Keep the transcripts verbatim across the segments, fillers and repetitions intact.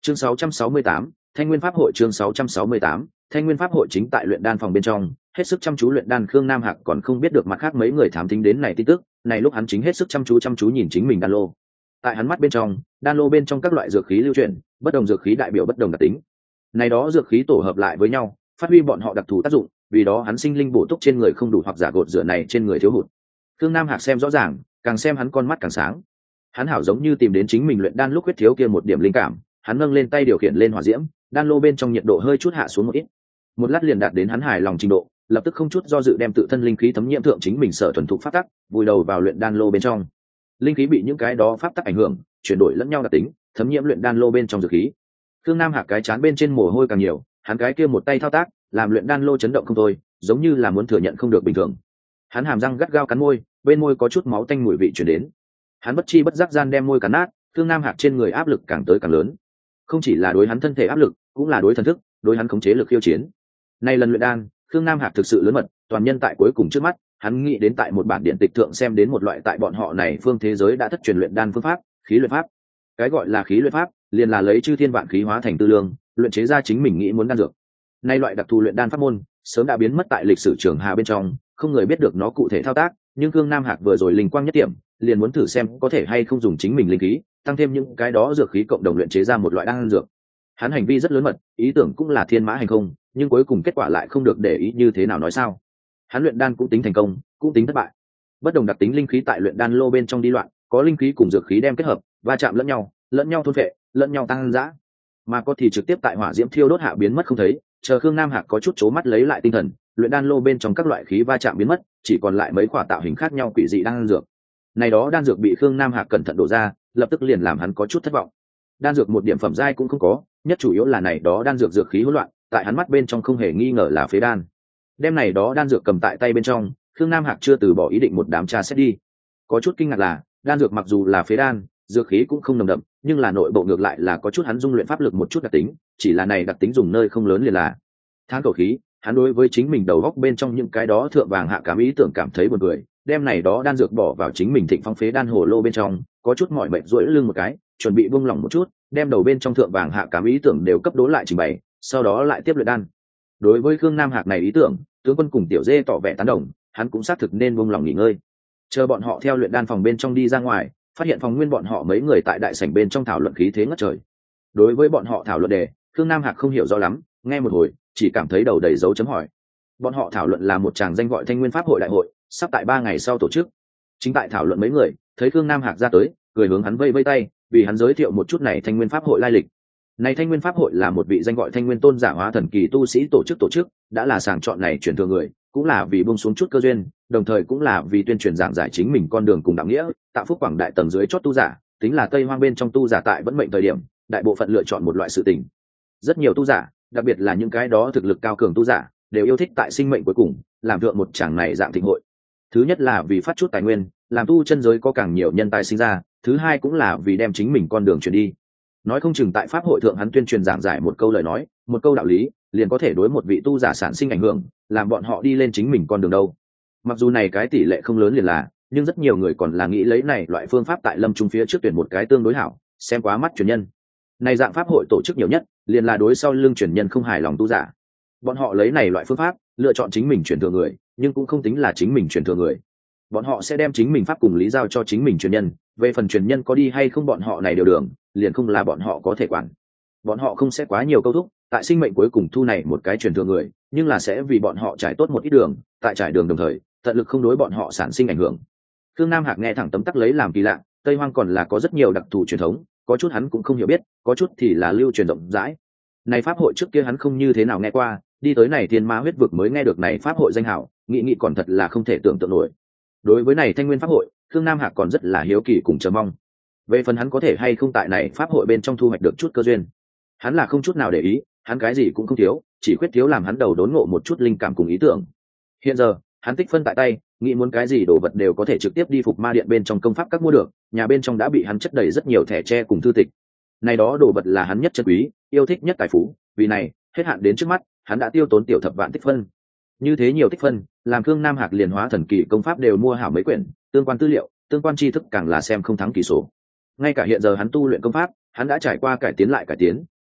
Chương sáu trăm sáu mươi tám, Thanh Nguyên Pháp hội. Chương sáu trăm sáu mươi tám, Thanh Nguyên Pháp hội. Chính tại luyện đan phòng bên trong, hết sức chăm chú luyện đan Khương Nam Hạc còn không biết được mặt khác mấy người thám thính đến này tin tức, này lúc hắn chính hết sức chăm chú chăm chú nhìn chính mình đan lô. Tại hắn mắt bên trong, đan lô bên trong các loại dược khí lưu chuyển, bất đồng dược khí đại biểu bất đồng đặc tính. Này đó dược khí tổ hợp lại với nhau, phát huy bọn họ đặc thù tác dụng, vì đó hắn sinh linh bổ túc trên người không đủ hoặc giả gột rửa này trên người thiếu hụt. Khương Nam Hạc xem rõ ràng, càng xem hắn con mắt càng sáng. Hắn hảo giống như tìm đến chính mình luyện đan lúc huyết thiếu kia một điểm linh cảm, hắn nâng lên tay điều khiển lên hỏa diễm, đan lô bên trong nhiệt độ hơi chút hạ xuống một ít. Một lát liền đạt đến hắn hài lòng trình độ, lập tức không chút do dự đem tự thân linh khí thấm nhiễm thượng chính mình sở thuần thục pháp tắc, vùi đầu vào luyện đan lô bên trong. Linh khí bị những cái đó pháp tắc ảnh hưởng, chuyển đổi lẫn nhau đặc tính, thấm nhiễm luyện đan lô bên trong dược khí. Khương Nam Hạc cái chán bên trên mồ hôi càng nhiều, hắn cái kia một tay thao tác, làm luyện đan lô chấn động không thôi, giống như là muốn thừa nhận không được bình thường. Hắn hàm răng gắt gao cắn môi, bên môi có chút máu tanh mùi vị truyền đến. Hắn bất chi bất giác gian đem môi cắn nát, Khương Nam Hạc trên người áp lực càng tới càng lớn. Không chỉ là đối hắn thân thể áp lực, cũng là đối thần thức, đối hắn khống chế lực khiêu chiến. Nay lần luyện đan, Khương Nam Hạc thực sự lớn mật, toàn nhân tại cuối cùng trước mắt, hắn nghĩ đến tại một bản điện tịch thượng xem đến một loại tại bọn họ này phương thế giới đã thất truyền luyện đan phương pháp, khí luyện pháp. Cái gọi là khí luyện pháp, liền là lấy chư thiên vạn khí hóa thành tư lương, luyện chế ra chính mình nghĩ muốn đan dược. Nay loại đặc thù luyện đan pháp môn, sớm đã biến mất tại lịch sử trường hà bên trong, không người biết được nó cụ thể thao tác, nhưng Khương Nam Hạc vừa rồi linh quang nhất điểm, liền muốn thử xem có thể hay không dùng chính mình linh khí, tăng thêm những cái đó dược khí cộng đồng luyện chế ra một loại đan dược. Hắn hành vi rất lớn mật, ý tưởng cũng là thiên mã hành không, nhưng cuối cùng kết quả lại không được để ý như thế nào nói sao. Hắn luyện đan cũng tính thành công, cũng tính thất bại. Bất đồng đặc tính linh khí tại luyện đan lô bên trong đi loạn, có linh khí cùng dược khí đem kết hợp, va chạm lẫn nhau, lẫn nhau thôn phệ, lẫn nhau tăng dã. Mà có thì trực tiếp tại hỏa diễm thiêu đốt hạ biến mất không thấy, chờ Khương Nam Hạc có chút chố mắt lấy lại tinh thần, luyện đan lô bên trong các loại khí va chạm biến mất, chỉ còn lại mấy quả tạo hình khác nhau quỷ dị đan dược. Này đó đan dược bị Khương Nam Hạc cẩn thận đổ ra, lập tức liền làm hắn có chút thất vọng. Đan dược một điểm phẩm giai cũng không có, nhất chủ yếu là này đó đan dược dược khí hỗn loạn, tại hắn mắt bên trong không hề nghi ngờ là phế đan. Đem này đó đan dược cầm tại tay bên trong, Khương Nam Hạc chưa từ bỏ ý định một đám tra xét đi. Có chút kinh ngạc là, đan dược mặc dù là phế đan, dược khí cũng không nồng đậm, nhưng là nội bộ ngược lại là có chút hắn dung luyện pháp lực một chút đặc tính, chỉ là này đặc tính dùng nơi không lớn liền là. Thán khẩu khí, hắn đối với chính mình đầu góc bên trong những cái đó thượng vàng hạ cám ý tưởng cảm thấy buồn cười, đem này đó đan dược bỏ vào chính mình thịnh phong phế đan hồ lô bên trong, có chút mỏi mệt duỗi lưng một cái, chuẩn bị buông lỏng một chút, đem đầu bên trong thượng vàng hạ cám ý tưởng đều cấp đố lại trình bày, sau đó lại tiếp luyện đan. Đối với Khương Nam Hạc này ý tưởng, tướng quân cùng Tiểu Dê tỏ vẻ tán đồng, hắn cũng xác thực nên buông lòng nghỉ ngơi. Chờ bọn họ theo luyện đan phòng bên trong đi ra ngoài, phát hiện phòng nguyên bọn họ mấy người tại đại sảnh bên trong thảo luận khí thế ngất trời. Đối với bọn họ thảo luận đề, Khương Nam Hạc không hiểu rõ lắm, nghe một hồi, chỉ cảm thấy đầu đầy dấu chấm hỏi. Bọn họ thảo luận là một tràng danh gọi Thanh Nguyên Pháp hội đại hội, sắp tại ba ngày sau tổ chức. Chính tại thảo luận mấy người, thấy Khương Nam Hạc ra tới, cười hướng hắn vây vây tay, vì hắn giới thiệu một chút này Thanh Nguyên Pháp hội lai lịch. Này Thanh Nguyên Pháp hội là một vị danh gọi Thanh Nguyên tôn giả hóa thần kỳ tu sĩ tổ chức tổ chức, đã là sàng chọn này truyền thừa người, cũng là vì buông xuống chút cơ duyên, đồng thời cũng là vì tuyên truyền giảng giải chính mình con đường cùng đạo nghĩa, tạo phúc quảng đại tầng dưới chót tu giả, tính là Tây Hoang bên trong tu giả tại vẫn mệnh thời điểm, đại bộ phận lựa chọn một loại sự tình. Rất nhiều tu giả, đặc biệt là những cái đó thực lực cao cường tu giả, đều yêu thích tại sinh mệnh cuối cùng, làm thượng một chàng này dạng thịnh hội. Thứ nhất là vì phát chút tài nguyên, làm tu chân giới có càng nhiều nhân tài sinh ra, thứ hai cũng là vì đem chính mình con đường truyền đi. Nói không chừng tại pháp hội thượng hắn tuyên truyền giảng giải một câu lời nói, một câu đạo lý, liền có thể đối một vị tu giả sản sinh ảnh hưởng, làm bọn họ đi lên chính mình con đường đâu. Mặc dù này cái tỷ lệ không lớn liền là, nhưng rất nhiều người còn là nghĩ lấy này loại phương pháp tại lâm trung phía trước tuyển một cái tương đối hảo, xem quá mắt truyền nhân. Này dạng pháp hội tổ chức nhiều nhất, liền là đối sau lưng truyền nhân không hài lòng tu giả. Bọn họ lấy này loại phương pháp, lựa chọn chính mình truyền thừa người, nhưng cũng không tính là chính mình truyền thừa người. Bọn họ sẽ đem chính mình pháp cùng lý giao cho chính mình truyền nhân, về phần truyền nhân có đi hay không bọn họ này đều đường, liền không là bọn họ có thể quản. Bọn họ không sẽ quá nhiều câu thúc, tại sinh mệnh cuối cùng thu này một cái truyền thừa người, nhưng là sẽ vì bọn họ trải tốt một ít đường, tại trải đường đồng thời, tận lực không đối bọn họ sản sinh ảnh hưởng. Khương Nam Hạc nghe thẳng tấm tắc lấy làm kỳ lạ, Tây Hoang còn là có rất nhiều đặc thù truyền thống, có chút hắn cũng không hiểu biết, có chút thì là lưu truyền rộng rãi. Này pháp hội trước kia hắn không như thế nào nghe qua, đi tới này Thiên Ma huyết vực mới nghe được này pháp hội danh hảo, nghĩ nghĩ còn thật là không thể tưởng tượng nổi. Đối với này Thanh Nguyên pháp hội, Khương Nam Hạc còn rất là hiếu kỳ cùng chờ mong. Về phần hắn có thể hay không tại này pháp hội bên trong thu hoạch được chút cơ duyên, hắn là không chút nào để ý, hắn cái gì cũng không thiếu, chỉ khuyết thiếu làm hắn đầu đốn ngộ một chút linh cảm cùng ý tưởng. Hiện giờ, hắn tích phân tại tay, nghĩ muốn cái gì đồ vật đều có thể trực tiếp đi Phục Ma Điện bên trong công pháp các mua được, nhà bên trong đã bị hắn chất đầy rất nhiều thẻ tre cùng thư tịch. Này đó đồ vật là hắn nhất chân quý, yêu thích nhất tài phú, vì này, hết hạn đến trước mắt, hắn đã tiêu tốn tiểu thập vạn tích phân. Như thế nhiều tích phân, làm Khương Nam Hạc liền hóa thần kỳ công pháp đều mua hảo mấy quyển, tương quan tư liệu, tương quan tri thức càng là xem không thắng kỳ số. Ngay cả hiện giờ hắn tu luyện công pháp, hắn đã trải qua cải tiến lại cải tiến,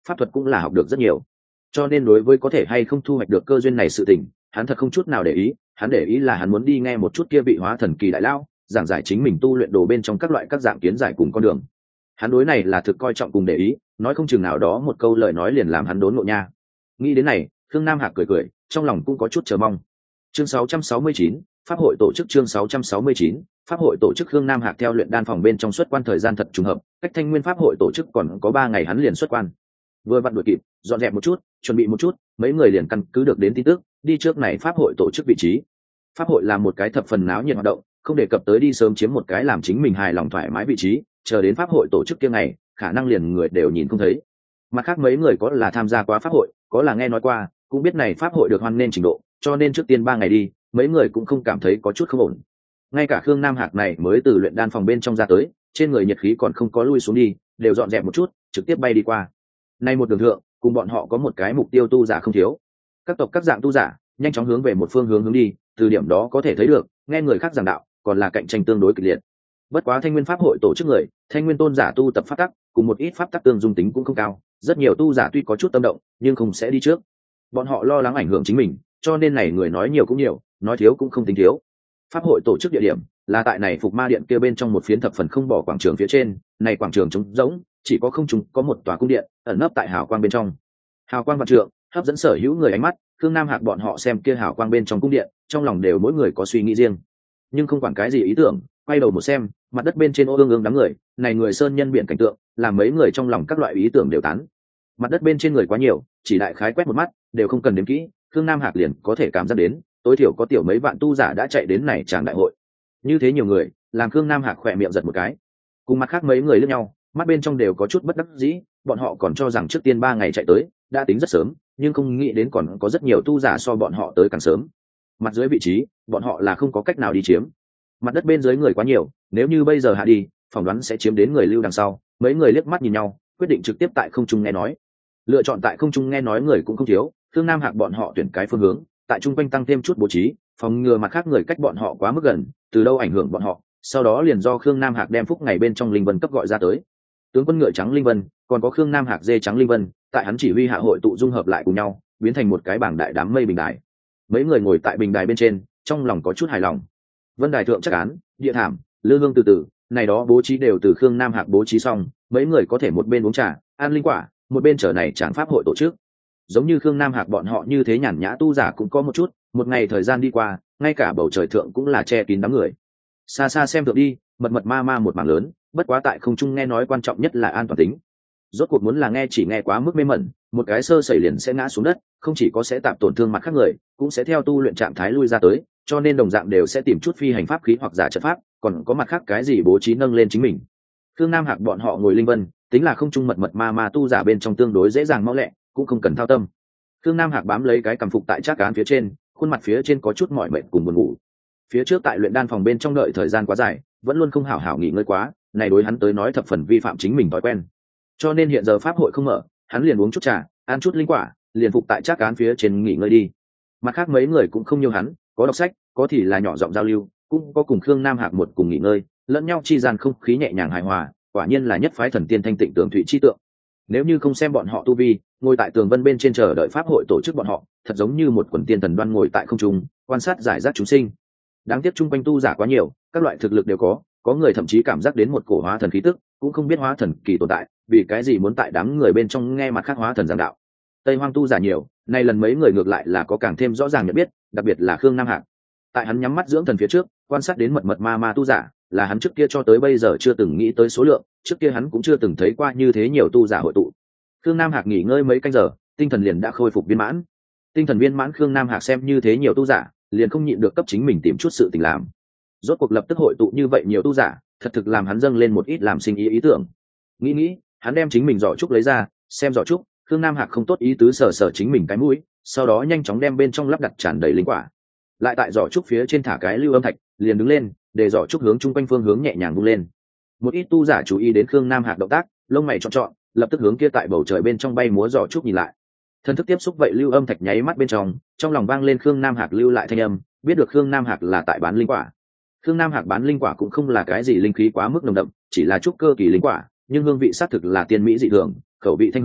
pháp thuật cũng là học được rất nhiều, cho nên đối với có thể hay không thu hoạch được cơ duyên này sự tình hắn thật không chút nào để ý. Hắn để ý là hắn muốn đi nghe một chút kia vị hóa thần kỳ đại lao giảng giải chính mình tu luyện đồ bên trong các loại các dạng kiến giải cùng con đường. Hắn đối này là thực coi trọng cùng để ý, nói không chừng nào đó một câu lời nói liền làm hắn đốn ngộ nha. Nghĩ đến này, Khương Nam Hạc cười cười, trong lòng cũng có chút chờ mong. Chương sáu trăm sáu mươi chín, pháp hội tổ chức. Chương sáu trăm sáu mươi chín, pháp hội tổ chức. Khương Nam Hạc theo luyện đan phòng bên trong xuất quan thời gian thật trùng hợp, cách Thanh Nguyên pháp hội tổ chức còn có ba ngày hắn liền xuất quan. Vừa vặn đuổi kịp, dọn dẹp một chút, chuẩn bị một chút, mấy người liền căn cứ được đến tin tức, đi trước này pháp hội tổ chức vị trí. Pháp hội là một cái thập phần náo nhiệt hoạt động, không đề cập tới đi sớm chiếm một cái làm chính mình hài lòng thoải mái vị trí, chờ đến pháp hội tổ chức kia ngày, khả năng liền người đều nhìn không thấy. Mặt khác mấy người có là tham gia quá pháp hội, có là nghe nói qua, cũng biết này pháp hội được hoan nên trình độ, cho nên trước tiên ba ngày đi, mấy người cũng không cảm thấy có chút không ổn. Ngay cả Khương Nam Hạc này mới từ luyện đan phòng bên trong ra tới, trên người nhiệt khí còn không có lui xuống đi, đều dọn dẹp một chút, trực tiếp bay đi qua. Nay một đường thượng, cùng bọn họ có một cái mục tiêu tu giả không thiếu. Các tộc các dạng tu giả, nhanh chóng hướng về một phương hướng hướng đi, từ điểm đó có thể thấy được, nghe người khác giảng đạo, còn là cạnh tranh tương đối kịch liệt. Bất quá Thanh Nguyên pháp hội tổ chức người, Thanh Nguyên tôn giả tu tập pháp tắc, cùng một ít pháp tắc tương dung tính cũng không cao, rất nhiều tu giả tuy có chút tâm động, nhưng không sẽ đi trước. Bọn họ lo lắng ảnh hưởng chính mình, cho nên này người nói nhiều cũng nhiều, nói thiếu cũng không tính thiếu. Pháp hội tổ chức địa điểm là tại này Phục Ma Điện kia bên trong một phiến thập phần không bỏ quảng trường phía trên, này quảng trường trống rỗng, chỉ có không trung có một tòa cung điện, ẩn nấp tại hào quang bên trong. Hào quang vạn trượng, hấp dẫn sở hữu người ánh mắt, Khương Nam Hạc bọn họ xem kia hào quang bên trong cung điện, trong lòng đều mỗi người có suy nghĩ riêng, nhưng không quản cái gì ý tưởng, quay đầu một xem, mặt đất bên trên ô ương ương đám người, này người sơn nhân biển cảnh tượng, làm mấy người trong lòng các loại ý tưởng đều tán. Mặt đất bên trên người quá nhiều, chỉ đại khái quét một mắt, đều không cần đếm kỹ, Khương Nam Hạc liền có thể cảm giác đến, tối thiểu có tiểu mấy vạn tu giả đã chạy đến này tràng đại hội. Như thế nhiều người, làm Khương Nam Hạc khỏe miệng giật một cái. Cùng mặt khác mấy người liếc nhau, mắt bên trong đều có chút bất đắc dĩ, bọn họ còn cho rằng trước tiên ba ngày chạy tới, đã tính rất sớm, nhưng không nghĩ đến còn có rất nhiều tu giả so bọn họ tới càng sớm. Mặt dưới vị trí, bọn họ là không có cách nào đi chiếm. Mặt đất bên dưới người quá nhiều, nếu như bây giờ hạ đi, phỏng đoán sẽ chiếm đến người lưu đằng sau. Mấy người liếc mắt nhìn nhau, quyết định trực tiếp tại không trung nghe nói. Lựa chọn tại không trung nghe nói người cũng không thiếu, Khương Nam Hạc bọn họ tuyển cái phương hướng, tại trung quanh tăng thêm chút bố trí, phòng ngừa mặt khác người cách bọn họ quá mức gần, từ đâu ảnh hưởng bọn họ. Sau đó liền do Khương Nam Hạc đem phúc ngày bên trong linh vân cấp gọi ra tới. Tướng quân ngựa trắng linh vân, còn có Khương Nam Hạc dê trắng linh vân, tại hắn chỉ huy hạ hội tụ dung hợp lại cùng nhau, biến thành một cái bảng đại đám mây bình đài. Mấy người ngồi tại bình đài bên trên, trong lòng có chút hài lòng. Vân đài thượng chắc án, địa thảm, lư hương từ từ, này đó bố trí đều từ Khương Nam Hạc bố trí xong, mấy người có thể một bên uống trà, ăn linh quả, một bên trở này tràng pháp hội tổ chức. Giống như Khương Nam Hạc bọn họ như thế nhàn nhã tu giả cũng có một chút, một ngày thời gian đi qua, ngay cả bầu trời thượng cũng là che kín đám người. Xa xa xem thượng đi, mật mật ma ma một mảng lớn, bất quá tại không trung nghe nói quan trọng nhất là an toàn tính. Rốt cuộc muốn là nghe chỉ nghe quá mức mê mẩn, một cái sơ sẩy liền sẽ ngã xuống đất, không chỉ có sẽ tạp tổn thương mặt khác người, cũng sẽ theo tu luyện trạng thái lui ra tới, cho nên đồng dạng đều sẽ tìm chút phi hành pháp khí hoặc giả trận pháp, còn có mặt khác cái gì bố trí nâng lên chính mình. Khương Nam Hạc bọn họ ngồi linh vân, tính là không trung mật mật ma ma tu giả bên trong tương đối dễ dàng mau lẹ, cũng không cần thao tâm. Khương Nam Hạc bám lấy cái cầm phục tại trác cán phía trên, khuôn mặt phía trên có chút mỏi mệt cùng buồn ngủ. Phía trước tại luyện đan phòng bên trong đợi thời gian quá dài, vẫn luôn không hảo hảo nghỉ ngơi quá, này đối hắn tới nói thập phần vi phạm chính mình thói quen. Cho nên hiện giờ pháp hội không mở, hắn liền uống chút trà, ăn chút linh quả, liền phục tại trác cán phía trên nghỉ ngơi đi. Mặt khác mấy người cũng không nhiều hắn, có đọc sách, có thì là nhỏ giọng giao lưu, cũng có cùng Khương Nam Hạc một cùng nghỉ ngơi, lẫn nhau chi gian không khí nhẹ nhàng hài hòa, quả nhiên là nhất phái thần tiên thanh tịnh tường thủy chi tượng. Nếu như không xem bọn họ tu vi, ngồi tại tường vân bên trên chờ đợi pháp hội tổ chức bọn họ, thật giống như một quần tiên thần đoan ngồi tại không trung, quan sát giải rác chúng sinh. Đáng tiếc chung quanh tu giả quá nhiều, các loại thực lực đều có, có người thậm chí cảm giác đến một cổ hóa thần khí tức, cũng không biết hóa thần kỳ tồn tại, vì cái gì muốn tại đám người bên trong nghe mặt khác hóa thần giảng đạo. Tây Hoang tu giả nhiều, nay lần mấy người ngược lại là có càng thêm rõ ràng nhận biết, đặc biệt là Khương Nam Hạc. Tại hắn nhắm mắt dưỡng thần phía trước, quan sát đến mật mật ma ma tu giả, là hắn trước kia cho tới bây giờ chưa từng nghĩ tới số lượng, trước kia hắn cũng chưa từng thấy qua như thế nhiều tu giả hội tụ. Khương Nam Hạc nghỉ ngơi mấy canh giờ, tinh thần liền đã khôi phục viên mãn. Tinh thần viên mãn Khương Nam Hạc xem như thế nhiều tu giả, liền không nhịn được cấp chính mình tìm chút sự tình làm. Rốt cuộc lập tức hội tụ như vậy nhiều tu giả, thật thực làm hắn dâng lên một ít làm sinh ý ý tưởng. Nghĩ nghĩ, hắn đem chính mình giỏ trúc lấy ra, xem giỏ trúc, Khương Nam Hạc không tốt ý tứ sờ sờ chính mình cái mũi, sau đó nhanh chóng đem bên trong lắp đặt tràn đầy linh quả. Lại tại giỏ trúc phía trên thả cái lưu âm thạch, liền đứng lên, để giỏ trúc hướng chung quanh phương hướng nhẹ nhàng vung lên. Một ít tu giả chú ý đến Khương Nam Hạc động tác, lông mày chọn chọn, lập tức hướng kia tại bầu trời bên trong bay múa giỏ trúc nhìn lại. Thân thức tiếp xúc vậy lưu âm thạch nháy mắt bên trong, trong lòng vang lên Khương Nam Hạc lưu lại thanh âm, biết được Khương Nam Hạc là tại bán linh quả. Khương Nam Hạc bán linh quả cũng không là cái gì linh khí quá mức nồng đậm, chỉ là trúc cơ kỳ linh quả, nhưng hương vị xác thực là tiên mỹ dị thường, khẩu vị thanh hương,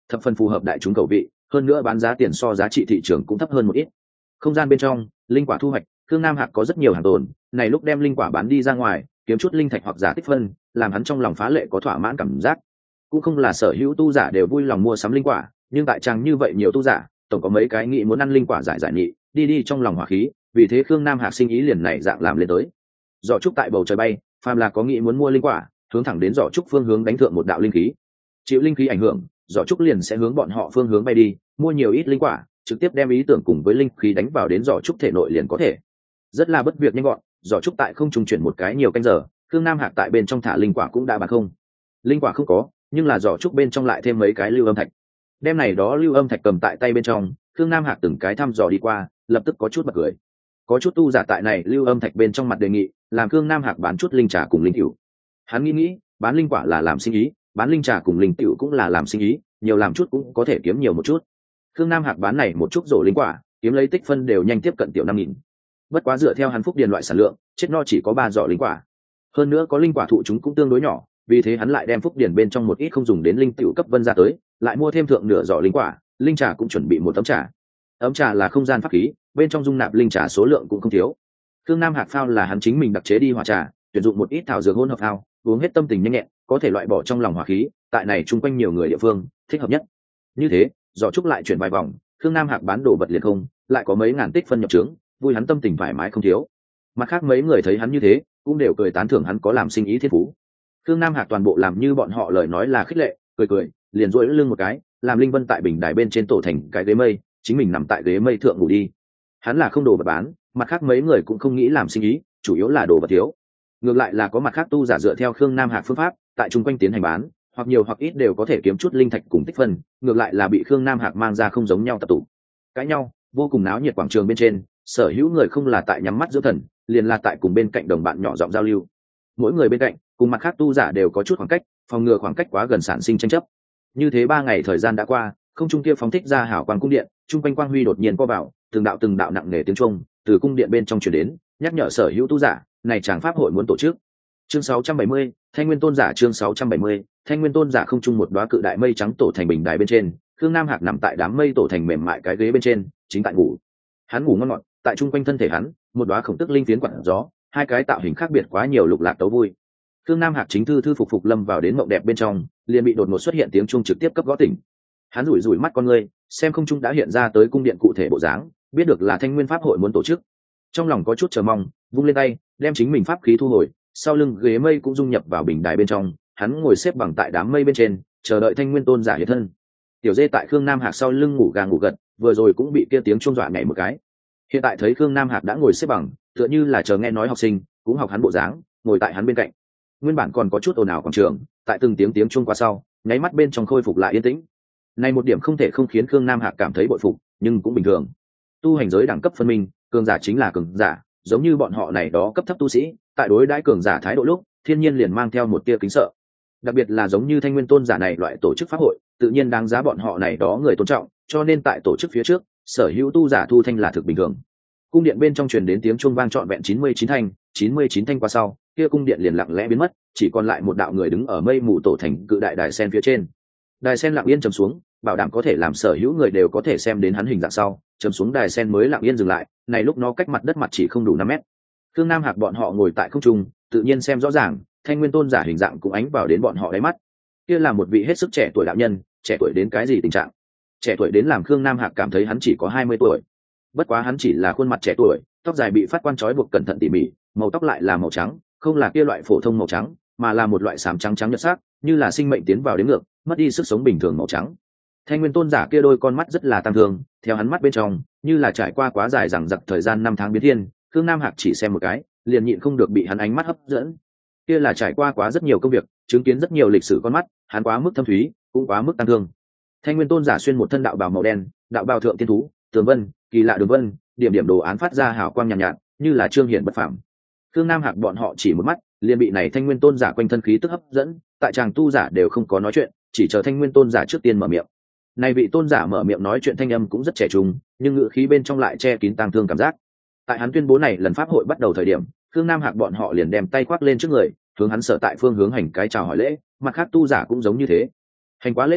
thập phần phù hợp đại chúng cầu vị, hơn nữa bán giá tiền so giá trị thị trường cũng thấp hơn một ít. Không gian bên trong, linh quả thu hoạch, Khương Nam Hạc có rất nhiều hàng tồn, này lúc đem linh quả bán đi ra ngoài, kiếm chút linh thạch hoặc giả tích phân, làm hắn trong lòng phá lệ có thỏa mãn cảm giác. Cũng không là sở hữu tu giả đều vui lòng mua sắm linh quả, nhưng tại trang như vậy nhiều tu giả, tổng có mấy cái nghĩ muốn ăn linh quả giải giải nhị, đi đi trong lòng hỏa khí, vì thế Khương Nam Hạc sinh ý liền này dạng làm lên tới. Giỏ trúc tại bầu trời bay, phàm là có nghĩ muốn mua linh quả, hướng thẳng đến giỏ trúc phương hướng đánh thượng một đạo linh khí. Chịu linh khí ảnh hưởng, giỏ trúc liền sẽ hướng bọn họ phương hướng bay đi, mua nhiều ít linh quả, trực tiếp đem ý tưởng cùng với linh khí đánh vào đến giỏ trúc thể nội liền có thể. Rất là bất việc nhanh gọn, giỏ trúc tại không trung chuyển một cái nhiều canh giờ, Khương Nam Hạc tại bên trong thả linh quả cũng đã bán không. Linh quả không có, nhưng là giỏ trúc bên trong lại thêm mấy cái lưu âm thạch. Đem này đó lưu âm thạch cầm tại tay bên trong, Khương Nam Hạc từng cái thăm dò đi qua, lập tức có chút bật cười. Có chút tu giả tại này lưu âm thạch bên trong mặt đề nghị, làm Khương Nam Hạc bán chút linh trà cùng linh cửu. Hắn nghĩ nghĩ, bán linh quả là làm sinh ý, bán linh trà cùng linh cửu cũng là làm sinh ý, nhiều làm chút cũng có thể kiếm nhiều một chút. Khương Nam Hạc bán này một chút rổ linh quả, kiếm lấy tích phân đều nhanh tiếp cận tiểu năm nghìn. Bất quá dựa theo hắn phúc điền loại sản lượng, chết no chỉ có ba giỏ linh quả. Hơn nữa có linh quả thụ chúng cũng tương đối nhỏ, vì thế hắn lại đem phúc điền bên trong một ít không dùng đến linh tiểu cấp vân ra tới, lại mua thêm thượng nửa giỏ linh quả, linh trà cũng chuẩn bị một tấm trà. Ấm trà là không gian pháp khí, bên trong dung nạp linh trà số lượng cũng không thiếu. Khương Nam Hạc phao là hắn chính mình đặc chế đi hỏa trà, tuyển dụng một ít thảo dược hỗn hợp phao, uống hết tâm tình nhanh nhẹn, có thể loại bỏ trong lòng hỏa khí, tại này chung quanh nhiều người địa phương, thích hợp nhất. Như thế, giỏ trúc lại chuyển vài vòng, Khương Nam Hạc bán đồ vật liền không, lại có mấy ngàn tích phân nhập trướng, vui hắn tâm tình thoải mái không thiếu. Mặt khác mấy người thấy hắn như thế, cũng đều cười tán thưởng hắn có làm sinh ý thiên phú. Khương Nam Hạc toàn bộ làm như bọn họ lời nói là khích lệ, cười cười, liền duỗi lưng một cái, làm Linh Vân tại bình đài bên trên tổ thành cái ghế mây, chính mình nằm tại ghế mây thượng ngủ đi. Hắn là không đồ vật bán, mặt khác mấy người cũng không nghĩ làm sinh ý, chủ yếu là đồ vật thiếu. Ngược lại là có mặt khác tu giả dựa theo Khương Nam Hạc phương pháp, tại chung quanh tiến hành bán, hoặc nhiều hoặc ít đều có thể kiếm chút linh thạch cùng tích phân, ngược lại là bị Khương Nam Hạc mang ra không giống nhau tập tụ. Cãi nhau, vô cùng náo nhiệt quảng trường bên trên, sở hữu người không là tại nhắm mắt dưỡng thần, liền là tại cùng bên cạnh đồng bạn nhỏ giọng giao lưu. Mỗi người bên cạnh, cùng mặt khác tu giả đều có chút khoảng cách, phòng ngừa khoảng cách quá gần sản sinh tranh chấp. Như thế ba ngày thời gian đã qua, không trung kia phóng thích ra hào quang cung điện, trung quanh quang huy đột nhiên co vào, từng đạo từng đạo nặng nề tiếng chuông từ cung điện bên trong truyền đến, nhắc nhở sở hữu tu giả, này chàng pháp hội muốn tổ chức. Chương sáu trăm bảy mươi, Thanh Nguyên Tôn giả chương sáu trăm bảy mươi, Thanh Nguyên Tôn giả không trung một đóa cự đại mây trắng tổ thành bình đài bên trên, Khương Nam Hạc nằm tại đám mây tổ thành mềm mại cái ghế bên trên, chính tại ngủ. Hắn ngủ ngon ngọt, tại trung quanh thân thể hắn, một đóa khổng tức linh phiến quặn gió, hai cái tạo hình khác biệt quá nhiều lục lạc tấu vui. Khương Nam Hạc chính thư thư phục phục lâm vào đến mộng đẹp bên trong, liền bị đột ngột xuất hiện tiếng chuông trực tiếp cấp gõ tỉnh. Hắn rủi rủi mắt con ngươi, xem không trung đã hiện ra tới cung điện cụ thể bộ dáng, biết được là Thanh Nguyên pháp hội muốn tổ chức. Trong lòng có chút chờ mong, vung lên tay, đem chính mình pháp khí thu hồi, sau lưng ghế mây cũng dung nhập vào bình đài bên trong, hắn ngồi xếp bằng tại đám mây bên trên, chờ đợi Thanh Nguyên Tôn giả hiện thân. Tiểu Dê tại Khương Nam Hạc sau lưng ngủ gà ngủ gật, vừa rồi cũng bị kia tiếng chuông dọa nhảy một cái. Hiện tại thấy Khương Nam Hạc đã ngồi xếp bằng, tựa như là chờ nghe nói học sinh, cũng học hắn bộ dáng, ngồi tại hắn bên cạnh. Nguyên bản còn có chút ồn ào quảng trường, tại từng tiếng tiếng chuông qua sau, nháy mắt bên trong khôi phục lại yên tĩnh. Này một điểm không thể không khiến Khương Nam Hạc cảm thấy bội phục, nhưng cũng bình thường. Tu hành giới đẳng cấp phân minh, cường giả chính là cường giả, giống như bọn họ này đó cấp thấp tu sĩ, tại đối đãi cường giả thái độ lúc, thiên nhiên liền mang theo một tia kính sợ. Đặc biệt là giống như Thanh Nguyên Tôn giả này loại tổ chức pháp hội, tự nhiên đáng giá bọn họ này đó người tôn trọng, cho nên tại tổ chức phía trước, sở hữu tu giả thu thanh là thực bình thường. Cung điện bên trong truyền đến tiếng chuông vang trọn vẹn chín mươi chín thanh, chín mươi chín thanh qua sau, kia cung điện liền lặng lẽ biến mất, chỉ còn lại một đạo người đứng ở mây mù tổ thành cự đại đài sen phía trên. Đài sen lặng yên trầm xuống, bảo đảm có thể làm sở hữu người đều có thể xem đến hắn hình dạng sau, trầm xuống đài sen mới lặng yên dừng lại, này lúc nó cách mặt đất mặt chỉ không đủ năm mét. Khương Nam Hạc bọn họ ngồi tại không trung, tự nhiên xem rõ ràng, Thanh Nguyên Tôn giả hình dạng cũng ánh vào đến bọn họ đáy mắt. Kia là một vị hết sức trẻ tuổi đạo nhân, trẻ tuổi đến cái gì tình trạng? Trẻ tuổi đến làm Khương Nam Hạc cảm thấy hắn chỉ có hai mươi tuổi. Bất quá hắn chỉ là khuôn mặt trẻ tuổi, tóc dài bị phát quan trói buộc cẩn thận tỉ mỉ, màu tóc lại là màu trắng, không là kia loại phổ thông màu trắng, mà là một loại xám trắng trắng nhợt sắc, như là sinh mệnh tiến vào đến ngược, mất đi sức sống bình thường màu trắng. Thanh Nguyên Tôn giả kia đôi con mắt rất là tăng thương, theo hắn mắt bên trong, như là trải qua quá dài dằng dặc thời gian năm tháng biến thiên, Khương Nam Hạc chỉ xem một cái, liền nhịn không được bị hắn ánh mắt hấp dẫn. Kia là trải qua quá rất nhiều công việc, chứng kiến rất nhiều lịch sử con mắt, hắn quá mức thâm thúy, cũng quá mức tăng thương. Thanh Nguyên Tôn giả xuyên một thân đạo bào màu đen, đạo bào thượng tiên thú, tường vân, kỳ lạ đường vân, điểm điểm đồ án phát ra hào quang nhàn nhạt, nhạt, như là trương hiển bất phàm. Khương Nam Hạc bọn họ chỉ một mắt, liền bị này Thanh Nguyên Tôn giả quanh thân khí tức hấp dẫn, tại chàng tu giả đều không có nói chuyện, chỉ chờ Thanh Nguyên Tôn giả trước tiên mở miệng. Này vị tôn giả mở miệng nói chuyện thanh âm cũng rất trẻ trung, nhưng ngữ khí bên trong lại che kín tang thương cảm giác. Tại hắn tuyên bố này lần pháp hội bắt đầu thời điểm, Khương Nam Hạc bọn họ liền đem tay khoác lên trước người, hướng hắn sở tại phương hướng hành cái chào hỏi lễ, mặt khác tu giả cũng giống như thế. Hành quá lễ sau,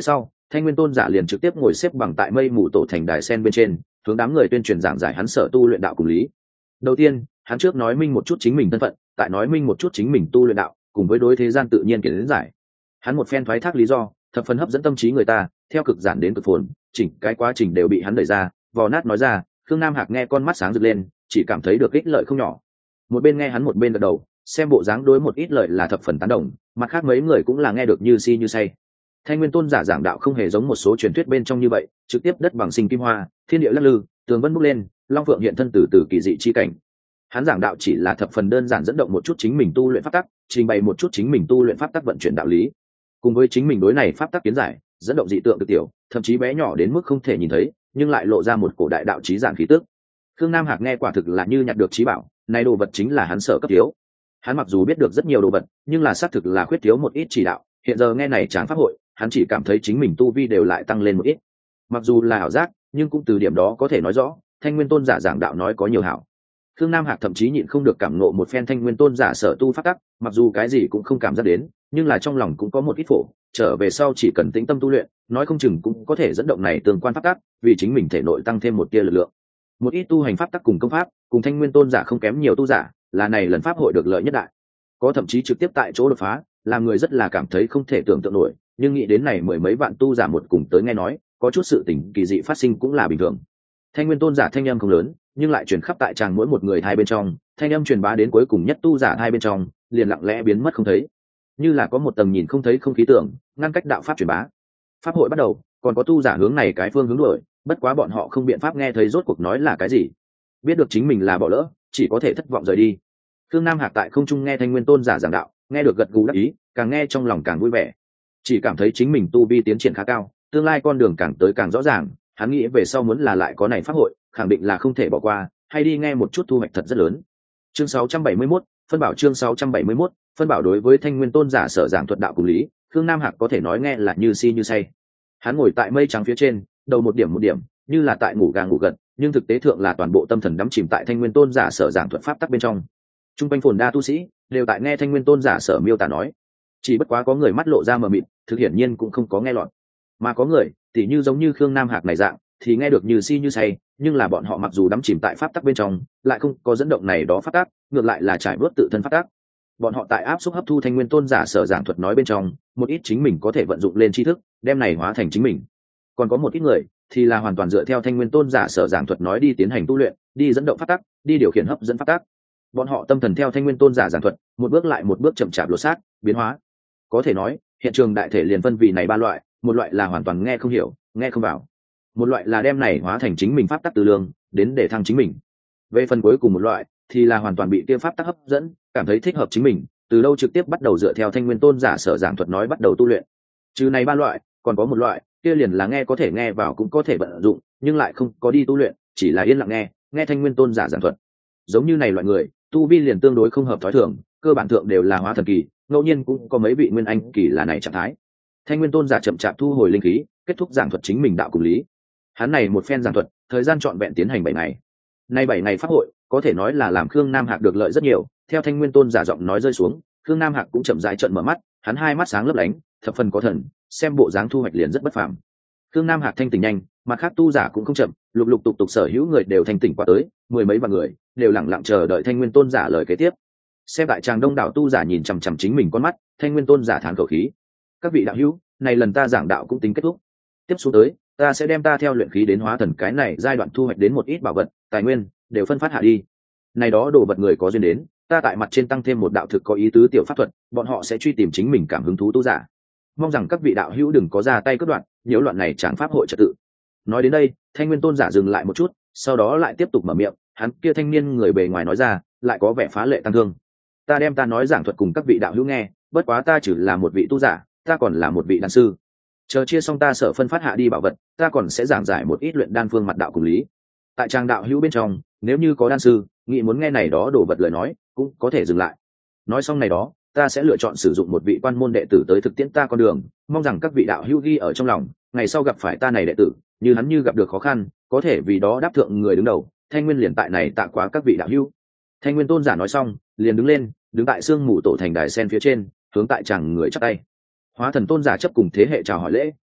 Thanh Nguyên tôn giả liền trực tiếp ngồi xếp bằng tại mây mù tổ thành đài sen bên trên, hướng đám người tuyên truyền giảng giải hắn sở tu luyện đạo cùng lý. Đầu tiên, hắn trước nói minh một chút chính mình thân phận, tại nói minh một chút chính mình tu luyện đạo, cùng với đối thế gian tự nhiên kiến giải. Hắn một phen thoái thác lý do, thập phần hấp dẫn tâm trí người ta, theo cực giản đến cực phồn, chỉnh cái quá trình đều bị hắn đẩy ra, vò nát nói ra. Khương Nam Hạc nghe con mắt sáng rực lên, chỉ cảm thấy được ích lợi không nhỏ. Một bên nghe hắn một bên gật đầu, xem bộ dáng đối một ít lợi là thập phần tán đồng, mặt khác mấy người cũng là nghe được như si như say. Thanh Nguyên tôn giả giảng đạo không hề giống một số truyền thuyết bên trong như vậy, trực tiếp đất bằng sinh kim hoa, thiên địa lắc lư, tường vân bốc lên, long phượng hiện thân từ từ kỳ dị chi cảnh. Hắn giảng đạo chỉ là thập phần đơn giản dẫn động một chút chính mình tu luyện pháp tắc, trình bày một chút chính mình tu luyện pháp tắc vận chuyển đạo lý, cùng với chính mình đối này pháp tắc kiến giải, dẫn động dị tượng cực tiểu, thậm chí bé nhỏ đến mức không thể nhìn thấy, nhưng lại lộ ra một cổ đại đạo trí giản khí tức. Khương Nam Hạc nghe quả thực là như nhặt được trí bảo, này đồ vật chính là hắn sở cấp thiếu. Hắn mặc dù biết được rất nhiều đồ vật, nhưng là xác thực là khuyết thiếu một ít chỉ đạo. Hiện giờ nghe này tráng pháp hội, hắn chỉ cảm thấy chính mình tu vi đều lại tăng lên một ít. Mặc dù là ảo giác, nhưng cũng từ điểm đó có thể nói rõ, Thanh Nguyên tôn giả giảng đạo nói có nhiều hảo. Khương Nam Hạc thậm chí nhịn không được cảm ngộ một phen Thanh Nguyên tôn giả sở tu pháp tắc, mặc dù cái gì cũng không cảm giác đến, nhưng là trong lòng cũng có một ít phổ, trở về sau chỉ cần tĩnh tâm tu luyện, nói không chừng cũng có thể dẫn động này tương quan pháp tắc, vì chính mình thể nội tăng thêm một tia lực lượng. Một ít tu hành pháp tắc cùng công pháp, cùng Thanh Nguyên tôn giả không kém nhiều tu giả, là này lần pháp hội được lợi nhất đại. Có thậm chí trực tiếp tại chỗ đột phá, làm người rất là cảm thấy không thể tưởng tượng nổi, nhưng nghĩ đến này mười mấy vạn tu giả một cùng tới nghe nói, có chút sự tình kỳ dị phát sinh cũng là bình thường. Thanh Nguyên tôn giả thanh âm không lớn, nhưng lại truyền khắp tại tràng mỗi một người hai bên trong, thanh âm truyền bá đến cuối cùng nhất tu giả hai bên trong, liền lặng lẽ biến mất không thấy, như là có một tầng nhìn không thấy không khí tưởng, ngăn cách đạo pháp truyền bá. Pháp hội bắt đầu, còn có tu giả hướng này cái phương hướng đuổi, bất quá bọn họ không biện pháp nghe thấy rốt cuộc nói là cái gì, biết được chính mình là bỏ lỡ, chỉ có thể thất vọng rời đi. Khương Nam Hạc tại không trung nghe Thanh Nguyên tôn giả giảng đạo, nghe được gật gù đắc ý, càng nghe trong lòng càng vui vẻ, chỉ cảm thấy chính mình tu vi tiến triển khá cao, tương lai con đường càng tới càng rõ ràng. Hắn nghĩ về sau muốn là lại có này pháp hội, khẳng định là không thể bỏ qua, hay đi nghe một chút thu hoạch thật rất lớn. Chương sáu trăm bảy mươi mốt, phân bảo chương sáu trăm bảy mươi mốt, phân bảo đối với Thanh Nguyên tôn giả sở giảng thuật đạo cùng lý, Khương Nam Hạc có thể nói nghe là như si như say. Hắn ngồi tại mây trắng phía trên, đầu một điểm một điểm, như là tại ngủ gà ngủ gật, nhưng thực tế thượng là toàn bộ tâm thần đắm chìm tại Thanh Nguyên tôn giả sở giảng thuật pháp tắc bên trong. Trung quanh phồn đa tu sĩ đều tại nghe Thanh Nguyên tôn giả sở miêu tả nói, chỉ bất quá có người mắt lộ ra mờ mịt, thực hiển nhiên cũng không có nghe lọt, mà có người tỉ như giống như Khương Nam Hạc này dạng thì nghe được như si như say, nhưng là bọn họ mặc dù đắm chìm tại pháp tắc bên trong, lại không có dẫn động này đó pháp tắc, ngược lại là trải bớt tự thân pháp tắc. Bọn họ tại áp xúc hấp thu Thanh Nguyên tôn giả sở giảng thuật nói bên trong một ít chính mình có thể vận dụng lên tri thức, đem này hóa thành chính mình. Còn có một ít người thì là hoàn toàn dựa theo Thanh Nguyên tôn giả sở giảng thuật nói đi tiến hành tu luyện, đi dẫn động pháp tắc, đi điều khiển hấp dẫn pháp tắc. Bọn họ tâm thần theo Thanh Nguyên tôn giả giảng thuật, một bước lại một bước chậm chạp lột xác, biến hóa. Có thể nói, hiện trường đại thể liền phân vì này ba loại, một loại là hoàn toàn nghe không hiểu, nghe không vào. Một loại là đem này hóa thành chính mình pháp tắc từ lương, đến để thăng chính mình. Về phần cuối cùng một loại, thì là hoàn toàn bị kia pháp tắc hấp dẫn, cảm thấy thích hợp chính mình, từ đâu trực tiếp bắt đầu dựa theo Thanh Nguyên tôn giả sở giảng thuật nói bắt đầu tu luyện. Trừ này ba loại, còn có một loại, kia liền là nghe có thể nghe vào cũng có thể vận dụng, nhưng lại không có đi tu luyện, chỉ là yên lặng nghe, nghe Thanh Nguyên tôn giả giảng thuật. Giống như này loại người, tu vi liền tương đối không hợp thói thường, cơ bản thượng đều là hóa thần kỳ, ngẫu nhiên cũng có mấy vị nguyên anh kỳ là này trạng thái. Thanh Nguyên tôn giả chậm chạp thu hồi linh khí, kết thúc giảng thuật chính mình đạo cùng lý. Hắn này một phen giảng thuật, thời gian trọn vẹn tiến hành bảy ngày. Nay bảy ngày pháp hội, có thể nói là làm Khương Nam Hạc được lợi rất nhiều. Theo Thanh Nguyên tôn giả giọng nói rơi xuống, Khương Nam Hạc cũng chậm rãi trợn mở mắt, hắn hai mắt sáng lấp lánh, thập phần có thần, xem bộ dáng thu hoạch liền rất bất phàm. Khương Nam Hạc thanh tỉnh nhanh, mặt khác tu giả cũng không chậm, lục lục tục tục sở hữu người đều thanh tỉnh qua tới, mười mấy vạn người đều lặng lặng chờ đợi Thanh Nguyên tôn giả lời kế tiếp. Xem đại tràng đông đảo tu giả nhìn chằm chằm chính mình con mắt, Thanh Nguyên tôn giả thán khẩu khí: các vị đạo hữu, này lần ta giảng đạo cũng tính kết thúc. Tiếp xuống tới, ta sẽ đem ta theo luyện khí đến hóa thần cái này giai đoạn thu hoạch đến một ít bảo vật, tài nguyên, đều phân phát hạ đi. Này đó đồ vật người có duyên đến, ta tại mặt trên tăng thêm một đạo thực có ý tứ tiểu pháp thuật, bọn họ sẽ truy tìm chính mình cảm hứng thú tu giả. Mong rằng các vị đạo hữu đừng có ra tay cướp đoạt, nhiễu loạn này chẳng pháp hội trật tự. Nói đến đây, Thanh Nguyên tôn giả dừng lại một chút, sau đó lại tiếp tục mở miệng, hắn kia thanh niên người bề ngoài nói ra, lại có vẻ phá lệ tăng thương. Ta đem ta nói giảng thuật cùng các vị đạo hữu nghe, bất quá ta chỉ là một vị tu giả, ta còn là một vị đan sư. Chờ chia xong ta sở phân phát hạ đi bảo vật, ta còn sẽ giảng giải một ít luyện đan phương mặt đạo cùng lý. Tại trang đạo hữu bên trong, nếu như có đan sư nghĩ muốn nghe này đó đồ vật lời nói, cũng có thể dừng lại. Nói xong này đó, ta sẽ lựa chọn sử dụng một vị quan môn đệ tử tới thực tiễn ta con đường, mong rằng các vị đạo hữu ghi ở trong lòng, ngày sau gặp phải ta này đệ tử, như hắn như gặp được khó khăn, có thể vì đó đáp thượng người đứng đầu. Thanh Nguyên liền tại này tạ quá các vị đạo hữu. Thanh Nguyên tôn giả nói xong, liền đứng lên, đứng tại sương mù tổ thành đài sen phía trên, hướng tại chàng người chắp tay. Hóa thần tôn giả chấp cùng thế hệ chào hỏi lễ,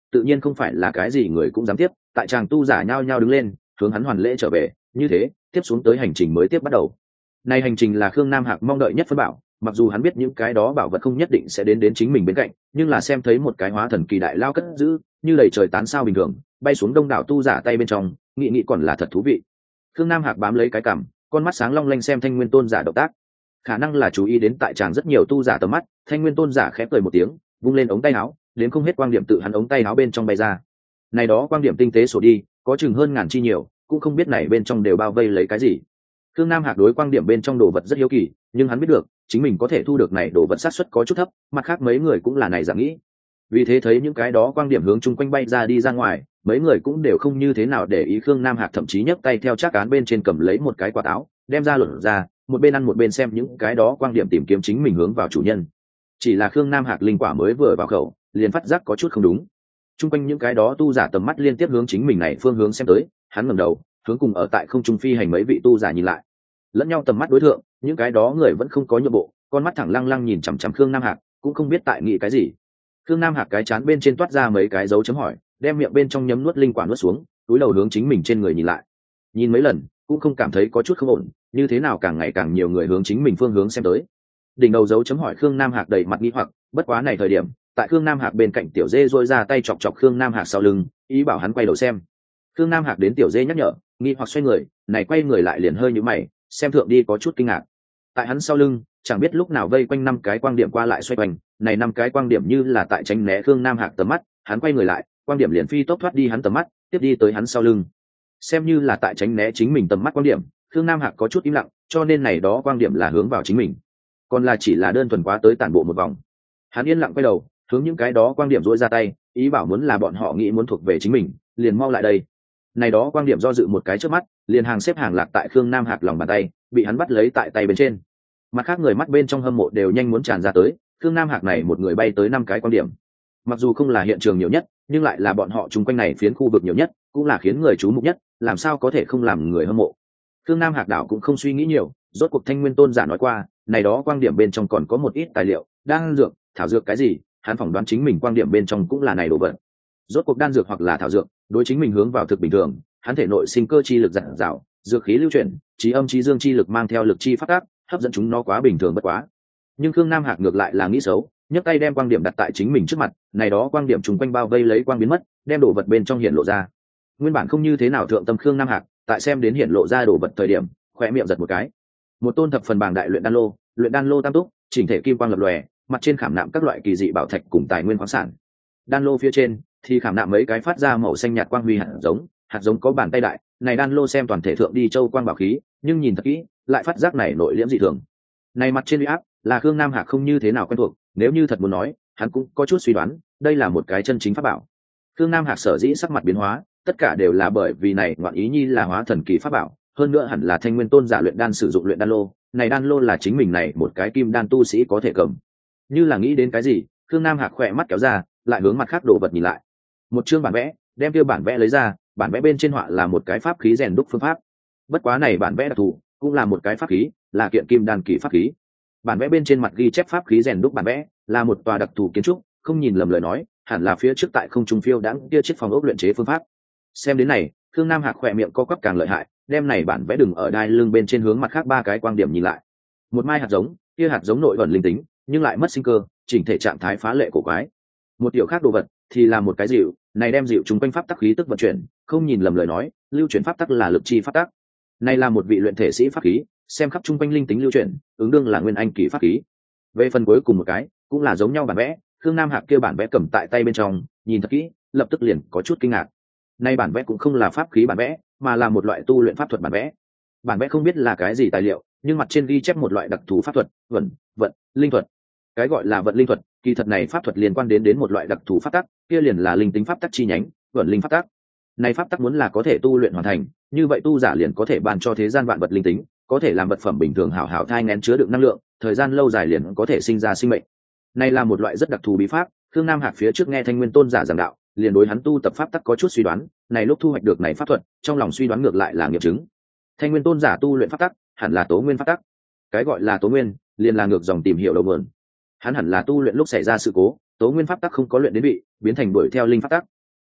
tự nhiên không phải là cái gì người cũng dám tiếp. Tại chàng tu giả nhao nhao đứng lên hướng hắn hoàn lễ trở về. Như thế tiếp xuống tới hành trình mới tiếp bắt đầu. Này hành trình là Khương Nam Hạc mong đợi nhất phân bảo, mặc dù hắn biết những cái đó bảo vật không nhất định sẽ đến đến chính mình bên cạnh, nhưng là xem thấy một cái hóa thần kỳ đại lao cất giữ như đầy trời tán sao bình thường bay xuống đông đảo tu giả tay bên trong, nghĩ nghĩ còn là thật thú vị. Khương Nam Hạc bám lấy cái cằm, con mắt sáng long lanh xem Thanh Nguyên Tôn giả động tác, khả năng là chú ý đến tại tràng rất nhiều tu giả tầm mắt. Thanh Nguyên Tôn giả khẽ cười một tiếng, vung lên ống tay áo, đến không hết quang điểm tự hắn ống tay áo bên trong bay ra. Này đó quang điểm tinh tế sổ đi, có chừng hơn ngàn chi nhiều, cũng không biết này bên trong đều bao vây lấy cái gì. Khương Nam Hạc đối quang điểm bên trong đồ vật rất hiếu kỳ, nhưng hắn biết được chính mình có thể thu được này đồ vật xác suất có chút thấp, mặt khác mấy người cũng là này dạng nghĩ. Vì thế thấy những cái đó quang điểm hướng chung quanh bay ra đi ra ngoài, mấy người cũng đều không như thế nào để ý. Khương Nam Hạc thậm chí nhấc tay theo chắc án bên trên cầm lấy một cái quả táo, đem ra lột ra, một bên ăn một bên xem những cái đó quang điểm tìm kiếm chính mình hướng vào chủ nhân. Chỉ là Khương Nam Hạc linh quả mới vừa vào khẩu, liền phát giác có chút không đúng. Chung quanh những cái đó tu giả tầm mắt liên tiếp hướng chính mình này phương hướng xem tới, hắn ngẩng đầu, hướng cùng ở tại không trung phi hành mấy vị tu giả nhìn lại. Lẫn nhau tầm mắt đối tượng, những cái đó người vẫn không có nhượng bộ, con mắt thẳng lăng lăng nhìn chằm chằm Khương Nam Hạc, cũng không biết tại nghĩ cái gì. Khương Nam Hạc cái chán bên trên toát ra mấy cái dấu chấm hỏi, đem miệng bên trong nhấm nuốt linh quả nuốt xuống, túi đầu hướng chính mình trên người nhìn lại. Nhìn mấy lần, cũng không cảm thấy có chút không ổn, như thế nào càng ngày càng nhiều người hướng chính mình phương hướng xem tới. Đỉnh đầu dấu chấm hỏi Khương Nam Hạc đầy mặt nghi hoặc, bất quá này thời điểm, tại Khương Nam Hạc bên cạnh Tiểu Dê rôi ra tay chọc chọc Khương Nam Hạc sau lưng, ý bảo hắn quay đầu xem. Khương Nam Hạc đến Tiểu Dê nhắc nhở, nghi hoặc xoay người, này quay người lại liền hơi nhíu mày, xem thượng đi có chút kinh ngạc. Tại hắn sau lưng, chẳng biết lúc nào vây quanh năm cái quang điểm qua lại xoay quanh, này năm cái quang điểm như là tại tránh né Khương Nam Hạc tầm mắt, hắn quay người lại, quang điểm liền phi tốc thoát đi hắn tầm mắt, tiếp đi tới hắn sau lưng. Xem như là tại tránh né chính mình tầm mắt quang điểm, Khương Nam Hạc có chút im lặng, cho nên này đó quang điểm là hướng vào chính mình, còn là chỉ là đơn thuần quá tới tản bộ một vòng. Hắn yên lặng quay đầu, hướng những cái đó quang điểm duỗi ra tay, ý bảo muốn là bọn họ nghĩ muốn thuộc về chính mình, liền mau lại đây. Này đó quang điểm do dự một cái trước mắt, liền hàng xếp hàng lạc tại Khương Nam Hạc lòng bàn tay, bị hắn bắt lấy tại tay bên trên. Mặt khác người mắt bên trong hâm mộ đều nhanh muốn tràn ra tới, Khương Nam Hạc này một người bay tới năm cái quang điểm, mặc dù không là hiện trường nhiều nhất, nhưng lại là bọn họ chung quanh này phiến khu vực nhiều nhất, cũng là khiến người chú mục nhất, làm sao có thể không làm người hâm mộ. Khương Nam Hạc đảo cũng không suy nghĩ nhiều, rốt cuộc Thanh Nguyên Tôn giả nói qua, này đó quang điểm bên trong còn có một ít tài liệu, đan dược, thảo dược cái gì, hắn phỏng đoán chính mình quang điểm bên trong cũng là này đồ vật. Rốt cuộc đan dược hoặc là thảo dược, đối chính mình hướng vào thực bình thường, hắn thể nội sinh cơ chi lực dạt dào, dược khí lưu chuyển, trí âm trí dương chi lực mang theo lực chi phát tác, hấp dẫn chúng nó quá bình thường bất quá. Nhưng Khương Nam Hạc ngược lại là nghĩ xấu, nhấc tay đem quang điểm đặt tại chính mình trước mặt, này đó quang điểm trùng quanh bao vây lấy quang biến mất, đem đồ vật bên trong hiện lộ ra. Nguyên bản không như thế nào thượng tâm Khương Nam Hạc, tại xem đến hiện lộ ra đồ vật thời điểm, khóe miệng giật một cái. Một tôn thập phần bảng đại luyện đan lô, luyện đan lô tam túc, chỉnh thể kim quang lập lòe, mặt trên khảm nạm các loại kỳ dị bảo thạch cùng tài nguyên khoáng sản. Đan lô phía trên thì khảm nạm mấy cái phát ra màu xanh nhạt quang huy hạt giống, hạt giống có bàn tay đại, này đan lô xem toàn thể thượng đi châu quang bảo khí, nhưng nhìn thật kỹ, lại phát giác này nội liễm dị thường. Này mặt trên uy áp, là Khương Nam Hạc không như thế nào quen thuộc, nếu như thật muốn nói, hắn cũng có chút suy đoán, đây là một cái chân chính pháp bảo. Khương Nam Hạc sở dĩ sắc mặt biến hóa, tất cả đều là bởi vì này ngoạn ý nhi là hóa thần kỳ pháp bảo, hơn nữa hẳn là Thanh Nguyên Tôn giả luyện đan sử dụng luyện đan lô, này đan lô là chính mình này một cái kim đan tu sĩ có thể cầm. Như là nghĩ đến cái gì, Khương Nam Hạc khỏe mắt kéo ra, lại hướng mặt khác đồ vật nhìn lại. Một chương bản vẽ, đem kia bản vẽ lấy ra, bản vẽ bên trên họa là một cái pháp khí rèn đúc phương pháp. Bất quá này bản vẽ đặc thù, cũng là một cái pháp khí, là kiện kim đan kỳ pháp khí. Bản vẽ bên trên mặt ghi chép pháp khí rèn đúc bản vẽ, là một tòa đặc thù kiến trúc, không nhìn lầm lời nói, hẳn là phía trước tại không trung phiêu đãng kia chiếc phòng ốc luyện chế phương pháp. Xem đến này, Khương Nam Hạc khỏe miệng co quắp càng lợi hại, đem này bản vẽ đừng ở đai lưng bên trên hướng mặt khác ba cái quang điểm nhìn lại. Một mai hạt giống, kia hạt giống nội ẩn linh tính, nhưng lại mất sinh cơ, chỉnh thể trạng thái phá lệ cổ quái. Một điều khác đồ vật thì là một cái dịu, này đem dịu chúng quanh pháp tắc khí tức vận chuyển, không nhìn lầm lời nói, lưu chuyển pháp tắc là lực chi pháp tắc. Này là một vị luyện thể sĩ pháp khí, xem khắp trung quanh linh tính lưu chuyển, ứng đương là nguyên anh kỳ pháp khí. Về phần cuối cùng một cái, cũng là giống nhau bản vẽ, Khương Nam Hạc kia bản vẽ cầm tại tay bên trong, nhìn thật kỹ, lập tức liền có chút kinh ngạc. Nay bản vẽ cũng không là pháp khí bản vẽ, mà là một loại tu luyện pháp thuật bản vẽ. Bản vẽ không biết là cái gì tài liệu, nhưng mặt trên ghi chép một loại đặc thù pháp thuật, vận, vận, linh thuật. Cái gọi là vận linh thuật, kỳ thật này pháp thuật liên quan đến đến một loại đặc thù pháp tắc, kia liền là linh tính pháp tắc chi nhánh, vận linh pháp tắc. Này pháp tắc muốn là có thể tu luyện hoàn thành, như vậy tu giả liền có thể ban cho thế gian vạn vật linh tính, có thể làm vật phẩm bình thường hảo hảo thai nghén chứa đựng năng lượng, thời gian lâu dài liền có thể sinh ra sinh mệnh. Này là một loại rất đặc thù bí pháp, Khương Nam Hạc phía trước nghe Thanh Nguyên Tôn giả giảng đạo, liền đối hắn tu tập pháp tắc có chút suy đoán, này lúc thu hoạch được này pháp thuật, trong lòng suy đoán ngược lại là nghiệm chứng. Thanh Nguyên Tôn giả tu luyện pháp tắc, hẳn là tố nguyên pháp tắc. Cái gọi là tố nguyên, liền là ngược dòng tìm hiểu đầu nguồn. Hắn hẳn là tu luyện lúc xảy ra sự cố, tố nguyên pháp tắc không có luyện đến vị, biến thành đuổi theo linh pháp tắc,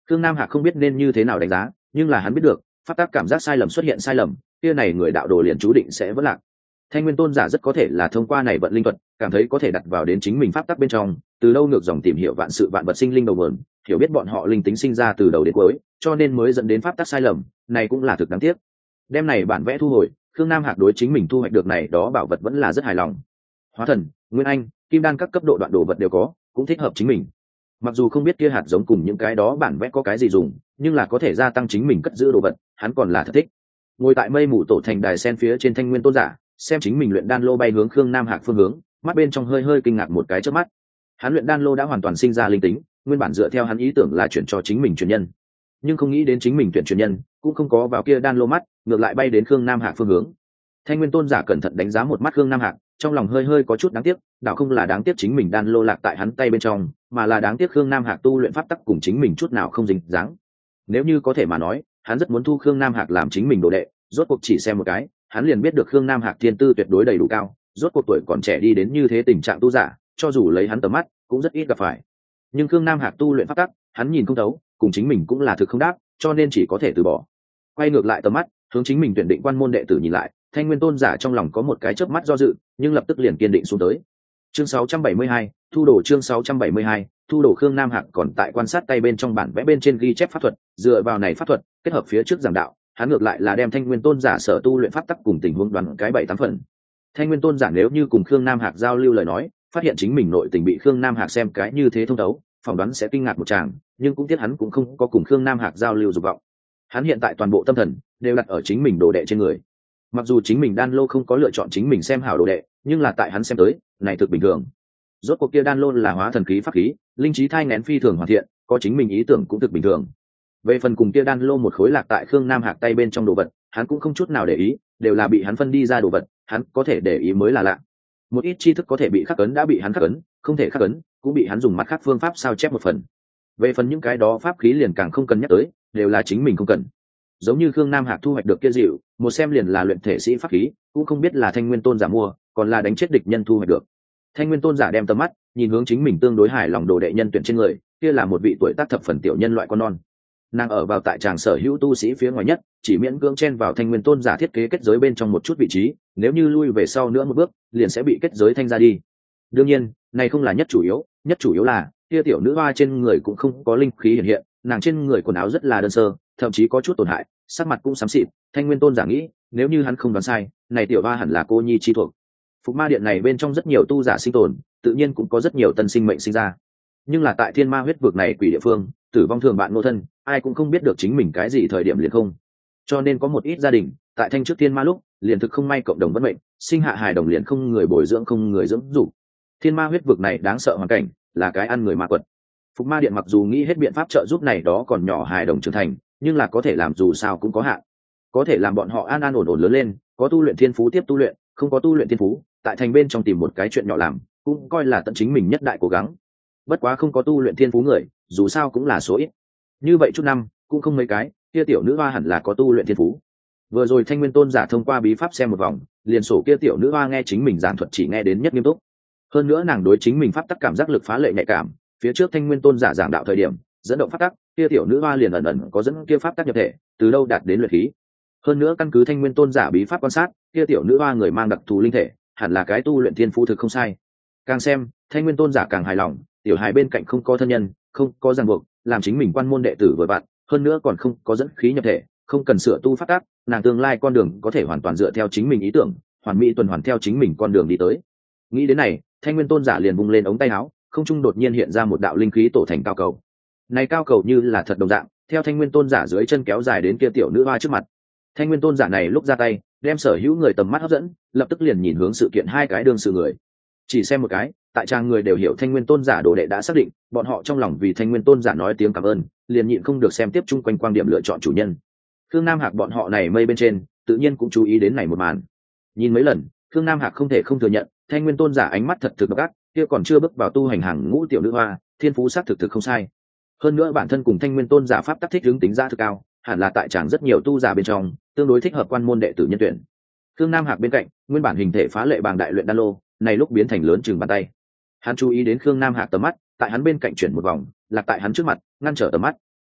Khương Nam Hạc không biết nên như thế nào đánh giá, nhưng là hắn biết được pháp tắc cảm giác sai lầm xuất hiện sai lầm, kia này người đạo đồ liền chú định sẽ vỡ lạc. Thanh Nguyên Tôn giả rất có thể là thông qua này vận linh thuật, cảm thấy có thể đặt vào đến chính mình pháp tắc bên trong, từ lâu ngược dòng tìm hiểu vạn sự vạn vật sinh linh đầu nguồn, hiểu biết bọn họ linh tính sinh ra từ đầu đến cuối, cho nên mới dẫn đến pháp tắc sai lầm, này cũng là thực đáng tiếc. Đem này bản vẽ thu hồi, Khương Nam Hạc đối chính mình thu hoạch được này đó bảo vật vẫn là rất hài lòng. Hóa thần, Nguyên Anh, Kim Đan các cấp độ đoạn đồ vật đều có, cũng thích hợp chính mình. Mặc dù không biết kia hạt giống cùng những cái đó bản vẽ có cái gì dùng, nhưng là có thể gia tăng chính mình cất giữ đồ vật, hắn còn là thật thích. Ngồi tại mây mù tổ thành đài sen phía trên Thanh Nguyên Tôn giả, xem chính mình luyện đan lô bay hướng Khương Nam Hạc phương hướng, mắt bên trong hơi hơi kinh ngạc một cái chớp mắt. Hắn luyện đan lô đã hoàn toàn sinh ra linh tính, nguyên bản dựa theo hắn ý tưởng là chuyển cho chính mình truyền nhân, nhưng không nghĩ đến chính mình tuyển truyền nhân cũng không có vào kia đan lô mắt, ngược lại bay đến Khương Nam Hạc phương hướng. Thanh Nguyên Tôn giả cẩn thận đánh giá một mắt Khương Nam Hạc, trong lòng hơi hơi có chút đáng tiếc, đạo không là đáng tiếc chính mình đan lô lạc tại hắn tay bên trong, mà là đáng tiếc Khương Nam Hạc tu luyện pháp tắc cùng chính mình chút nào không dính dáng. Nếu như có thể mà nói, hắn rất muốn thu Khương Nam Hạc làm chính mình đồ đệ, rốt cuộc chỉ xem một cái, hắn liền biết được Khương Nam Hạc thiên tư tuyệt đối đầy đủ cao, rốt cuộc tuổi còn trẻ đi đến như thế tình trạng tu giả, cho dù lấy hắn tầm mắt, cũng rất ít gặp phải. Nhưng Khương Nam Hạc tu luyện pháp tắc, hắn nhìn không thấu, cùng chính mình cũng là thực không đáp, cho nên chỉ có thể từ bỏ. Quay ngược lại tầm mắt, hướng chính mình tuyển định quan môn đệ tử nhìn lại, Thanh Nguyên Tôn giả trong lòng có một cái chớp mắt do dự, nhưng lập tức liền kiên định xuống tới. Chương sáu trăm bảy mươi hai, thu đồ chương sáu trăm bảy mươi hai, thu đồ Khương Nam Hạc còn tại quan sát tay bên trong bản vẽ bên trên ghi chép pháp thuật, dựa vào này pháp thuật, kết hợp phía trước giảng đạo, hắn ngược lại là đem Thanh Nguyên Tôn giả sở tu luyện pháp tắc cùng tình huống đoán cái bảy tám phần. Thanh Nguyên Tôn giả nếu như cùng Khương Nam Hạc giao lưu lời nói, phát hiện chính mình nội tình bị Khương Nam Hạc xem cái như thế thông thấu, phỏng đoán sẽ kinh ngạc một tràng, nhưng cũng tiếc hắn cũng không có cùng Khương Nam Hạc giao lưu dục vọng. Hắn hiện tại toàn bộ tâm thần đều đặt ở chính mình đồ đệ trên người. Mặc dù chính mình đan lô không có lựa chọn chính mình xem hảo đồ đệ, nhưng là tại hắn xem tới, này thực bình thường. Rốt cuộc kia đan lô là hóa thần khí pháp khí, linh trí thai nghén phi thường hoàn thiện, có chính mình ý tưởng cũng thực bình thường. Về phần cùng kia đan lô một khối lạc tại Khương Nam Hạc tay bên trong đồ vật, hắn cũng không chút nào để ý, đều là bị hắn phân đi ra đồ vật, hắn có thể để ý mới là lạ. Một ít tri thức có thể bị khắc ấn đã bị hắn khắc ấn, không thể khắc ấn, cũng bị hắn dùng mặt khác phương pháp sao chép một phần. Về phần những cái đó pháp khí liền càng không cần nhắc tới, đều là chính mình không cần. Giống như Khương Nam Hạc thu hoạch được kia dịu, một xem liền là luyện thể sĩ pháp khí, cũng không biết là Thanh Nguyên Tôn giả mua, còn là đánh chết địch nhân thu hoạch được. Thanh Nguyên Tôn giả đem tầm mắt nhìn hướng chính mình tương đối hài lòng đồ đệ nhân tuyển trên người, kia là một vị tuổi tác thập phần tiểu nhân loại con non. Nàng ở vào tại tràng sở hữu tu sĩ phía ngoài nhất, chỉ miễn cưỡng chen vào Thanh Nguyên Tôn giả thiết kế kết giới bên trong một chút vị trí, nếu như lui về sau nữa một bước, liền sẽ bị kết giới thanh ra đi. Đương nhiên, này không là nhất chủ yếu, nhất chủ yếu là kia tiểu nữ hoa trên người cũng không có linh khí hiện hiện, nàng trên người quần áo rất là đơn sơ, thậm chí có chút tổn hại, sắc mặt cũng xám xịt. Thanh Nguyên Tôn giả nghĩ, nếu như hắn không đoán sai, này tiểu hoa hẳn là cô nhi chi thuộc. Phục ma điện này bên trong rất nhiều tu giả sinh tồn, tự nhiên cũng có rất nhiều tân sinh mệnh sinh ra. Nhưng là tại thiên ma huyết vực này quỷ địa phương, tử vong thường bạn nô thân, ai cũng không biết được chính mình cái gì thời điểm liền không. Cho nên có một ít gia đình, tại thanh trước thiên ma lúc, liền thực không may cộng đồng bất mệnh, sinh hạ hài đồng liền không người bồi dưỡng không người dưỡng dục. Thiên ma huyết vực này đáng sợ hoàn cảnh, là cái ăn người ma quật. Phục ma điện mặc dù nghĩ hết biện pháp trợ giúp này đó còn nhỏ hài đồng trưởng thành, nhưng là có thể làm dù sao cũng có hạn. Có thể làm bọn họ an an ổn ổn lớn lên, có tu luyện thiên phú tiếp tu luyện, không có tu luyện thiên phú, tại thành bên trong tìm một cái chuyện nhỏ làm, cũng coi là tận chính mình nhất đại cố gắng. Bất quá không có tu luyện thiên phú người, dù sao cũng là số ít. Như vậy chút năm, cũng không mấy cái, kia tiểu nữ hoa hẳn là có tu luyện thiên phú. Vừa rồi Thanh Nguyên Tôn giả thông qua bí pháp xem một vòng, liền sổ kia tiểu nữ hoa nghe chính mình giảng thuật chỉ nghe đến nhất nghiêm túc. Hơn nữa nàng đối chính mình pháp tắc cảm giác lực phá lệ nhạy cảm, phía trước Thanh Nguyên Tôn giả giảng đạo thời điểm, dẫn động pháp tắc, kia tiểu nữ hoa liền ẩn ẩn có dẫn kia pháp tắc nhập thể, từ đâu đạt đến luyện khí. Hơn nữa căn cứ Thanh Nguyên Tôn giả bí pháp quan sát, kia tiểu nữ hoa người mang đặc thù linh thể, hẳn là cái tu luyện thiên phú thực không sai. Càng xem, Thanh Nguyên Tôn giả càng hài lòng, tiểu hài bên cạnh không có thân nhân, không có ràng buộc, làm chính mình quan môn đệ tử vừa bạn, hơn nữa còn không có dẫn khí nhập thể, không cần sửa tu pháp tắc, nàng tương lai con đường có thể hoàn toàn dựa theo chính mình ý tưởng, hoàn mỹ tuần hoàn theo chính mình con đường đi tới. Nghĩ đến này, Thanh Nguyên Tôn giả liền vung lên ống tay áo, không trung đột nhiên hiện ra một đạo linh khí tổ thành cao cầu. Này cao cầu như là thật đồng dạng, theo Thanh Nguyên Tôn giả dưới chân kéo dài đến kia tiểu nữ hoa trước mặt. Thanh Nguyên Tôn giả này lúc ra tay, đem sở hữu người tầm mắt hấp dẫn, lập tức liền nhìn hướng sự kiện hai cái đương sự người. Chỉ xem một cái, tại trang người đều hiểu Thanh Nguyên Tôn giả đồ đệ đã xác định, bọn họ trong lòng vì Thanh Nguyên Tôn giả nói tiếng cảm ơn, liền nhịn không được xem tiếp chung quanh quan điểm lựa chọn chủ nhân. Khương Nam Hạc bọn họ này mây bên trên, tự nhiên cũng chú ý đến này một màn. Nhìn mấy lần, Khương Nam Hạc không thể không thừa nhận, Thanh Nguyên Tôn giả ánh mắt thật thực độc ác, kia còn chưa bước vào tu hành hàng ngũ tiểu nữ hoa, thiên phú sát thực thực không sai. Hơn nữa bản thân cùng Thanh Nguyên Tôn giả pháp tắc thích ứng tính ra thực cao, hẳn là tại tràng rất nhiều tu giả bên trong, tương đối thích hợp quan môn đệ tử nhân tuyển. Khương Nam Hạc bên cạnh, nguyên bản hình thể phá lệ bàng đại luyện đan lô, này lúc biến thành lớn chừng bàn tay. Hắn chú ý đến Khương Nam Hạc tầm mắt, tại hắn bên cạnh chuyển một vòng, lạc tại hắn trước mặt, ngăn trở tầm mắt.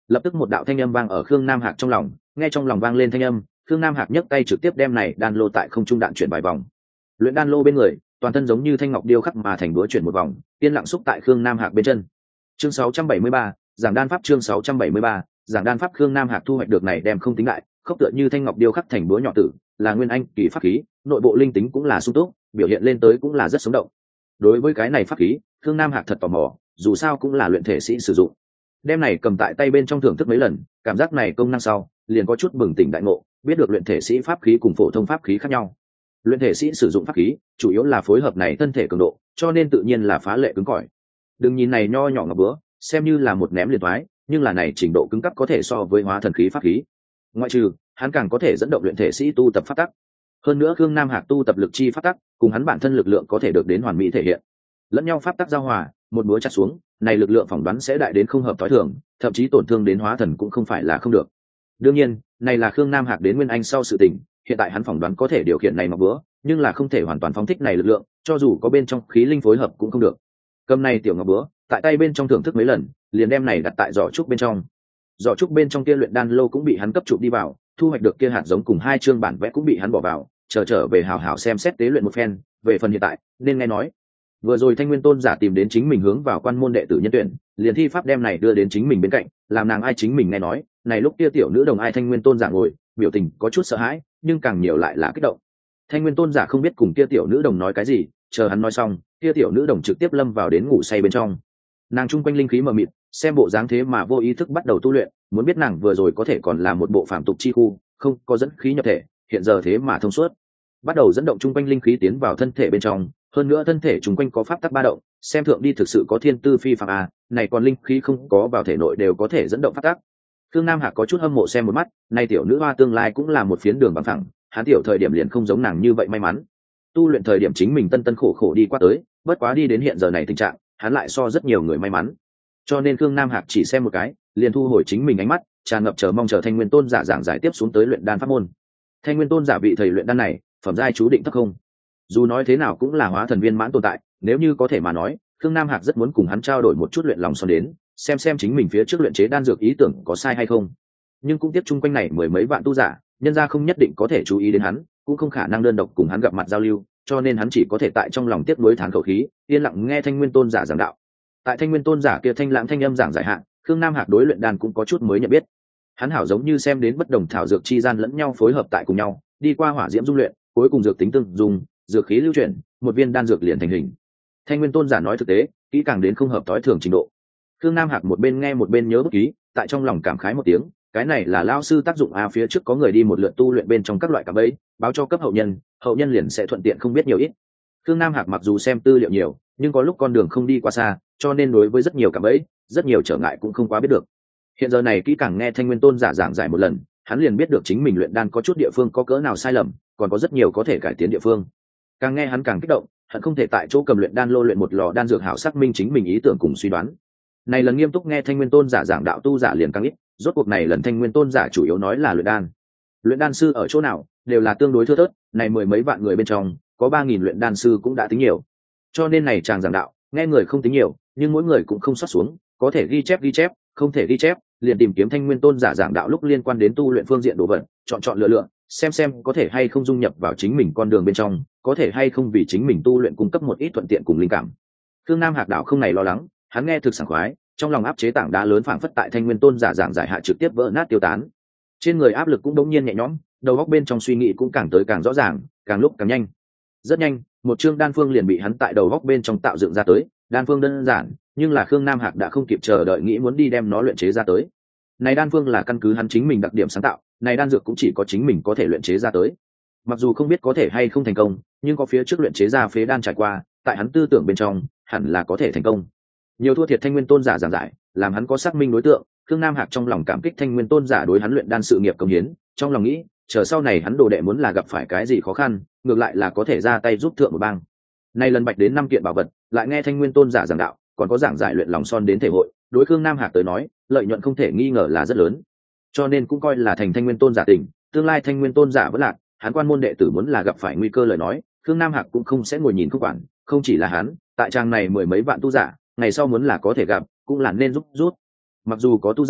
Lập tức một đạo thanh âm vang ở Khương Nam Hạc trong lòng, nghe trong lòng vang lên thanh âm, Khương Nam Hạc nhấc tay trực tiếp đem này đan lô tại không trung đạn chuyển vài vòng. Luyện đan lô bên người, toàn thân giống như thanh ngọc điêu khắc mà thành búa chuyển một vòng, yên lặng xúc tại Khương Nam Hạc bên chân. Chương sáu trăm bảy mươi ba, giảng đan pháp chương sáu trăm bảy mươi ba, giảng đan pháp Khương Nam Hạc thu hoạch được này đem không tính lại, khốc tựa như thanh ngọc điêu khắc thành búa nhỏ tử, là nguyên anh kỳ pháp khí, nội bộ linh tính cũng là sung túc, biểu hiện lên tới cũng là rất sống động. Đối với cái này pháp khí, Khương Nam Hạc thật tò mò, dù sao cũng là luyện thể sĩ sử dụng. Đem này cầm tại tay bên trong thưởng thức mấy lần, cảm giác này công năng sau, liền có chút bừng tỉnh đại ngộ, biết được luyện thể sĩ pháp khí cùng phổ thông pháp khí khác nhau. Luyện thể sĩ sử dụng pháp khí, chủ yếu là phối hợp này thân thể cường độ, cho nên tự nhiên là phá lệ cứng cỏi. Đừng nhìn này nho nhỏ ngọc búa, xem như là một ném liền thoái, nhưng là này trình độ cứng cấp có thể so với hóa thần khí pháp khí. Ngoại trừ, hắn càng có thể dẫn động luyện thể sĩ tu tập pháp tắc. Hơn nữa Khương Nam Hạc tu tập lực chi pháp tắc, cùng hắn bản thân lực lượng có thể được đến hoàn mỹ thể hiện. Lẫn nhau pháp tắc giao hòa, một búa chặt xuống, này lực lượng phỏng đoán sẽ đại đến không hợp tối thường, thậm chí tổn thương đến hóa thần cũng không phải là không được. Đương nhiên, này là Khương Nam Hạc đến Nguyên Anh sau sự tình, hiện tại hắn phỏng đoán có thể điều khiển này mà búa, nhưng là không thể hoàn toàn phóng thích này lực lượng, cho dù có bên trong khí linh phối hợp cũng không được. Cầm này tiểu ngọc búa, tại tay bên trong thưởng thức mấy lần, liền đem này đặt tại giỏ trúc bên trong. Giỏ trúc bên trong kia luyện đan lô cũng bị hắn cấp chụp đi vào, thu hoạch được kia hạt giống cùng hai chương bản vẽ cũng bị hắn bỏ vào, chờ trở về hào hào xem xét tế luyện một phen. Về phần hiện tại, nên nghe nói, vừa rồi Thanh Nguyên Tôn giả tìm đến chính mình hướng vào quan môn đệ tử nhân tuyển, liền thi pháp đem này đưa đến chính mình bên cạnh, làm nàng ai chính mình nghe nói. Này lúc kia tiểu nữ đồng ai Thanh Nguyên Tôn giả ngồi, biểu tình có chút sợ hãi, nhưng càng nhiều lại là kích động. Thanh Nguyên Tôn giả không biết cùng kia tiểu nữ đồng nói cái gì, chờ hắn nói xong, kia tiểu nữ đồng trực tiếp lâm vào đến ngủ say bên trong. Nàng trung quanh linh khí mờ mịt, xem bộ dáng thế mà vô ý thức bắt đầu tu luyện, muốn biết nàng vừa rồi có thể còn là một bộ phạm tục chi khu, không có dẫn khí nhập thể, hiện giờ thế mà thông suốt, bắt đầu dẫn động trung quanh linh khí tiến vào thân thể bên trong. Hơn nữa thân thể trung quanh có pháp tắc ba động, xem thượng đi thực sự có thiên tư phi phàm à, này còn linh khí không có vào thể nội đều có thể dẫn động pháp tắc. Khương Nam Hạc có chút hâm mộ xem một mắt, này tiểu nữ hoa tương lai cũng là một phiến đường bằng phẳng, hắn tiểu thời điểm liền không giống nàng như vậy may mắn. Tu luyện thời điểm chính mình tân tân khổ khổ đi qua tới, bất quá đi đến hiện giờ này tình trạng, hắn lại so rất nhiều người may mắn. Cho nên Khương Nam Hạc chỉ xem một cái, liền thu hồi chính mình ánh mắt, tràn ngập chờ mong chờ Thanh Nguyên Tôn giả giảng giải tiếp xuống tới luyện đan pháp môn. Thanh Nguyên Tôn giả vị thầy luyện đan này, phẩm giai chú định thấp không. Dù nói thế nào cũng là hóa thần viên mãn tồn tại, nếu như có thể mà nói, Khương Nam Hạc rất muốn cùng hắn trao đổi một chút luyện lòng son đến, xem xem chính mình phía trước luyện chế đan dược ý tưởng có sai hay không. Nhưng cũng tiếp chung quanh này mười mấy vạn tu giả, nhân ra không nhất định có thể chú ý đến hắn, cũng không khả năng đơn độc cùng hắn gặp mặt giao lưu, cho nên hắn chỉ có thể tại trong lòng tiếp nối thán khẩu khí, yên lặng nghe Thanh Nguyên Tôn giả giảng đạo. Tại Thanh Nguyên Tôn giả kia thanh lãng thanh âm giảng giải hạn, Khương Nam Hạc đối luyện đan cũng có chút mới nhận biết. Hắn hảo giống như xem đến bất đồng thảo dược chi gian lẫn nhau phối hợp tại cùng nhau, đi qua hỏa diễm dung luyện, cuối cùng dược tính tương dùng, dược khí lưu chuyển, một viên đan dược liền thành hình. Thanh Nguyên Tôn giả nói thực tế, kỹ càng đến không hợp tối thường trình độ. Khương Nam Hạc một bên nghe một bên nhớ bút ký, tại trong lòng cảm khái một tiếng, cái này là lao sư tác dụng a, phía trước có người đi một lượt tu luyện bên trong các loại cạm bẫy, báo cho cấp hậu nhân, hậu nhân liền sẽ thuận tiện không biết nhiều ít. Khương Nam Hạc mặc dù xem tư liệu nhiều, nhưng có lúc con đường không đi quá xa, cho nên đối với rất nhiều cạm bẫy, rất nhiều trở ngại cũng không quá biết được. Hiện giờ này kỹ càng nghe Thanh Nguyên Tôn giả giảng giải một lần, hắn liền biết được chính mình luyện đan có chút địa phương có cỡ nào sai lầm, còn có rất nhiều có thể cải tiến địa phương. Càng nghe hắn càng kích động, hắn không thể tại chỗ cầm luyện đan lô luyện một lò đan dược hảo xác minh chính mình ý tưởng cùng suy đoán. Này lần nghiêm túc nghe Thanh Nguyên Tôn giả giảng đạo tu giả liền càng ít, rốt cuộc này lần Thanh Nguyên Tôn giả chủ yếu nói là luyện đan. Luyện đan sư ở chỗ nào, đều là tương đối thưa thớt, này mười mấy vạn người bên trong, có ba nghìn luyện đan sư cũng đã tính nhiều. Cho nên này chàng giảng đạo, nghe người không tính nhiều, nhưng mỗi người cũng không xót xuống, có thể ghi chép ghi chép, không thể ghi chép, liền tìm kiếm Thanh Nguyên Tôn giả giảng đạo lúc liên quan đến tu luyện phương diện đồ vật, chọn chọn lựa lựa, xem xem có thể hay không dung nhập vào chính mình con đường bên trong, có thể hay không vì chính mình tu luyện cung cấp một ít thuận tiện cùng linh cảm. Khương Nam Hạc đạo không này lo lắng, hắn nghe thực sảng khoái, trong lòng áp chế tảng đá lớn phảng phất tại Thanh Nguyên Tôn giả giảng giải hạ trực tiếp vỡ nát tiêu tán. Trên người áp lực cũng đống nhiên nhẹ nhõm, đầu óc bên trong suy nghĩ cũng càng tới càng rõ ràng, càng lúc càng nhanh. Rất nhanh, một chương đan phương liền bị hắn tại đầu óc bên trong tạo dựng ra tới, đan phương đơn giản, nhưng là Khương Nam Hạc đã không kịp chờ đợi nghĩ muốn đi đem nó luyện chế ra tới. Này đan phương là căn cứ hắn chính mình đặc điểm sáng tạo, này đan dược cũng chỉ có chính mình có thể luyện chế ra tới. Mặc dù không biết có thể hay không thành công, nhưng có phía trước luyện chế ra phế đan trải qua, tại hắn tư tưởng bên trong, hẳn là có thể thành công. Nhiều thua thiệt Thanh Nguyên Tôn giả giảng giải, làm hắn có xác minh đối tượng, Khương Nam Hạc trong lòng cảm kích Thanh Nguyên Tôn giả đối hắn luyện đan sự nghiệp công hiến, trong lòng nghĩ, chờ sau này hắn đồ đệ muốn là gặp phải cái gì khó khăn, ngược lại là có thể ra tay giúp thượng một bang. Nay lần bạch đến năm kiện bảo vật, lại nghe Thanh Nguyên Tôn giả giảng đạo, còn có giảng giải luyện lòng son đến thể hội, đối Khương Nam Hạc tới nói, lợi nhuận không thể nghi ngờ là rất lớn. Cho nên cũng coi là thành Thanh Nguyên Tôn giả tình, tương lai Thanh Nguyên Tôn giả vẫn lạc, hắn quan môn đệ tử muốn là gặp phải nguy cơ lời nói, Khương Nam Hạc cũng không sẽ ngồi nhìn không quản, không chỉ là hắn, tại trang này mười mấy vạn tu giả, ngày sau muốn là có thể gặp, cũng là nên giúp rút. Mặc dù có tu giả,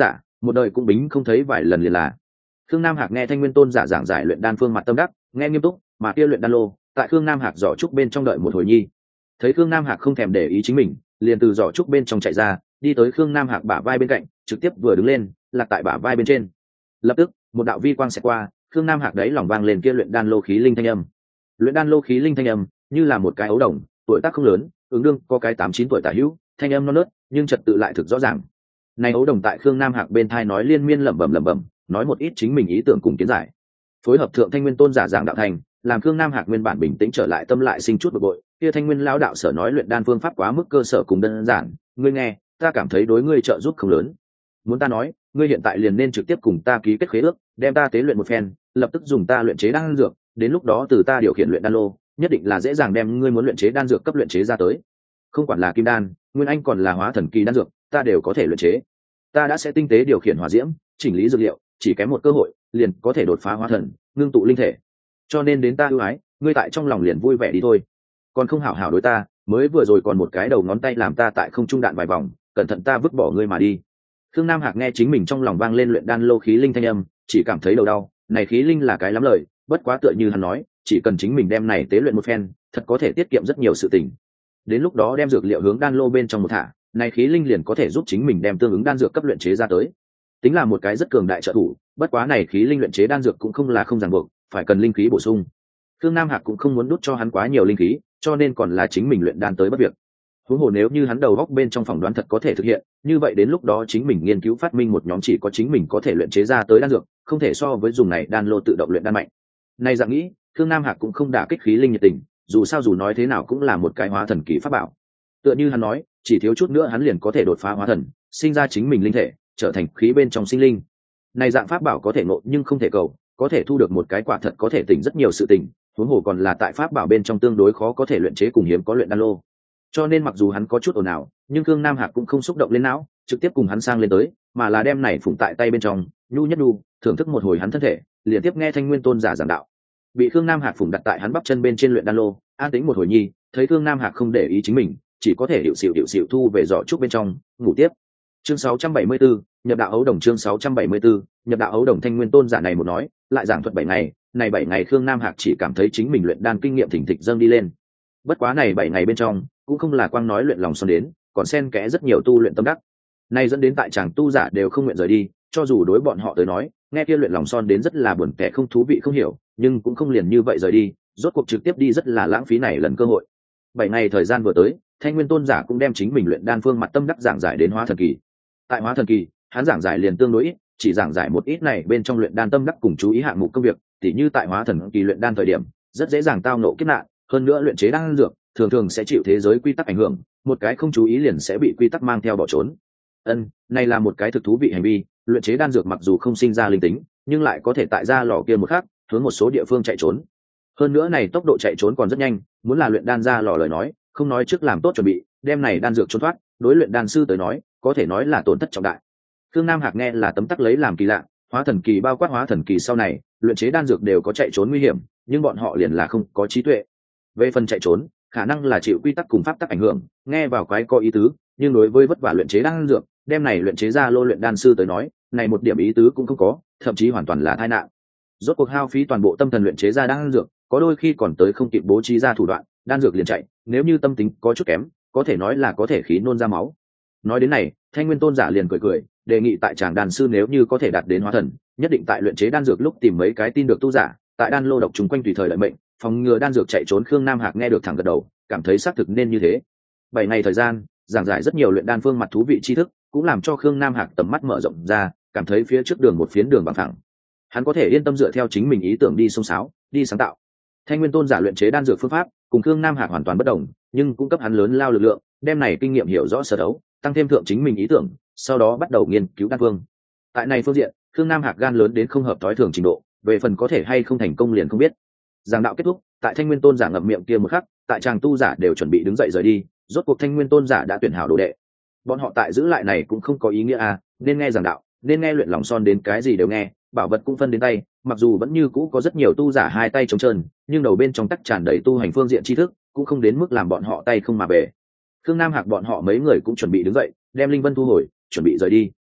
một đời cũng bính không thấy vài lần liền là. Khương Nam Hạc nghe Thanh Nguyên Tôn giả giảng giải luyện đan phương mặt tâm đắc, nghe nghiêm túc, mà kia luyện đan lô, tại Khương Nam Hạc giỏ trúc bên trong đợi một hồi nhi. Thấy Khương Nam Hạc không thèm để ý chính mình, liền từ giỏ trúc bên trong chạy ra, đi tới Khương Nam Hạc bả vai bên cạnh, trực tiếp vừa đứng lên, lạc tại bả vai bên trên. Lập tức, một đạo vi quang xẹt qua, Khương Nam Hạc đấy lòng vang lên kia luyện đan lô khí linh thanh âm. Luyện đan lô khí linh thanh âm, như là một cái ấu đồng, tuổi tác không lớn, ứng đương có cái tám chín tuổi tả hữu, thanh âm non nớt, nhưng trật tự lại thực rõ ràng. Này ấu đồng tại Khương Nam Hạc bên thai nói liên miên lẩm bẩm lẩm bẩm, nói một ít chính mình ý tưởng cùng kiến giải. Phối hợp thượng Thanh Nguyên Tôn giả giảng đạo thành, làm Khương Nam Hạc nguyên bản bình tĩnh trở lại, tâm lại sinh chút bực bội. Kia Thanh Nguyên lão đạo sở nói luyện đan phương pháp quá mức cơ sở cùng đơn giản, ngươi nghe, ta cảm thấy đối ngươi trợ giúp không lớn. Muốn ta nói, ngươi hiện tại liền nên trực tiếp cùng ta ký kết khế ước, đem ta tế luyện một phen, lập tức dùng ta luyện chế đan dược, đến lúc đó từ ta điều khiển luyện đan lô, nhất định là dễ dàng đem ngươi muốn luyện chế đan dược cấp luyện chế ra tới. Không quản là kim đan, nguyên anh còn là hóa thần kỳ đan dược, ta đều có thể luyện chế. Ta đã sẽ tinh tế điều khiển hỏa diễm, chỉnh lý dược liệu, chỉ kém một cơ hội, liền có thể đột phá hóa thần, ngưng tụ linh thể. Cho nên đến ta ưu ái, ngươi tại trong lòng liền vui vẻ đi thôi. Còn không hảo hảo đối ta, mới vừa rồi còn một cái đầu ngón tay làm ta tại không trung đạn vài vòng, cẩn thận ta vứt bỏ ngươi mà đi. Khương Nam Hạc nghe chính mình trong lòng vang lên luyện đan lô khí linh thanh âm, chỉ cảm thấy đầu đau, này khí linh là cái lắm lời, bất quá tựa như hắn nói, chỉ cần chính mình đem này tế luyện một phen, thật có thể tiết kiệm rất nhiều sự tình. Đến lúc đó đem dược liệu hướng đan lô bên trong một thả, này khí linh liền có thể giúp chính mình đem tương ứng đan dược cấp luyện chế ra tới. Tính là một cái rất cường đại trợ thủ, bất quá này khí linh luyện chế đan dược cũng không là không ràng buộc, phải cần linh khí bổ sung. Khương Nam Hạc cũng không muốn đút cho hắn quá nhiều linh khí, cho nên còn là chính mình luyện đan tới bất việc. Huống hồ nếu như hắn đầu góc bên trong phỏng đoán thật có thể thực hiện, như vậy đến lúc đó chính mình nghiên cứu phát minh một nhóm chỉ có chính mình có thể luyện chế ra tới đan dược, không thể so với dùng này đan lô tự động luyện đan mạnh. Này dạng nghĩ, Khương Nam Hạc cũng không đả kích khí linh nhiệt tình, dù sao dù nói thế nào cũng là một cái hóa thần kỳ pháp bảo. Tựa như hắn nói, chỉ thiếu chút nữa hắn liền có thể đột phá hóa thần, sinh ra chính mình linh thể, trở thành khí bên trong sinh linh. Này dạng pháp bảo có thể ngộ nhưng không thể cầu, có thể thu được một cái quả thật có thể tỉnh rất nhiều sự tình, huống hồ còn là tại pháp bảo bên trong tương đối khó có thể luyện chế cùng hiếm có luyện đan lô. Cho nên mặc dù hắn có chút ồn ào, nhưng Khương Nam Hạc cũng không xúc động lên não, trực tiếp cùng hắn sang lên tới, mà là đem này phụng tại tay bên trong, nhu nhất nhu, thưởng thức một hồi hắn thân thể, liền tiếp nghe Thanh Nguyên Tôn giả giảng đạo. Bị Khương Nam Hạc phụng đặt tại hắn bắp chân bên trên luyện đan lô, an tĩnh một hồi nhi, thấy Khương Nam Hạc không để ý chính mình, chỉ có thể hiệu xịu hiệu xịu thu về giỏ trúc bên trong, ngủ tiếp. Chương sáu trăm bảy mươi tư, nhập đạo ấu đồng. Chương sáu trăm bảy mươi tư, nhập đạo ấu đồng. Thanh Nguyên Tôn giả này một nói, lại giảng thuật bảy ngày, này bảy ngày Khương Nam Hạc chỉ cảm thấy chính mình luyện đan kinh nghiệm thỉnh thịch dâng đi lên. Bất quá này bảy ngày bên trong, cũng không là quang nói luyện lòng son đến, còn xen kẽ rất nhiều tu luyện tâm đắc. Này dẫn đến tại chàng tu giả đều không nguyện rời đi, cho dù đối bọn họ tới nói, nghe kia luyện lòng son đến rất là buồn kẻ không thú vị không hiểu, nhưng cũng không liền như vậy rời đi, rốt cuộc trực tiếp đi rất là lãng phí này lần cơ hội. Bảy ngày thời gian vừa tới, Thanh Nguyên Tôn giả cũng đem chính mình luyện đan phương mặt tâm đắc giảng giải đến hóa thần kỳ. Tại hóa thần kỳ, hắn giảng giải liền tương đối ít, chỉ giảng giải một ít này bên trong luyện đan tâm đắc cùng chú ý hạng mục công việc, tỉ như tại hóa thần kỳ luyện đan thời điểm, rất dễ dàng tao ngộ kiếp nạn, hơn nữa luyện chế đan dược, thường thường sẽ chịu thế giới quy tắc ảnh hưởng, một cái không chú ý liền sẽ bị quy tắc mang theo bỏ trốn. Ân, này là một cái thực thú vị hành vi, luyện chế đan dược mặc dù không sinh ra linh tính, nhưng lại có thể tại ra lò kia một khắc, hướng một số địa phương chạy trốn. Hơn nữa này tốc độ chạy trốn còn rất nhanh, muốn là luyện đan ra lò lời nói, không nói trước làm tốt chuẩn bị, đem này đan dược trốn thoát, đối luyện đan sư tới nói, có thể nói là tổn thất trọng đại. Khương Nam Hạc nghe là tấm tắc lấy làm kỳ lạ, hóa thần kỳ bao quát hóa thần kỳ sau này, luyện chế đan dược đều có chạy trốn nguy hiểm, nhưng bọn họ liền là không có trí tuệ. Về phần chạy trốn, khả năng là chịu quy tắc cùng pháp tắc ảnh hưởng, nghe vào quái có ý tứ, nhưng đối với vất vả luyện chế đan dược, đem này luyện chế ra lô luyện đan sư tới nói, này một điểm ý tứ cũng không có, thậm chí hoàn toàn là tai nạn. Rốt cuộc hao phí toàn bộ tâm thần luyện chế ra đan dược, có đôi khi còn tới không kịp bố trí ra thủ đoạn, đan dược liền chạy, nếu như tâm tính có chút kém, có thể nói là có thể khí nôn ra máu. Nói đến này, Thanh Nguyên Tôn giả liền cười cười, đề nghị tại chàng đan sư nếu như có thể đạt đến hóa thần, nhất định tại luyện chế đan dược lúc tìm mấy cái tin được tu giả, tại đan lô độc chúng quanh tùy thời lợi mệnh, phòng ngừa đan dược chạy trốn. Khương Nam Hạc nghe được thẳng gật đầu, cảm thấy xác thực nên như thế. Bảy ngày thời gian, giảng giải rất nhiều luyện đan phương mặt thú vị tri thức, cũng làm cho Khương Nam Hạc tầm mắt mở rộng ra, cảm thấy phía trước đường một phiến đường bằng thẳng. Hắn có thể yên tâm dựa theo chính mình ý tưởng đi xông xáo, đi sáng tạo. Thanh Nguyên Tôn giả luyện chế đan dược phương pháp, cùng Khương Nam Hạc hoàn toàn bất đồng, nhưng cũng cấp hắn lớn lao lực lượng, đem này kinh nghiệm hiểu rõ sở đấu, tăng thêm thượng chính mình ý tưởng, sau đó bắt đầu nghiên cứu đan phương. Tại này phương diện, Khương Nam Hạc gan lớn đến không hợp thói thường trình độ, về phần có thể hay không thành công liền không biết. Giảng đạo kết thúc, tại Thanh Nguyên Tôn giả ngậm miệng kia một khắc, tại chàng tu giả đều chuẩn bị đứng dậy rời đi, rốt cuộc Thanh Nguyên Tôn giả đã tuyển hảo đồ đệ. Bọn họ tại giữ lại này cũng không có ý nghĩa à, nên nghe giảng đạo, nên nghe luyện lòng son đến cái gì đều nghe, bảo vật cũng phân đến tay, mặc dù vẫn như cũ có rất nhiều tu giả hai tay trống trơn, nhưng đầu bên trong tắc tràn đầy tu hành phương diện tri thức, cũng không đến mức làm bọn họ tay không mà về. Khương Nam Hạc bọn họ mấy người cũng chuẩn bị đứng dậy, đem linh vân thu hồi, chuẩn bị rời đi.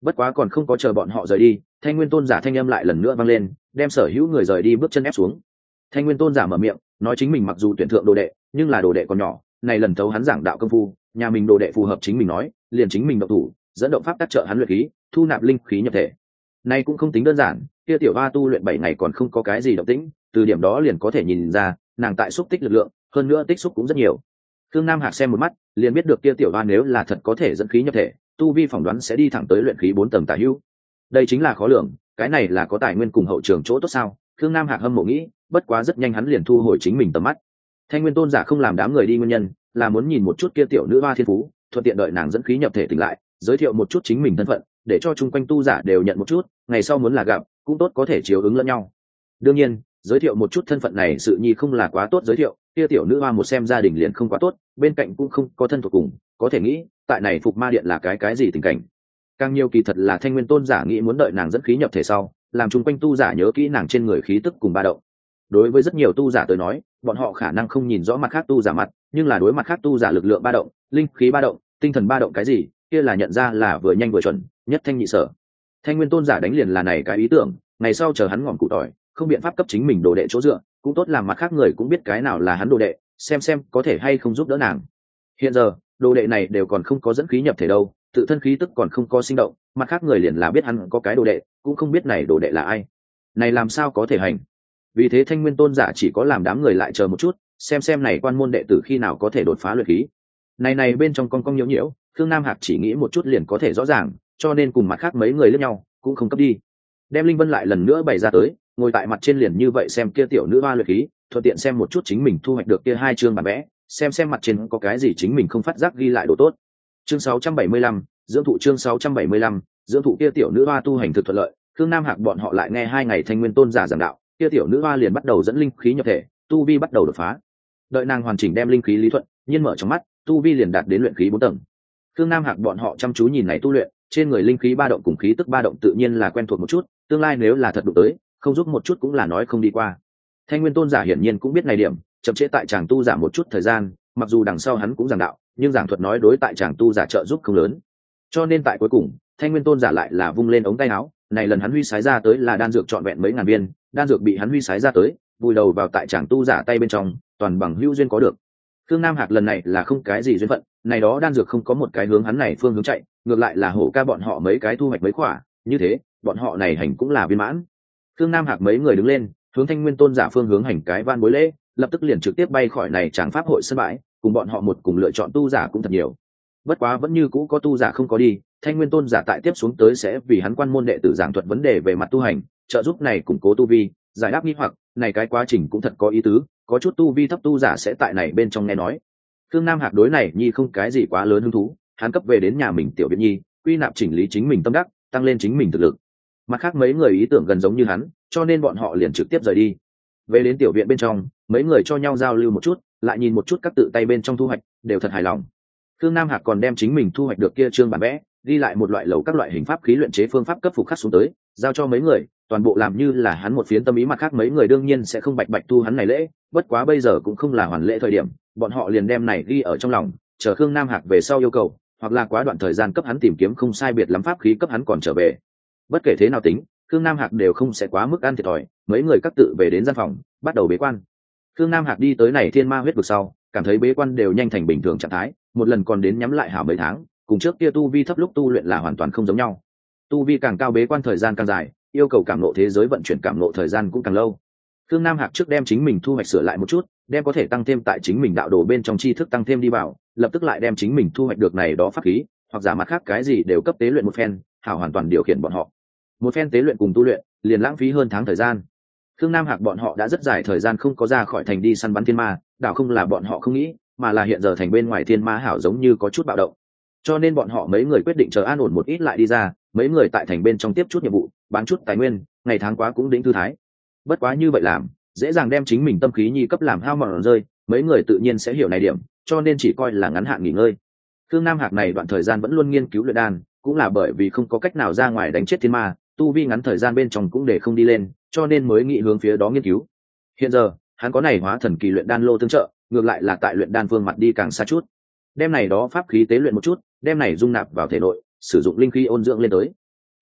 Bất quá còn không có chờ bọn họ rời đi, Thanh Nguyên Tôn giả thanh âm lại lần nữa vang lên, đem sở hữu người rời đi bước chân ép xuống. Thanh Nguyên Tôn giả mở miệng, nói chính mình mặc dù tuyển thượng đồ đệ, nhưng là đồ đệ còn nhỏ, này lần thấu hắn giảng đạo công phu, nhà mình đồ đệ phù hợp chính mình nói, liền chính mình động thủ, dẫn động pháp tác trợ hắn luyện khí, thu nạp linh khí nhập thể. Này cũng không tính đơn giản, kia tiểu hoa tu luyện bảy ngày còn không có cái gì động tĩnh, từ điểm đó liền có thể nhìn ra, nàng tại xúc tích lực lượng, hơn nữa tích xúc cũng rất nhiều. Khương Nam Hạc xem một mắt, liền biết được kia tiểu hoa nếu là thật có thể dẫn khí nhập thể, tu vi phỏng đoán sẽ đi thẳng tới luyện khí bốn tầng tả hữu. Đây chính là khó lường, cái này là có tài nguyên cùng hậu trường chỗ tốt sao? Khương Nam Hạc hâm mộ nghĩ, bất quá rất nhanh hắn liền thu hồi chính mình tầm mắt. Thanh Nguyên Tôn giả không làm đám người đi nguyên nhân, là muốn nhìn một chút kia tiểu nữ hoa thiên phú, thuận tiện đợi nàng dẫn khí nhập thể tỉnh lại, giới thiệu một chút chính mình thân phận, để cho chung quanh tu giả đều nhận một chút, ngày sau muốn là gặp, cũng tốt có thể chiếu ứng lẫn nhau. Đương nhiên, giới thiệu một chút thân phận này sự nhi không là quá tốt giới thiệu, kia tiểu nữ hoa một xem gia đình liền không quá tốt, bên cạnh cũng không có thân thuộc cùng, có thể nghĩ, tại này Phục Ma Điện là cái cái gì tình cảnh. Càng nhiều kỳ thật là Thanh Nguyên Tôn giả nghĩ muốn đợi nàng dẫn khí nhập thể sau, làm chung quanh tu giả nhớ kỹ nàng trên người khí tức cùng ba động. Đối với rất nhiều tu giả tới nói, bọn họ khả năng không nhìn rõ mặt khác tu giả mặt, nhưng là đối mặt khác tu giả lực lượng ba động, linh khí ba động, tinh thần ba động cái gì, kia là nhận ra là vừa nhanh vừa chuẩn, nhất thanh nhị sở. Thanh Nguyên Tôn giả đánh liền là này cái ý tưởng, ngày sau chờ hắn ngọn cụ tỏi, không biện pháp cấp chính mình đồ đệ chỗ dựa, cũng tốt làm mặt khác người cũng biết cái nào là hắn đồ đệ, xem xem có thể hay không giúp đỡ nàng. Hiện giờ, đồ đệ này đều còn không có dẫn khí nhập thể đâu, tự thân khí tức còn không có sinh động, mặt khác người liền là biết hắn có cái đồ đệ, cũng không biết này đồ đệ là ai. Này làm sao có thể hành? Vì thế Thanh Nguyên Tôn giả chỉ có làm đám người lại chờ một chút, xem xem này quan môn đệ tử khi nào có thể đột phá luyện khí. Này này bên trong con con nhiễu nhiễu, Khương Nam Hạc chỉ nghĩ một chút liền có thể rõ ràng, cho nên cùng mặt khác mấy người lẫn nhau, cũng không cấp đi. Đem Linh Vân lại lần nữa bày ra tới, ngồi tại mặt trên liền như vậy xem kia tiểu nữ hoa luyện khí, thuận tiện xem một chút chính mình thu hoạch được kia hai chương bản vẽ, xem xem mặt trên có cái gì chính mình không phát giác ghi lại đồ tốt. Chương sáu trăm bảy mươi lăm, dưỡng thụ chương sáu trăm bảy mươi lăm, dưỡng thụ kia tiểu nữ hoa tu hành thực thuận lợi, Khương Nam Hạc bọn họ lại nghe hai ngày Thanh Nguyên Tôn giả giảng đạo, kia tiểu nữ hoa liền bắt đầu dẫn linh khí nhập thể, tu vi bắt đầu đột phá. Đợi nàng hoàn chỉnh đem linh khí lý thuận, nhiên mở trong mắt, tu vi liền đạt đến luyện khí bốn tầng. Khương Nam Hạc bọn họ chăm chú nhìn này tu luyện, trên người linh khí ba động cùng khí tức ba động tự nhiên là quen thuộc một chút, tương lai nếu là thật đụng tới, không giúp một chút cũng là nói không đi qua. Thanh Nguyên Tôn giả hiển nhiên cũng biết này điểm, chậm trễ tại chàng tu giả một chút thời gian, mặc dù đằng sau hắn cũng giảng đạo, nhưng giảng thuật nói đối tại chàng tu giả trợ giúp không lớn. Cho nên tại cuối cùng, Thanh Nguyên Tôn giả lại là vung lên ống tay áo, này lần hắn huy sái ra tới là đan dược trọn vẹn mấy ngàn viên, đan dược bị hắn huy sái ra tới, vùi đầu vào tại chàng tu giả tay bên trong, toàn bằng hữu duyên có được. Khương Nam Hạc lần này là không cái gì duyên phận, này đó đan dược không có một cái hướng hắn này phương hướng chạy, ngược lại là hổ ca bọn họ mấy cái thu hoạch mấy quả, như thế, bọn họ này hành cũng là viên mãn. Khương Nam Hạc mấy người đứng lên, hướng Thanh Nguyên Tôn giả phương hướng hành cái van bối lễ, lập tức liền trực tiếp bay khỏi này tràng pháp hội sân bãi, cùng bọn họ một cùng lựa chọn tu giả cũng thật nhiều. Bất quá vẫn như cũ có tu giả không có đi, Thanh Nguyên Tôn giả tại tiếp xuống tới sẽ vì hắn quan môn đệ tử giảng thuật vấn đề về mặt tu hành, trợ giúp này củng cố tu vi, giải đáp nghi hoặc, này cái quá trình cũng thật có ý tứ, có chút tu vi thấp tu giả sẽ tại này bên trong nghe nói. Khương Nam Hạc đối này nhi không cái gì quá lớn hứng thú, hắn cấp về đến nhà mình tiểu viện nhi, quy nạp chỉnh lý chính mình tâm đắc, tăng lên chính mình thực lực. Mặt khác mấy người ý tưởng gần giống như hắn, cho nên bọn họ liền trực tiếp rời đi. Về đến tiểu viện bên trong, mấy người cho nhau giao lưu một chút, lại nhìn một chút các tự tay bên trong thu hoạch, đều thật hài lòng. Khương Nam Hạc còn đem chính mình thu hoạch được kia chương bản vẽ, ghi lại một loại lầu các loại hình pháp khí luyện chế phương pháp cấp phục khắc xuống tới, giao cho mấy người, toàn bộ làm như là hắn một phiến tâm ý. Mặt khác mấy người đương nhiên sẽ không bạch bạch thu hắn này lễ, bất quá bây giờ cũng không là hoàn lễ thời điểm, bọn họ liền đem này ghi ở trong lòng, chờ Khương Nam Hạc về sau yêu cầu, hoặc là quá đoạn thời gian cấp hắn tìm kiếm không sai biệt lắm pháp khí cấp hắn còn trở về. Bất kể thế nào tính, Khương Nam Hạc đều không sẽ quá mức ăn thiệt thòi, mấy người các tự về đến gian phòng, bắt đầu bế quan. Khương Nam Hạc đi tới này thiên ma huyết vực sau, cảm thấy bế quan đều nhanh thành bình thường trạng thái, một lần còn đến nhắm lại hảo mấy tháng, cùng trước kia tu vi thấp lúc tu luyện là hoàn toàn không giống nhau. Tu vi càng cao bế quan thời gian càng dài, yêu cầu cảm ngộ thế giới vận chuyển cảm ngộ thời gian cũng càng lâu. Khương Nam Hạc trước đem chính mình thu hoạch sửa lại một chút, đem có thể tăng thêm tại chính mình đạo đồ bên trong tri thức tăng thêm đi vào, lập tức lại đem chính mình thu hoạch được này đó pháp khí, hoặc giả mặt khác cái gì đều cấp tế luyện một phen, hảo hoàn toàn điều khiển bọn họ. Một phen tế luyện cùng tu luyện, liền lãng phí hơn tháng thời gian. Khương Nam Hạc bọn họ đã rất dài thời gian không có ra khỏi thành đi săn bắn thiên ma, đảo không là bọn họ không nghĩ, mà là hiện giờ thành bên ngoài thiên ma hảo giống như có chút bạo động. Cho nên bọn họ mấy người quyết định chờ an ổn một ít lại đi ra, mấy người tại thành bên trong tiếp chút nhiệm vụ, bán chút tài nguyên, ngày tháng quá cũng đỉnh thư thái. Bất quá như vậy làm, dễ dàng đem chính mình tâm khí nhi cấp làm hao mòn rơi, mấy người tự nhiên sẽ hiểu này điểm, cho nên chỉ coi là ngắn hạn nghỉ ngơi. Khương Nam Hạc này đoạn thời gian vẫn luôn nghiên cứu luyện đan, cũng là bởi vì không có cách nào ra ngoài đánh chết thiên ma, tu vi ngắn thời gian bên trong cũng để không đi lên, cho nên mới nghĩ hướng phía đó nghiên cứu. Hiện giờ, hắn có này hóa thần kỳ luyện đan lô tương trợ, ngược lại là tại luyện đan phương mặt đi càng xa chút. Đem này đó pháp khí tế luyện một chút, đem này dung nạp vào thể nội, sử dụng linh khí ôn dưỡng lên tới.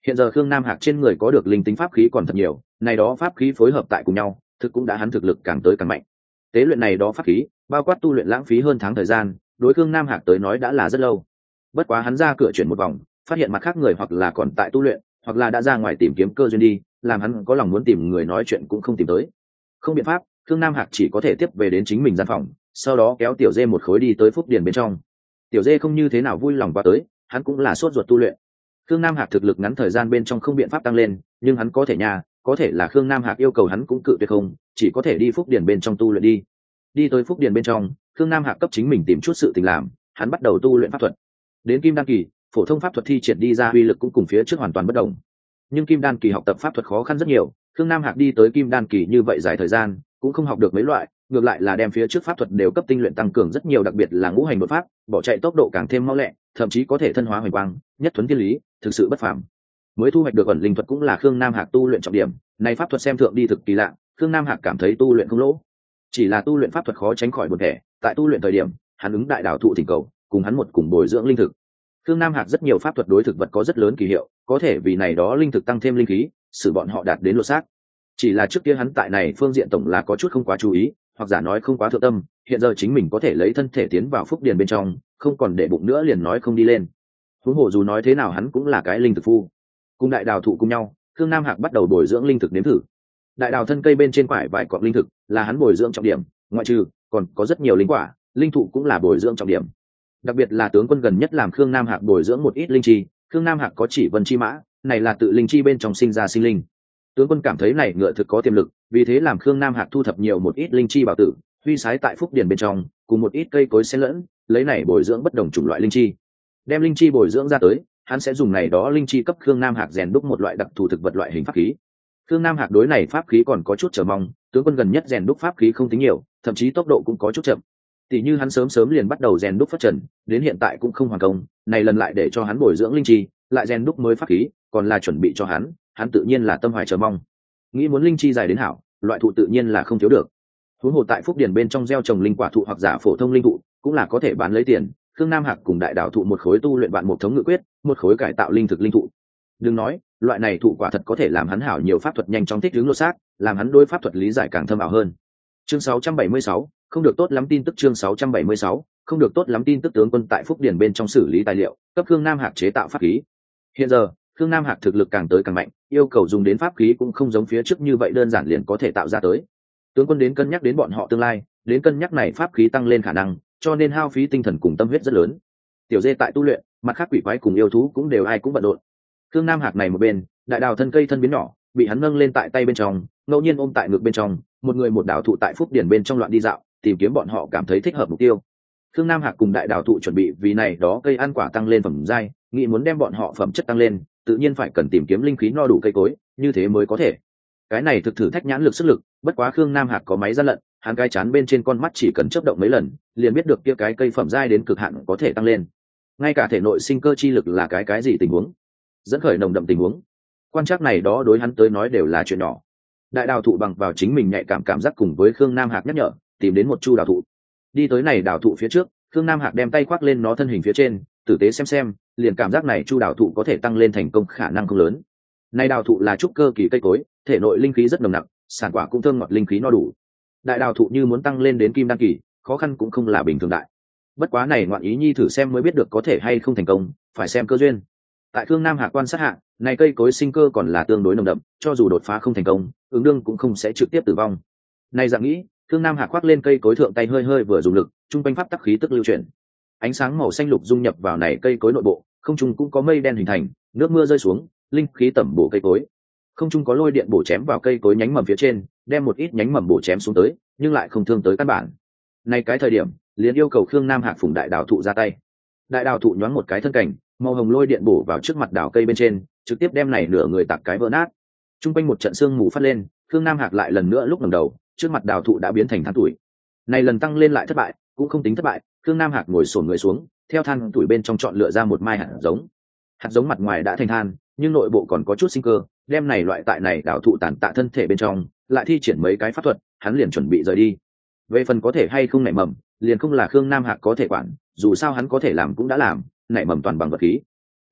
Hiện giờ Khương Nam Hạc trên người có được linh tính pháp khí còn thật nhiều, này đó pháp khí phối hợp tại cùng nhau, thực cũng đã hắn thực lực càng tới càng mạnh. Tế luyện này đó pháp khí, bao quát tu luyện lãng phí hơn tháng thời gian, đối Khương Nam Hạc tới nói đã là rất lâu. Bất quá hắn ra cửa chuyển một vòng, phát hiện mặt khác người hoặc là còn tại tu luyện, hoặc là đã ra ngoài tìm kiếm cơ duyên đi, làm hắn có lòng muốn tìm người nói chuyện cũng không tìm tới. Không biện pháp, Khương Nam Hạc chỉ có thể tiếp về đến chính mình gian phòng, sau đó kéo Tiểu Dê một khối đi tới Phúc Điền bên trong. Tiểu Dê không như thế nào vui lòng qua tới, hắn cũng là sốt ruột tu luyện. Khương Nam Hạc thực lực ngắn thời gian bên trong không biện pháp tăng lên, nhưng hắn có thể nhà, có thể là Khương Nam Hạc yêu cầu hắn cũng cự tuyệt không, chỉ có thể đi Phúc Điền bên trong tu luyện đi. Đi tới Phúc Điền bên trong, Khương Nam Hạc cấp chính mình tìm chút sự tình làm, hắn bắt đầu tu luyện pháp thuật. Đến Kim Đan kỳ, phổ thông pháp thuật thi triển đi ra uy lực cũng cùng phía trước hoàn toàn bất đồng. Nhưng Kim Đan kỳ học tập pháp thuật khó khăn rất nhiều, Khương Nam Hạc đi tới Kim Đan kỳ như vậy dài thời gian, cũng không học được mấy loại, ngược lại là đem phía trước pháp thuật đều cấp tinh luyện tăng cường rất nhiều, đặc biệt là ngũ hành đột pháp, bỏ chạy tốc độ càng thêm mau lẹ, thậm chí có thể thân hóa hoành quang, nhất thuấn thiên lý, thực sự bất phàm. Mới thu hoạch được ẩn linh thuật cũng là Khương Nam Hạc tu luyện trọng điểm, này pháp thuật xem thượng đi thực kỳ lạ, Khương Nam Hạc cảm thấy tu luyện không lỗ. Chỉ là tu luyện pháp thuật khó tránh khỏi buồn thẻ, tại tu luyện thời điểm, hắn ứng đại đạo thụ thỉnh cầu, cùng hắn một cùng bồi dưỡng linh thực. Khương Nam Hạc rất nhiều pháp thuật đối thực vật có rất lớn kỳ hiệu, có thể vì này đó linh thực tăng thêm linh khí,使bọn họ đạt đến lột xác. Chỉ là trước kia hắn tại này phương diện tổng là có chút không quá chú ý, hoặc giả nói không quá thượng tâm, hiện giờ chính mình có thể lấy thân thể tiến vào Phúc Điền bên trong, không còn để bụng nữa liền nói không đi lên. Huống hồ dù nói thế nào hắn cũng là cái linh thực phu. Cùng đại đào thụ cùng nhau, Khương Nam Hạc bắt đầu bồi dưỡng linh thực nếm thử. Đại đào thân cây bên trên quải vài cọng linh thực, là hắn bồi dưỡng trọng điểm, ngoại trừ còn có rất nhiều linh quả, linh thụ cũng là bồi dưỡng trọng điểm. Đặc biệt là tướng quân gần nhất làm Khương Nam Hạc bồi dưỡng một ít linh chi, Khương Nam Hạc có chỉ vân chi mã, này là tự linh chi bên trong sinh ra sinh linh. Tướng quân cảm thấy này ngựa thực có tiềm lực, vì thế làm Khương Nam Hạc thu thập nhiều một ít linh chi bảo tử, huy sái tại Phúc Điền bên trong, cùng một ít cây cối xen lẫn, lấy này bồi dưỡng bất đồng chủng loại linh chi. Đem linh chi bồi dưỡng ra tới, hắn sẽ dùng này đó linh chi cấp Khương Nam Hạc rèn đúc một loại đặc thù thực vật loại hình pháp khí. Khương Nam Hạc đối này pháp khí còn có chút chờ mong, tướng quân gần nhất rèn đúc pháp khí không tính nhiều, thậm chí tốc độ cũng có chút chậm. Tỷ như hắn sớm sớm liền bắt đầu rèn đúc phát trần, đến hiện tại cũng không hoàn công, này lần lại để cho hắn bồi dưỡng linh chi, lại rèn đúc mới pháp khí, còn là chuẩn bị cho hắn, hắn tự nhiên là tâm hoài chờ mong. Nghĩ muốn linh chi dài đến hảo, loại thụ tự nhiên là không thiếu được. Huống hồ tại Phúc Điền bên trong gieo trồng linh quả thụ hoặc giả phổ thông linh thụ, cũng là có thể bán lấy tiền. Khương Nam Hạc cùng đại đạo thụ một khối tu luyện vạn một thống ngự quyết, một khối cải tạo linh thực linh thụ. Đừng nói, loại này thụ quả thật có thể làm hắn hảo nhiều pháp thuật nhanh chóng thích ứng lột xác, làm hắn đối pháp thuật lý giải càng thâm ảo hơn. Chương sáu trăm bảy mươi sáu, không được tốt lắm tin tức chương sáu trăm bảy mươi sáu, không được tốt lắm tin tức tướng quân tại Phúc Điền bên trong xử lý tài liệu, cấp Khương Nam Hạc chế tạo pháp khí. Hiện giờ, Khương Nam Hạc thực lực càng tới càng mạnh, yêu cầu dùng đến pháp khí cũng không giống phía trước như vậy đơn giản liền có thể tạo ra tới. Tướng quân đến cân nhắc đến bọn họ tương lai, đến cân nhắc này pháp khí tăng lên khả năng, cho nên hao phí tinh thần cùng tâm huyết rất lớn. Tiểu Dê tại tu luyện, mặt khác quỷ quái cùng yêu thú cũng đều ai cũng bận rộn. Khương Nam Hạc này một bên, đại đào thân cây thân biến nhỏ, bị hắn nâng lên tại tay bên trong, ngẫu nhiên ôm tại ngực bên trong, một người một đào thụ tại Phúc Điền bên trong loạn đi dạo, tìm kiếm bọn họ cảm thấy thích hợp mục tiêu. Khương Nam Hạc cùng đại đào thụ chuẩn bị vì này đó cây ăn quả tăng lên phẩm giai, nghĩ muốn đem bọn họ phẩm chất tăng lên, tự nhiên phải cần tìm kiếm linh khí no đủ cây cối, như thế mới có thể. Cái này thực thử thách nhãn lực sức lực, bất quá Khương Nam Hạc có máy gian lận, hắn cái chán bên trên con mắt chỉ cần chớp động mấy lần, liền biết được kia cái cây phẩm giai đến cực hạn có thể tăng lên. Ngay cả thể nội sinh cơ chi lực là cái cái gì tình huống, dẫn khởi nồng đậm tình huống, quan trắc này đó đối hắn tới nói đều là chuyện nhỏ. Đại đào thụ bằng vào chính mình nhạy cảm cảm giác cùng với Khương Nam Hạc nhắc nhở, tìm đến một chu đào thụ. Đi tới này đào thụ phía trước, Khương Nam Hạc đem tay khoác lên nó thân hình phía trên, tử tế xem xem, liền cảm giác này chu đào thụ có thể tăng lên thành công khả năng không lớn. Này đào thụ là trúc cơ kỳ cây cối, thể nội linh khí rất nồng nặc, sản quả cũng thơm ngọt, linh khí no đủ. Đại đào thụ như muốn tăng lên đến kim đan kỳ, khó khăn cũng không là bình thường đại. Bất quá này ngoạn ý nhi thử xem mới biết được có thể hay không thành công, phải xem cơ duyên. Tại Khương Nam Hạc quan sát hạ, này cây cối sinh cơ còn là tương đối nồng đậm, cho dù đột phá không thành công, ứng đương cũng không sẽ trực tiếp tử vong. Này dạng nghĩ, Khương Nam Hạc khoác lên cây cối thượng tay hơi hơi vừa dùng lực, trung quanh pháp tắc khí tức lưu chuyển. Ánh sáng màu xanh lục dung nhập vào này cây cối nội bộ, không trung cũng có mây đen hình thành, nước mưa rơi xuống, linh khí tẩm bổ cây cối. Không trung có lôi điện bổ chém vào cây cối nhánh mầm phía trên, đem một ít nhánh mầm bổ chém xuống tới, nhưng lại không thương tới căn bản. Này cái thời điểm, liền yêu cầu Khương Nam Hạc phụng đại đào thụ ra tay. Đại đào thụ nhoáng một cái thân cảnh, màu hồng lôi điện bổ vào trước mặt đào cây bên trên, trực tiếp đem này nửa người tạc cái vỡ nát. Trung quanh một trận sương mù phát lên, Khương Nam Hạc lại lần nữa lúc ngẩng đầu, trước mặt đào thụ đã biến thành than tuổi. Này lần tăng lên lại thất bại, cũng không tính thất bại, Khương Nam Hạc ngồi xổm người xuống, theo than tuổi bên trong chọn lựa ra một mai hạt giống. Hạt giống mặt ngoài đã thành than, nhưng nội bộ còn có chút sinh cơ, đem này loại tại này đào thụ tàn tạ thân thể bên trong, lại thi triển mấy cái pháp thuật, hắn liền chuẩn bị rời đi. Về phần có thể hay không nảy mầm, liền không là Khương Nam Hạc có thể quản, dù sao hắn có thể làm cũng đã làm, nảy mầm toàn bằng vật khí.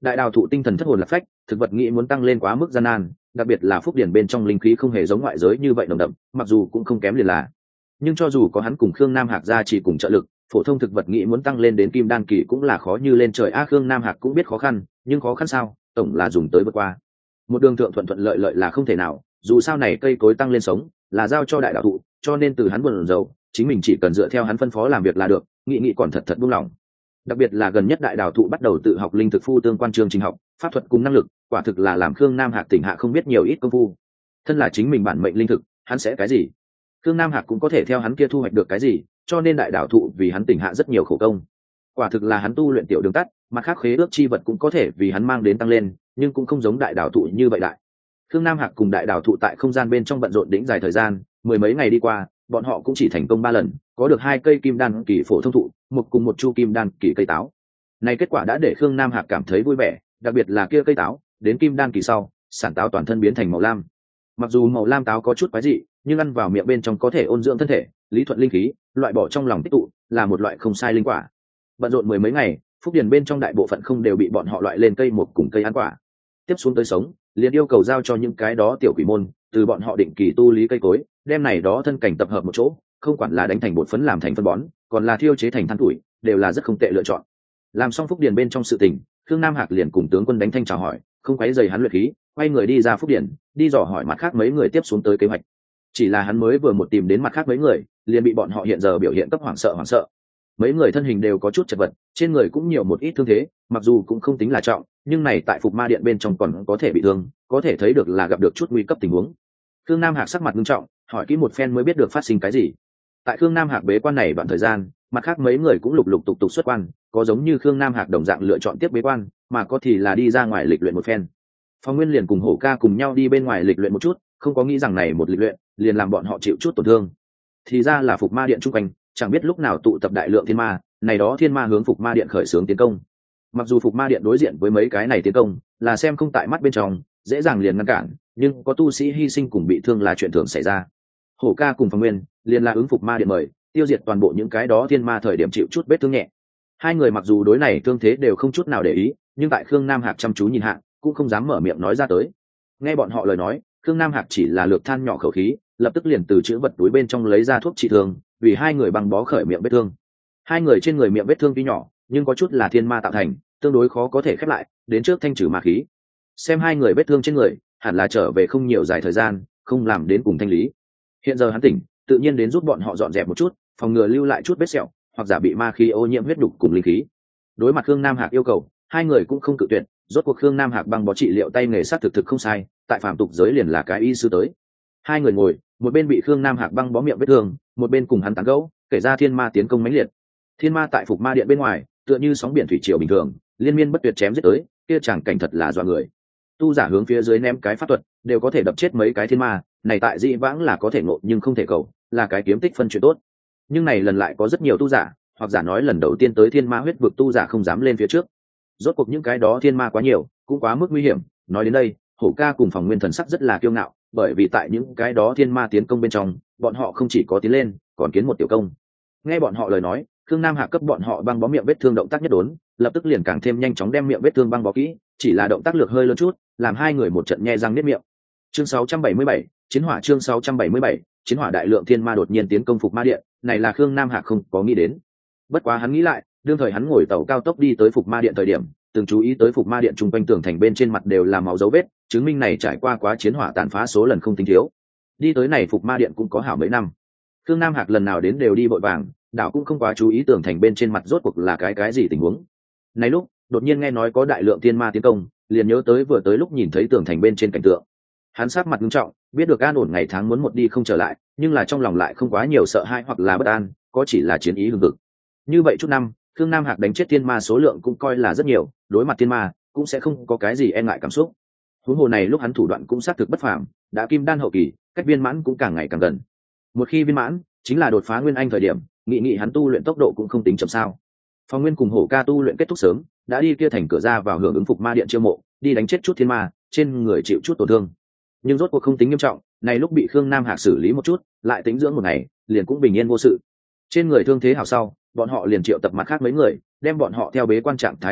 đại đào thụ tinh thần thất hồn lạc phách, thực vật nghĩ muốn tăng lên quá mức gian nan, đặc biệt là phúc điển bên trong linh khí không hề giống ngoại giới như vậy nồng đậm, mặc dù cũng không kém liền là. Nhưng cho dù có hắn cùng Khương Nam Hạc gia chỉ cùng trợ lực, phổ thông thực vật nghĩ muốn tăng lên đến kim đan kỳ cũng là khó như lên trời. A Khương Nam Hạc cũng biết khó khăn, nhưng khó khăn sao, tổng là dùng tới vượt qua. Một đường thượng thuận thuận lợi lợi là không thể nào, dù sao này cây cối tăng lên sống là giao cho đại đạo thụ, cho nên từ hắn buồn rầu, chính mình chỉ cần dựa theo hắn phân phó làm việc là được, nghị nghị còn thật thật buông lòng. Đặc biệt là gần nhất đại đào thụ bắt đầu tự học linh thực phu tương quan chương trình học, pháp thuật cùng năng lực, quả thực là làm Khương Nam Hạc tỉnh hạ không biết nhiều ít công phu. Thân là chính mình bản mệnh linh thực, hắn sẽ cái gì? Khương Nam Hạc cũng có thể theo hắn kia thu hoạch được cái gì, cho nên đại đào thụ vì hắn tỉnh hạ rất nhiều khổ công. Quả thực là hắn tu luyện tiểu đường tắt, mặt khác khế ước chi vật cũng có thể vì hắn mang đến tăng lên, nhưng cũng không giống đại đào thụ như vậy đại. Khương Nam Hạc cùng đại đào thụ tại không gian bên trong bận rộn đỉnh dài thời gian, mười mấy ngày đi qua, bọn họ cũng chỉ thành công ba lần, có được hai cây kim đan kỳ phổ thông thụ, một cùng một chu kim đan kỳ cây táo. Này kết quả đã để Khương Nam Hạc cảm thấy vui vẻ, đặc biệt là kia cây táo, đến kim đan kỳ sau, sản táo toàn thân biến thành màu lam. Mặc dù màu lam táo có chút quái dị, nhưng ăn vào miệng bên trong có thể ôn dưỡng thân thể, lý thuận linh khí, loại bỏ trong lòng tích tụ, là một loại không sai linh quả. Bận rộn mười mấy ngày, phúc điền bên trong đại bộ phận không đều bị bọn họ loại lên cây một cùng cây ăn quả. Tiếp xuống tới sống, liền yêu cầu giao cho những cái đó tiểu quỷ môn, từ bọn họ định kỳ tu lý cây cối, đem này đó thân cảnh tập hợp một chỗ, không quản là đánh thành bột phấn làm thành phân bón, còn là thiêu chế thành than tuổi, đều là rất không tệ lựa chọn. Làm xong phúc điền bên trong sự tình, Khương Nam Hạc liền cùng tướng quân đánh thanh chào hỏi, không quấy rầy hắn luyện khí, quay người đi ra phúc điền, đi dò hỏi mặt khác mấy người tiếp xuống tới kế hoạch. Chỉ là hắn mới vừa một tìm đến mặt khác mấy người, liền bị bọn họ hiện giờ biểu hiện cấp hoảng sợ hoảng sợ. Mấy người thân hình đều có chút chật vật, trên người cũng nhiều một ít thương thế, mặc dù cũng không tính là trọng, nhưng này tại phục ma điện bên trong còn có thể bị thương, có thể thấy được là gặp được chút nguy cấp tình huống. Khương Nam Hạc sắc mặt nghiêm trọng, hỏi kỹ một phen mới biết được phát sinh cái gì. Tại Khương Nam Hạc bế quan này đoạn thời gian, mặt khác mấy người cũng lục lục tục tục xuất quan, có giống như Khương Nam Hạc đồng dạng lựa chọn tiếp bế quan, mà có thì là đi ra ngoài lịch luyện một phen. Phong Nguyên liền cùng Hổ Ca cùng nhau đi bên ngoài lịch luyện một chút, không có nghĩ rằng này một lịch luyện liền làm bọn họ chịu chút tổn thương. Thì ra là phục ma điện trung quanh, chẳng biết lúc nào tụ tập đại lượng thiên ma, này đó thiên ma hướng phục ma điện khởi xướng tiến công. Mặc dù phục ma điện đối diện với mấy cái này tiến công là xem không tại mắt bên trong, dễ dàng liền ngăn cản, nhưng có tu sĩ hy sinh cùng bị thương là chuyện thường xảy ra. Hổ Ca cùng Phong Nguyên liền là ứng phục ma điện mời, tiêu diệt toàn bộ những cái đó thiên ma thời điểm chịu chút vết thương nhẹ. Hai người mặc dù đối này thương thế đều không chút nào để ý, nhưng tại Khương Nam Hạc chăm chú nhìn hạ, cũng không dám mở miệng nói ra tới. Nghe bọn họ lời nói, Khương Nam Hạc chỉ là lược than nhỏ khẩu khí, lập tức liền từ chữ vật túi bên trong lấy ra thuốc trị thương, vì hai người băng bó khởi miệng vết thương. Hai người trên người miệng vết thương tuy nhỏ, nhưng có chút là thiên ma tạo thành, tương đối khó có thể khép lại, đến trước thanh trừ ma khí. Xem hai người vết thương trên người, hẳn là trở về không nhiều dài thời gian, không làm đến cùng thanh lý. Hiện giờ hắn tỉnh, tự nhiên đến giúp bọn họ dọn dẹp một chút, phòng ngừa lưu lại chút vết sẹo, hoặc giả bị ma khí ô nhiễm huyết đục cùng linh khí. Đối mặt Khương Nam Hạc yêu cầu, hai người cũng không cự tuyệt, rốt cuộc Khương Nam Hạc băng bó trị liệu tay nghề sát thực thực không sai, tại phàm tục giới liền là cái y sư tới. Hai người ngồi, một bên bị Khương Nam Hạc băng bó miệng vết thương, một bên cùng hắn tán gẫu, kể ra thiên ma tiến công mãnh liệt. Thiên ma tại phục ma điện bên ngoài, tựa như sóng biển thủy triều bình thường, liên miên bất tuyệt chém giết tới, kia chẳng cảnh thật là dọa người. Tu giả hướng phía dưới ném cái pháp thuật, đều có thể đập chết mấy cái thiên ma, này tại dị vãng là có thể ngộ nhưng không thể cầu, là cái kiếm tích phân chuyện tốt. Nhưng này lần lại có rất nhiều tu giả, hoặc giả nói lần đầu tiên tới thiên ma huyết vực tu giả không dám lên phía trước. Rốt cuộc những cái đó thiên ma quá nhiều, cũng quá mức nguy hiểm. Nói đến đây, Hổ Ca cùng Phòng Nguyên thần sắc rất là kiêu ngạo, bởi vì tại những cái đó thiên ma tiến công bên trong, bọn họ không chỉ có tiến lên, còn kiến một tiểu công. Nghe bọn họ lời nói, Khương Nam Hạc cấp bọn họ băng bó miệng vết thương động tác nhất đốn, lập tức liền càng thêm nhanh chóng đem miệng vết thương băng bó kỹ, chỉ là động tác lược hơi lớn chút, làm hai người một trận nhe răng niết miệng. Chương sáu trăm bảy mươi bảy, chiến hỏa chương sáu trăm bảy mươi bảy, chiến hỏa đại lượng thiên ma đột nhiên tiến công phục ma điện, này là Khương Nam Hạc không có nghĩ đến. Bất quá hắn nghĩ lại, đương thời hắn ngồi tàu cao tốc đi tới phục ma điện thời điểm, từng chú ý tới phục ma điện trung quanh tường thành bên trên mặt đều là máu dấu vết, chứng minh này trải qua quá chiến hỏa tàn phá số lần không tính thiếu. Đi tới này phục ma điện cũng có hảo mấy năm. Khương Nam Hạc lần nào đến đều đi vội vàng, đảo cũng không quá chú ý tường thành bên trên mặt rốt cuộc là cái cái gì tình huống. Này lúc, đột nhiên nghe nói có đại lượng thiên ma tiến công, liền nhớ tới vừa tới lúc nhìn thấy tường thành bên trên cảnh tượng. Hắn sát mặt nghiêm trọng, biết được an ổn ngày tháng muốn một đi không trở lại, nhưng là trong lòng lại không quá nhiều sợ hãi hoặc là bất an, có chỉ là chiến ý hừng hực. Như vậy chút năm, Khương Nam Hạc đánh chết thiên ma số lượng cũng coi là rất nhiều, đối mặt thiên ma cũng sẽ không có cái gì e ngại cảm xúc. Huống hồ này lúc hắn thủ đoạn cũng xác thực bất phàm, đã kim đan hậu kỳ, cách viên mãn cũng càng ngày càng gần. Một khi viên mãn, chính là đột phá nguyên anh thời điểm, nghị nghị hắn tu luyện tốc độ cũng không tính chậm sao. Phong Nguyên cùng Hổ Ca tu luyện kết thúc sớm, đã đi kia thành cửa ra vào hưởng ứng phục ma điện chiêu mộ, đi đánh chết chút thiên ma, trên người chịu chút tổn thương. Nhưng rốt cuộc không tính nghiêm trọng, này lúc bị Khương Nam Hạc xử lý một chút, lại tính dưỡng một ngày, liền cũng bình yên vô sự. Trên người thương thế hảo sau, bọn họ liền triệu tập mặt khác mấy người, đem bọn họ theo bế quan trạng thái tỉnh lại,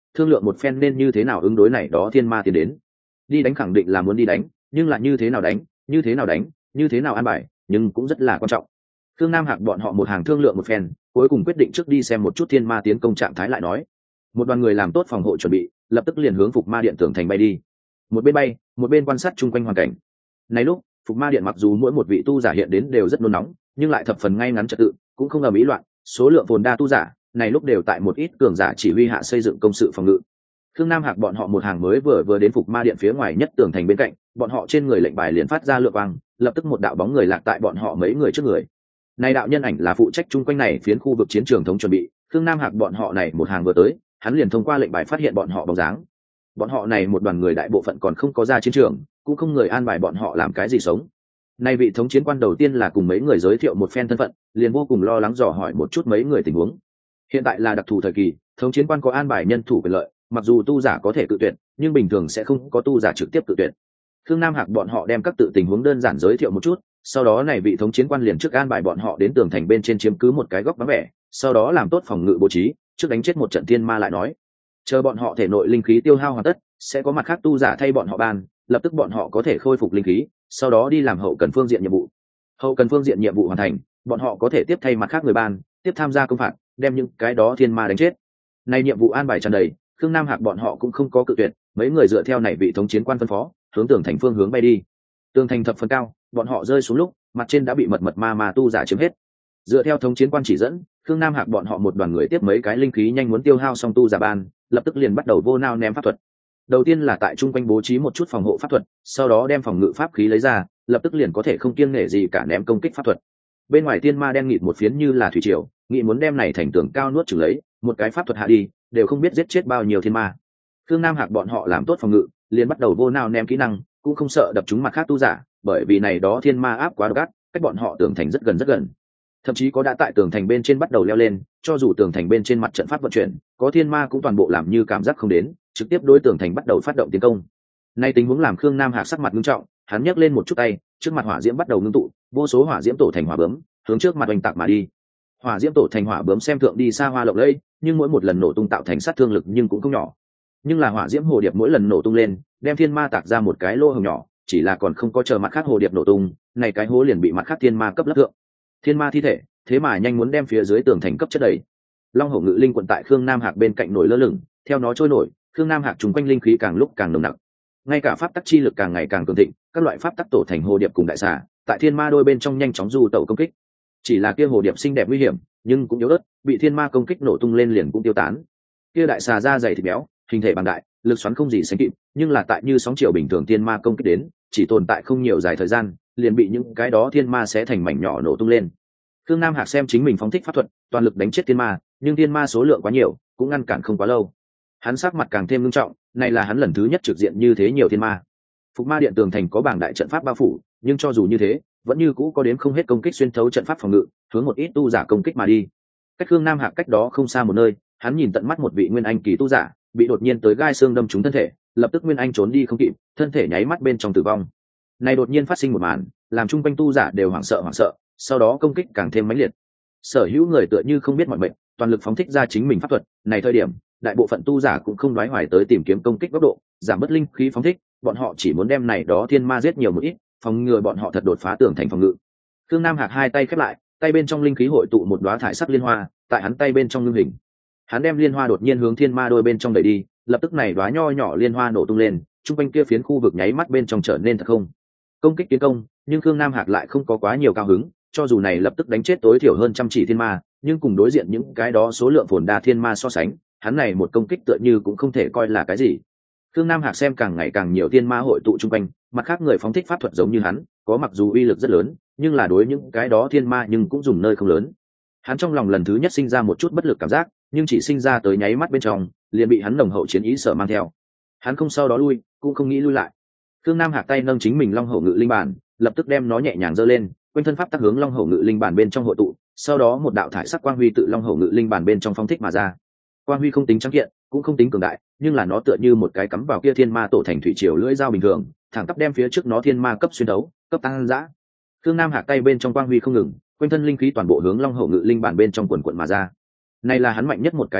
thương lượng một phen nên như thế nào ứng đối này đó thiên ma tiến đến. Đi đánh khẳng định là muốn đi đánh, nhưng là như thế nào đánh, như thế nào đánh, như thế nào an bài, nhưng cũng rất là quan trọng. Thương Nam Hạc bọn họ một hàng thương lượng một phen, cuối cùng quyết định trước đi xem một chút thiên ma tiến công trạng thái lại nói. Một đoàn người làm tốt phòng hộ chuẩn bị, lập tức liền hướng Phục Ma Điện tường thành bay đi. Một bên bay, một bên quan sát chung quanh hoàn cảnh. Này lúc, Phục Ma Điện mặc dù mỗi một vị tu giả hiện đến đều rất nôn nóng, nhưng lại thập phần ngay ngắn trật tự, cũng không ầm ĩ loạn, số lượng phồn đa tu giả, này lúc đều tại một ít cường giả chỉ huy hạ xây dựng công sự phòng ngự. Thương Nam Hạc bọn họ một hàng mới vừa vừa đến Phục Ma Điện phía ngoài nhất tường thành bên cạnh, bọn họ trên người lệnh bài liền phát ra lượn quang, lập tức một đạo bóng người lạc tại bọn họ mấy người trước người. Này đạo nhân ảnh là phụ trách chung quanh này phiến khu vực chiến trường thống chuẩn bị, Thương Nam Hạc bọn họ này một hàng vừa tới, hắn liền thông qua lệnh bài phát hiện bọn họ bóng dáng. Bọn họ này một đoàn người đại bộ phận còn không có ra chiến trường, cũng không người an bài bọn họ làm cái gì sống. Nay vị thống chiến quan đầu tiên là cùng mấy người giới thiệu một phen thân phận, liền vô cùng lo lắng dò hỏi một chút mấy người tình huống. Hiện tại là đặc thù thời kỳ, thống chiến quan có an bài nhân thủ quyền lợi, mặc dù tu giả có thể tự tuyển, nhưng bình thường sẽ không có tu giả trực tiếp tự tuyển. Thương Nam Hạc bọn họ đem các tự tình huống đơn giản giới thiệu một chút, sau đó này vị thống chiến quan liền trước an bài bọn họ đến tường thành bên trên chiếm cứ một cái góc vắng vẻ, sau đó làm tốt phòng ngự bố trí, trước đánh chết một trận thiên ma lại nói. Chờ bọn họ thể nội linh khí tiêu hao hoàn tất, sẽ có mặt khác tu giả thay bọn họ ban, lập tức bọn họ có thể khôi phục linh khí, sau đó đi làm hậu cần phương diện nhiệm vụ. Hậu cần phương diện nhiệm vụ hoàn thành, bọn họ có thể tiếp thay mặt khác người ban, tiếp tham gia công phạt, đem những cái đó thiên ma đánh chết. Này nhiệm vụ an bài tràn đầy, Khương Nam Hạc bọn họ cũng không có cự tuyệt, mấy người dựa theo này vị thống chiến quan phân phó, hướng tường thành phương hướng bay đi. Tường thành thập phần cao, bọn họ rơi xuống lúc, mặt trên đã bị mật mật ma ma tu giả chiếm hết. Dựa theo thống chiến quan chỉ dẫn, Khương Nam Hạc bọn họ một đoàn người tiếp mấy cái linh khí nhanh muốn tiêu hao xong tu giả ban, lập tức liền bắt đầu vô nao ném pháp thuật. Đầu tiên là tại trung quanh bố trí một chút phòng hộ pháp thuật, sau đó đem phòng ngự pháp khí lấy ra, lập tức liền có thể không kiêng nể gì cả ném công kích pháp thuật. Bên ngoài tiên ma đen nghịt một phiến như là thủy triều, nghĩ muốn đem này thành tường cao nuốt chửng lấy, một cái pháp thuật hạ đi, đều không biết giết chết bao nhiêu thiên ma. Khương Nam Hạc bọn họ làm tốt phòng ngự, liền bắt đầu vô nao ném kỹ năng, cũng không sợ đập chúng mặt khác tu giả, bởi vì này đó thiên ma áp quá độc ác, cách bọn họ tường thành rất gần rất gần. Thậm chí có đã tại tường thành bên trên bắt đầu leo lên, cho dù tường thành bên trên mặt trận pháp vận chuyển, có thiên ma cũng toàn bộ làm như cảm giác không đến, trực tiếp đối tường thành bắt đầu phát động tiến công. Nay tình huống làm Khương Nam Hạc sắc mặt nghiêm trọng, hắn nhấc lên một chút tay, trước mặt hỏa diễm bắt đầu ngưng tụ, vô số hỏa diễm tổ thành hỏa bướm, hướng trước mặt oanh tạc mà đi. Hỏa diễm tổ thành hỏa bướm xem thượng đi xa hoa lộng lẫy, nhưng mỗi một lần nổ tung tạo thành sát thương lực nhưng cũng không nhỏ. Nhưng là hỏa diễm hồ điệp mỗi lần nổ tung lên, đem thiên ma tạc ra một cái lỗ hổng nhỏ, chỉ là còn không có chờ mặt khác hồ điệp nổ tung, này cái hố liền bị mặt khác thiên ma cấp lấp thượng. Thiên ma thi thể, thế mà nhanh muốn đem phía dưới tường thành cấp chất đầy. Long hổ ngự linh quận tại Khương Nam Hạc bên cạnh nổi lơ lửng, theo nó trôi nổi, Khương Nam Hạc trùng quanh linh khí càng lúc càng nồng nặc. Ngay cả pháp tắc chi lực càng ngày càng cường thịnh, các loại pháp tắc tổ thành hồ điệp cùng đại xà, tại thiên ma đôi bên trong nhanh chóng du tẩu công kích. Chỉ là kia hồ điệp xinh đẹp nguy hiểm, nhưng cũng yếu ớt, bị thiên ma công kích nổ tung lên liền cũng tiêu tán. Kia đại xà da dày thịt béo, hình thể bằng đại, lực xoắn không gì sánh kịp, nhưng là tại như sóng chiều bình thường thiên ma công kích đến, chỉ tồn tại không nhiều dài thời gian, liền bị những cái đó thiên ma sẽ thành mảnh nhỏ nổ tung lên. Khương Nam Hạc xem chính mình phóng thích pháp thuật, toàn lực đánh chết thiên ma, nhưng thiên ma số lượng quá nhiều, cũng ngăn cản không quá lâu. Hắn sắc mặt càng thêm nghiêm trọng, này là hắn lần thứ nhất trực diện như thế nhiều thiên ma. Phục Ma Điện tường thành có bảng đại trận pháp bao phủ, nhưng cho dù như thế, vẫn như cũ có đến không hết công kích xuyên thấu trận pháp phòng ngự, hướng một ít tu giả công kích mà đi. Cách Khương Nam Hạc cách đó không xa một nơi, hắn nhìn tận mắt một vị nguyên anh kỳ tu giả, bị đột nhiên tới gai xương đâm trúng thân thể, lập tức nguyên anh trốn đi không kịp, thân thể nháy mắt bên trong tử vong. Này đột nhiên phát sinh một màn, làm chung quanh tu giả đều hoảng sợ hoảng sợ, sau đó công kích càng thêm mãnh liệt. Sở hữu người tựa như không biết mọi mệnh, toàn lực phóng thích ra chính mình pháp thuật, này thời điểm, đại bộ phận tu giả cũng không đoái hoài tới tìm kiếm công kích góc độ, giảm bất linh khí phóng thích, bọn họ chỉ muốn đem này đó thiên ma giết nhiều một ít, phòng ngừa bọn họ thật đột phá tường thành phòng ngự. Khương Nam Hạc hai tay khép lại, tay bên trong linh khí hội tụ một đóa thải sắc liên hoa, tại hắn tay bên trong ngưng hình. Hắn đem liên hoa đột nhiên hướng thiên ma đôi bên trong đẩy đi, lập tức này đóa nho nhỏ liên hoa nổ tung lên, trung quanh kia phiến khu vực nháy mắt bên trong trở nên thật không. Công kích tiến công, nhưng Khương Nam Hạc lại không có quá nhiều cao hứng, cho dù này lập tức đánh chết tối thiểu hơn trăm chỉ thiên ma, nhưng cùng đối diện những cái đó số lượng phồn đa thiên ma so sánh, hắn này một công kích tựa như cũng không thể coi là cái gì. Khương Nam Hạc xem càng ngày càng nhiều thiên ma hội tụ chung quanh, mặt khác người phóng thích pháp thuật giống như hắn, có mặc dù uy lực rất lớn, nhưng là đối những cái đó thiên ma nhưng cũng dùng nơi không lớn. Hắn trong lòng lần thứ nhất sinh ra một chút bất lực cảm giác, nhưng chỉ sinh ra tới nháy mắt bên trong, liền bị hắn nồng hậu chiến ý sợ mang theo. Hắn không sau đó lui, cũng không nghĩ lui lại. Khương Nam Hạc tay nâng chính mình Long Hổ Ngự Linh Bản, lập tức đem nó nhẹ nhàng giơ lên, quanh thân pháp tác hướng Long Hổ Ngự Linh Bản bên trong hội tụ, sau đó một đạo thải sắc quang huy tự Long Hổ Ngự Linh Bản bên trong phóng thích mà ra. Quang huy không tính trắng kiện, cũng không tính cường đại, nhưng là nó tựa như một cái cắm vào kia thiên ma tổ thành thủy triều lưỡi dao bình thường, thẳng tắp đem phía trước nó thiên ma cấp xuyên đấu, cấp tăng dã. Khương Nam Hạc tay bên trong quang huy không ngừng, quanh thân linh khí toàn bộ hướng Long Hổ Ngự Linh Bản bên trong quần quần mà ra. Này là hắn mạnh nhất một cái công kích,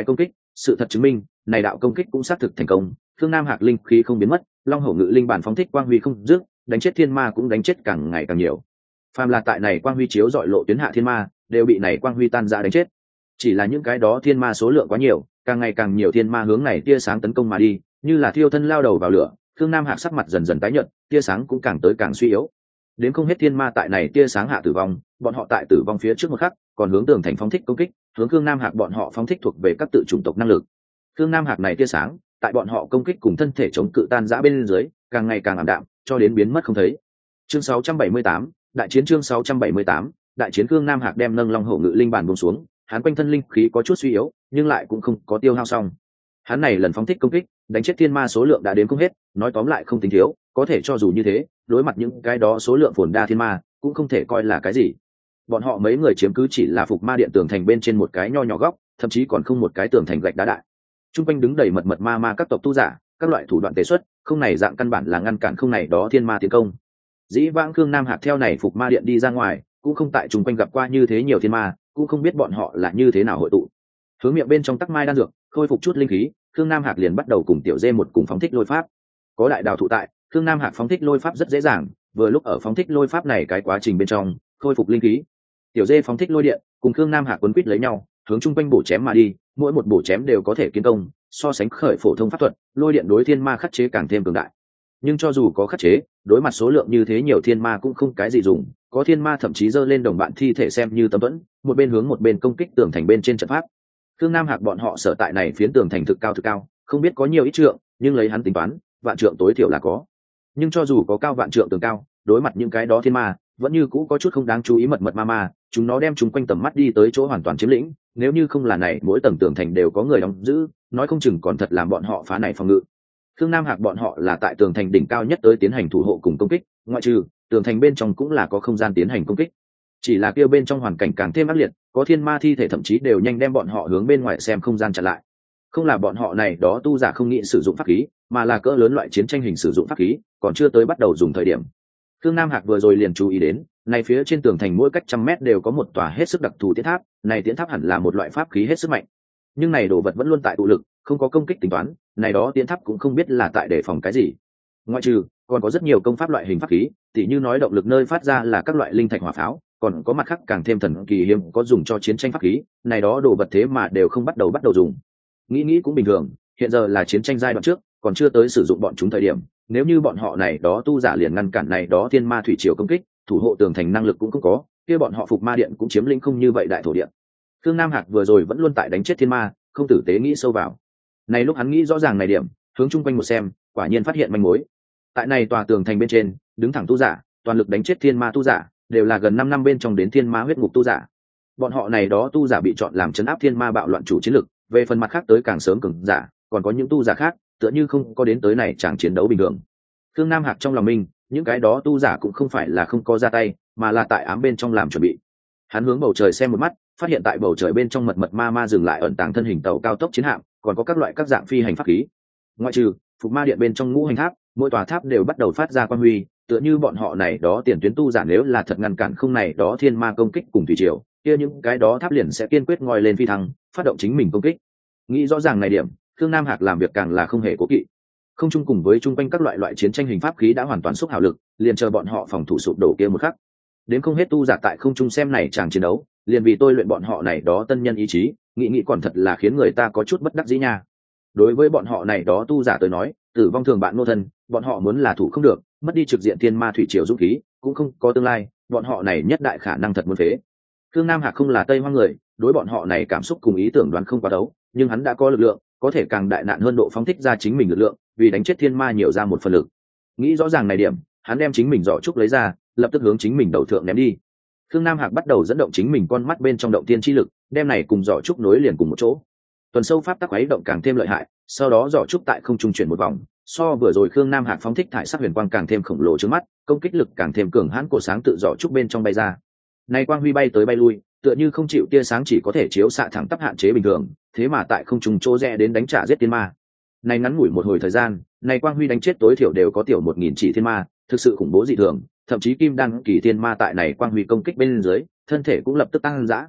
sự thật chứng minh này đạo công kích cũng xác thực thành công. Khương Nam Hạc linh khí không biến mất, Long Hổ Ngự linh bản phóng thích quang huy không dứt, đánh chết thiên ma cũng đánh chết càng ngày càng nhiều. Phàm là tại này quang huy chiếu dọi lộ tuyến hạ thiên ma, đều bị này quang huy tan ra đánh chết. Chỉ là những cái đó thiên ma số lượng quá nhiều, càng ngày càng nhiều thiên ma hướng này tia sáng tấn công mà đi, như là thiêu thân lao đầu vào lửa. Khương Nam Hạc sắc mặt dần dần tái nhợt, tia sáng cũng càng tới càng suy yếu. Đến không hết thiên ma tại này tia sáng hạ tử vong, bọn họ tại tử vong phía trước một khắc, còn hướng tường thành phóng thích công kích, hướng Khương Nam Hạc bọn họ phóng thích thuộc về các tự chủng tộc năng lực. Khương Nam Hạc này tia sáng, tại bọn họ công kích cùng thân thể chống cự tan rã bên dưới, càng ngày càng ảm đạm, cho đến biến mất không thấy. Chương sáu trăm bảy mươi tám, đại chiến chương sáu trăm bảy mươi tám, đại chiến. Khương Nam Hạc đem nâng Long Hổ Ngự linh bản buông xuống, hắn quanh thân linh khí có chút suy yếu, nhưng lại cũng không có tiêu hao xong. Hắn này lần phóng thích công kích, đánh chết thiên ma số lượng đã đến không hết, nói tóm lại không tính thiếu, có thể cho dù như thế, đối mặt những cái đó số lượng phồn đa thiên ma, cũng không thể coi là cái gì. Bọn họ mấy người chiếm cứ chỉ là phục ma điện tường thành bên trên một cái nho nhỏ góc, thậm chí còn không một cái tường thành gạch đá đại. Trung quanh đứng đầy mật mật ma ma các tộc tu giả, các loại thủ đoạn tế xuất, không này dạng căn bản là ngăn cản không này đó thiên ma tiến công. Dĩ vãng Khương Nam Hạc theo này phục ma điện đi ra ngoài, cũng không tại trung quanh gặp qua như thế nhiều thiên ma, cũng không biết bọn họ là như thế nào hội tụ. Hướng miệng bên trong tắc mai đan dược, khôi phục chút linh khí, Khương Nam Hạc liền bắt đầu cùng tiểu dê một cùng phóng thích lôi pháp. Có đại đào thụ tại, Khương Nam Hạc phóng thích lôi pháp rất dễ dàng, vừa lúc ở phóng thích lôi pháp này cái quá trình bên trong, khôi phục linh khí. Tiểu dê phóng thích lôi điện, cùng Khương Nam Hạc quấn quýt lấy nhau, hướng trung quanh bổ chém mà đi, mỗi một bổ chém đều có thể kiến công, so sánh khởi phổ thông pháp thuật, lôi điện đối thiên ma khắc chế càng thêm cường đại. Nhưng cho dù có khắc chế, đối mặt số lượng như thế nhiều thiên ma cũng không cái gì dùng, có thiên ma thậm chí giơ lên đồng bạn thi thể xem như tấm vẫn, một bên hướng một bên công kích tường thành bên trên trận pháp. Khương Nam Hạc bọn họ sở tại này phiến tường thành thực cao thực cao, không biết có nhiều ít trượng, nhưng lấy hắn tính toán, vạn trượng tối thiểu là có. Nhưng cho dù có cao vạn trượng tường cao, đối mặt những cái đó thiên ma, vẫn như cũ có chút không đáng chú ý mật mật ma ma, chúng nó đem chúng quanh tầm mắt đi tới chỗ hoàn toàn chiếm lĩnh, nếu như không là này mỗi tầng tường thành đều có người đóng giữ, nói không chừng còn thật làm bọn họ phá này phòng ngự. Khương Nam Hạc bọn họ là tại tường thành đỉnh cao nhất tới tiến hành thủ hộ cùng công kích, ngoại trừ tường thành bên trong cũng là có không gian tiến hành công kích. Chỉ là kia bên trong hoàn cảnh càng thêm ác liệt, có thiên ma thi thể thậm chí đều nhanh đem bọn họ hướng bên ngoài xem không gian chặn lại. Không là bọn họ này đó tu giả không nghĩ sử dụng pháp khí, mà là cỡ lớn loại chiến tranh hình sử dụng pháp khí, còn chưa tới bắt đầu dùng thời điểm. Khương Nam Hạc vừa rồi liền chú ý đến, này phía trên tường thành mỗi cách trăm mét đều có một tòa hết sức đặc thù tiến tháp, này tiến tháp hẳn là một loại pháp khí hết sức mạnh. Nhưng này đồ vật vẫn luôn tại tụ lực, không có công kích tính toán, này đó tiến tháp cũng không biết là tại đề phòng cái gì. Ngoại trừ, còn có rất nhiều công pháp loại hình pháp khí, tỉ như nói động lực nơi phát ra là các loại linh thạch hỏa pháo, còn có mặt khác càng thêm thần kỳ hiếm có dùng cho chiến tranh pháp khí, này đó đồ vật thế mà đều không bắt đầu bắt đầu dùng. Nghĩ nghĩ cũng bình thường, hiện giờ là chiến tranh giai đoạn trước, còn chưa tới sử dụng bọn chúng thời điểm, nếu như bọn họ này đó tu giả liền ngăn cản này đó thiên ma thủy triều công kích, thủ hộ tường thành năng lực cũng không có, kia bọn họ phục ma điện cũng chiếm lĩnh không như vậy đại thổ địa. Khương Nam Hạc vừa rồi vẫn luôn tại đánh chết thiên ma, không tử tế nghĩ sâu vào. Này lúc hắn nghĩ rõ ràng này điểm, hướng chung quanh một xem, quả nhiên phát hiện manh mối. Tại này tòa tường thành bên trên, đứng thẳng tu giả, toàn lực đánh chết thiên ma tu giả, đều là gần năm năm bên trong đến thiên ma huyết ngục tu giả. Bọn họ này đó tu giả bị chọn làm trấn áp thiên ma bạo loạn chủ chiến lực, về phần mặt khác tới càng sớm cường giả, còn có những tu giả khác, tựa như không có đến tới này chẳng chiến đấu bình thường. Khương Nam Hạc trong lòng mình, những cái đó tu giả cũng không phải là không có ra tay, mà là tại ám bên trong làm chuẩn bị. Hắn hướng bầu trời xem một mắt, phát hiện tại bầu trời bên trong mật mật ma ma dừng lại ẩn tàng thân hình tàu cao tốc chiến hạm, còn có các loại các dạng phi hành pháp khí. Ngoại trừ phục ma điện bên trong ngũ hành tháp, mỗi tòa tháp đều bắt đầu phát ra quang huy, tựa như bọn họ này đó tiền tuyến tu giả nếu là thật ngăn cản không này đó thiên ma công kích cùng thủy triều, kia những cái đó tháp liền sẽ kiên quyết ngoi lên phi thăng, phát động chính mình công kích. Nghĩ rõ ràng này điểm, Khương Nam Hạc làm việc càng là không hề cố kỵ. Không chung cùng với chung quanh các loại loại chiến tranh hình pháp khí đã hoàn toàn xúc hảo lực, liền chờ bọn họ phòng thủ sụp đổ kia một khắc. Đến không hết tu giả tại không trung xem này chàng chiến đấu, liền vì tôi luyện bọn họ này đó tân nhân ý chí, nghĩ nghĩ còn thật là khiến người ta có chút bất đắc dĩ nha. Đối với bọn họ này đó tu giả tới nói, tử vong thường bạn nô thân, bọn họ muốn là thủ không được, mất đi trực diện thiên ma thủy triều dũng khí, cũng không có tương lai, bọn họ này nhất đại khả năng thật muốn phế. Khương Nam Hạc không là Tây Hoang người, đối bọn họ này cảm xúc cùng ý tưởng đoán không quá đấu, nhưng hắn đã có lực lượng, có thể càng đại nạn hơn độ phóng thích ra chính mình lực lượng, vì đánh chết thiên ma nhiều ra một phần lực. Nghĩ rõ ràng này điểm, hắn đem chính mình giỏ trúc lấy ra, lập tức hướng chính mình đầu thượng ném đi. Khương Nam Hạc bắt đầu dẫn động chính mình con mắt bên trong động tiên chi lực, đem này cùng giỏ trúc nối liền cùng một chỗ. Tuần sâu pháp tắc khuấy động càng thêm lợi hại, sau đó giỏ trúc tại không trung chuyển một vòng, so vừa rồi Khương Nam Hạc phóng thích thải sắc huyền quang càng thêm khổng lồ trước mắt, công kích lực càng thêm cường hãn, cổ sáng tự giỏ trúc bên trong bay ra. Này quang huy bay tới bay lui, tựa như không chịu tia sáng chỉ có thể chiếu xạ thẳng tắp hạn chế bình thường, thế mà tại không trung chỗ rẽ đến đánh trả giết thiên ma. Này ngắn ngủi một hồi thời gian, này quang huy đánh chết tối thiểu đều có tiểu một nghìn chỉ thiên ma, thực sự khủng bố dị thường, thậm chí kim đan kỳ thiên ma tại này quang huy công kích bên dưới, thân thể cũng lập tức tăng dã.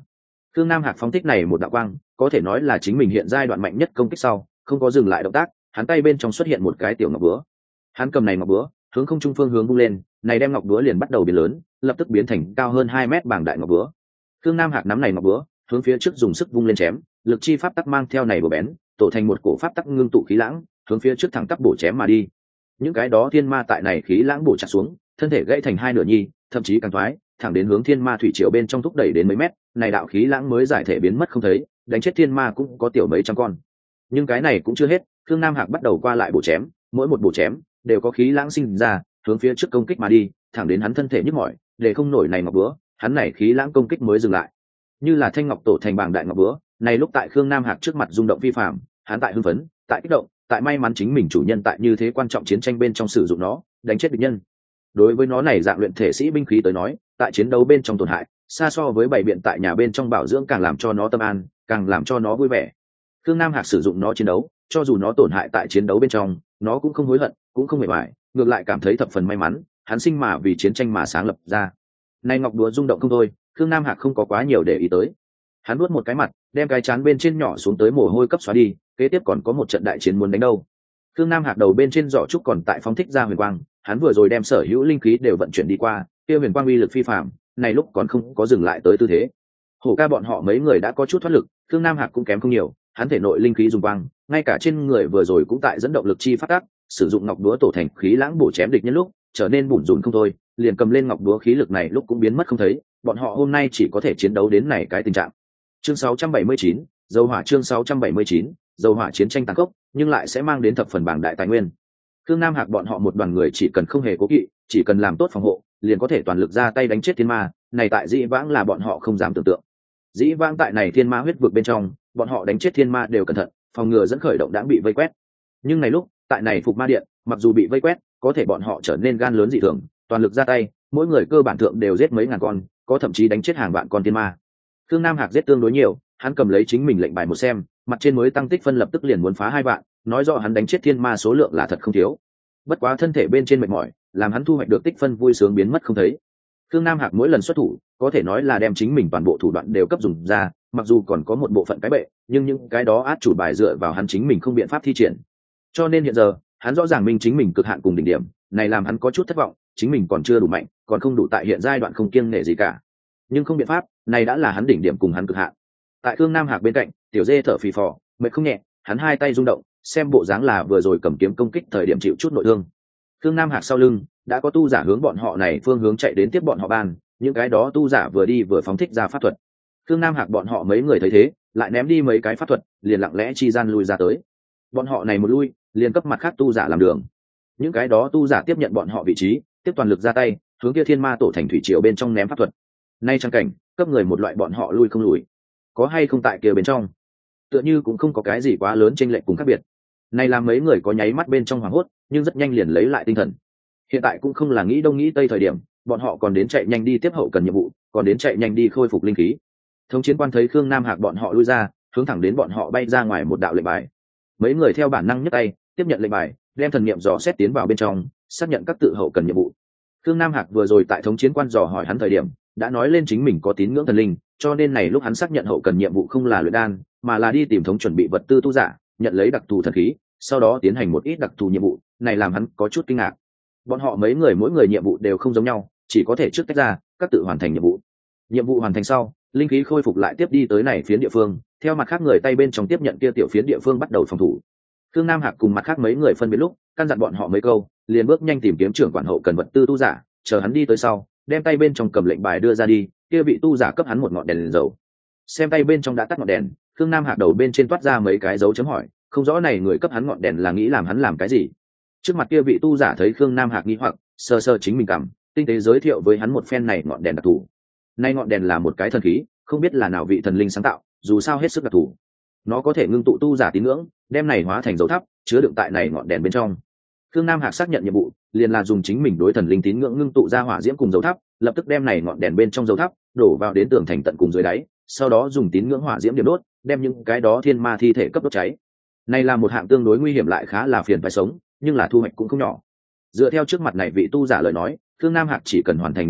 Khương Nam Hạc phóng thích này một đạo quang, có thể nói là chính mình hiện giai đoạn mạnh nhất công kích sau, không có dừng lại động tác, hắn tay bên trong xuất hiện một cái tiểu ngọc búa. Hắn cầm này ngọc búa, hướng không trung phương hướng vung lên, này đem ngọc búa liền bắt đầu biến lớn, lập tức biến thành cao hơn hai mét bảng đại ngọc búa. Khương Nam Hạc nắm này ngọc búa, hướng phía trước dùng sức vung lên chém, lực chi pháp tắc mang theo này búa bén, tổ thành một cổ pháp tắc ngưng tụ khí lãng, hướng phía trước thẳng tắp bổ chém mà đi. Những cái đó thiên ma tại này khí lãng bổ chặt xuống, thân thể gãy thành hai nửa nhi, thậm chí càng thoái, thẳng đến hướng thiên ma thủy triều bên trong thúc đẩy đến mấy mét, này đạo khí lãng mới giải thể biến mất không thấy, đánh chết thiên ma cũng có tiểu mấy trăm con. Nhưng cái này cũng chưa hết, Khương Nam Hạc bắt đầu qua lại bổ chém, mỗi một bổ chém đều có khí lãng sinh ra, hướng phía trước công kích mà đi, thẳng đến hắn thân thể nhức mỏi, để không nổi này ngọc búa, hắn này khí lãng công kích mới dừng lại. Như là thanh ngọc tổ thành bảng đại ngọc búa, này lúc tại Khương Nam Hạc trước mặt rung động vi phạm, hắn tại hưng phấn, tại kích động, tại may mắn chính mình chủ nhân tại như thế quan trọng chiến tranh bên trong sử dụng nó, đánh chết địch nhân. Đối với nó này dạng luyện thể sĩ binh khí tới nói, tại chiến đấu bên trong tổn hại, xa so với bảy biện tại nhà bên trong bảo dưỡng càng làm cho nó tâm an, càng làm cho nó vui vẻ. Khương Nam Hạc sử dụng nó chiến đấu, cho dù nó tổn hại tại chiến đấu bên trong, nó cũng không hối hận, cũng không mệt mỏi, ngược lại cảm thấy thập phần may mắn, hắn sinh mà vì chiến tranh mà sáng lập ra. Này ngọc đúa rung động không thôi, Khương Nam Hạc không có quá nhiều để ý tới. Hắn nuốt một cái mặt, đem cái chán bên trên nhỏ xuống tới mồ hôi cấp xóa đi, kế tiếp còn có một trận đại chiến muốn đánh đâu. Khương Nam Hạc đầu bên trên giỏ trúc còn tại phóng thích ra huyền quang, hắn vừa rồi đem sở hữu linh khí đều vận chuyển đi qua, kia huyền quang uy lực phi phàm, này lúc còn không có dừng lại tới tư thế. Hổ ca bọn họ mấy người đã có chút thoát lực, Khương Nam Hạc cũng kém không nhiều, hắn thể nội linh khí dùng quang, ngay cả trên người vừa rồi cũng tại dẫn động lực chi phát tác, sử dụng ngọc đúa tổ thành khí lãng bổ chém địch nhân lúc, trở nên bủn rủn không thôi, liền cầm lên ngọc đúa khí lực này lúc cũng biến mất không thấy, bọn họ hôm nay chỉ có thể chiến đấu đến này cái tình trạng. Chương sáu trăm bảy mươi chín, dầu hỏa chương sáu trăm bảy mươi chín, dầu hỏa chiến tranh tàn khốc, nhưng lại sẽ mang đến thập phần bảng đại tài nguyên. Khương Nam Hạc bọn họ một đoàn người chỉ cần không hề cố kỵ, chỉ cần làm tốt phòng hộ, liền có thể toàn lực ra tay đánh chết thiên ma, này tại Dĩ Vãng là bọn họ không dám tưởng tượng. Dĩ Vãng tại này thiên ma huyết vực bên trong, bọn họ đánh chết thiên ma đều cẩn thận, phòng ngừa dẫn khởi động đã bị vây quét. Nhưng này lúc, tại này phục ma điện, mặc dù bị vây quét, có thể bọn họ trở nên gan lớn dị thường, toàn lực ra tay, mỗi người cơ bản thượng đều giết mấy ngàn con, có thậm chí đánh chết hàng vạn con thiên ma. Khương Nam Hạc giết tương đối nhiều, hắn cầm lấy chính mình lệnh bài một xem, mặt trên mới tăng tích phân lập tức liền muốn phá hai vạn, nói rõ hắn đánh chết thiên ma số lượng là thật không thiếu. Bất quá thân thể bên trên mệt mỏi, làm hắn thu hoạch được tích phân vui sướng biến mất không thấy. Khương Nam Hạc mỗi lần xuất thủ, có thể nói là đem chính mình toàn bộ thủ đoạn đều cấp dùng ra, mặc dù còn có một bộ phận cái bệ, nhưng những cái đó át chủ bài dựa vào hắn chính mình không biện pháp thi triển. Cho nên hiện giờ, hắn rõ ràng minh chính mình cực hạn cùng đỉnh điểm, này làm hắn có chút thất vọng, chính mình còn chưa đủ mạnh, còn không đủ tại hiện giai đoạn không kiêng nể gì cả. Nhưng không biện pháp, này đã là hắn đỉnh điểm cùng hắn cực hạn. Tại Khương Nam Hạc bên cạnh, tiểu dê thở phì phò, mệt không nhẹ, hắn hai tay rung động, xem bộ dáng là vừa rồi cầm kiếm công kích thời điểm chịu chút nội thương. Khương Nam Hạc sau lưng đã có tu giả hướng bọn họ này phương hướng chạy đến tiếp bọn họ ban, những cái đó tu giả vừa đi vừa phóng thích ra pháp thuật. Khương Nam Hạc bọn họ mấy người thấy thế, lại ném đi mấy cái pháp thuật, liền lặng lẽ chi gian lui ra tới. Bọn họ này một lui, liền cấp mặt khác tu giả làm đường. Những cái đó tu giả tiếp nhận bọn họ vị trí, tiếp toàn lực ra tay, hướng kia thiên ma tổ thành thủy triều bên trong ném pháp thuật. Nay trang cảnh, cấp người một loại bọn họ lui không lùi. Có hay không tại kia bên trong, tựa như cũng không có cái gì quá lớn chênh lệch cùng khác biệt. Này làm mấy người có nháy mắt bên trong hoảng hốt, nhưng rất nhanh liền lấy lại tinh thần. Hiện tại cũng không là nghĩ đông nghĩ tây thời điểm, bọn họ còn đến chạy nhanh đi tiếp hậu cần nhiệm vụ, còn đến chạy nhanh đi khôi phục linh khí. Thống chiến quan thấy Khương Nam Hạc bọn họ lui ra, hướng thẳng đến bọn họ bay ra ngoài một đạo lệnh bài. Mấy người theo bản năng nhấc tay, tiếp nhận lệnh bài, đem thần niệm dò xét tiến vào bên trong, xác nhận các tự hậu cần nhiệm vụ. Khương Nam Hạc vừa rồi tại thống chiến quan dò hỏi hắn thời điểm, đã nói lên chính mình có tín ngưỡng thần linh, cho nên này lúc hắn xác nhận hậu cần nhiệm vụ không là luyện đan, mà là đi tìm thống chuẩn bị vật tư tu giả, nhận lấy đặc thù thần khí, sau đó tiến hành một ít đặc thù nhiệm vụ, này làm hắn có chút kinh ngạc. Bọn họ mấy người mỗi người nhiệm vụ đều không giống nhau, chỉ có thể trước tách ra, các tự hoàn thành nhiệm vụ. Nhiệm vụ hoàn thành sau, linh khí khôi phục lại tiếp đi tới này phiến địa phương, theo mặt khác người tay bên trong tiếp nhận kia tiểu phiến địa phương bắt đầu phòng thủ. Khương Nam Hạc cùng mặt khác mấy người phân biệt lúc, căn dặn bọn họ mấy câu, liền bước nhanh tìm kiếm trưởng quản hậu cần vật tư tu giả, chờ hắn đi tới sau, đem tay bên trong cầm lệnh bài đưa ra đi, kia vị tu giả cấp hắn một ngọn đèn liền dầu. Xem tay bên trong đã tắt ngọn đèn, Khương Nam Hạc đầu bên trên toát ra mấy cái dấu chấm hỏi, không rõ này người cấp hắn ngọn đèn là nghĩ làm hắn làm cái gì. Trước mặt kia vị tu giả thấy Khương Nam Hạc nghi hoặc, sơ sơ chính mình cảm, tinh tế giới thiệu với hắn một phen này ngọn đèn đặc thù. Nay ngọn đèn là một cái thần khí, không biết là nào vị thần linh sáng tạo, dù sao hết sức đặc thù. Nó có thể ngưng tụ tu giả tín ngưỡng, đem này hóa thành dấu thắp, chứa đựng tại này ngọn đèn bên trong. Khương Nam Hạc xác nhận nhiệm vụ, liền là dùng chính mình đối thần linh tín ngưỡng ngưng tụ ra hỏa diễm cùng dấu thắp, lập tức đem này ngọn đèn bên trong dấu thắp đổ vào đến tường thành tận cùng dưới đáy, sau đó dùng tín ngưỡng hỏa diễm điểm đốt, đem những cái đó thiên ma thi thể cấp đốt cháy. Này là một hạng tương đối nguy hiểm lại khá là phiền phải sống, nhưng là thu hoạch cũng không nhỏ. Dựa theo trước mặt này vị tu giả lời nói, Khương Nam Hạc chỉ cần hoàn thành nhiệm vụ,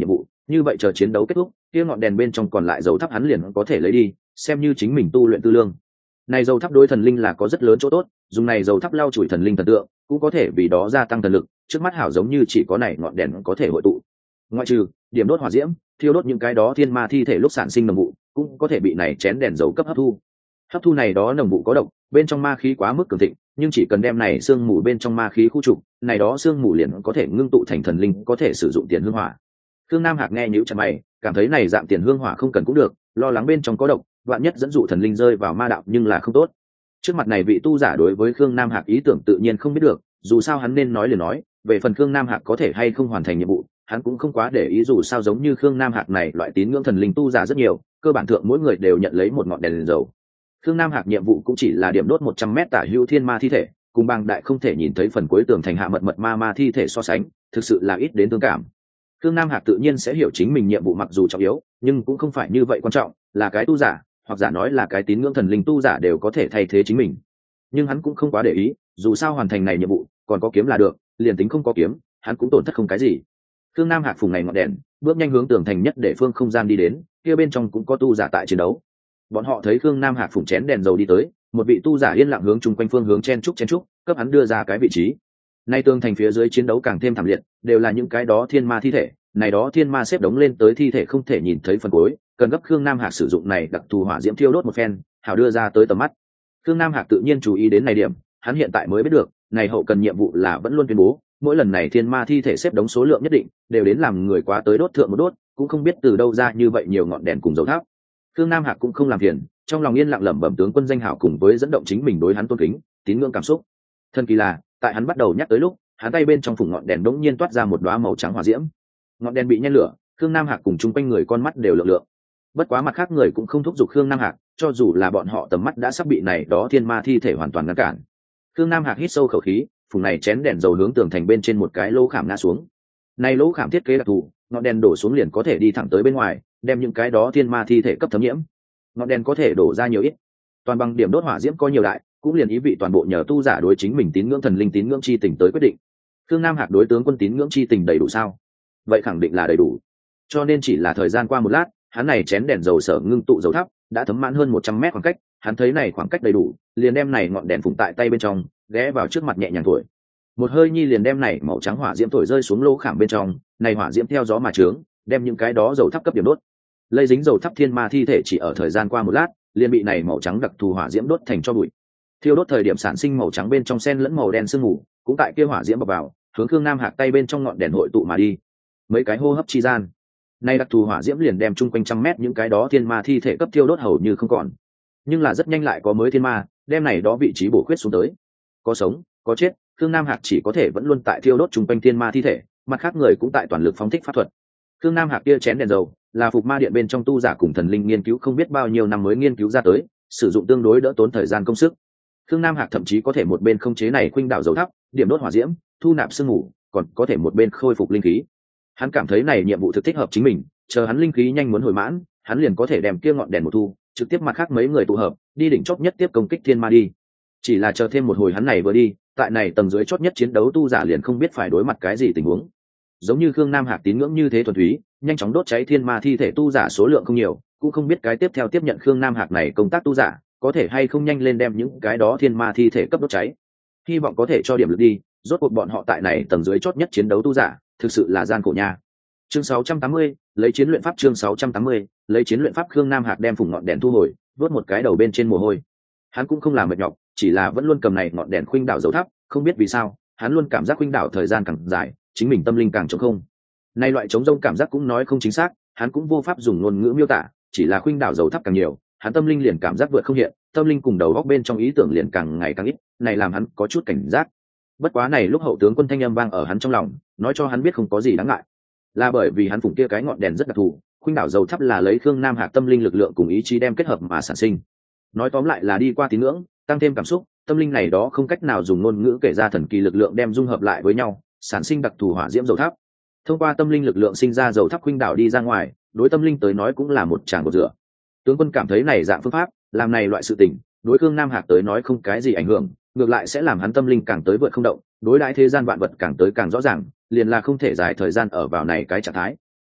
như vậy chờ chiến đấu kết thúc kia ngọn đèn bên trong còn lại dầu thắp hắn liền có thể lấy đi xem như chính mình tu luyện tư lương. Này dầu thắp đối thần linh là có rất lớn chỗ tốt, dùng này dầu thắp lau chùi thần linh thần tượng cũng có thể vì đó gia tăng thần lực. Trước mắt hảo giống như chỉ có này ngọn đèn có thể hội tụ, ngoại trừ điểm đốt hỏa diễm thiêu đốt những cái đó thiên ma thi thể lúc sản sinh nồng vụ cũng có thể bị này chén đèn dầu cấp hấp thu. Hấp thu này đó nồng vụ có độc, bên trong ma khí quá mức cường thịnh, nhưng chỉ cần đem này xương mù bên trong ma khí khu trục, này đó xương mù liền có thể ngưng tụ thành thần linh, có thể sử dụng tiền hương hỏa. Khương Nam Hạc nghe nhíu chặt mày, cảm thấy này dạng tiền hương hỏa không cần cũng được, lo lắng bên trong có độc, vạn nhất dẫn dụ thần linh rơi vào ma đạo nhưng là không tốt. Trước mặt này vị tu giả đối với Khương Nam Hạc ý tưởng tự nhiên không biết được, dù sao hắn nên nói liền nói, về phần Khương Nam Hạc có thể hay không hoàn thành nhiệm vụ, hắn cũng không quá để ý, dù sao giống như Khương Nam Hạc này loại tín ngưỡng thần linh tu giả rất nhiều, cơ bản thượng mỗi người đều nhận lấy một ngọn đèn, đèn dầu. Khương Nam Hạc nhiệm vụ cũng chỉ là điểm đốt một trăm mét tả hữu thiên ma thi thể, cùng bang đại không thể nhìn thấy phần cuối tường thành hạ mật mật ma ma thi thể so sánh, thực sự là ít đến thương cảm. Khương Nam Hạc tự nhiên sẽ hiểu chính mình nhiệm vụ mặc dù trọng yếu, nhưng cũng không phải như vậy quan trọng, là cái tu giả, hoặc giả nói là cái tín ngưỡng thần linh tu giả đều có thể thay thế chính mình. Nhưng hắn cũng không quá để ý, dù sao hoàn thành này nhiệm vụ, còn có kiếm là được, liền tính không có kiếm, hắn cũng tổn thất không cái gì. Khương Nam Hạc phùng này ngọn đèn, bước nhanh hướng tường thành nhất để phương không gian đi đến, kia bên trong cũng có tu giả tại chiến đấu. Bọn họ thấy Khương Nam Hạc phùng chén đèn dầu đi tới, một vị tu giả yên lặng hướng chung quanh phương hướng chen trúc chen trúc, cấp hắn đưa ra cái vị trí. Nay tường thành phía dưới chiến đấu càng thêm thảm liệt, đều là những cái đó thiên ma thi thể, này đó thiên ma xếp đống lên tới thi thể không thể nhìn thấy phần cuối, cần gấp Khương Nam Hạc sử dụng này đặc thù hỏa diễm thiêu đốt một phen, hảo đưa ra tới tầm mắt. Khương Nam Hạc tự nhiên chú ý đến này điểm, hắn hiện tại mới biết được, này hậu cần nhiệm vụ là vẫn luôn tuyên bố, mỗi lần này thiên ma thi thể xếp đống số lượng nhất định, đều đến làm người quá tới đốt thượng một đốt, cũng không biết từ đâu ra như vậy nhiều ngọn đèn cùng dầu tháp. Khương Nam Hạc cũng không làm phiền, trong lòng yên lặng lẩm bẩm tướng quân danh hảo cùng với dẫn động chính mình đối hắn tôn kính, tín ngưỡng cảm xúc. Thần kỳ là, tại hắn bắt đầu nhắc tới lúc, hắn tay bên trong phùng ngọn đèn đống nhiên toát ra một đóa màu trắng hỏa diễm. Ngọn đèn bị nhen lửa, Khương Nam Hạc cùng chung quanh người con mắt đều lượng lượng. Bất quá mặt khác người cũng không thúc giục Khương Nam Hạc, cho dù là bọn họ tầm mắt đã sắp bị này đó thiên ma thi thể hoàn toàn ngăn cản. Khương Nam Hạc hít sâu khẩu khí, phùng này chén đèn dầu hướng tường thành bên trên một cái lỗ khảm ngã xuống. Này lỗ khảm thiết kế đặc thù, ngọn đèn đổ xuống liền có thể đi thẳng tới bên ngoài, đem những cái đó thiên ma thi thể cấp thấm nhiễm. Ngọn đèn có thể đổ ra nhiều ít, toàn bằng điểm đốt hỏa diễm có nhiều đại, cũng liền ý vị toàn bộ nhờ tu giả đối chính mình tín ngưỡng thần linh tín ngưỡng chi tình tới quyết định. Khương Nam Hạc đối tướng quân tín ngưỡng chi tình đầy đủ sao? Vậy khẳng định là đầy đủ. Cho nên chỉ là thời gian qua một lát, hắn này chén đèn dầu sở ngưng tụ dầu thắp đã thấm mãn hơn một trăm mét khoảng cách, hắn thấy này khoảng cách đầy đủ, liền đem này ngọn đèn phụng tại tay bên trong, ghé vào trước mặt nhẹ nhàng thổi. Một hơi nhi liền đem này màu trắng hỏa diễm thổi rơi xuống lỗ khảm bên trong, này hỏa diễm theo gió mà trướng, đem những cái đó dầu thắp cấp điểm đốt. Lây dính dầu thắp thiên ma thi thể chỉ ở thời gian qua một lát, liền bị này màu trắng đặc thù hỏa diễm đốt thành tro bụi. Thiêu đốt thời điểm sản sinh màu trắng bên trong xen lẫn màu đen sương mù, cũng tại kia hỏa diễm bọc vào, hướng Khương Nam Hạc tay bên trong ngọn đèn hội tụ mà đi. Mấy cái hô hấp chi gian, nay đặc thù hỏa diễm liền đem chung quanh trăm mét những cái đó thiên ma thi thể cấp thiêu đốt hầu như không còn. Nhưng là rất nhanh lại có mới thiên ma, đem này đó vị trí bổ khuyết xuống tới. Có sống, có chết, Khương Nam Hạc chỉ có thể vẫn luôn tại thiêu đốt chung quanh thiên ma thi thể, mặt khác người cũng tại toàn lực phóng thích pháp thuật. Khương Nam Hạc kia chén đèn dầu, là phục ma điện bên trong tu giả cùng thần linh nghiên cứu không biết bao nhiêu năm mới nghiên cứu ra tới, sử dụng tương đối đỡ tốn thời gian công sức. Khương Nam Hạc thậm chí có thể một bên không chế này khuynh đảo dầu thắp, điểm đốt hỏa diễm, thu nạp sương mù, còn có thể một bên khôi phục linh khí. Hắn cảm thấy này nhiệm vụ thực thích hợp chính mình, chờ hắn linh khí nhanh muốn hồi mãn, hắn liền có thể đem kia ngọn đèn một thu, trực tiếp mặt khác mấy người tụ hợp, đi đỉnh chót nhất tiếp công kích thiên ma đi. Chỉ là chờ thêm một hồi hắn này vừa đi, tại này tầng dưới chót nhất chiến đấu tu giả liền không biết phải đối mặt cái gì tình huống. Giống như Khương Nam Hạc tín ngưỡng như thế thuần túy, nhanh chóng đốt cháy thiên ma thi thể tu giả số lượng không nhiều, cũng không biết cái tiếp theo tiếp nhận Khương Nam Hạc này công tác tu giả, có thể hay không nhanh lên đem những cái đó thiên ma thi thể cấp đốt cháy. Hy vọng có thể cho điểm lực đi, rốt cuộc bọn họ tại này tầng dưới chót nhất chiến đấu tu giả, thực sự là gian khổ nha. Chương sáu trăm tám mươi, lấy chiến luyện pháp chương sáu trăm tám mươi, lấy chiến luyện pháp Khương Nam Hạc đem phùng ngọn đèn thu hồi, vớt một cái đầu bên trên mồ hôi. Hắn cũng không làm mệt nhọc, chỉ là vẫn luôn cầm này ngọn đèn khuynh đảo dầu thắp, không biết vì sao, hắn luôn cảm giác khuynh đảo thời gian càng dài, chính mình tâm linh càng trống không. Nay loại trống rỗng cảm giác cũng nói không chính xác, hắn cũng vô pháp dùng ngôn ngữ miêu tả, chỉ là khuynh đảo dầu thắp càng nhiều, hắn tâm linh liền cảm giác vượt không hiện, tâm linh cùng đầu góc bên trong ý tưởng liền càng ngày càng ít, này làm hắn có chút cảnh giác. Bất quá này lúc hậu tướng quân thanh âm vang ở hắn trong lòng, nói cho hắn biết không có gì đáng ngại, là bởi vì hắn phụng kia cái ngọn đèn rất đặc thù, khuynh đảo dầu thắp là lấy Khương Nam Hạc tâm linh lực lượng cùng ý chí đem kết hợp mà sản sinh. Nói tóm lại là đi qua tín ngưỡng, tăng thêm cảm xúc, tâm linh này đó không cách nào dùng ngôn ngữ kể ra thần kỳ lực lượng đem dung hợp lại với nhau, sản sinh đặc thù hỏa diễm dầu thắp. Thông qua tâm linh lực lượng sinh ra dầu thắp khuynh đảo đi ra ngoài, đối tâm linh tới nói cũng là một tràng cột rửa. Tướng quân cảm thấy này dạng phương pháp, làm này loại sự tình, đối Khương Nam Hạc tới nói không cái gì ảnh hưởng, ngược lại sẽ làm hắn tâm linh càng tới vượt không động, đối đãi thế gian vạn vật càng tới càng rõ ràng, liền là không thể dài thời gian ở vào này cái trạng thái.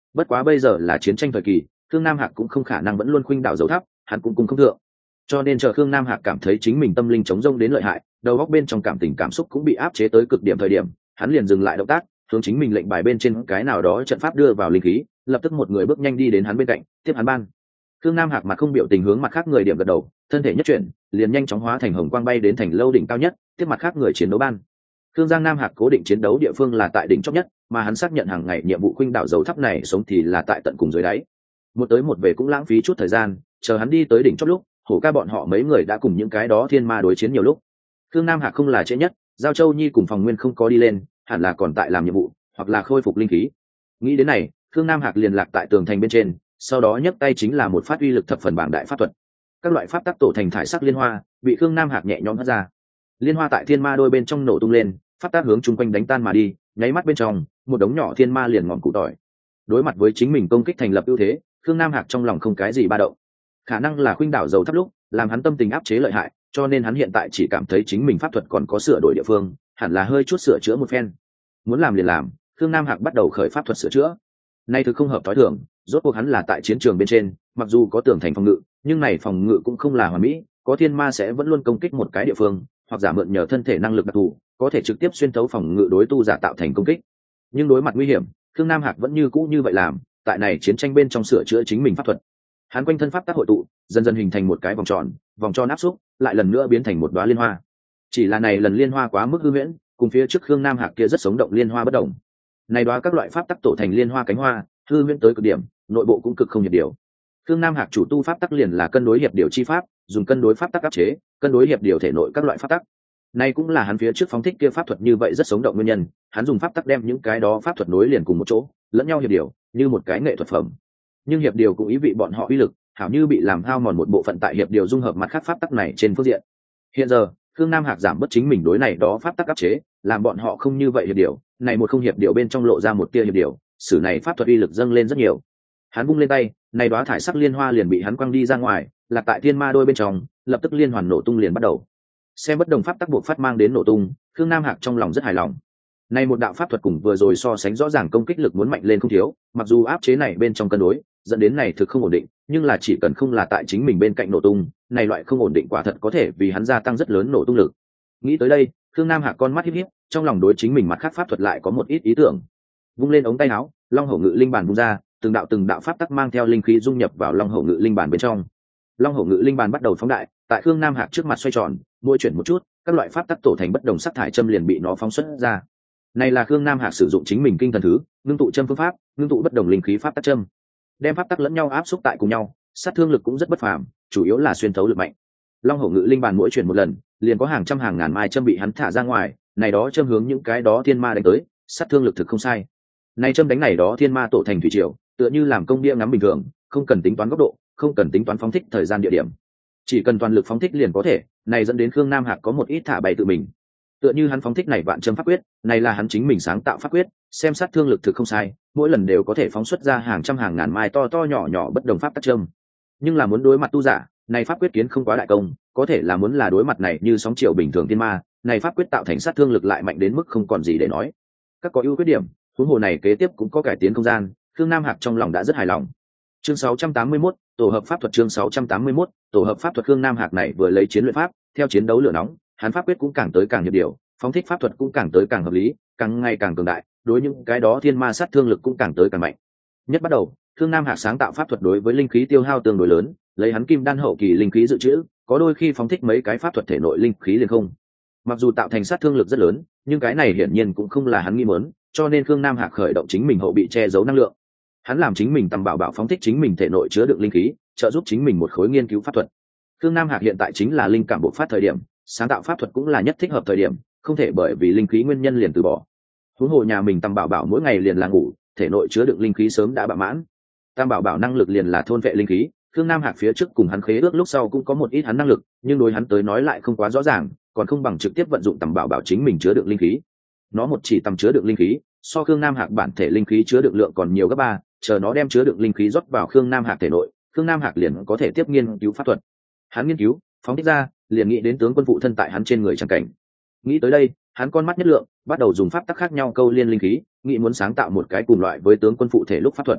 Bất quá bây giờ là chiến tranh thời kỳ, Khương Nam Hạc cũng không khả năng vẫn luôn khuynh đảo dấu thắp, hắn cũng cùng không thượng. Cho nên chờ Khương Nam Hạc cảm thấy chính mình tâm linh chống rông đến lợi hại, đầu óc bên trong cảm tình cảm xúc cũng bị áp chế tới cực điểm thời điểm, hắn liền dừng lại động tác, hướng chính mình lệnh bài bên trên cái nào đó trận pháp đưa vào linh khí, lập tức một người bước nhanh đi đến hắn bên cạnh, tiếp hắn ban. Khương Nam Hạc mặt không biểu tình hướng mặt khác người điểm gật đầu, thân thể nhất chuyển, liền nhanh chóng hóa thành hồng quang bay đến thành lâu đỉnh cao nhất, tiếp mặt khác người chiến đấu ban. Khương Giang Nam Hạc cố định chiến đấu địa phương là tại đỉnh chót nhất, mà hắn xác nhận hàng ngày nhiệm vụ khuynh đảo dấu tháp này sống thì là tại tận cùng dưới đáy. Một tới một về cũng lãng phí chút thời gian, chờ hắn đi tới đỉnh chót lúc, hổ ca bọn họ mấy người đã cùng những cái đó thiên ma đối chiến nhiều lúc. Khương Nam Hạc không là trễ nhất, Giao Châu Nhi cùng Phòng Nguyên không có đi lên, hẳn là còn tại làm nhiệm vụ, hoặc là khôi phục linh khí. Nghĩ đến này, Khương Nam Hạc liền lạc tại tường thành bên trên, sau đó nhấc tay chính là một phát uy lực thập phần bảng đại pháp thuật. Các loại pháp tác tổ thành thải sắc liên hoa, bị Khương Nam Hạc nhẹ nhõm hất ra. Liên hoa tại thiên ma đôi bên trong nổ tung lên, pháp tác hướng chung quanh đánh tan mà đi, nháy mắt bên trong, một đống nhỏ thiên ma liền ngọn cụ tỏi. Đối mặt với chính mình công kích thành lập ưu thế, Khương Nam Hạc trong lòng không cái gì ba động. Khả năng là khuynh đảo dầu thấp lúc, làm hắn tâm tình áp chế lợi hại, cho nên hắn hiện tại chỉ cảm thấy chính mình pháp thuật còn có sửa đổi địa phương, hẳn là hơi chút sửa chữa một phen. Muốn làm liền làm, Khương Nam Hạc bắt đầu khởi pháp thuật sửa chữa. Nay thực không hợp thói thường, rốt cuộc hắn là tại chiến trường bên trên, mặc dù có tường thành phòng ngự, nhưng này phòng ngự cũng không là hoàn mỹ, có thiên ma sẽ vẫn luôn công kích một cái địa phương, hoặc giả mượn nhờ thân thể năng lực đặc thù, có thể trực tiếp xuyên thấu phòng ngự đối tu giả tạo thành công kích. Nhưng đối mặt nguy hiểm, Khương Nam Hạc vẫn như cũ như vậy làm, tại này chiến tranh bên trong sửa chữa chính mình pháp thuật. Hắn quanh thân pháp tác hội tụ, dần dần hình thành một cái vòng tròn, vòng tròn áp xúc, lại lần nữa biến thành một đóa liên hoa. Chỉ là này lần liên hoa quá mức hư huyễn, cùng phía trước Khương Nam Hạc kia rất sống động liên hoa bất động. Này đóa các loại pháp tắc tổ thành liên hoa cánh hoa, hư huyễn tới cực điểm, nội bộ cũng cực không hiệp điều. Khương Nam Hạc chủ tu pháp tắc liền là cân đối hiệp điều chi pháp, dùng cân đối pháp tắc áp chế, cân đối hiệp điều thể nội các loại pháp tắc. Này cũng là hắn phía trước phóng thích kia pháp thuật như vậy rất sống động nguyên nhân, hắn dùng pháp tắc đem những cái đó pháp thuật nối liền cùng một chỗ, lẫn nhau hiệp điều, như một cái nghệ thuật phẩm. Nhưng hiệp điều cũng ý vị bọn họ uy lực, hảo như bị làm hao mòn một bộ phận tại hiệp điều dung hợp mặt khác pháp tắc này trên phương diện. Hiện giờ, Khương Nam Hạc giảm bất chính mình đối này đó pháp tắc áp chế, làm bọn họ không như vậy hiệp điều, này một không hiệp điều bên trong lộ ra một tia hiệp điều, sử này pháp thuật uy lực dâng lên rất nhiều. Hắn vung lên tay, này đóa thải sắc liên hoa liền bị hắn quăng đi ra ngoài, lạc tại thiên ma đôi bên trong, lập tức liên hoàn nổ tung liền bắt đầu. Xem bất đồng pháp tắc buộc phát mang đến nổ tung, Khương Nam Hạc trong lòng rất hài lòng. Này một đạo pháp thuật cùng vừa rồi so sánh rõ ràng công kích lực muốn mạnh lên không thiếu, mặc dù áp chế này bên trong cân đối, dẫn đến này thực không ổn định, nhưng là chỉ cần không là tại chính mình bên cạnh nổ tung, này loại không ổn định quả thật có thể vì hắn gia tăng rất lớn nổ tung lực. Nghĩ tới đây, Khương Nam Hạc con mắt híp híp, trong lòng đối chính mình mặt khác pháp thuật lại có một ít ý tưởng. Vung lên ống tay áo, Long Hổ Ngự Linh Bàn vung ra, từng đạo từng đạo pháp tắc mang theo linh khí dung nhập vào Long Hổ Ngự Linh Bàn bên trong. Long Hổ Ngự Linh Bàn bắt đầu phóng đại, tại Khương Nam Hạc trước mặt xoay tròn, mỗi chuyển một chút, các loại pháp tắc tổ thành bất đồng sắc thải châm liền bị nó phóng xuất ra. Này là Khương Nam Hạc sử dụng chính mình kinh thần thứ, ngưng tụ châm phương pháp, ngưng tụ bất đồng linh khí pháp tắc châm, đem pháp tắc lẫn nhau áp xúc tại cùng nhau, sát thương lực cũng rất bất phàm, chủ yếu là xuyên thấu lực mạnh. Long Hổ Ngự Linh Bàn mỗi chuyển một lần, liền có hàng trăm hàng ngàn mai châm bị hắn thả ra ngoài, này đó châm hướng những cái đó thiên ma đánh tới, sát thương lực thực không sai. Này châm đánh này đó thiên ma tổ thành thủy triều, tựa như làm công bia ngắm bình thường, không cần tính toán góc độ, không cần tính toán phóng thích thời gian địa điểm, chỉ cần toàn lực phóng thích liền có thể. Này dẫn đến Khương Nam Hạc có một ít thả bay tự mình, tựa như hắn phóng thích này vạn châm pháp quyết, này là hắn chính mình sáng tạo pháp quyết, xem sát thương lực thực không sai, mỗi lần đều có thể phóng xuất ra hàng trăm hàng ngàn mai to to nhỏ nhỏ bất đồng pháp tắc châm. Nhưng là muốn đối mặt tu giả, này pháp quyết kiến không quá đại công, có thể là muốn là đối mặt này như sóng chiều bình thường thiên ma, này pháp quyết tạo thành sát thương lực lại mạnh đến mức không còn gì để nói. Các có ưu khuyết điểm, huống hồ này kế tiếp cũng có cải tiến không gian, Khương Nam Hạc trong lòng đã rất hài lòng. Chương sáu trăm tám mươi mốt, tổ hợp pháp thuật. Chương sáu trăm tám mươi mốt, tổ hợp pháp thuật. Khương Nam Hạc này vừa lấy chiến luyện pháp, theo chiến đấu lửa nóng, hắn pháp quyết cũng càng tới càng hiệp điều, phóng thích pháp thuật cũng càng tới càng hợp lý, càng ngày càng cường đại, đối những cái đó thiên ma sát thương lực cũng càng tới càng mạnh. Nhất bắt đầu, Khương Nam Hạc sáng tạo pháp thuật đối với linh khí tiêu hao tương đối lớn, lấy hắn kim đan hậu kỳ linh khí dự trữ, có đôi khi phóng thích mấy cái pháp thuật thể nội linh khí liền không. Mặc dù tạo thành sát thương lực rất lớn, nhưng cái này hiển nhiên cũng không là hắn nghĩ muốn, cho nên Khương Nam Hạc khởi động chính mình hậu bị che giấu năng lượng. Hắn làm chính mình tầm bảo bảo phóng thích chính mình thể nội chứa đựng linh khí, trợ giúp chính mình một khối nghiên cứu pháp thuật. Khương Nam Hạc hiện tại chính là linh cảm bộc phát thời điểm, sáng tạo pháp thuật cũng là nhất thích hợp thời điểm, không thể bởi vì linh khí nguyên nhân liền từ bỏ. Huống hồ nhà mình Tam Bảo Bảo mỗi ngày liền là ngủ, thể nội chứa đựng linh khí sớm đã bạo mãn. Tam Bảo Bảo năng lực liền là thôn vệ linh khí, Khương Nam Hạc phía trước cùng hắn khế ước lúc sau cũng có một ít hắn năng lực, nhưng đối hắn tới nói lại không quá rõ ràng, còn không bằng trực tiếp vận dụng Tam Bảo Bảo chính mình chứa đựng linh khí. Nó một chỉ tầm chứa đựng linh khí, so Khương Nam Hạc bản thể linh khí chứa đựng lượng còn nhiều gấp ba, chờ nó đem chứa đựng linh khí rót vào Khương Nam Hạc thể nội, Khương Nam Hạc liền có thể tiếp nghiên cứu pháp thuật. Hắn nghiên cứu, phóng thích ra, liền nghĩ đến tướng quân phụ thân tại hắn trên người chẳng cảnh. Nghĩ tới đây, hắn con mắt nhất lượng, bắt đầu dùng pháp tắc khác nhau câu liên linh khí, nghĩ muốn sáng tạo một cái cùng loại với tướng quân phụ thể lúc pháp thuật.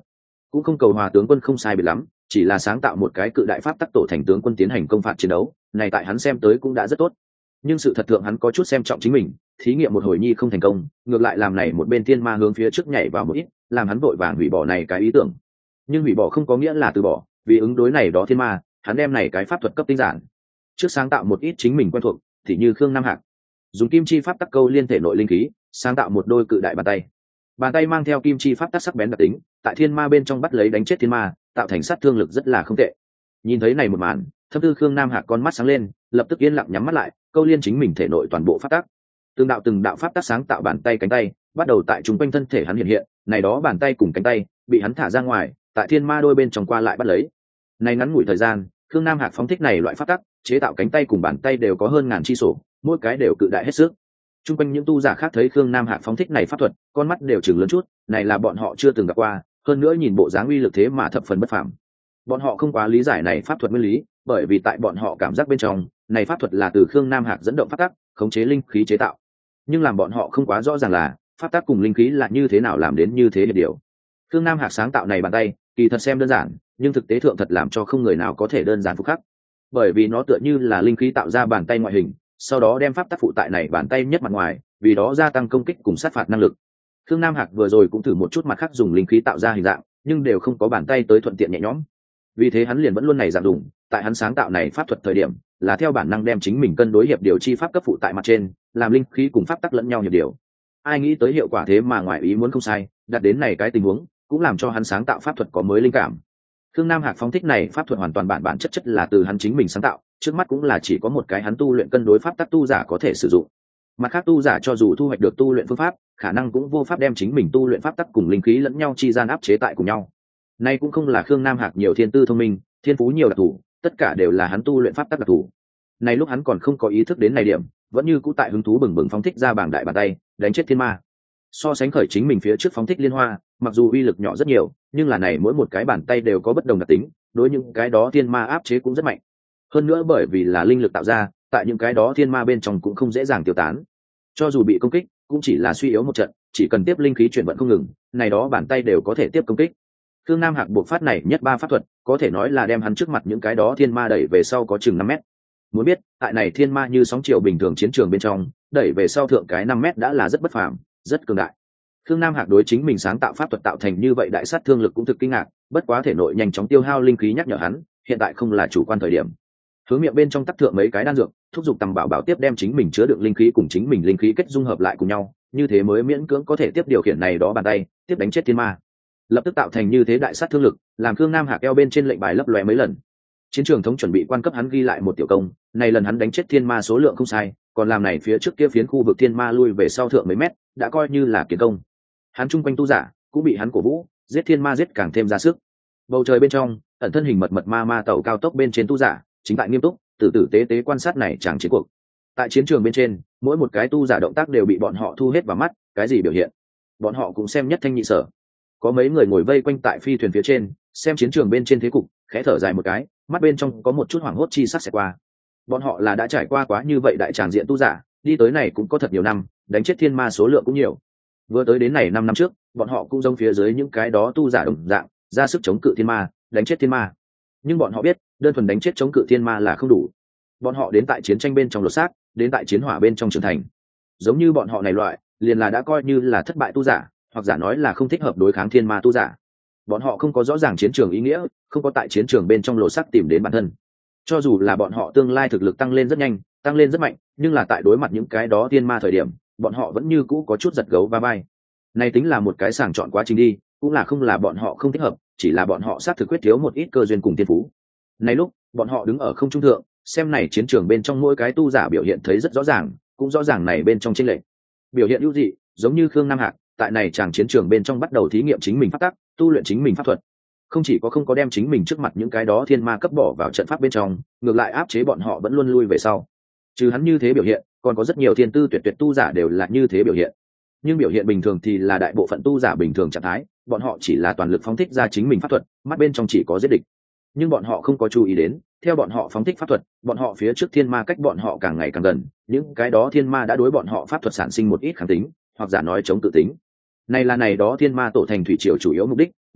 cũng không cầu hòa tướng quân không sai biệt lắm, chỉ là sáng tạo một cái cự đại pháp tắc tổ thành tướng quân tiến hành công phạt chiến đấu, này tại hắn xem tới cũng đã rất tốt. Nhưng sự thật thượng hắn có chút xem trọng chính mình, thí nghiệm một hồi nhi không thành công, ngược lại làm này một bên thiên ma hướng phía trước nhảy vào một ít, làm hắn vội vàng hủy bỏ này cái ý tưởng. Nhưng hủy bỏ không có nghĩa là từ bỏ, vì ứng đối này đó thiên ma, hắn đem này cái pháp thuật cấp tinh giản, trước sáng tạo một ít chính mình quen thuộc, thì như Khương Nam Hạc dùng kim chi pháp tắc câu liên thể nội linh khí, sáng tạo một đôi cự đại bàn tay. Bàn tay mang theo kim chi pháp tắc sắc bén đặc tính, tại thiên ma bên trong bắt lấy đánh chết thiên ma, tạo thành sát thương lực rất là không tệ. Nhìn thấy này một màn, thâm tư Khương Nam Hạc con mắt sáng lên, lập tức yên lặng nhắm mắt lại, câu liên chính mình thể nội toàn bộ pháp tắc. Từng đạo từng đạo pháp tắc sáng tạo bàn tay cánh tay, bắt đầu tại trung quanh thân thể hắn hiện hiện, này đó bàn tay cùng cánh tay bị hắn thả ra ngoài, tại thiên ma đôi bên trong qua lại bắt lấy. Này ngắn ngủi thời gian, Khương Nam Hạc phóng thích này loại pháp tắc, chế tạo cánh tay cùng bàn tay đều có hơn ngàn chi sổ, mỗi cái đều cự đại hết sức. Trung quanh những tu giả khác thấy Khương Nam Hạc phóng thích này pháp thuật, con mắt đều chừng lớn chút, này là bọn họ chưa từng gặp qua, hơn nữa nhìn bộ dáng uy lực thế mà thập phần bất phàm. Bọn họ không quá lý giải này pháp thuật nguyên lý, bởi vì tại bọn họ cảm giác bên trong, này pháp thuật là từ Khương Nam Hạc dẫn động pháp tắc, khống chế linh khí chế tạo. Nhưng làm bọn họ không quá rõ ràng là, pháp tắc cùng linh khí là như thế nào làm đến như thế hiệp điều. Khương Nam Hạc sáng tạo này bàn tay, kỳ thật xem đơn giản, nhưng thực tế thượng thật làm cho không người nào có thể đơn giản phục khắc. Bởi vì nó tựa như là linh khí tạo ra bàn tay ngoại hình, sau đó đem pháp tắc phụ tại này bàn tay nhất mặt ngoài, vì đó gia tăng công kích cùng sát phạt năng lực. Khương Nam Hạc vừa rồi cũng thử một chút mặt khác dùng linh khí tạo ra hình dạng, nhưng đều không có bàn tay tới thuận tiện nhẹ nhõm. Vì thế hắn liền vẫn luôn này dạng dùng, tại hắn sáng tạo này pháp thuật thời điểm, là theo bản năng đem chính mình cân đối hiệp điều chi pháp cấp phụ tại mặt trên, làm linh khí cùng pháp tắc lẫn nhau hiệp điều. Ai nghĩ tới hiệu quả thế mà ngoài ý muốn không sai, đạt đến này cái tình huống, cũng làm cho hắn sáng tạo pháp thuật có mới linh cảm. Khương Nam Hạc phóng thích này pháp thuật hoàn toàn bản bản chất chất là từ hắn chính mình sáng tạo, trước mắt cũng là chỉ có một cái hắn tu luyện cân đối pháp tắc tu giả có thể sử dụng. Mặt khác tu giả cho dù thu hoạch được tu luyện phương pháp, khả năng cũng vô pháp đem chính mình tu luyện pháp tắc cùng linh khí lẫn nhau chi gian áp chế tại cùng nhau. Nay cũng không là Khương Nam Hạc nhiều thiên tư thông minh, thiên phú nhiều đặc thù, tất cả đều là hắn tu luyện pháp tắc đặc thù. Này lúc hắn còn không có ý thức đến này điểm, vẫn như cũ tại hứng thú bừng bừng phóng thích ra bảng đại bàn tay, đánh chết thiên ma. So sánh khởi chính mình phía trước phóng thích liên hoa, mặc dù uy lực nhỏ rất nhiều, nhưng là này mỗi một cái bàn tay đều có bất đồng đặc tính, đối những cái đó thiên ma áp chế cũng rất mạnh. Hơn nữa bởi vì là linh lực tạo ra, tại những cái đó thiên ma bên trong cũng không dễ dàng tiêu tán. Cho dù bị công kích, cũng chỉ là suy yếu một trận, chỉ cần tiếp linh khí chuyển vận không ngừng, này đó bàn tay đều có thể tiếp công kích. Khương Nam Hạc buộc phát này nhất ba pháp thuật, có thể nói là đem hắn trước mặt những cái đó thiên ma đẩy về sau có chừng năm mét. Muốn biết, tại này thiên ma như sóng chiều bình thường chiến trường bên trong, đẩy về sau thượng cái năm mét đã là rất bất phàm, rất cường đại. Khương Nam Hạc đối chính mình sáng tạo pháp thuật tạo thành như vậy đại sát thương lực cũng thực kinh ngạc, bất quá thể nội nhanh chóng tiêu hao linh khí nhắc nhở hắn, hiện tại không là chủ quan thời điểm. Hướng miệng bên trong tắc thượng mấy cái đan dược, thúc giục tầm bảo bảo tiếp đem chính mình chứa đựng linh khí cùng chính mình linh khí kết dung hợp lại cùng nhau, như thế mới miễn cưỡng có thể tiếp điều khiển này đó bàn tay, tiếp đánh chết thiên ma. Lập tức tạo thành như thế đại sát thương lực, làm Khương Nam Hạc eo bên trên lệnh bài lấp lóe mấy lần. Chiến trường thống chuẩn bị quan cấp hắn ghi lại một tiểu công, này lần hắn đánh chết thiên ma số lượng không sai, còn làm này phía trước kia phiến khu vực thiên ma lui về sau thượng mấy mét, đã coi như là kiến công. Hắn chung quanh tu giả cũng bị hắn cổ vũ, giết thiên ma giết càng thêm ra sức. Bầu trời bên trong, ẩn thân hình mật mật ma ma tàu cao tốc bên trên tu giả, chính tại nghiêm túc, tử tử tế tế quan sát này chẳng chiến cuộc. Tại chiến trường bên trên, mỗi một cái tu giả động tác đều bị bọn họ thu hết vào mắt, cái gì biểu hiện, bọn họ cũng xem nhất thanh nhị sở. Có mấy người ngồi vây quanh tại phi thuyền phía trên, xem chiến trường bên trên thế cục, khẽ thở dài một cái, mắt bên trong có một chút hoảng hốt chi sắc xẹt qua. Bọn họ là đã trải qua quá như vậy đại tràng diện tu giả, đi tới này cũng có thật nhiều năm, đánh chết thiên ma số lượng cũng nhiều. Vừa tới đến này năm năm trước, bọn họ cũng giống phía dưới những cái đó tu giả đồng dạng, ra sức chống cự thiên ma, đánh chết thiên ma. Nhưng bọn họ biết, đơn thuần đánh chết chống cự thiên ma là không đủ. Bọn họ đến tại chiến tranh bên trong lột xác, đến tại chiến hỏa bên trong trưởng thành. Giống như bọn họ này loại, liền là đã coi như là thất bại tu giả, hoặc giả nói là không thích hợp đối kháng thiên ma tu giả. Bọn họ không có rõ ràng chiến trường ý nghĩa, không có tại chiến trường bên trong lột xác tìm đến bản thân. Cho dù là bọn họ tương lai thực lực tăng lên rất nhanh, tăng lên rất mạnh, nhưng là tại đối mặt những cái đó thiên ma thời điểm, bọn họ vẫn như cũ có chút giật gấu va vai. Này tính là một cái sàng chọn quá trình đi, cũng là không là bọn họ không thích hợp, chỉ là bọn họ xác thực quyết thiếu một ít cơ duyên cùng thiên phú. Này lúc, bọn họ đứng ở không trung thượng, xem này chiến trường bên trong mỗi cái tu giả biểu hiện thấy rất rõ ràng, cũng rõ ràng này bên trong chênh lệch. Biểu hiện ưu dị, giống như Khương Nam Hạc, tại này chàng chiến trường bên trong bắt đầu thí nghiệm chính mình pháp tắc, tu luyện chính mình pháp thuật. Không chỉ có không có đem chính mình trước mặt những cái đó thiên ma cấp bỏ vào trận pháp bên trong, ngược lại áp chế bọn họ vẫn luôn lui về sau. Trừ hắn như thế biểu hiện, còn có rất nhiều thiên tư tuyệt tuyệt tu giả đều là như thế biểu hiện. Nhưng biểu hiện bình thường thì là đại bộ phận tu giả bình thường trạng thái, bọn họ chỉ là toàn lực phóng thích ra chính mình pháp thuật, mắt bên trong chỉ có giết địch. Nhưng bọn họ không có chú ý đến, theo bọn họ phóng thích pháp thuật, bọn họ phía trước thiên ma cách bọn họ càng ngày càng gần, những cái đó thiên ma đã đối bọn họ pháp thuật sản sinh một ít kháng tính, hoặc giả nói chống tự tính. Này là này đó thiên ma tổ thành thủy triều chủ yếu mục đích,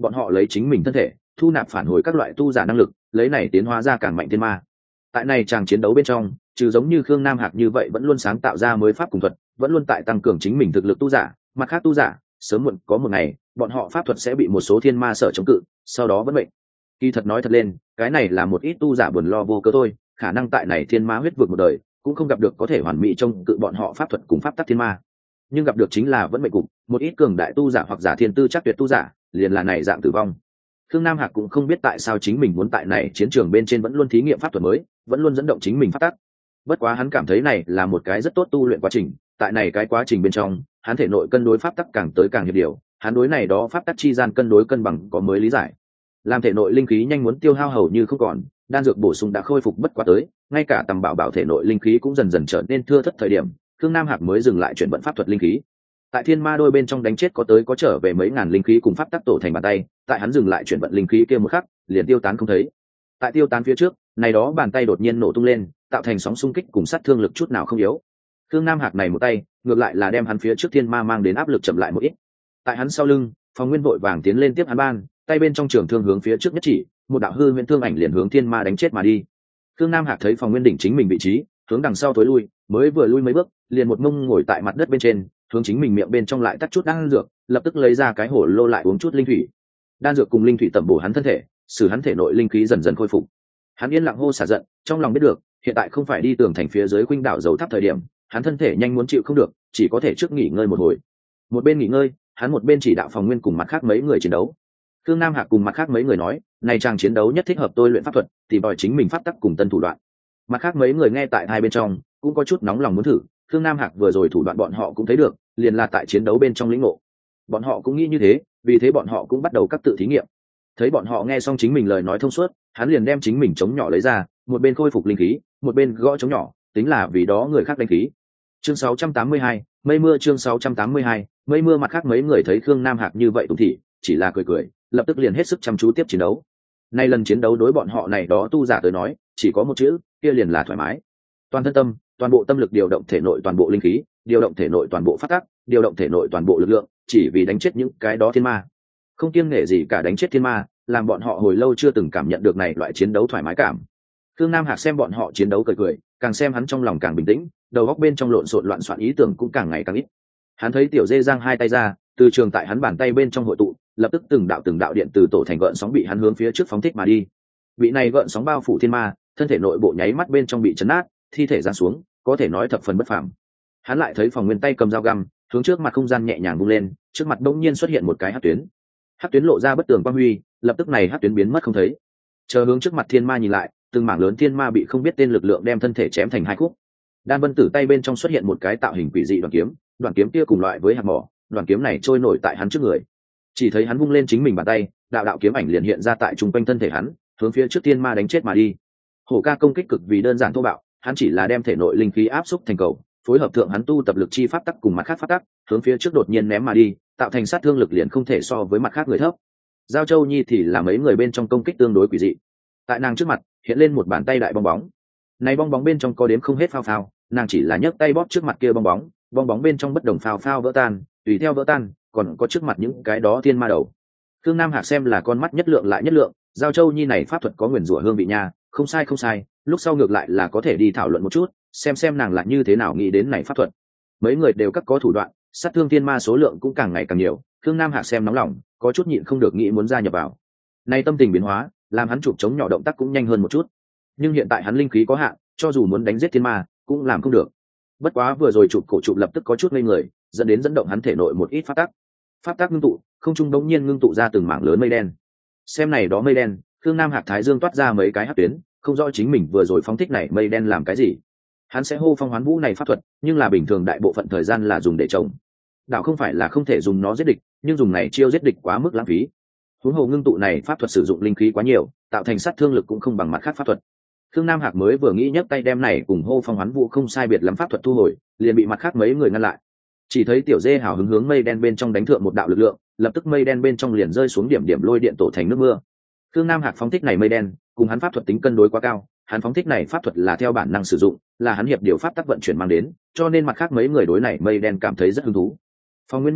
bọn họ lấy chính mình thân thể thu nạp phản hồi các loại tu giả năng lực, lấy này tiến hóa ra càng mạnh thiên ma. Tại này chàng chiến đấu bên trong, trừ giống như Khương Nam Hạc như vậy vẫn luôn sáng tạo ra mới pháp cùng thuật, vẫn luôn tại tăng cường chính mình thực lực tu giả, mặt khác tu giả sớm muộn có một ngày bọn họ pháp thuật sẽ bị một số thiên ma sở chống cự, sau đó vẫn bệnh. Kỳ thật nói thật lên, cái này là một ít tu giả buồn lo vô cớ thôi, khả năng tại này thiên ma huyết vực một đời cũng không gặp được có thể hoàn mỹ chống cự bọn họ pháp thuật cùng pháp tắc thiên ma, nhưng gặp được chính là vẫn bệnh cục, một ít cường đại tu giả hoặc giả thiên tư chắc tuyệt tu giả, liền là này dạng tử vong. Khương Nam Hạc cũng không biết tại sao chính mình muốn tại này chiến trường bên trên vẫn luôn thí nghiệm pháp thuật mới, vẫn luôn dẫn động chính mình pháp tắc. Bất quá hắn cảm thấy này là một cái rất tốt tu luyện quá trình, tại này cái quá trình bên trong, hắn thể nội cân đối pháp tắc càng tới càng hiệp điều, hắn đối này đó pháp tắc chi gian cân đối cân bằng có mới lý giải. Làm thể nội linh khí nhanh muốn tiêu hao hầu như không còn, đan dược bổ sung đã khôi phục bất quá tới, ngay cả tầm bảo bảo thể nội linh khí cũng dần dần trở nên thưa thất thời điểm, Khương Nam Hạc mới dừng lại chuyển vận pháp thuật linh khí. Tại thiên ma đôi bên trong đánh chết có tới có trở về mấy ngàn linh khí cùng pháp tắc tổ thành bàn tay, tại hắn dừng lại chuyển vận linh khí kia một khắc, liền tiêu tán không thấy. Tại tiêu tán phía trước, này đó bàn tay đột nhiên nổ tung lên, tạo thành sóng xung kích cùng sát thương lực chút nào không yếu. Khương Nam Hạc này một tay, ngược lại là đem hắn phía trước thiên ma mang đến áp lực chậm lại một ít. Tại hắn sau lưng, Phong Nguyên vội vàng tiến lên tiếp hắn ban, tay bên trong trường thương hướng phía trước nhất chỉ, một đạo hư huyễn thương ảnh liền hướng thiên ma đánh chết mà đi. Khương Nam Hạc thấy Phong Nguyên đỉnh chính mình vị trí, hướng đằng sau tối lui, mới vừa lui mấy bước, liền một mông ngồi tại mặt đất bên trên, hướng chính mình miệng bên trong lại tắt chút đan dược, lập tức lấy ra cái hổ lô lại uống chút linh thủy. Đan dược cùng linh thủy tẩm bổ hắn thân thể,使hắn thể nội linh khí dần dần khôi phục. Hắn yên lặng hô xả giận, trong lòng biết được, hiện tại không phải đi tường thành phía dưới khuynh đảo dấu tháp thời điểm, hắn thân thể nhanh muốn chịu không được, chỉ có thể trước nghỉ ngơi một hồi. Một bên nghỉ ngơi, hắn một bên chỉ đạo Phòng Nguyên cùng mặt khác mấy người chiến đấu. Khương Nam Hạc cùng mặt khác mấy người nói, này chàng chiến đấu nhất thích hợp tôi luyện pháp thuật, tìm tòi chính mình pháp tắc cùng tân thủ đoạn. Mặt khác mấy người nghe tại hai bên trong, cũng có chút nóng lòng muốn thử. Khương Nam Hạc vừa rồi thủ đoạn bọn họ cũng thấy được, liền là tại chiến đấu bên trong lĩnh ngộ. Bọn họ cũng nghĩ như thế, vì thế bọn họ cũng bắt đầu các tự thí nghiệm. Thấy bọn họ nghe xong chính mình lời nói thông suốt, hắn liền đem chính mình chống nhỏ lấy ra, một bên khôi phục linh khí, một bên gõ chống nhỏ, tính là vì đó người khác đánh khí. Chương sáu trăm tám mươi hai, mây mưa. Chương sáu trăm tám mươi hai, mây mưa. Mặt khác mấy người thấy Khương Nam Hạc như vậy tùng thị, chỉ là cười cười, lập tức liền hết sức chăm chú tiếp chiến đấu. Nay lần chiến đấu đối bọn họ này đó tu giả tới nói, chỉ có một chữ, kia liền là thoải mái. Toàn thân tâm, toàn bộ tâm lực điều động thể nội toàn bộ linh khí, điều động thể nội toàn bộ phát tác, điều động thể nội toàn bộ lực lượng, chỉ vì đánh chết những cái đó thiên ma. Không kiêng nể gì cả đánh chết thiên ma, làm bọn họ hồi lâu chưa từng cảm nhận được này loại chiến đấu thoải mái cảm. Khương Nam Hạc xem bọn họ chiến đấu cười cười, càng xem hắn trong lòng càng bình tĩnh, đầu óc bên trong lộn xộn loạn soạn ý tưởng cũng càng ngày càng ít. Hắn thấy Tiểu Dê giang hai tay ra, từ trường tại hắn bàn tay bên trong hội tụ, lập tức từng đạo từng đạo điện từ tổ thành gợn sóng bị hắn hướng phía trước phóng thích mà đi. Bị này gợn sóng bao phủ thiên ma, thân thể nội bộ nháy mắt bên trong bị chấn nát, thi thể giáng xuống, có thể nói thập phần bất phàm. Hắn lại thấy Phòng Nguyên tay cầm dao găm, hướng trước mặt không gian nhẹ nhàng vung lên, trước mặt bỗng nhiên xuất hiện một cái hắc tuyến. Hắc tuyến lộ ra bất tường quang huy, lập tức này hắc tuyến biến mất không thấy. Chờ hướng trước mặt thiên ma nhìn lại, từng mảng lớn thiên ma bị không biết tên lực lượng đem thân thể chém thành hai khúc. Đan Vân Tử tay bên trong xuất hiện một cái tạo hình quỷ dị đoàn kiếm, đoàn kiếm kia cùng loại với hạt mỏ, đoàn kiếm này trôi nổi tại hắn trước người. Chỉ thấy hắn vung lên chính mình bàn tay, đạo đạo kiếm ảnh liền hiện ra tại trung quanh thân thể hắn, hướng phía trước thiên ma đánh chết mà đi. Hổ ca công kích cực vì đơn giản thô bạo, hắn chỉ là đem thể nội linh khí áp xúc thành cầu, phối hợp thượng hắn tu tập lực chi pháp tắc cùng mặt khác pháp tắc, hướng phía trước đột nhiên ném mà đi, tạo thành sát thương lực liền không thể so với mặt khác người thấp. Giao Châu Nhi thì là mấy người bên trong công kích tương đối quỷ dị. Tại nàng trước mặt hiện lên một bàn tay đại bong bóng, này bong bóng bên trong có đếm không hết phao phao, nàng chỉ là nhấc tay bóp trước mặt kia bong bóng, bong bóng bên trong bất đồng phao phao vỡ tan, tùy theo vỡ tan, còn có trước mặt những cái đó thiên ma đầu. Khương Nam Hạc xem là con mắt nhất lượng lại nhất lượng, Giao Châu Nhi này pháp thuật có nguyền rủa hương vị nha, không sai không sai, lúc sau ngược lại là có thể đi thảo luận một chút, xem xem nàng là như thế nào nghĩ đến này pháp thuật. Mấy người đều các có thủ đoạn, sát thương thiên ma số lượng cũng càng ngày càng nhiều, Khương Nam Hạc xem nóng lòng, có chút nhịn không được nghĩ muốn gia nhập vào. Nay tâm tình biến hóa, làm hắn chụp chống nhỏ động tác cũng nhanh hơn một chút. Nhưng hiện tại hắn linh khí có hạn, cho dù muốn đánh giết thiên ma, cũng làm không được. Bất quá vừa rồi chụp cổ chụp lập tức có chút ngây người, dẫn đến dẫn động hắn thể nội một ít pháp tắc. Pháp tắc ngưng tụ, không trung đống nhiên ngưng tụ ra từng mảng lớn mây đen. Xem này đó mây đen, Khương Nam Hạc thái dương toát ra mấy cái hắc tuyến, không rõ chính mình vừa rồi phóng thích này mây đen làm cái gì. Hắn sẽ hô phong hoán vũ này pháp thuật, nhưng là bình thường đại bộ phận thời gian là dùng để trồng. Đạo không phải là không thể dùng nó giết địch, nhưng dùng này chiêu giết địch quá mức lãng phí. Huống hồ ngưng tụ này pháp thuật sử dụng linh khí quá nhiều, tạo thành sát thương lực cũng không bằng mặt khác pháp thuật. Khương Nam Hạc mới vừa nghĩ nhấc tay đem này cùng hô phong hoán vũ không sai biệt lắm pháp thuật thu hồi, liền bị mặt khác mấy người ngăn lại. Chỉ thấy Tiểu Dê hào hứng hướng mây đen bên trong đánh thượng một đạo lực lượng, lập tức mây đen bên trong liền rơi xuống điểm điểm lôi điện tổ thành nước mưa. Khương Nam Hạc phóng thích này mây đen, cùng hắn pháp thuật tính cân đối quá cao, hắn phóng thích này pháp thuật là theo bản năng sử dụng, là hắn hiệp điều pháp tắc vận chuyển mang đến, cho nên mặt khác mấy người đối này mây đen cảm thấy rất hứng thú. Phong Nguyên nhấc tay,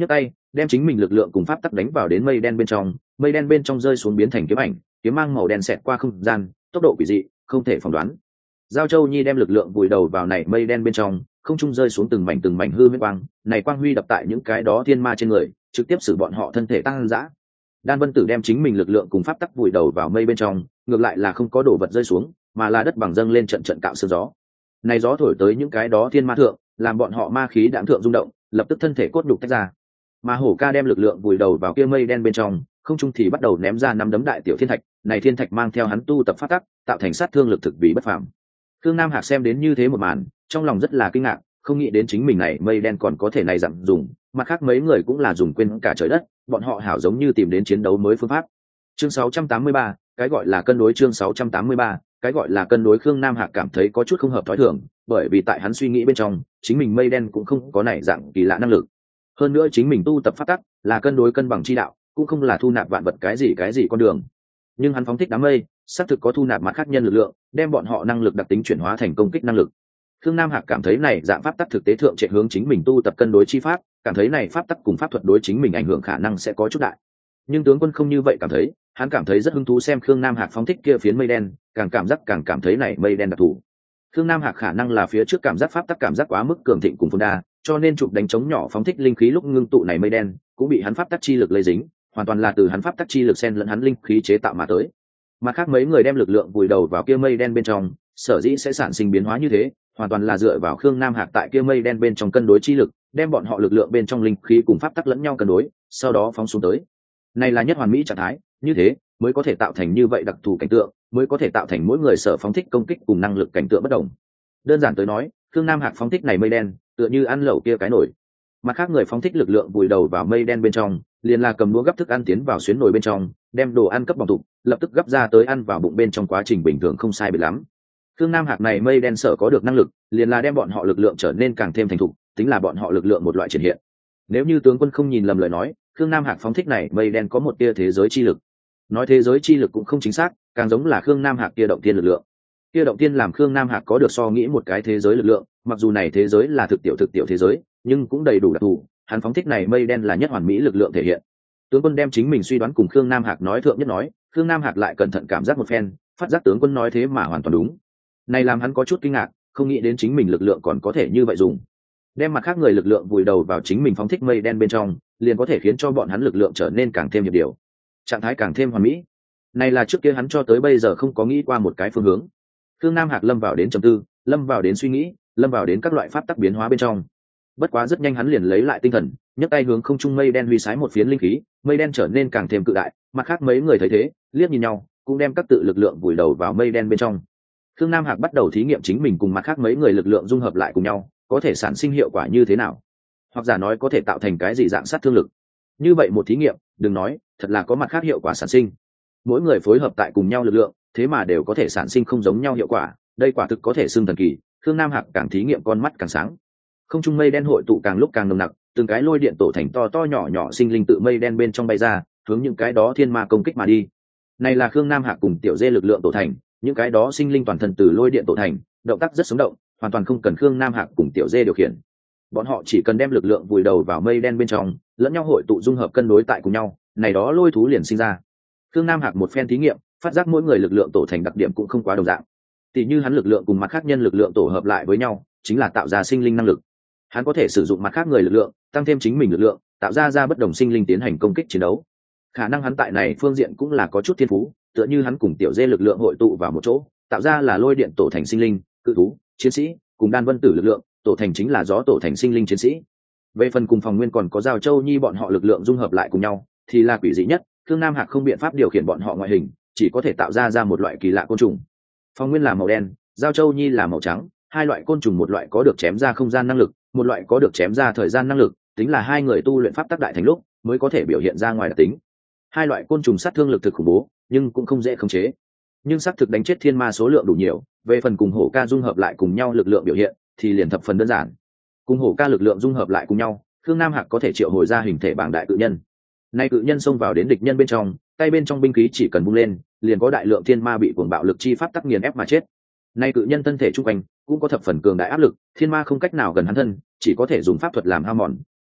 đem chính mình lực lượng cùng pháp tắc đánh vào đến mây đen bên trong, mây đen bên trong rơi xuống biến thành kiếm ảnh, kiếm mang màu đen xẹt qua không gian, tốc độ quỷ dị không thể phỏng đoán. Giao Châu Nhi đem lực lượng vùi đầu vào này mây đen bên trong, không trung rơi xuống từng mảnh từng mảnh hư huyễn quang, này quang huy đập tại những cái đó thiên ma trên người, trực tiếp xử bọn họ thân thể tăng dã. Đan Vân Tử đem chính mình lực lượng cùng pháp tắc vùi đầu vào mây bên trong, ngược lại là không có đồ vật rơi xuống, mà là đất bằng dâng lên trận trận cạo sương gió. Này gió thổi tới những cái đó thiên ma thượng, làm bọn họ ma khí đãng thượng rung động, lập tức thân thể cốt đục tách ra. Mà Hổ Ca đem lực lượng vùi đầu vào kia mây đen bên trong, không trung thì bắt đầu ném ra năm đấm đại tiểu thiên thạch, này thiên thạch mang theo hắn tu tập pháp tắc, tạo thành sát thương lực thực vì bất phàm. Khương Nam Hạc xem đến như thế một màn, trong lòng rất là kinh ngạc, không nghĩ đến chính mình này mây đen còn có thể này dặm dùng, mặt khác mấy người cũng là dùng quên cả trời đất, bọn họ hảo giống như tìm đến chiến đấu mới phương pháp. Chương sáu trăm tám mươi ba, cái gọi là cân đối chương sáu trăm tám mươi ba, cái gọi là cân đối. Khương Nam Hạc cảm thấy có chút không hợp thói thường, bởi vì tại hắn suy nghĩ bên trong, chính mình mây đen cũng không có này dạng kỳ lạ năng lực. Hơn nữa chính mình tu tập pháp tắc là cân đối cân bằng chi đạo, cũng không là thu nạp vạn vật cái gì cái gì con đường. Nhưng hắn phóng thích đám mây, xác thực có thu nạp mặt khác nhân lực lượng, đem bọn họ năng lực đặc tính chuyển hóa thành công kích năng lực. Khương Nam Hạc cảm thấy này dạng pháp tắc thực tế thượng chạy hướng chính mình tu tập cân đối chi pháp, cảm thấy này pháp tắc cùng pháp thuật đối chính mình ảnh hưởng khả năng sẽ có chút đại. Nhưng tướng quân không như vậy cảm thấy, hắn cảm thấy rất hứng thú xem Khương Nam Hạc phóng thích kia phiến mây đen, càng cảm giác càng cảm thấy này mây đen đặc thù. Khương Nam Hạc khả năng là phía trước cảm giác pháp tắc cảm giác quá mức cường thịnh cùng phồn đa, cho nên chụp đánh trống nhỏ phóng thích linh khí lúc ngưng tụ này mây đen, cũng bị hắn pháp tắc chi lực lây dính, hoàn toàn là từ hắn pháp tắc chi lực xen lẫn hắn linh khí chế tạo mà tới. Mặt khác mấy người đem lực lượng vùi đầu vào kia mây đen bên trong, sở dĩ sẽ sản sinh biến hóa như thế, hoàn toàn là dựa vào Khương Nam Hạc tại kia mây đen bên trong cân đối chi lực, đem bọn họ lực lượng bên trong linh khí cùng pháp tắc lẫn nhau cân đối, sau đó phóng xuống tới. Này là nhất hoàn mỹ trạng thái, như thế mới có thể tạo thành như vậy đặc thù cảnh tượng, mới có thể tạo thành mỗi người sở phóng thích công kích cùng năng lực cảnh tượng bất đồng. Đơn giản tới nói, Khương Nam Hạc phóng thích này mây đen, tựa như ăn lẩu kia cái nồi. Mặt khác người phóng thích lực lượng vùi đầu vào mây đen bên trong, liền là cầm đũa gấp thức ăn tiến vào xuyến nồi bên trong, đem đồ ăn cấp bỏng tụ, lập tức gấp ra tới ăn vào bụng bên trong quá trình bình thường không sai biệt lắm. Khương Nam Hạc này mây đen sở có được năng lực, liền là đem bọn họ lực lượng trở nên càng thêm thành thục, tính là bọn họ lực lượng một loại triển hiện. Nếu như tướng quân không nhìn lầm lời nói, Khương Nam Hạc phóng thích này mây đen có một tia thế giới chi lực. Nói thế giới chi lực cũng không chính xác, càng giống là Khương Nam Hạc kia động tiên lực lượng. Kia động tiên làm Khương Nam Hạc có được so nghĩ một cái thế giới lực lượng, mặc dù này thế giới là thực tiểu thực tiểu thế giới, nhưng cũng đầy đủ đặc thù, hắn phóng thích này mây đen là nhất hoàn mỹ lực lượng thể hiện. Tướng quân đem chính mình suy đoán cùng Khương Nam Hạc nói thượng nhất nói, Khương Nam Hạc lại cẩn thận cảm giác một phen, phát giác tướng quân nói thế mà hoàn toàn đúng. Này làm hắn có chút kinh ngạc, không nghĩ đến chính mình lực lượng còn có thể như vậy dùng. Đem mặt khác người lực lượng vùi đầu vào chính mình phóng thích mây đen bên trong, liền có thể khiến cho bọn hắn lực lượng trở nên càng thêm hiệp điều, trạng thái càng thêm hoàn mỹ. Này là trước kia hắn cho tới bây giờ không có nghĩ qua một cái phương hướng. Khương Nam Hạc lâm vào đến trầm tư, lâm vào đến suy nghĩ, lâm vào đến các loại pháp tắc biến hóa bên trong. Bất quá rất nhanh hắn liền lấy lại tinh thần, nhấc tay hướng không trung mây đen huy sái một phiến linh khí, mây đen trở nên càng thêm cự đại. Mặt khác mấy người thấy thế, liếc nhìn nhau, cũng đem các tự lực lượng vùi đầu vào mây đen bên trong. Khương Nam Hạc bắt đầu thí nghiệm chính mình cùng mặt khác mấy người lực lượng dung hợp lại cùng nhau, có thể sản sinh hiệu quả như thế nào, hoặc giả nói có thể tạo thành cái gì dạng sát thương lực. Như vậy một thí nghiệm, đừng nói, thật là có mặt khác hiệu quả sản sinh. Mỗi người phối hợp tại cùng nhau lực lượng, thế mà đều có thể sản sinh không giống nhau hiệu quả, đây quả thực có thể xưng thần kỳ. Khương Nam Hạc càng thí nghiệm con mắt càng sáng. Không trung mây đen hội tụ càng lúc càng nồng nặc, từng cái lôi điện tổ thành to to nhỏ nhỏ sinh linh tự mây đen bên trong bay ra, hướng những cái đó thiên ma công kích mà đi. Này là Khương Nam Hạc cùng tiểu dê lực lượng tổ thành, những cái đó sinh linh toàn thân từ lôi điện tổ thành, động tác rất sống động, hoàn toàn không cần Khương Nam Hạc cùng tiểu dê điều khiển. Bọn họ chỉ cần đem lực lượng vùi đầu vào mây đen bên trong, lẫn nhau hội tụ dung hợp cân đối tại cùng nhau, này đó lôi thú liền sinh ra. Khương Nam Hạc một phen thí nghiệm, phát giác mỗi người lực lượng tổ thành đặc điểm cũng không quá đồng dạng. Tỷ như hắn lực lượng cùng mặt khác nhân lực lượng tổ hợp lại với nhau, chính là tạo ra sinh linh năng lực. Hắn có thể sử dụng mặt khác người lực lượng, tăng thêm chính mình lực lượng, tạo ra ra bất đồng sinh linh tiến hành công kích chiến đấu. Khả năng hắn tại này phương diện cũng là có chút thiên phú, tựa như hắn cùng tiểu dê lực lượng hội tụ vào một chỗ, tạo ra là lôi điện tổ thành sinh linh, cự thú, chiến sĩ, cùng Đan Vân Tử lực lượng tổ thành chính là gió tổ thành sinh linh chiến sĩ. Về phần cùng Phòng Nguyên còn có Giao Châu Nhi bọn họ lực lượng dung hợp lại cùng nhau, thì là quỷ dị nhất. Khương Nam Hạc không biện pháp điều khiển bọn họ ngoại hình, chỉ có thể tạo ra ra một loại kỳ lạ côn trùng. Phòng Nguyên là màu đen, Giao Châu Nhi là màu trắng, hai loại côn trùng, một loại có được chém ra không gian năng lực, một loại có được chém ra thời gian năng lực, tính là hai người tu luyện pháp tắc đại thành lúc mới có thể biểu hiện ra ngoài đặc tính. Hai loại côn trùng sát thương lực thực khủng bố, nhưng cũng không dễ khống chế. Nhưng xác thực đánh chết thiên ma số lượng đủ nhiều, về phần cùng Hổ Ca dung hợp lại cùng nhau lực lượng biểu hiện thì liền thập phần đơn giản. Cùng Hổ Ca lực lượng dung hợp lại cùng nhau, Khương Nam Hạc có thể triệu hồi ra hình thể bảng đại cự nhân. Nay cự nhân xông vào đến địch nhân bên trong, tay bên trong binh khí chỉ cần vung lên, liền có đại lượng thiên ma bị cuồng bạo lực chi pháp tắc nghiền ép mà chết. Nay cự nhân thân thể trung quanh cũng có thập phần cường đại áp lực, thiên ma không cách nào gần hắn thân, chỉ có thể dùng pháp thuật làm hao mòn,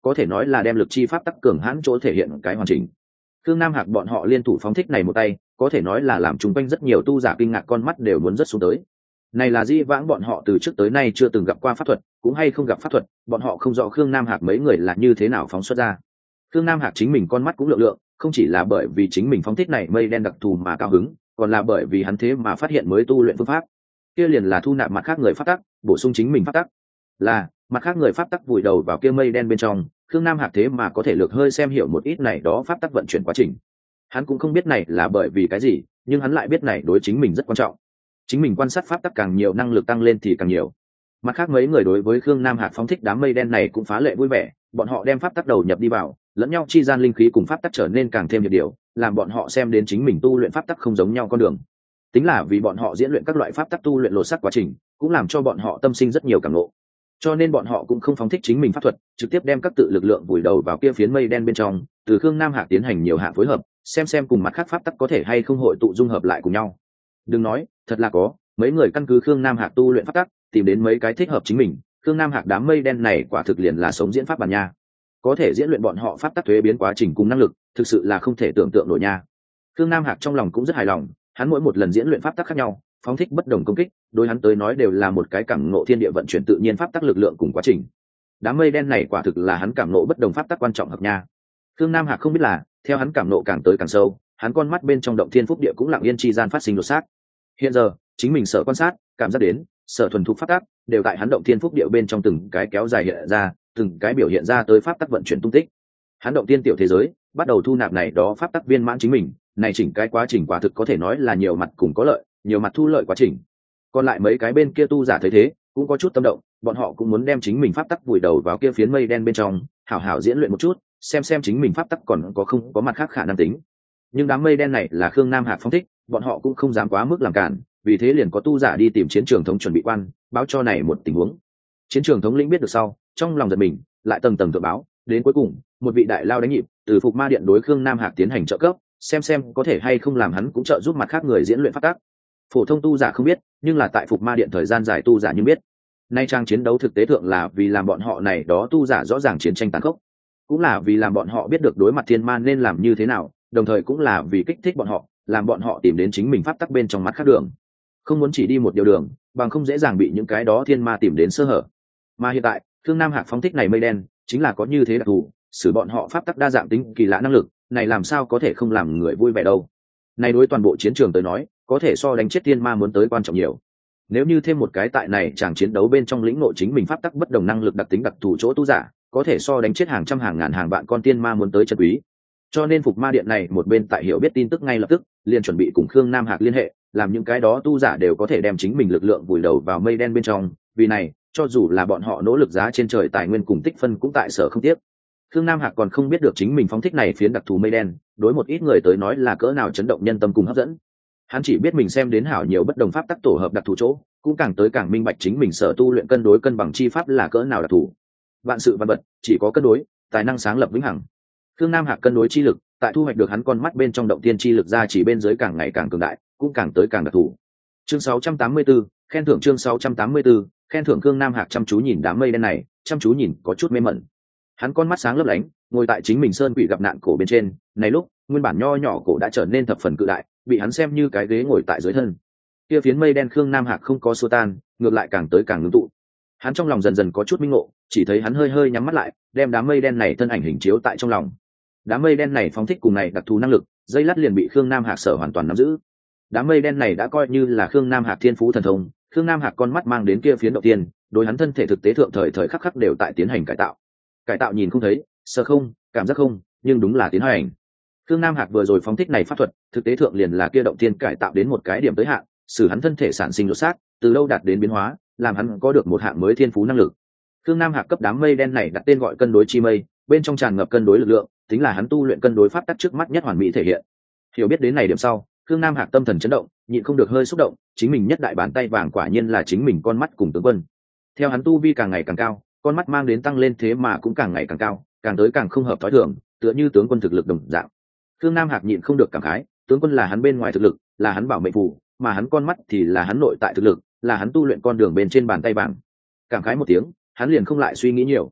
có thể nói là đem lực chi pháp tắc cường hãn chỗ thể hiện cái hoàn chỉnh. Khương Nam Hạc bọn họ liên thủ phóng thích này một tay, có thể nói là làm chung quanh rất nhiều tu giả kinh ngạc, con mắt đều muốn rớt xuống tới. Này là di vãng bọn họ từ trước tới nay chưa từng gặp qua pháp thuật, cũng hay không gặp pháp thuật, bọn họ không rõ Khương Nam Hạc mấy người là như thế nào phóng xuất ra. Khương Nam Hạc chính mình con mắt cũng lượng lượng, không chỉ là bởi vì chính mình phóng thích này mây đen đặc thù mà cao hứng, còn là bởi vì hắn thế mà phát hiện mới tu luyện phương pháp. Kia liền là thu nạp mặt khác người pháp tắc, bổ sung chính mình pháp tắc. Là, mặt khác người pháp tắc vùi đầu vào kia mây đen bên trong, Khương Nam Hạc thế mà có thể lược hơi xem hiểu một ít này đó pháp tắc vận chuyển quá trình. Hắn cũng không biết này là bởi vì cái gì, nhưng hắn lại biết này đối chính mình rất quan trọng. Chính mình quan sát pháp tắc càng nhiều, năng lực tăng lên thì càng nhiều. Mặt khác mấy người đối với Khương Nam Hạc phóng thích đám mây đen này cũng phá lệ vui vẻ, bọn họ đem pháp tắc đầu nhập đi vào, lẫn nhau chi gian linh khí cùng pháp tắc trở nên càng thêm hiệp điều, làm bọn họ xem đến chính mình tu luyện pháp tắc không giống nhau con đường. Tính là vì bọn họ diễn luyện các loại pháp tắc tu luyện lột xác quá trình, cũng làm cho bọn họ tâm sinh rất nhiều cảm ngộ. Cho nên bọn họ cũng không phóng thích chính mình pháp thuật, trực tiếp đem các tự lực lượng vùi đầu vào kia phiến mây đen bên trong, từ Khương Nam Hạc tiến hành nhiều hạng phối hợp, xem xem cùng mặt khác pháp tắc có thể hay không hội tụ dung hợp lại cùng nhau. Đừng nói, thật là có, mấy người căn cứ Khương Nam Hạc tu luyện pháp tắc, tìm đến mấy cái thích hợp chính mình. Khương Nam Hạc đám mây đen này quả thực liền là sống diễn pháp bản nha, có thể diễn luyện bọn họ pháp tắc thuế biến quá trình cùng năng lực, thực sự là không thể tưởng tượng nổi nha. Khương Nam Hạc trong lòng cũng rất hài lòng, hắn mỗi một lần diễn luyện pháp tắc khác nhau, phóng thích bất đồng công kích, đối hắn tới nói đều là một cái cảm ngộ thiên địa vận chuyển tự nhiên pháp tắc lực lượng cùng quá trình. Đám mây đen này quả thực là hắn cảm ngộ bất đồng pháp tắc quan trọng hợp nha. Khương Nam Hạc không biết là, theo hắn cảm ngộ càng tới càng sâu, hắn con mắt bên trong động thiên phúc địa cũng lặng yên chi gian phát sinh đột xác. Hiện giờ, chính mình sở quan sát, cảm giác đến, sở thuần thục pháp tắc, đều tại hắn động thiên phúc địa bên trong từng cái kéo dài hiện ra, từng cái biểu hiện ra tới pháp tắc vận chuyển tung tích. Hắn động thiên tiểu thế giới, bắt đầu thu nạp này đó pháp tắc viên mãn chính mình, này chỉnh cái quá trình quả thực có thể nói là nhiều mặt cùng có lợi, nhiều mặt thu lợi quá trình. Còn lại mấy cái bên kia tu giả thấy thế, cũng có chút tâm động, bọn họ cũng muốn đem chính mình pháp tắc vùi đầu vào kia phiến mây đen bên trong, hảo hảo diễn luyện một chút, xem xem chính mình pháp tắc còn có không có mặt khác khả năng tính. Nhưng đám mây đen này là Khương Nam Hạc phóng thích, bọn họ cũng không dám quá mức làm cản, vì thế liền có tu giả đi tìm chiến trường thống chuẩn bị quan, báo cho này một tình huống. Chiến trường thống lĩnh biết được sau, trong lòng giật mình, lại tầng tầng tự báo, đến cuối cùng, một vị đại lao đánh nhịp, từ Phục Ma Điện đối Khương Nam Hạc tiến hành trợ cấp, xem xem có thể hay không làm hắn cũng trợ giúp mặt khác người diễn luyện pháp tắc. Phổ thông tu giả không biết, nhưng là tại Phục Ma Điện thời gian dài tu giả nhưng biết. Nay trang chiến đấu thực tế thượng là vì làm bọn họ này đó tu giả rõ ràng chiến tranh tàn khốc, cũng là vì làm bọn họ biết được đối mặt thiên ma nên làm như thế nào, đồng thời cũng là vì kích thích bọn họ, làm bọn họ tìm đến chính mình pháp tắc bên trong mắt khác đường, không muốn chỉ đi một điều đường, bằng không dễ dàng bị những cái đó thiên ma tìm đến sơ hở. Mà hiện tại, Khương Nam Hạc phóng thích này mây đen, chính là có như thế đặc thù, xử bọn họ pháp tắc đa dạng tính kỳ lạ năng lực, này làm sao có thể không làm người vui vẻ đâu. Này đối toàn bộ chiến trường tới nói, có thể so đánh chết thiên ma muốn tới quan trọng nhiều. Nếu như thêm một cái tại này chàng chiến đấu bên trong lĩnh ngộ chính mình pháp tắc bất đồng năng lực đặc tính đặc thù chỗ tu giả, có thể so đánh chết hàng trăm hàng ngàn hàng vạn con tiên ma muốn tới chân quý. Cho nên Phục Ma Điện này một bên tại hiểu biết tin tức ngay lập tức, liền chuẩn bị cùng Khương Nam Hạc liên hệ, làm những cái đó tu giả đều có thể đem chính mình lực lượng vùi đầu vào mây đen bên trong, vì này, cho dù là bọn họ nỗ lực giá trên trời tài nguyên cùng tích phân cũng tại sở không tiếc. Khương Nam Hạc còn không biết được chính mình phóng thích này phiến đặc thù mây đen, đối một ít người tới nói là cỡ nào chấn động nhân tâm cùng hấp dẫn. Hắn chỉ biết mình xem đến hảo nhiều bất đồng pháp tắc tổ hợp đặc thù chỗ, cũng càng tới càng minh bạch chính mình sở tu luyện cân đối cân bằng chi pháp là cỡ nào đặc thù. Vạn sự vạn vật, chỉ có cân đối, tài năng sáng lập vĩnh hằng. Khương Nam Hạc cân đối chi lực, tại thu hoạch được hắn con mắt bên trong động tiên chi lực ra chỉ bên dưới càng ngày càng cường đại, cũng càng tới càng đặc thù. Chương sáu trăm tám mươi tư, khen thưởng chương sáu trăm tám mươi tư, khen thưởng. Khương Nam Hạc chăm chú nhìn đám mây đen này, chăm chú nhìn có chút mê mẩn. Hắn con mắt sáng lấp lánh, ngồi tại chính mình sơn quỷ gặp nạn cổ bên trên, này lúc, nguyên bản nho nhỏ cổ đã trở nên thập phần cự đại, bị hắn xem như cái ghế ngồi tại dưới thân. Kia phiến mây đen Khương Nam Hạc không có xua tan, ngược lại càng tới càng ngưng tụ. Hắn trong lòng dần dần có chút minh ngộ, chỉ thấy hắn hơi hơi nhắm mắt lại, đem đám mây đen này thân ảnh hình chiếu tại trong lòng. Đám mây đen này phóng thích cùng này đặc thù năng lực, dây lát liền bị Khương Nam Hạc sở hoàn toàn nắm giữ. Đám mây đen này đã coi như là Khương Nam Hạc thiên phú thần thông, Khương Nam Hạc con mắt mang đến kia phiến động tiên, đối hắn thân thể thực tế thượng thời thời khắc khắc đều tại tiến hành cải tạo. Cải tạo nhìn không thấy, sờ không, cảm giác không, nhưng đúng là tiến hành. Khương Nam Hạc vừa rồi phóng thích này pháp thuật, thực tế thượng liền là kia động tiên cải tạo đến một cái điểm tới hạn,使hắn thân thể sản sinh đột xác, từ lâu đạt đến biến hóa, làm hắn có được một hạng mới thiên phú năng lực. Khương Nam Hạc cấp đám mây đen này đặt tên gọi cân đối chi mây, bên trong tràn ngập cân đối lực lượng, tính là hắn tu luyện cân đối pháp tắc trước mắt nhất hoàn mỹ thể hiện. Hiểu biết đến này điểm sau, Khương Nam Hạc tâm thần chấn động, nhịn không được hơi xúc động, chính mình nhất đại bàn tay vàng quả nhiên là chính mình con mắt cùng tướng quân. Theo hắn tu vi càng ngày càng cao, con mắt mang đến tăng lên thế mà cũng càng ngày càng cao, càng tới càng không hợp thói thường, tựa như tướng quân thực lực đồng dạng. Khương Nam Hạc nhịn không được cảm khái, tướng quân là hắn bên ngoài thực lực, là hắn bảo mệnh phù, mà hắn con mắt thì là hắn nội tại thực lực, là hắn tu luyện con đường bên trên bàn tay vàng. Cảm khái một tiếng, hắn liền không lại suy nghĩ nhiều.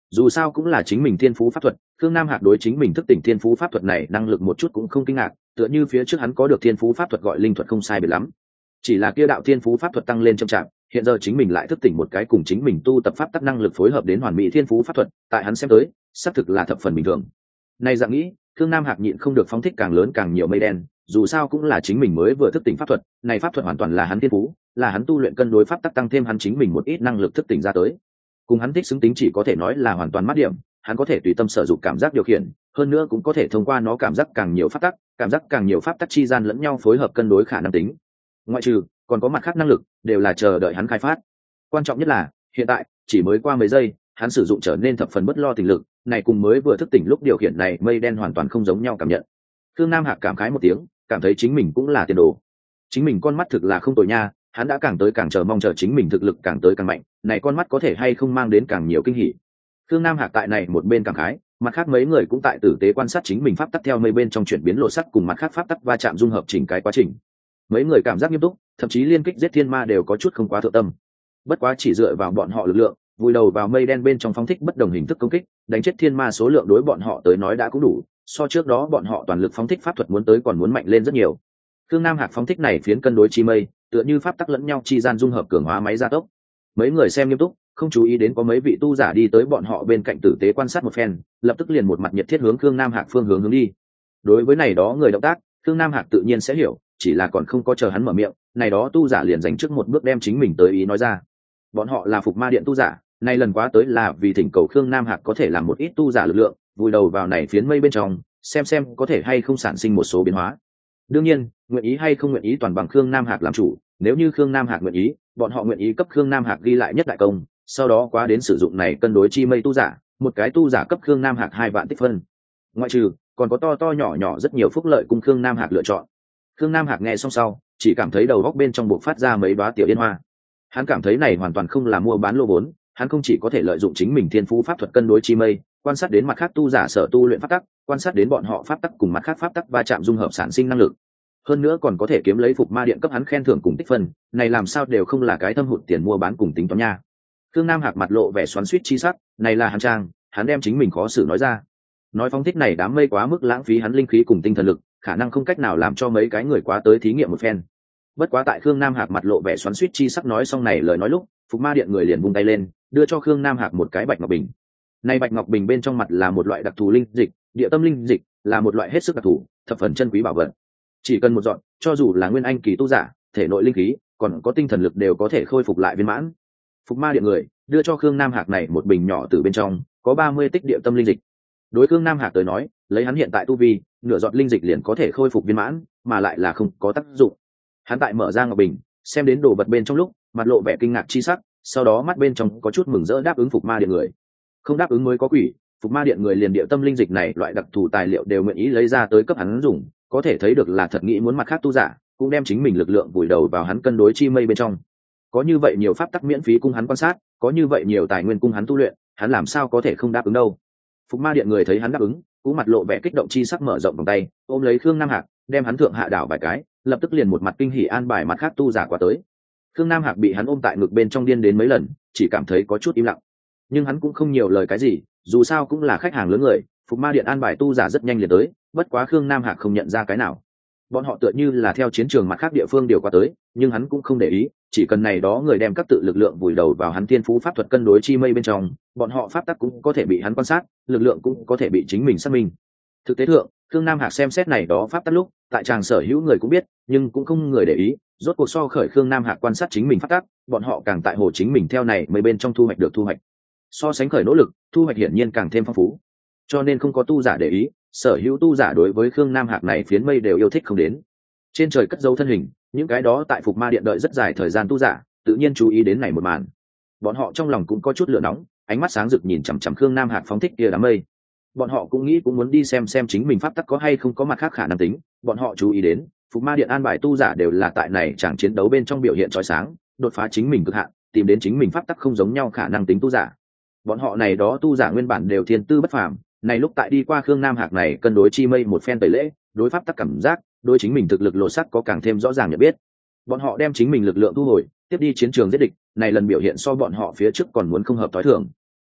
dù sao cũng là chính mình thiên phú pháp thuật. Khương Nam Hạc đối chính mình thức tỉnh thiên phú pháp thuật này năng lực một chút cũng không kinh ngạc, tựa như phía trước hắn có được thiên phú pháp thuật gọi linh thuật không sai biệt lắm, chỉ là kia đạo thiên phú pháp thuật tăng lên chậm chạp, hiện giờ chính mình lại thức tỉnh một cái cùng chính mình tu tập pháp tắc năng lực phối hợp đến hoàn mỹ thiên phú pháp thuật, tại hắn xem tới xác thực là thập phần bình thường. Này dạng nghĩ, Khương Nam Hạc nhịn không được phóng thích càng lớn càng nhiều mây đen, dù sao cũng là chính mình mới vừa thức tỉnh pháp thuật, này pháp thuật hoàn toàn là hắn thiên phú, là hắn tu luyện cân đối pháp tắc tăng thêm hắn chính mình một ít năng lực thức tỉnh ra tới. Cùng hắn thích xứng tính chỉ có thể nói là hoàn toàn mát điểm, hắn có thể tùy tâm sở dụng cảm giác điều khiển, hơn nữa cũng có thể thông qua nó cảm giác càng nhiều pháp tắc, cảm giác càng nhiều pháp tắc chi gian lẫn nhau phối hợp cân đối khả năng tính. Ngoại trừ, còn có mặt khác năng lực, đều là chờ đợi hắn khai phát. Quan trọng nhất là, hiện tại, chỉ mới qua mấy giây, hắn sử dụng trở nên thập phần bất lo tình lực, này cùng mới vừa thức tỉnh lúc điều khiển này mây đen hoàn toàn không giống nhau cảm nhận. Khương Nam Hạc cảm khái một tiếng, cảm thấy chính mình cũng là tiền đồ. Chính mình con mắt thực là không tồi nha, hắn đã càng tới càng chờ mong chờ chính mình thực lực càng tới càng mạnh, này con mắt có thể hay không mang đến càng nhiều kinh hỉ. Khương Nam Hạc tại này một bên cảm khái, mặt khác mấy người cũng tại tử tế quan sát chính mình pháp tắc theo mây bên trong chuyển biến lộ sắc cùng mặt khác pháp tắc va chạm dung hợp chỉnh cái quá trình. Mấy người cảm giác nghiêm túc, thậm chí liên kích giết thiên ma đều có chút không quá thượng tâm. Bất quá chỉ dựa vào bọn họ lực lượng, vùi đầu vào mây đen bên trong phóng thích bất đồng hình thức công kích, đánh chết thiên ma số lượng đối bọn họ tới nói đã cũng đủ, so trước đó bọn họ toàn lực phóng thích pháp thuật muốn tới còn muốn mạnh lên rất nhiều. Khương Nam Hạc phóng thích này phiến cân đối chi mây, tựa như pháp tắc lẫn nhau chi gian dung hợp cường hóa máy gia tốc. Mấy người xem nghiêm túc, không chú ý đến có mấy vị tu giả đi tới bọn họ bên cạnh tử tế quan sát một phen, lập tức liền một mặt nhiệt thiết hướng Khương Nam Hạc phương hướng hướng đi. Đối với này đó người động tác, Khương Nam Hạc tự nhiên sẽ hiểu, chỉ là còn không có chờ hắn mở miệng, này đó tu giả liền dành trước một bước đem chính mình tới ý nói ra. Bọn họ là Phục Ma Điện tu giả, nay lần quá tới là vì thỉnh cầu Khương Nam Hạc có thể làm một ít tu giả lực lượng, vùi đầu vào này phiến mây bên trong, xem xem có thể hay không sản sinh một số biến hóa. Đương nhiên, nguyện ý hay không nguyện ý toàn bằng Khương Nam Hạc làm chủ, nếu như Khương Nam Hạc nguyện ý, bọn họ nguyện ý cấp Khương Nam Hạc ghi lại nhất đại công, sau đó quá đến sử dụng này cân đối chi mây tu giả, một cái tu giả cấp Khương Nam Hạc hai vạn tích phân. Ngoại trừ, còn có to to nhỏ nhỏ rất nhiều phúc lợi cùng Khương Nam Hạc lựa chọn. Khương Nam Hạc nghe xong sau, chỉ cảm thấy đầu góc bên trong bộc phát ra mấy đóa tiểu yên hoa. Hắn cảm thấy này hoàn toàn không là mua bán lô vốn, hắn không chỉ có thể lợi dụng chính mình thiên phú pháp thuật cân đối chi mây, quan sát đến mặt khác tu giả sở tu luyện pháp tắc, quan sát đến bọn họ pháp tắc cùng mặt khác pháp tắc va chạm dung hợp sản sinh năng lực. Hơn nữa còn có thể kiếm lấy Phục Ma Điện cấp hắn khen thưởng cùng tích phân, này làm sao đều không là cái thâm hụt tiền mua bán cùng tính toán nha. Khương Nam Hạc mặt lộ vẻ xoắn xuýt chi sắc, này là hắn trang, hắn đem chính mình khó xử nói ra. Nói phóng thích này đám mây quá mức lãng phí hắn linh khí cùng tinh thần lực, khả năng không cách nào làm cho mấy cái người quá tới thí nghiệm một phen. Bất quá tại Khương Nam Hạc mặt lộ vẻ xoắn xuýt chi sắc nói xong này lời nói lúc, Phục Ma Điện người liền vung tay lên, đưa cho Khương Nam Hạc một cái bạch ngọc bình. Này bạch ngọc bình bên trong mặt là một loại đặc thù linh dịch, địa tâm linh dịch, là một loại hết sức đặc thù, thập phần chân quý bảo vật. Chỉ cần một dọn, cho dù là nguyên anh kỳ tu giả, thể nội linh khí, còn có tinh thần lực đều có thể khôi phục lại viên mãn. Phục Ma Điện người đưa cho Khương Nam Hạc này một bình nhỏ từ bên trong, có ba mươi tích địa tâm linh dịch. Đối Khương Nam Hạc tới nói, lấy hắn hiện tại tu vi, nửa giọt linh dịch liền có thể khôi phục viên mãn, mà lại là không có tác dụng. Hắn tại mở ra ngọc bình, xem đến đồ vật bên trong lúc, mặt lộ vẻ kinh ngạc chi sắc, sau đó mắt bên trong có chút mừng rỡ đáp ứng Phục Ma Điện người. Không đáp ứng mới có quỷ, Phục Ma Điện người liền địa tâm linh dịch này loại đặc thù tài liệu đều nguyện ý lấy ra tới cấp hắn dùng, có thể thấy được là thật nghĩ muốn mặt khác tu giả, cũng đem chính mình lực lượng vùi đầu vào hắn cân đối chi mây bên trong. Có như vậy nhiều pháp tắc miễn phí cung hắn quan sát, có như vậy nhiều tài nguyên cung hắn tu luyện, hắn làm sao có thể không đáp ứng đâu. Phục Ma Điện người thấy hắn đáp ứng, cũng mặt lộ vẻ kích động chi sắc mở rộng vòng tay, ôm lấy Khương Nam Hạc, đem hắn thượng hạ đảo vài cái, lập tức liền một mặt kinh hỉ an bài mặt khác tu giả qua tới. Khương Nam Hạc bị hắn ôm tại ngực bên trong điên đến mấy lần, chỉ cảm thấy có chút im lặng. Nhưng hắn cũng không nhiều lời cái gì, dù sao cũng là khách hàng lớn người, Phục Ma Điện an bài tu giả rất nhanh liền tới, bất quá Khương Nam Hạc không nhận ra cái nào. Bọn họ tựa như là theo chiến trường mặt khác địa phương điều qua tới, nhưng hắn cũng không để ý, chỉ cần này đó người đem các tự lực lượng vùi đầu vào hắn thiên phú pháp thuật cân đối chi mây bên trong, bọn họ pháp tắc cũng có thể bị hắn quan sát, lực lượng cũng có thể bị chính mình xác minh. Thực tế thượng, Khương Nam Hạc xem xét này đó pháp tắc lúc, tại tràng sở hữu người cũng biết, nhưng cũng không người để ý, rốt cuộc so khởi Khương Nam Hạc quan sát chính mình pháp tắc, bọn họ càng tại hồ chính mình theo này mấy bên trong thu hoạch được thu hoạch. So sánh khởi nỗ lực, thu hoạch hiển nhiên càng thêm phong phú. Cho nên không có tu giả để ý, sở hữu tu giả đối với Khương Nam Hạc này phiến mây đều yêu thích không đến. Trên trời cất dấu thân hình, những cái đó tại Phục Ma Điện đợi rất dài thời gian tu giả, tự nhiên chú ý đến này một màn. Bọn họ trong lòng cũng có chút lửa nóng, ánh mắt sáng rực nhìn chằm chằm Khương Nam Hạc phóng thích kia đám mây. Bọn họ cũng nghĩ cũng muốn đi xem xem chính mình pháp tắc có hay không có mặt khác khả năng tính. Bọn họ chú ý đến, Phục Ma Điện an bài tu giả đều là tại này chẳng chiến đấu bên trong biểu hiện chói sáng, đột phá chính mình cực hạn, tìm đến chính mình pháp tắc không giống nhau khả năng tính tu giả. Bọn họ này đó tu giả nguyên bản đều thiên tư bất phàm, này lúc tại đi qua Khương Nam Hạc này cân đối chi mây một phen tẩy lễ, đối pháp tắc cảm giác, đối chính mình thực lực lộ sắc có càng thêm rõ ràng nhận biết. Bọn họ đem chính mình lực lượng thu hồi, tiếp đi chiến trường giết địch, này lần biểu hiện so bọn họ phía trước còn muốn không hợp tối thường.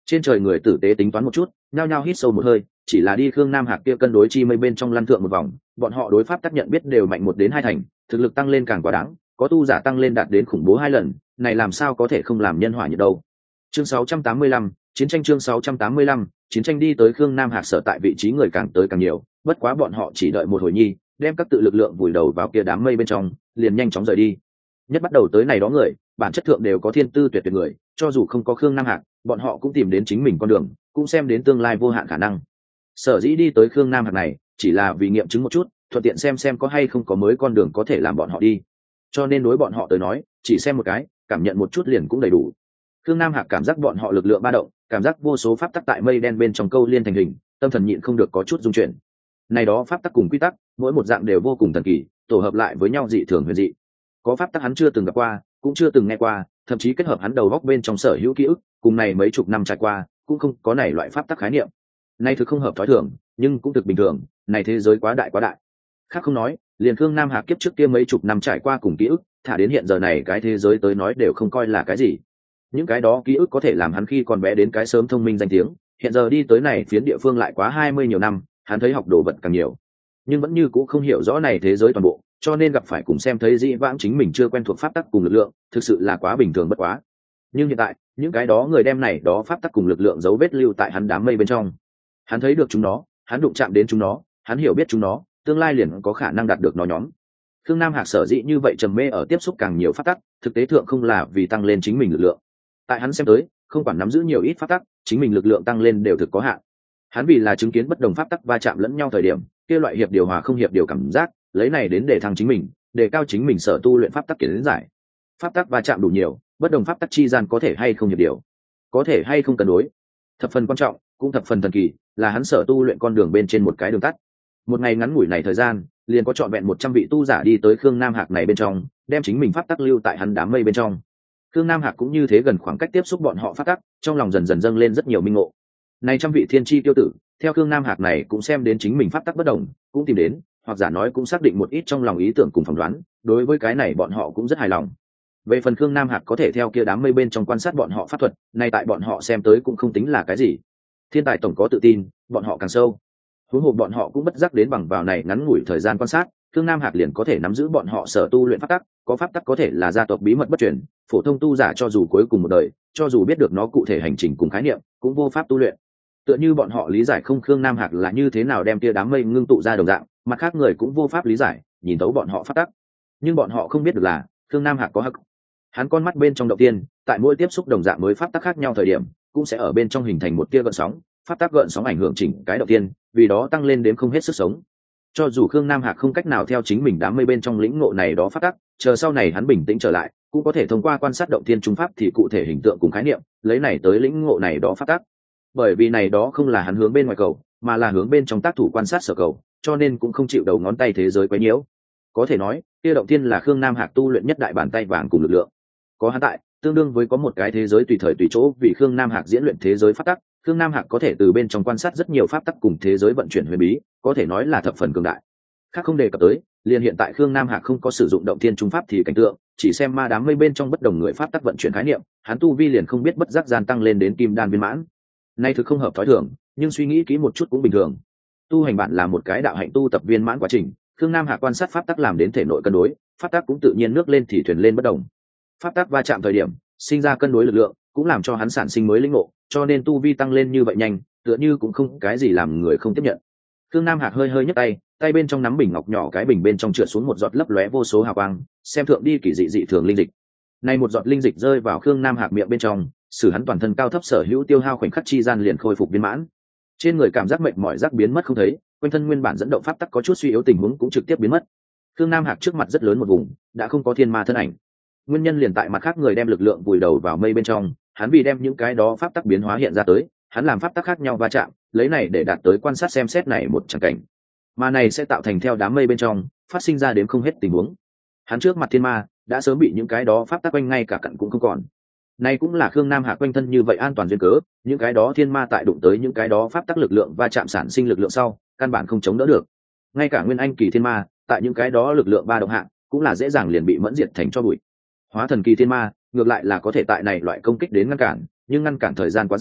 Trên trời người tử tế tính toán một chút, nhao nhao hít sâu một hơi, chỉ là đi Khương Nam Hạc kia cân đối chi mây bên trong lăn thượng một vòng, bọn họ đối pháp tác nhận biết đều mạnh một đến hai thành, thực lực tăng lên càng quá đáng, có tu giả tăng lên đạt đến khủng bố hai lần, này làm sao có thể không làm nhân hỏa nhiệt đâu. Chương sáu trăm tám mươi lăm, chiến tranh chương sáu trăm tám mươi lăm, chiến tranh đi tới Khương Nam Hạc sở tại vị trí người càng tới càng nhiều, bất quá bọn họ chỉ đợi một hồi nhi, đem các tự lực lượng vùi đầu vào kia đám mây bên trong, liền nhanh chóng rời đi. Nhất bắt đầu tới này đó người, bản chất thượng đều có thiên tư tuyệt tuyệt người, cho dù không có Khương Nam Hạc, bọn họ cũng tìm đến chính mình con đường, cũng xem đến tương lai vô hạn khả năng. Sở dĩ đi tới Khương Nam Hạc này, chỉ là vì nghiệm chứng một chút, thuận tiện xem xem có hay không có mới con đường có thể làm bọn họ đi. Cho nên đối bọn họ tới nói, chỉ xem một cái, cảm nhận một chút liền cũng đầy đủ. Khương Nam Hạc cảm giác bọn họ lực lượng ba động, cảm giác vô số pháp tắc tại mây đen bên trong câu liên thành hình, tâm thần nhịn không được có chút rung chuyển. Này đó pháp tắc cùng quy tắc, mỗi một dạng đều vô cùng thần kỳ, tổ hợp lại với nhau dị thường huyền dị. Có pháp tắc hắn chưa từng gặp qua, cũng chưa từng nghe qua, thậm chí kết hợp hắn đầu góc bên trong sở hữu ký ức, cùng này mấy chục năm trải qua, cũng không có này loại pháp tắc khái niệm. Này thực không hợp thói thường, nhưng cũng thực bình thường, này thế giới quá đại quá đại. Khác không nói, liền Khương Nam Hạc kiếp trước kia mấy chục năm trải qua cùng ký ức, thả đến hiện giờ này cái thế giới tới nói đều không coi là cái gì. Những cái đó ký ức có thể làm hắn khi còn bé đến cái sớm thông minh danh tiếng, hiện giờ đi tới này phiến địa phương lại quá hai mươi nhiều năm, hắn thấy học đồ vật càng nhiều, nhưng vẫn như cũ không hiểu rõ này thế giới toàn bộ, cho nên gặp phải cùng xem thấy dĩ vãng chính mình chưa quen thuộc pháp tắc cùng lực lượng, thực sự là quá bình thường bất quá. Nhưng hiện tại, những cái đó người đem này đó pháp tắc cùng lực lượng dấu vết lưu tại hắn đám mây bên trong. Hắn thấy được chúng nó, hắn đụng chạm đến chúng nó, hắn hiểu biết chúng nó, tương lai liền có khả năng đạt được nó nhóm. Khương Nam Hạc sở dĩ như vậy trầm mê ở tiếp xúc càng nhiều pháp tắc, thực tế thượng không là vì tăng lên chính mình lực lượng. Tại hắn xem tới, không quản nắm giữ nhiều ít pháp tắc, chính mình lực lượng tăng lên đều thực có hạn. Hắn vì là chứng kiến bất đồng pháp tắc va chạm lẫn nhau thời điểm, kia loại hiệp điều hòa không hiệp điều cảm giác, lấy này đến để thăng chính mình, để cao chính mình sở tu luyện pháp tắc kiến giải. Pháp tắc va chạm đủ nhiều, bất đồng pháp tắc chi gian có thể hay không hiệp điều, có thể hay không cân đối, thập phần quan trọng, cũng thập phần thần kỳ, là hắn sở tu luyện con đường bên trên một cái đường tắt. Một ngày ngắn ngủi này thời gian, liền có trọn vẹn một trăm vị tu giả đi tới Khương Nam Hạc này bên trong, đem chính mình pháp tắc lưu tại hắn đám mây bên trong. Khương Nam Hạc cũng như thế gần khoảng cách tiếp xúc bọn họ pháp tắc, trong lòng dần dần dâng lên rất nhiều minh ngộ. Này trăm vị thiên chi tiêu tử, theo Khương Nam Hạc này cũng xem đến chính mình pháp tắc bất đồng, cũng tìm đến, hoặc giả nói cũng xác định một ít trong lòng ý tưởng cùng phỏng đoán, đối với cái này bọn họ cũng rất hài lòng. Về phần Khương Nam Hạc có thể theo kia đám mây bên trong quan sát bọn họ pháp thuật, này tại bọn họ xem tới cũng không tính là cái gì. Thiên tài tổng có tự tin, bọn họ càng sâu. Huống hồ bọn họ cũng bất giác đến bằng vào này ngắn ngủi thời gian quan sát, Khương Nam Hạc liền có thể nắm giữ bọn họ sở tu luyện pháp tắc, có pháp tắc có thể là gia tộc bí mật bất truyền, phổ thông tu giả cho dù cuối cùng một đời, cho dù biết được nó cụ thể hành trình cùng khái niệm, cũng vô pháp tu luyện. Tựa như bọn họ lý giải không Khương Nam Hạc là như thế nào đem tia đám mây ngưng tụ ra đồng dạng, mặt khác người cũng vô pháp lý giải, nhìn tấu bọn họ pháp tắc. Nhưng bọn họ không biết được là, Khương Nam Hạc có hắc. Hắn con mắt bên trong đầu tiên, tại mỗi tiếp xúc đồng dạng mới pháp tắc khác nhau thời điểm, cũng sẽ ở bên trong hình thành một tia gợn sóng, pháp tắc gợn sóng ảnh hưởng chỉnh cái đầu tiên, vì đó tăng lên đến không hết sức sống. Cho dù Khương Nam Hạc không cách nào theo chính mình đám mây bên trong lĩnh ngộ này đó pháp tắc, chờ sau này hắn bình tĩnh trở lại, cũng có thể thông qua quan sát động thiên trung pháp thì cụ thể hình tượng cùng khái niệm, lấy này tới lĩnh ngộ này đó pháp tắc. Bởi vì này đó không là hắn hướng bên ngoài cầu, mà là hướng bên trong tác thủ quan sát sở cầu, cho nên cũng không chịu đầu ngón tay thế giới quấy nhiễu. Có thể nói, kia động thiên là Khương Nam Hạc tu luyện nhất đại bàn tay vàng cùng lực lượng. Có hắn tại, tương đương với có một cái thế giới tùy thời tùy chỗ, vì Khương Nam Hạc diễn luyện thế giới pháp tắc, Khương Nam Hạc có thể từ bên trong quan sát rất nhiều pháp tắc cùng thế giới vận chuyển huyền bí, có thể nói là thập phần cường đại. Khác không đề cập tới, liền hiện tại Khương Nam Hạc không có sử dụng động thiên trung pháp thì cảnh tượng, chỉ xem ma đám mây bên trong bất đồng người pháp tắc vận chuyển khái niệm, hắn tu vi liền không biết bất giác gian tăng lên đến kim đan viên mãn. Nay thực không hợp thói thường, nhưng suy nghĩ kỹ một chút cũng bình thường. Tu hành bản là một cái đạo hạnh tu tập viên mãn quá trình, Khương Nam Hạc quan sát pháp tắc làm đến thể nội cân đối, pháp tắc cũng tự nhiên nước lên thì thuyền lên bất đồng. Pháp tắc va chạm thời điểm, sinh ra cân đối lực lượng, cũng làm cho hắn sản sinh mới linh ngộ, cho nên tu vi tăng lên như vậy nhanh, tựa như cũng không cái gì làm người không tiếp nhận. Khương Nam Hạc hơi hơi nhấc tay, tay bên trong nắm bình ngọc nhỏ, cái bình bên trong trượt xuống một giọt lấp lóe vô số hào quang, xem thượng đi kỳ dị dị thường linh dịch. Này một giọt linh dịch rơi vào Khương Nam Hạc miệng bên trong,使hắn toàn thân cao thấp sở hữu tiêu hao khoảnh khắc chi gian liền khôi phục viên mãn. Trên người cảm giác mệt mỏi giác biến mất không thấy, quanh thân nguyên bản dẫn động pháp tắc có chút suy yếu tình huống cũng trực tiếp biến mất. Khương Nam Hạc trước mặt rất lớn một vùng, đã không có thiên ma thân ảnh. Nguyên nhân liền tại mặt khác người đem lực lượng vùi đầu vào mây bên trong, hắn vì đem những cái đó pháp tắc biến hóa hiện ra tới, hắn làm pháp tắc khác nhau va chạm, lấy này để đạt tới quan sát xem xét này một chẳng cảnh. Mà này sẽ tạo thành theo đám mây bên trong, phát sinh ra đến không hết tình huống. Hắn trước mặt thiên ma, đã sớm bị những cái đó pháp tắc quanh ngay cả cặn cũng không còn. Này cũng là Khương Nam Hạc quanh thân như vậy an toàn duyên cớ, những cái đó thiên ma tại đụng tới những cái đó pháp tắc lực lượng va chạm sản sinh lực lượng sau, căn bản không chống đỡ được. Ngay cả nguyên anh kỳ thiên ma, tại những cái đó lực lượng ba động hạng, cũng là dễ dàng liền bị mẫn diệt thành cho bụi. Hóa thần kỳ thiên ma, ngược lại là có thể tại này loại công kích đến ngăn cản, nhưng ngăn cản thời gian quá dài,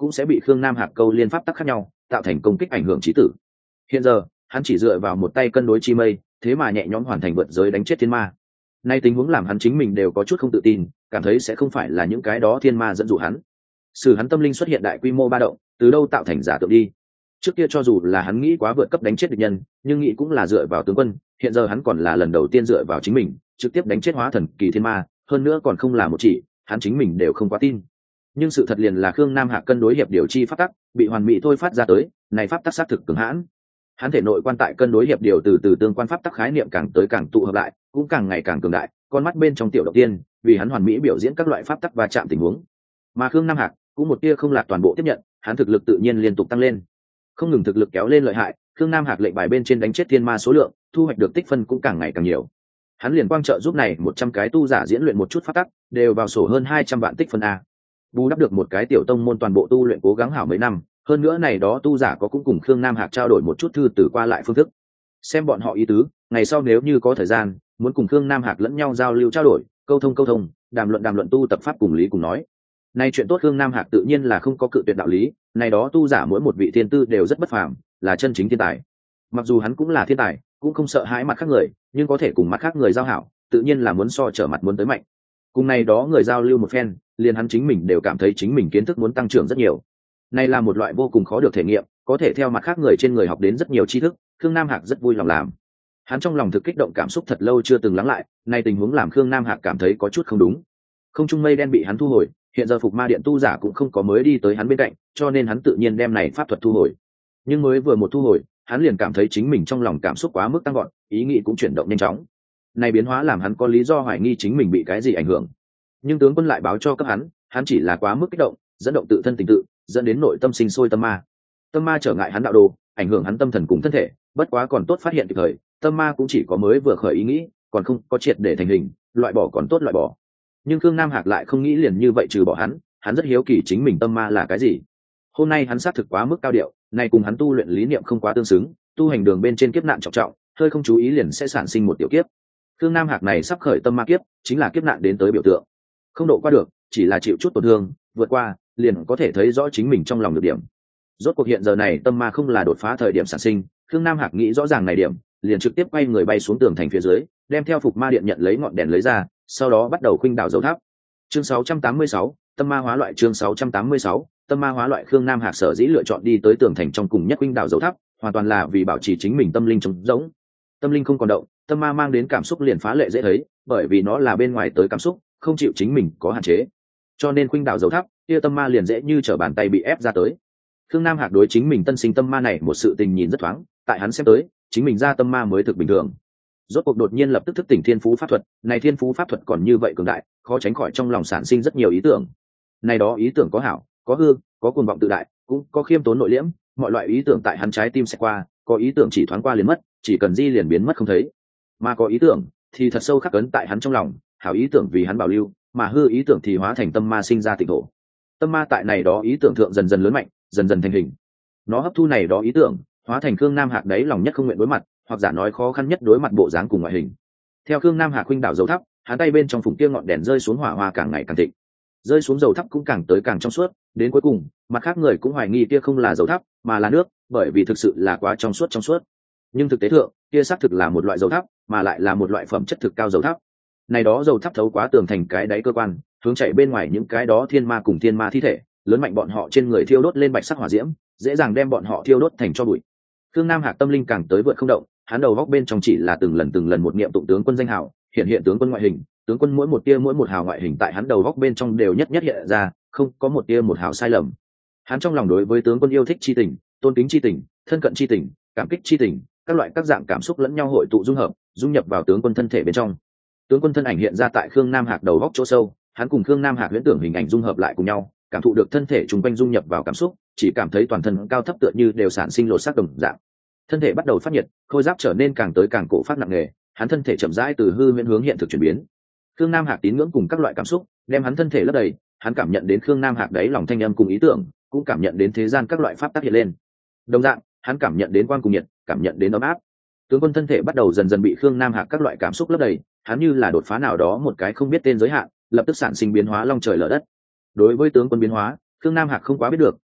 cũng sẽ bị khương nam hạc câu liên pháp tắc khác nhau tạo thành công kích ảnh hưởng chí tử. Hiện giờ hắn chỉ dựa vào một tay cân đối chi mây, thế mà nhẹ nhõm hoàn thành vượt giới đánh chết thiên ma. Nay tình huống làm hắn chính mình đều có chút không tự tin, cảm thấy sẽ không phải là những cái đó thiên ma dẫn dụ hắn. Sử hắn tâm linh xuất hiện đại quy mô ba động, từ đâu tạo thành giả tượng đi. Trước kia cho dù là hắn nghĩ quá vượt cấp đánh chết địch nhân, nhưng nghĩ cũng là dựa vào tướng quân, hiện giờ hắn còn là lần đầu tiên dựa vào chính mình, trực tiếp đánh chết hóa thần kỳ thiên ma, hơn nữa còn không là một chỉ, hắn chính mình đều không quá tin. Nhưng sự thật liền là khương nam hạc cân đối hiệp điều chi pháp tắc bị hoàn mỹ thôi phát ra tới, này pháp tắc xác thực cường hãn. Hắn thể nội quan tại cân đối hiệp điều từ từ tương quan pháp tắc khái niệm càng tới càng tụ hợp lại, cũng càng ngày càng cường đại, con mắt bên trong tiểu động tiên vì hắn hoàn mỹ biểu diễn các loại pháp tắc và chạm tình huống. Mà khương nam hạc cũng một tia không lạc toàn bộ tiếp nhận, hắn thực lực tự nhiên liên tục tăng lên, không ngừng thực lực kéo lên lợi hại. Khương nam hạc lệnh bài bên trên đánh chết thiên ma số lượng, thu hoạch được tích phân cũng càng ngày càng nhiều. Hắn liền quang trợ giúp này một trăm cái tu giả diễn luyện một chút pháp tắc, đều vào sổ hơn hai trăm vạn tích phân a. Bù đắp được một cái tiểu tông môn toàn bộ tu luyện cố gắng hảo mấy năm, hơn nữa này đó tu giả có cũng cùng khương nam hạc trao đổi một chút thư từ qua lại phương thức, xem bọn họ ý tứ, ngày sau nếu như có thời gian muốn cùng khương nam hạc lẫn nhau giao lưu trao đổi, câu thông câu thông, đàm luận đàm luận tu tập pháp cùng lý cùng nói. Này chuyện tốt khương nam hạc tự nhiên là không có cự tuyệt đạo lý, này đó tu giả mỗi một vị thiên tư đều rất bất phàm, là chân chính thiên tài. Mặc dù hắn cũng là thiên tài, cũng không sợ hãi mặt khác người, nhưng có thể cùng mặt khác người giao hảo, tự nhiên là muốn so trở mặt muốn tới mạnh. Cùng này đó người giao lưu một phen, liền hắn chính mình đều cảm thấy chính mình kiến thức muốn tăng trưởng rất nhiều. Này là một loại vô cùng khó được thể nghiệm, có thể theo mặt khác người trên người học đến rất nhiều tri thức, khương nam hạc rất vui lòng làm. Hắn trong lòng thực kích động, cảm xúc thật lâu chưa từng lắng lại, nay tình huống làm khương nam hạc cảm thấy có chút không đúng. Không trung mây đen bị hắn thu hồi, hiện giờ phục ma điện tu giả cũng không có mới đi tới hắn bên cạnh, cho nên hắn tự nhiên đem này pháp thuật thu hồi. Nhưng mới vừa một thu hồi, hắn liền cảm thấy chính mình trong lòng cảm xúc quá mức tăng gọn, ý nghĩ cũng chuyển động nhanh chóng. Này biến hóa làm hắn có lý do hoài nghi chính mình bị cái gì ảnh hưởng. Nhưng tướng quân lại báo cho cấp hắn, hắn chỉ là quá mức kích động, dẫn động tự thân tình tự, dẫn đến nội tâm sinh sôi tâm ma. Tâm ma trở ngại hắn đạo đồ, ảnh hưởng hắn tâm thần cùng thân thể, bất quá còn tốt phát hiện kịp thời, tâm ma cũng chỉ có mới vừa khởi ý nghĩ, còn không có triệt để thành hình, loại bỏ còn tốt loại bỏ. Nhưng khương nam hạc lại không nghĩ liền như vậy trừ bỏ hắn, hắn rất hiếu kỳ chính mình tâm ma là cái gì. Hôm nay hắn xác thực quá mức cao điệu, này cùng hắn tu luyện lý niệm không quá tương xứng, tu hành đường bên trên kiếp nạn trọng trọng, hơi không chú ý liền sẽ sản sinh một tiểu kiếp. Khương nam hạc này sắp khởi tâm ma kiếp, chính là kiếp nạn đến tới biểu tượng. Không độ qua được, chỉ là chịu chút tổn thương, vượt qua liền có thể thấy rõ chính mình trong lòng được điểm. Rốt cuộc hiện giờ này tâm ma không là đột phá thời điểm sản sinh, khương nam hạc nghĩ rõ ràng này điểm, liền trực tiếp quay người bay xuống tường thành phía dưới, đem theo phục ma điện nhận lấy ngọn đèn lấy ra, sau đó bắt đầu khuynh đảo dấu tháp. Chương sáu trăm tám mươi sáu, tâm ma hóa loại. Chương sáu trăm tám mươi sáu, tâm ma hóa loại. Khương nam hạc sở dĩ lựa chọn đi tới tường thành trong cùng nhất khuynh đảo dấu tháp, hoàn toàn là vì bảo trì chính mình tâm linh trống rỗng. Tâm linh không còn động, tâm ma mang đến cảm xúc liền phá lệ dễ thấy, bởi vì nó là bên ngoài tới cảm xúc, không chịu chính mình có hạn chế, cho nên khuynh đảo dấu tháp kia tâm ma liền dễ như trở bàn tay bị ép ra tới. Khương nam hạc đối chính mình tân sinh tâm ma này một sự tình nhìn rất thoáng, tại hắn xem tới chính mình ra tâm ma mới thực bình thường. Rốt cuộc đột nhiên lập tức thức tỉnh thiên phú pháp thuật, này thiên phú pháp thuật còn như vậy cường đại, khó tránh khỏi trong lòng sản sinh rất nhiều ý tưởng. Này đó ý tưởng có hảo có hư, có cuồng vọng tự đại, cũng có khiêm tốn nội liễm, mọi loại ý tưởng tại hắn trái tim sẽ qua, có ý tưởng chỉ thoáng qua liền mất, chỉ cần di liền biến mất không thấy, mà có ý tưởng thì thật sâu khắc ấn tại hắn trong lòng, hảo ý tưởng vì hắn bảo lưu, mà hư ý tưởng thì hóa thành tâm ma sinh ra tịnh thổ. Tâm ma tại này đó ý tưởng thượng dần dần lớn mạnh, dần dần thành hình. Nó hấp thu này đó ý tưởng, hóa thành khương nam hạc đấy lòng nhất không nguyện đối mặt, hoặc giả nói khó khăn nhất đối mặt bộ dáng cùng ngoại hình. Theo khương nam hạc khuynh đảo dầu thắp, hắn tay bên trong phùng kia ngọn đèn rơi xuống hỏa hoa càng ngày càng thịnh, rơi xuống dầu thắp cũng càng tới càng trong suốt, đến cuối cùng mặt khác người cũng hoài nghi kia không là dầu thắp mà là nước, bởi vì thực sự là quá trong suốt trong suốt. Nhưng thực tế thượng kia xác thực là một loại dầu thắp, mà lại là một loại phẩm chất thực cao dầu thắp. Này đó dầu thắp thấu quá tường thành cái đáy cơ quan, hướng chạy bên ngoài những cái đó thiên ma cùng thiên ma thi thể, lớn mạnh bọn họ trên người thiêu đốt lên bạch sắc hỏa diễm, dễ dàng đem bọn họ thiêu đốt thành tro bụi. Khương Nam Hạc tâm linh càng tới vượt không động, hắn đầu góc bên trong chỉ là từng lần từng lần một niệm tụng tướng quân danh hào, hiện hiện tướng quân ngoại hình, tướng quân mỗi một tia mỗi một hào ngoại hình tại hắn đầu góc bên trong đều nhất nhất hiện ra, không có một tia một hào sai lầm. Hắn trong lòng đối với tướng quân yêu thích chi tình, tôn kính chi tình, thân cận chi tình, cảm kích chi tình, các loại các dạng cảm xúc lẫn nhau hội tụ dung hợp, dung nhập vào tướng quân thân thể bên trong. Tướng quân thân ảnh hiện ra tại Khương Nam Hạc đầu góc chỗ sâu, hắn cùng Khương Nam Hạc huyễn tưởng hình ảnh dung hợp lại cùng nhau, cảm thụ được thân thể trùng quanh dung nhập vào cảm xúc, chỉ cảm thấy toàn thân cao thấp tựa như đều sản sinh lột xác đồng dạng. Thân thể bắt đầu phát nhiệt, khôi giáp trở nên càng tới càng cổ phát nặng nề, hắn thân thể chậm rãi từ hư huyễn hướng hiện thực chuyển biến. Khương Nam Hạc tín ngưỡng cùng các loại cảm xúc đem hắn thân thể lấp đầy, hắn cảm nhận đến Khương Nam Hạc đấy lòng thanh âm cùng ý tưởng, cũng cảm nhận đến thế gian các loại pháp tác hiện lên. Đồng dạng, hắn cảm nhận đến quan cùng nhiệt, cảm nhận đến ấm áp. Tướng quân thân thể bắt đầu dần dần bị Khương Nam Hạc các loại cảm xúc lấp đầy, hắn như là đột phá nào đó một cái không biết tên giới hạn, lập tức sản sinh biến hóa long trời lở đất. Đối với tướng quân biến hóa, Khương Nam Hạc không quá biết được,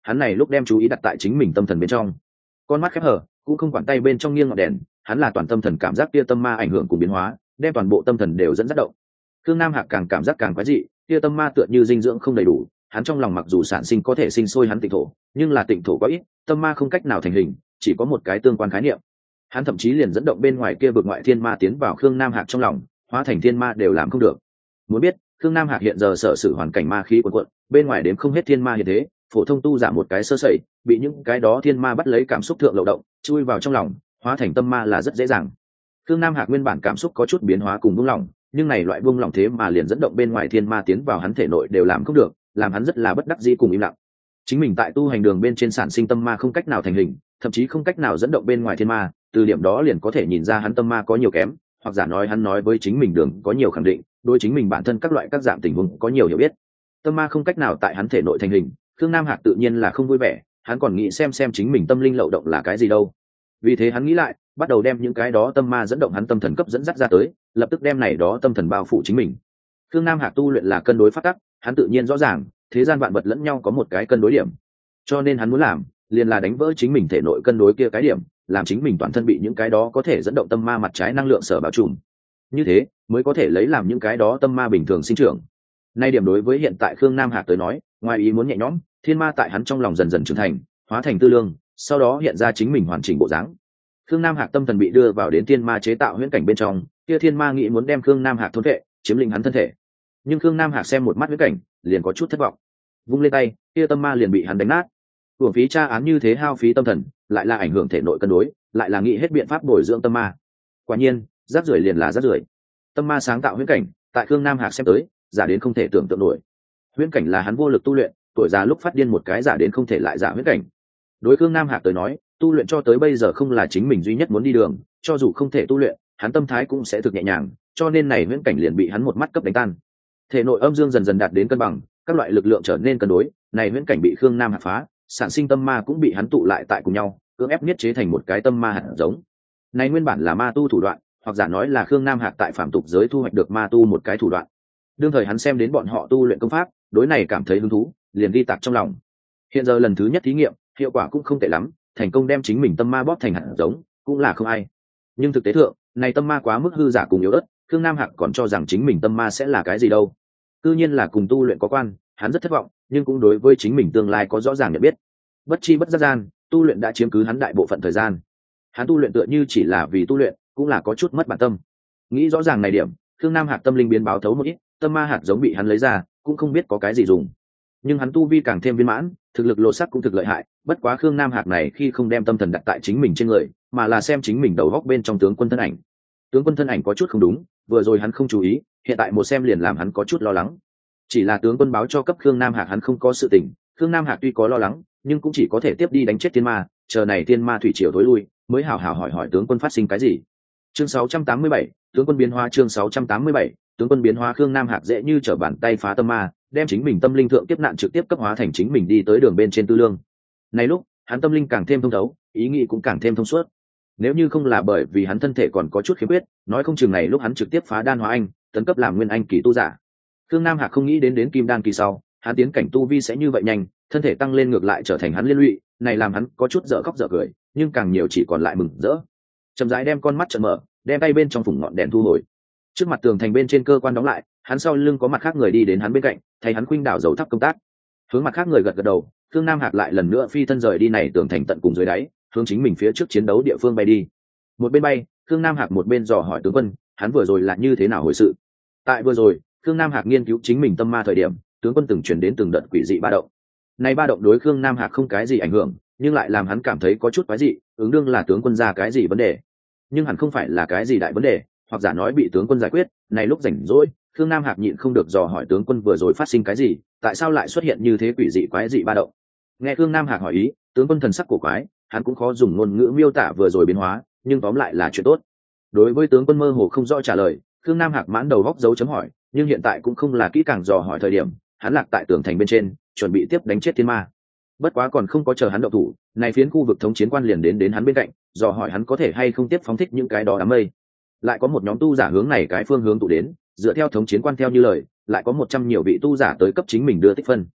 hắn này lúc đem chú ý đặt tại chính mình tâm thần bên trong, con mắt khép hờ cũng không quản tay bên trong nghiêng ngọn đèn, hắn là toàn tâm thần cảm giác kia tâm ma ảnh hưởng cùng biến hóa, đem toàn bộ tâm thần đều dẫn dắt động. Khương Nam Hạc càng cảm giác càng quái dị, kia tâm ma tựa như dinh dưỡng không đầy đủ, hắn trong lòng mặc dù sản sinh có thể sinh sôi hắn tịnh thổ, nhưng là tịnh thổ quá ít, tâm ma không cách nào thành hình, chỉ có một cái tương quan khái niệm. Hắn thậm chí liền dẫn động bên ngoài kia vực ngoại thiên ma tiến vào Khương Nam Hạc trong lòng, hóa thành thiên ma đều làm không được. Muốn biết, Khương Nam Hạc hiện giờ sở sử hoàn cảnh ma khí cuồn cuộn, bên ngoài đến không hết thiên ma hiện thế, phổ thông tu giả một cái sơ sẩy, bị những cái đó thiên ma bắt lấy cảm xúc thượng lậu động, chui vào trong lòng, hóa thành tâm ma là rất dễ dàng. Khương Nam Hạc nguyên bản cảm xúc có chút biến hóa cùng buông lỏng, nhưng này loại buông lỏng thế mà liền dẫn động bên ngoài thiên ma tiến vào hắn thể nội đều làm không được, làm hắn rất là bất đắc dĩ cùng im lặng. Chính mình tại tu hành đường bên trên sản sinh tâm ma không cách nào thành hình, thậm chí không cách nào dẫn động bên ngoài thiên ma, từ điểm đó liền có thể nhìn ra hắn tâm ma có nhiều kém, hoặc giả nói hắn nói với chính mình đường có nhiều khẳng định, đối chính mình bản thân các loại các dạng tình huống có nhiều hiểu biết. Tâm ma không cách nào tại hắn thể nội thành hình, Khương Nam Hạc tự nhiên là không vui vẻ, hắn còn nghĩ xem xem chính mình tâm linh lậu động là cái gì đâu. Vì thế hắn nghĩ lại, bắt đầu đem những cái đó tâm ma dẫn động hắn tâm thần cấp dẫn dắt ra tới, lập tức đem này đó tâm thần bao phủ chính mình. Khương Nam Hạc tu luyện là cân đối pháp tắc, hắn tự nhiên rõ ràng, thế gian vạn vật lẫn nhau có một cái cân đối điểm. Cho nên hắn muốn làm, liền là đánh vỡ chính mình thể nội cân đối kia cái điểm, làm chính mình toàn thân bị những cái đó có thể dẫn động tâm ma mặt trái năng lượng sở bao trùm. Như thế, mới có thể lấy làm những cái đó tâm ma bình thường sinh trưởng. Nay điểm đối với hiện tại Khương Nam Hạc tới nói, ngoài ý muốn nhẹ nhõm, thiên ma tại hắn trong lòng dần dần trưởng thành, hóa thành tư lương, sau đó hiện ra chính mình hoàn chỉnh bộ dáng. Khương Nam Hạc tâm thần bị đưa vào đến thiên ma chế tạo huyễn cảnh bên trong, kia thiên ma nghĩ muốn đem Khương Nam Hạc thôn vệ, chiếm lĩnh hắn thân thể. Nhưng Khương Nam Hạc xem một mắt huyễn cảnh, liền có chút thất vọng. Vung lên tay, kia tâm ma liền bị hắn đánh nát. Uổng phí tra án như thế hao phí tâm thần, lại là ảnh hưởng thể nội cân đối, lại là nghĩ hết biện pháp bồi dưỡng tâm ma. Quả nhiên, rác rưởi liền là rác rưởi. Tâm ma sáng tạo huyễn cảnh, tại Khương Nam Hạc xem tới, giả đến không thể tưởng tượng nổi. Huyễn cảnh là hắn vô lực tu luyện, tuổi già lúc phát điên một cái giả đến không thể lại giả huyễn cảnh. Đối Khương Nam Hạc tới nói, tu luyện cho tới bây giờ không là chính mình duy nhất muốn đi đường, cho dù không thể tu luyện, hắn tâm thái cũng sẽ thực nhẹ nhàng, cho nên này huyễn cảnh liền bị hắn một mắt cấp đánh tan. Thể nội âm dương dần dần đạt đến cân bằng, các loại lực lượng trở nên cân đối, này huyễn cảnh bị Khương Nam Hạc phá, sản sinh tâm ma cũng bị hắn tụ lại tại cùng nhau, cưỡng ép niết chế thành một cái tâm ma hạt giống. Này nguyên bản là ma tu thủ đoạn, hoặc giả nói là Khương Nam Hạc tại phạm tục giới thu hoạch được ma tu một cái thủ đoạn. Đương thời hắn xem đến bọn họ tu luyện công pháp, đối này cảm thấy hứng thú, liền ghi tạc trong lòng. Hiện giờ lần thứ nhất thí nghiệm, hiệu quả cũng không tệ lắm, thành công đem chính mình tâm ma bóp thành hạt giống, cũng là không ai. Nhưng thực tế thượng, này tâm ma quá mức hư giả cùng yếu ớt, Khương Nam Hạc còn cho rằng chính mình tâm ma sẽ là cái gì đâu. Tự nhiên là cùng tu luyện có quan, hắn rất thất vọng, nhưng cũng đối với chính mình tương lai có rõ ràng nhận biết. Bất chi bất giác gian, tu luyện đã chiếm cứ hắn đại bộ phận thời gian. Hắn tu luyện tựa như chỉ là vì tu luyện, cũng là có chút mất bản tâm. Nghĩ rõ ràng này điểm, Khương Nam Hạc tâm linh biến báo thấu một ít, tâm ma hạt giống bị hắn lấy ra, cũng không biết có cái gì dùng. Nhưng hắn tu vi càng thêm viên mãn, thực lực lộ sắc cũng thực lợi hại, bất quá Khương Nam Hạc này khi không đem tâm thần đặt tại chính mình trên người, mà là xem chính mình đầu góc bên trong tướng quân thân ảnh. Tướng quân thân ảnh có chút không đúng, vừa rồi hắn không chú ý, hiện tại một xem liền làm hắn có chút lo lắng. Chỉ là tướng quân báo cho cấp Khương Nam Hạc hắn không có sự tình, Khương Nam Hạc tuy có lo lắng, nhưng cũng chỉ có thể tiếp đi đánh chết thiên ma, chờ này thiên ma thủy triều tối lui, mới hảo hảo hỏi hỏi tướng quân phát sinh cái gì. Chương sáu trăm tám mươi bảy, tướng quân biến hóa. Chương sáu trăm tám mươi bảy, tướng quân biến hóa. Khương Nam Hạc dễ như trở bàn tay phá tâm ma, đem chính mình tâm linh thượng tiếp nạn trực tiếp cấp hóa thành chính mình đi tới đường bên trên tư lương. Này lúc, hắn tâm linh càng thêm thông thấu, ý nghĩ cũng càng thêm thông suốt. Nếu như không là bởi vì hắn thân thể còn có chút khiếm khuyết, nói không chừng này lúc hắn trực tiếp phá đan hóa anh, tấn cấp làm nguyên anh kỳ tu giả. Khương Nam Hạc không nghĩ đến đến kim đan kỳ sau, hắn tiến cảnh tu vi sẽ như vậy nhanh, thân thể tăng lên ngược lại trở thành hắn liên lụy, này làm hắn có chút dở khóc dở cười, nhưng càng nhiều chỉ còn lại mừng rỡ. Chậm rãi đem con mắt trợn mở, đem tay bên trong phủng ngọn đèn thu hồi. Trước mặt tường thành bên trên cơ quan đóng lại, hắn sau lưng có mặt khác người đi đến hắn bên cạnh, thay hắn khuynh đảo dầu thắp công tác. Hướng mặt khác người gật gật đầu, Khương Nam Hạc lại lần nữa phi thân rời đi này tường thành tận cùng dưới đáy, hướng chính mình phía trước chiến đấu địa phương bay đi. Một bên bay, Khương Nam Hạc một bên dò hỏi tướng quân, hắn vừa rồi là như thế nào hồi sự. Tại vừa rồi, Khương Nam Hạc nghiên cứu chính mình tâm ma thời điểm, tướng quân từng truyền đến từng đợt quỷ dị ba động. Này ba động đối Khương Nam Hạc không cái gì ảnh hưởng, nhưng lại làm hắn cảm thấy có chút quái dị, ứng đương là tướng quân ra cái gì vấn đề. Nhưng hẳn không phải là cái gì đại vấn đề, hoặc giả nói bị tướng quân giải quyết. Này lúc rảnh rỗi, Khương Nam Hạc nhịn không được dò hỏi tướng quân vừa rồi phát sinh cái gì, tại sao lại xuất hiện như thế quỷ dị quái dị ba động. Nghe Khương Nam Hạc hỏi ý, tướng quân thần sắc cổ quái, hắn cũng khó dùng ngôn ngữ miêu tả vừa rồi biến hóa, nhưng tóm lại là chuyện tốt. Đối với tướng quân mơ hồ không rõ trả lời, Khương Nam Hạc mãn đầu góc dấu chấm hỏi, nhưng hiện tại cũng không là kỹ càng dò hỏi thời điểm, hắn lạc tại tường thành bên trên, chuẩn bị tiếp đánh chết thiên ma. Bất quá còn không có chờ hắn động thủ, này phiến khu vực thống chiến quan liền đến đến hắn bên cạnh, dò hỏi hắn có thể hay không tiếp phóng thích những cái đó đám mây. Lại có một nhóm tu giả hướng này cái phương hướng tụ đến, dựa theo thống chiến quan theo như lời, lại có một trăm nhiều vị tu giả tới cấp chính mình đưa tích phân.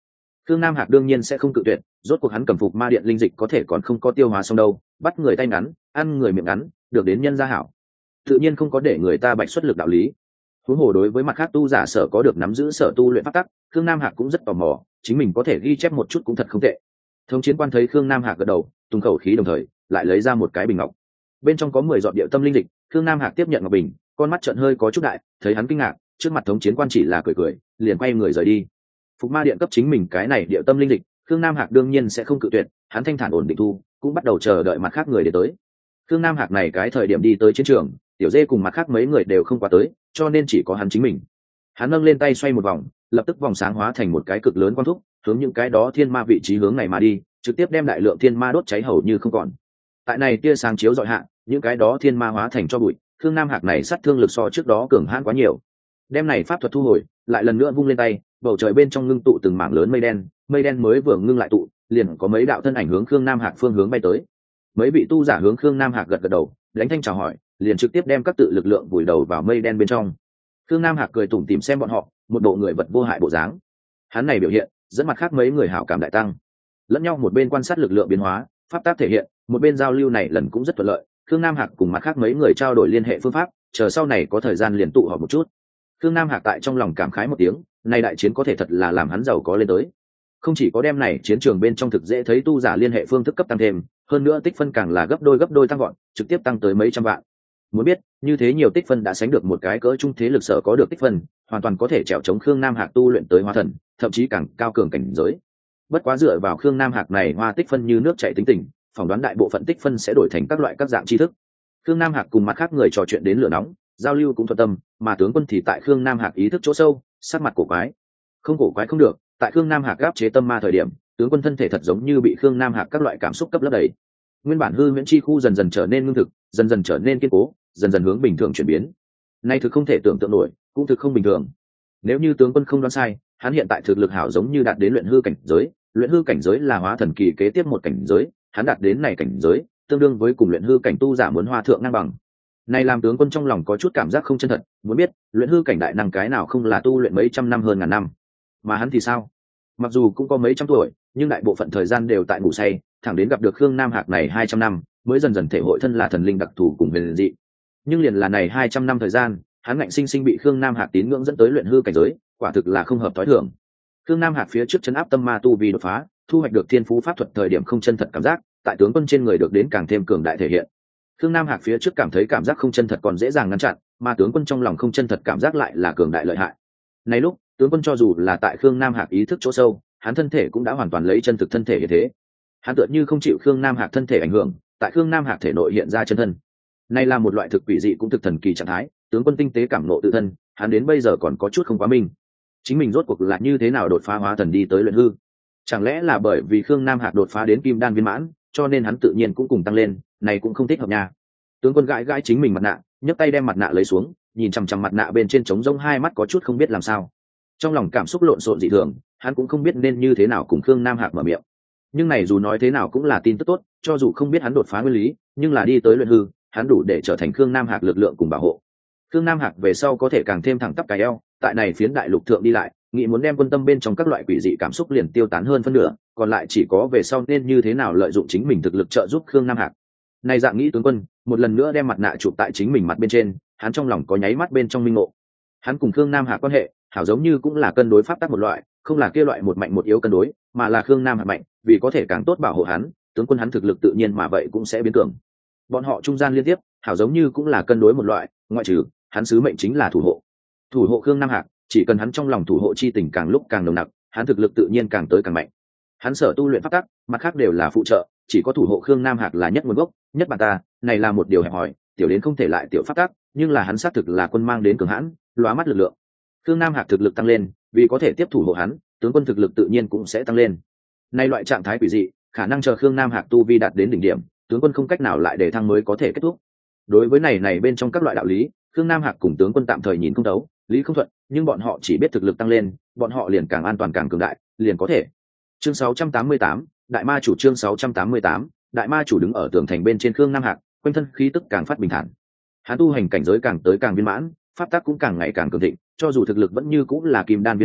Khương Nam Hạc đương nhiên sẽ không cự tuyệt, rốt cuộc hắn cầm phục ma điện linh dịch có thể còn không có tiêu hóa xong đâu, bắt người tay ngắn, ăn người miệng ngắn, được đến nhân gia hảo, tự nhiên không có để người ta bạch xuất lực đạo lý. Huống hồ đối với mặt khác tu giả sở có được nắm giữ sở tu luyện pháp tắc, Khương Nam Hạc cũng rất tò mò, chính mình có thể ghi chép một chút cũng thật không tệ. Thống chiến quan thấy Khương Nam Hạc gật đầu, tung khẩu khí đồng thời lại lấy ra một cái bình ngọc, bên trong có mười giọt địa tâm linh dịch. Khương Nam Hạc tiếp nhận ngọc bình, con mắt trợn hơi có chút đại, thấy hắn kinh ngạc, trước mặt thống chiến quan chỉ là cười cười, liền quay người rời đi. Phục ma điện cấp chính mình cái này địa tâm linh dịch, Khương Nam Hạc đương nhiên sẽ không cự tuyệt, hắn thanh thản ổn định thu, cũng bắt đầu chờ đợi mặt khác người để tới. Khương Nam Hạc này cái thời điểm đi tới chiến trường, tiểu dê cùng mặt khác mấy người đều không qua tới, cho nên chỉ có hắn chính mình. Hắn nâng lên tay xoay một vòng, lập tức vòng sáng hóa thành một cái cực lớn quang thúc, hướng những cái đó thiên ma vị trí hướng này mà đi, trực tiếp đem đại lượng thiên ma đốt cháy hầu như không còn. Tại này tia sáng chiếu dọi hạ, những cái đó thiên ma hóa thành cho bụi. Khương Nam Hạc này sát thương lực so trước đó cường hãn quá nhiều. Đem này pháp thuật thu hồi, lại lần nữa vung lên tay, bầu trời bên trong ngưng tụ từng mảng lớn mây đen, mây đen mới vừa ngưng lại tụ, liền có mấy đạo thân ảnh hướng Khương Nam Hạc phương hướng bay tới. Mấy vị tu giả hướng Khương Nam Hạc gật gật đầu, đánh thanh chào hỏi, liền trực tiếp đem các tự lực lượng vùi đầu vào mây đen bên trong. Khương Nam Hạc cười tủm tỉm xem bọn họ, một bộ người vật vô hại bộ dáng. Hắn này biểu hiện, dẫn mặt khác mấy người hảo cảm đại tăng. Lẫn nhau một bên quan sát lực lượng biến hóa, pháp tác thể hiện, một bên giao lưu này lần cũng rất thuận lợi. Khương Nam Hạc cùng mặt khác mấy người trao đổi liên hệ phương pháp, chờ sau này có thời gian liền tụ họp một chút. Khương Nam Hạc tại trong lòng cảm khái một tiếng, nay đại chiến có thể thật là làm hắn giàu có lên tới. Không chỉ có đem này chiến trường bên trong thực dễ thấy tu giả liên hệ phương thức cấp tăng thêm, hơn nữa tích phân càng là gấp đôi gấp đôi tăng gọn, trực tiếp tăng tới mấy trăm vạn. Muốn biết, như thế nhiều tích phân đã sánh được một cái cỡ trung thế lực sở có được tích phân, hoàn toàn có thể trèo chống Khương Nam Hạc tu luyện tới hóa thần, thậm chí càng cao cường cảnh giới. Bất quá dựa vào Khương Nam Hạc này hoa tích phân như nước chảy tính tình, phỏng đoán đại bộ phận tích phân sẽ đổi thành các loại các dạng tri thức. Khương Nam Hạc cùng mặt khác người trò chuyện đến lửa nóng, giao lưu cũng thuận tâm, mà tướng quân thì tại Khương Nam Hạc ý thức chỗ sâu, sắc mặt cổ quái. Không cổ quái không được, tại Khương Nam Hạc áp chế tâm ma thời điểm, tướng quân thân thể thật giống như bị Khương Nam Hạc các loại cảm xúc cấp lấp đầy. Nguyên bản hư huyễn chi khu dần dần trở nên ngưng thực, dần dần trở nên kiên cố, dần dần hướng bình thường chuyển biến. Nay thực không thể tưởng tượng nổi, cũng thực không bình thường. Nếu như tướng quân không đoán sai, hắn hiện tại thực lực hảo giống như đạt đến luyện hư cảnh giới, luyện hư cảnh giới là hóa thần kỳ kế tiếp một cảnh giới, hắn đạt đến này cảnh giới, tương đương với cùng luyện hư cảnh tu giả muốn hòa thượng ngang bằng. Này làm tướng quân trong lòng có chút cảm giác không chân thật, muốn biết, luyện hư cảnh đại năng cái nào không là tu luyện mấy trăm năm hơn ngàn năm, mà hắn thì sao? Mặc dù cũng có mấy trăm tuổi, nhưng đại bộ phận thời gian đều tại ngủ say, thẳng đến gặp được Khương Nam Hạc này hai trăm năm, mới dần dần thể hội thân là thần linh đặc thù cùng huyền dị. Nhưng liền là này hai trăm năm thời gian, hắn ngạnh sinh sinh bị Khương Nam Hạc tín ngưỡng dẫn tới luyện hư cảnh giới, quả thực là không hợp tối thường. Khương Nam Hạc phía trước chấn áp tâm ma tu vi đột phá, thu hoạch được thiên phú pháp thuật thời điểm không chân thật cảm giác, tại tướng quân trên người được đến càng thêm cường đại thể hiện. Khương Nam Hạc phía trước cảm thấy cảm giác không chân thật còn dễ dàng ngăn chặn, mà tướng quân trong lòng không chân thật cảm giác lại là cường đại lợi hại. Này lúc, tướng quân cho dù là tại Khương Nam Hạc ý thức chỗ sâu, hắn thân thể cũng đã hoàn toàn lấy chân thực thân thể như thế. Hắn tựa như không chịu Khương Nam Hạc thân thể ảnh hưởng, tại Khương Nam Hạc thể nội hiện ra chân thân. Này là một loại thực quỷ dị cũng thực thần kỳ trạng thái, tướng quân tinh tế cảm ngộ tự thân, hắn đến bây giờ còn có chút không quá minh. Chính mình rốt cuộc là như thế nào đột phá hóa thần đi tới luyện hư? Chẳng lẽ là bởi vì Khương Nam Hạc đột phá đến kim đan viên mãn, cho nên hắn tự nhiên cũng cùng tăng lên, này cũng không thích hợp nha. Tướng quân gãi gãi chính mình mặt nạ, nhấc tay đem mặt nạ lấy xuống, nhìn chằm chằm mặt nạ bên trên trống rỗng hai mắt có chút không biết làm sao. Trong lòng cảm xúc lộn xộn dị thường, hắn cũng không biết nên như thế nào cùng Khương Nam Hạc mở miệng. Nhưng này dù nói thế nào cũng là tin tức tốt, cho dù không biết hắn đột phá nguyên lý, nhưng là đi tới luyện hư, hắn đủ để trở thành Khương Nam Hạc lực lượng cùng bảo hộ. Khương Nam Hạc về sau có thể càng thêm thẳng tắp cái eo, tại này phiến đại lục thượng đi lại, nghĩ muốn đem quân tâm bên trong các loại quỷ dị cảm xúc liền tiêu tán hơn phân nửa, còn lại chỉ có về sau nên như thế nào lợi dụng chính mình thực lực trợ giúp Khương Nam Hạc. Này dạng nghĩ tướng quân, một lần nữa đem mặt nạ chụp tại chính mình mặt bên trên, hắn trong lòng có nháy mắt bên trong minh ngộ. Hắn cùng Khương Nam Hạc quan hệ, hảo giống như cũng là cân đối pháp tắc một loại, không là kia loại một mạnh một yếu cân đối, mà là Khương Nam Hạc mạnh, vì có thể càng tốt bảo hộ hắn, tướng quân hắn thực lực tự nhiên mà vậy cũng sẽ biến cường. Bọn họ trung gian liên tiếp, hảo giống như cũng là cân đối một loại, ngoại trừ hắn sứ mệnh chính là thủ hộ. Thủ hộ Khương Nam Hạc, chỉ cần hắn trong lòng thủ hộ chi tình càng lúc càng nồng nặc, hắn thực lực tự nhiên càng tới càng mạnh. Hắn sở tu luyện pháp tắc, mặt khác đều là phụ trợ, chỉ có thủ hộ Khương Nam Hạc là nhất nguồn gốc, nhất bản ta, này là một điều hẹp hòi, tiểu đến không thể lại tiểu pháp tắc, nhưng là hắn xác thực là quân mang đến cường hãn, lóa mắt lực lượng. Khương Nam Hạc thực lực tăng lên, vì có thể tiếp thủ hộ hắn, tướng quân thực lực tự nhiên cũng sẽ tăng lên. Nay loại trạng thái quỷ dị, khả năng chờ Khương Nam Hạc tu vi đạt đến đỉnh điểm, tướng quân không cách nào lại để thăng mới có thể kết thúc. Đối với này này bên trong các loại đạo lý, Khương Nam Hạc cùng tướng quân tạm thời nhìn không thấu, lý không thuận, nhưng bọn họ chỉ biết thực lực tăng lên, bọn họ liền càng an toàn càng cường đại, liền có thể. Chương sáu trăm tám mươi tám, Đại Ma chủ chương sáu trăm tám mươi tám, Đại Ma chủ đứng ở tường thành bên trên Khương Nam Hạc, quanh thân khí tức càng phát bình thản. Hắn tu hành cảnh giới càng tới càng viên mãn, pháp tắc cũng càng ngày càng cường thịnh, cho dù thực lực vẫn như cũng là kim đan viên mãn,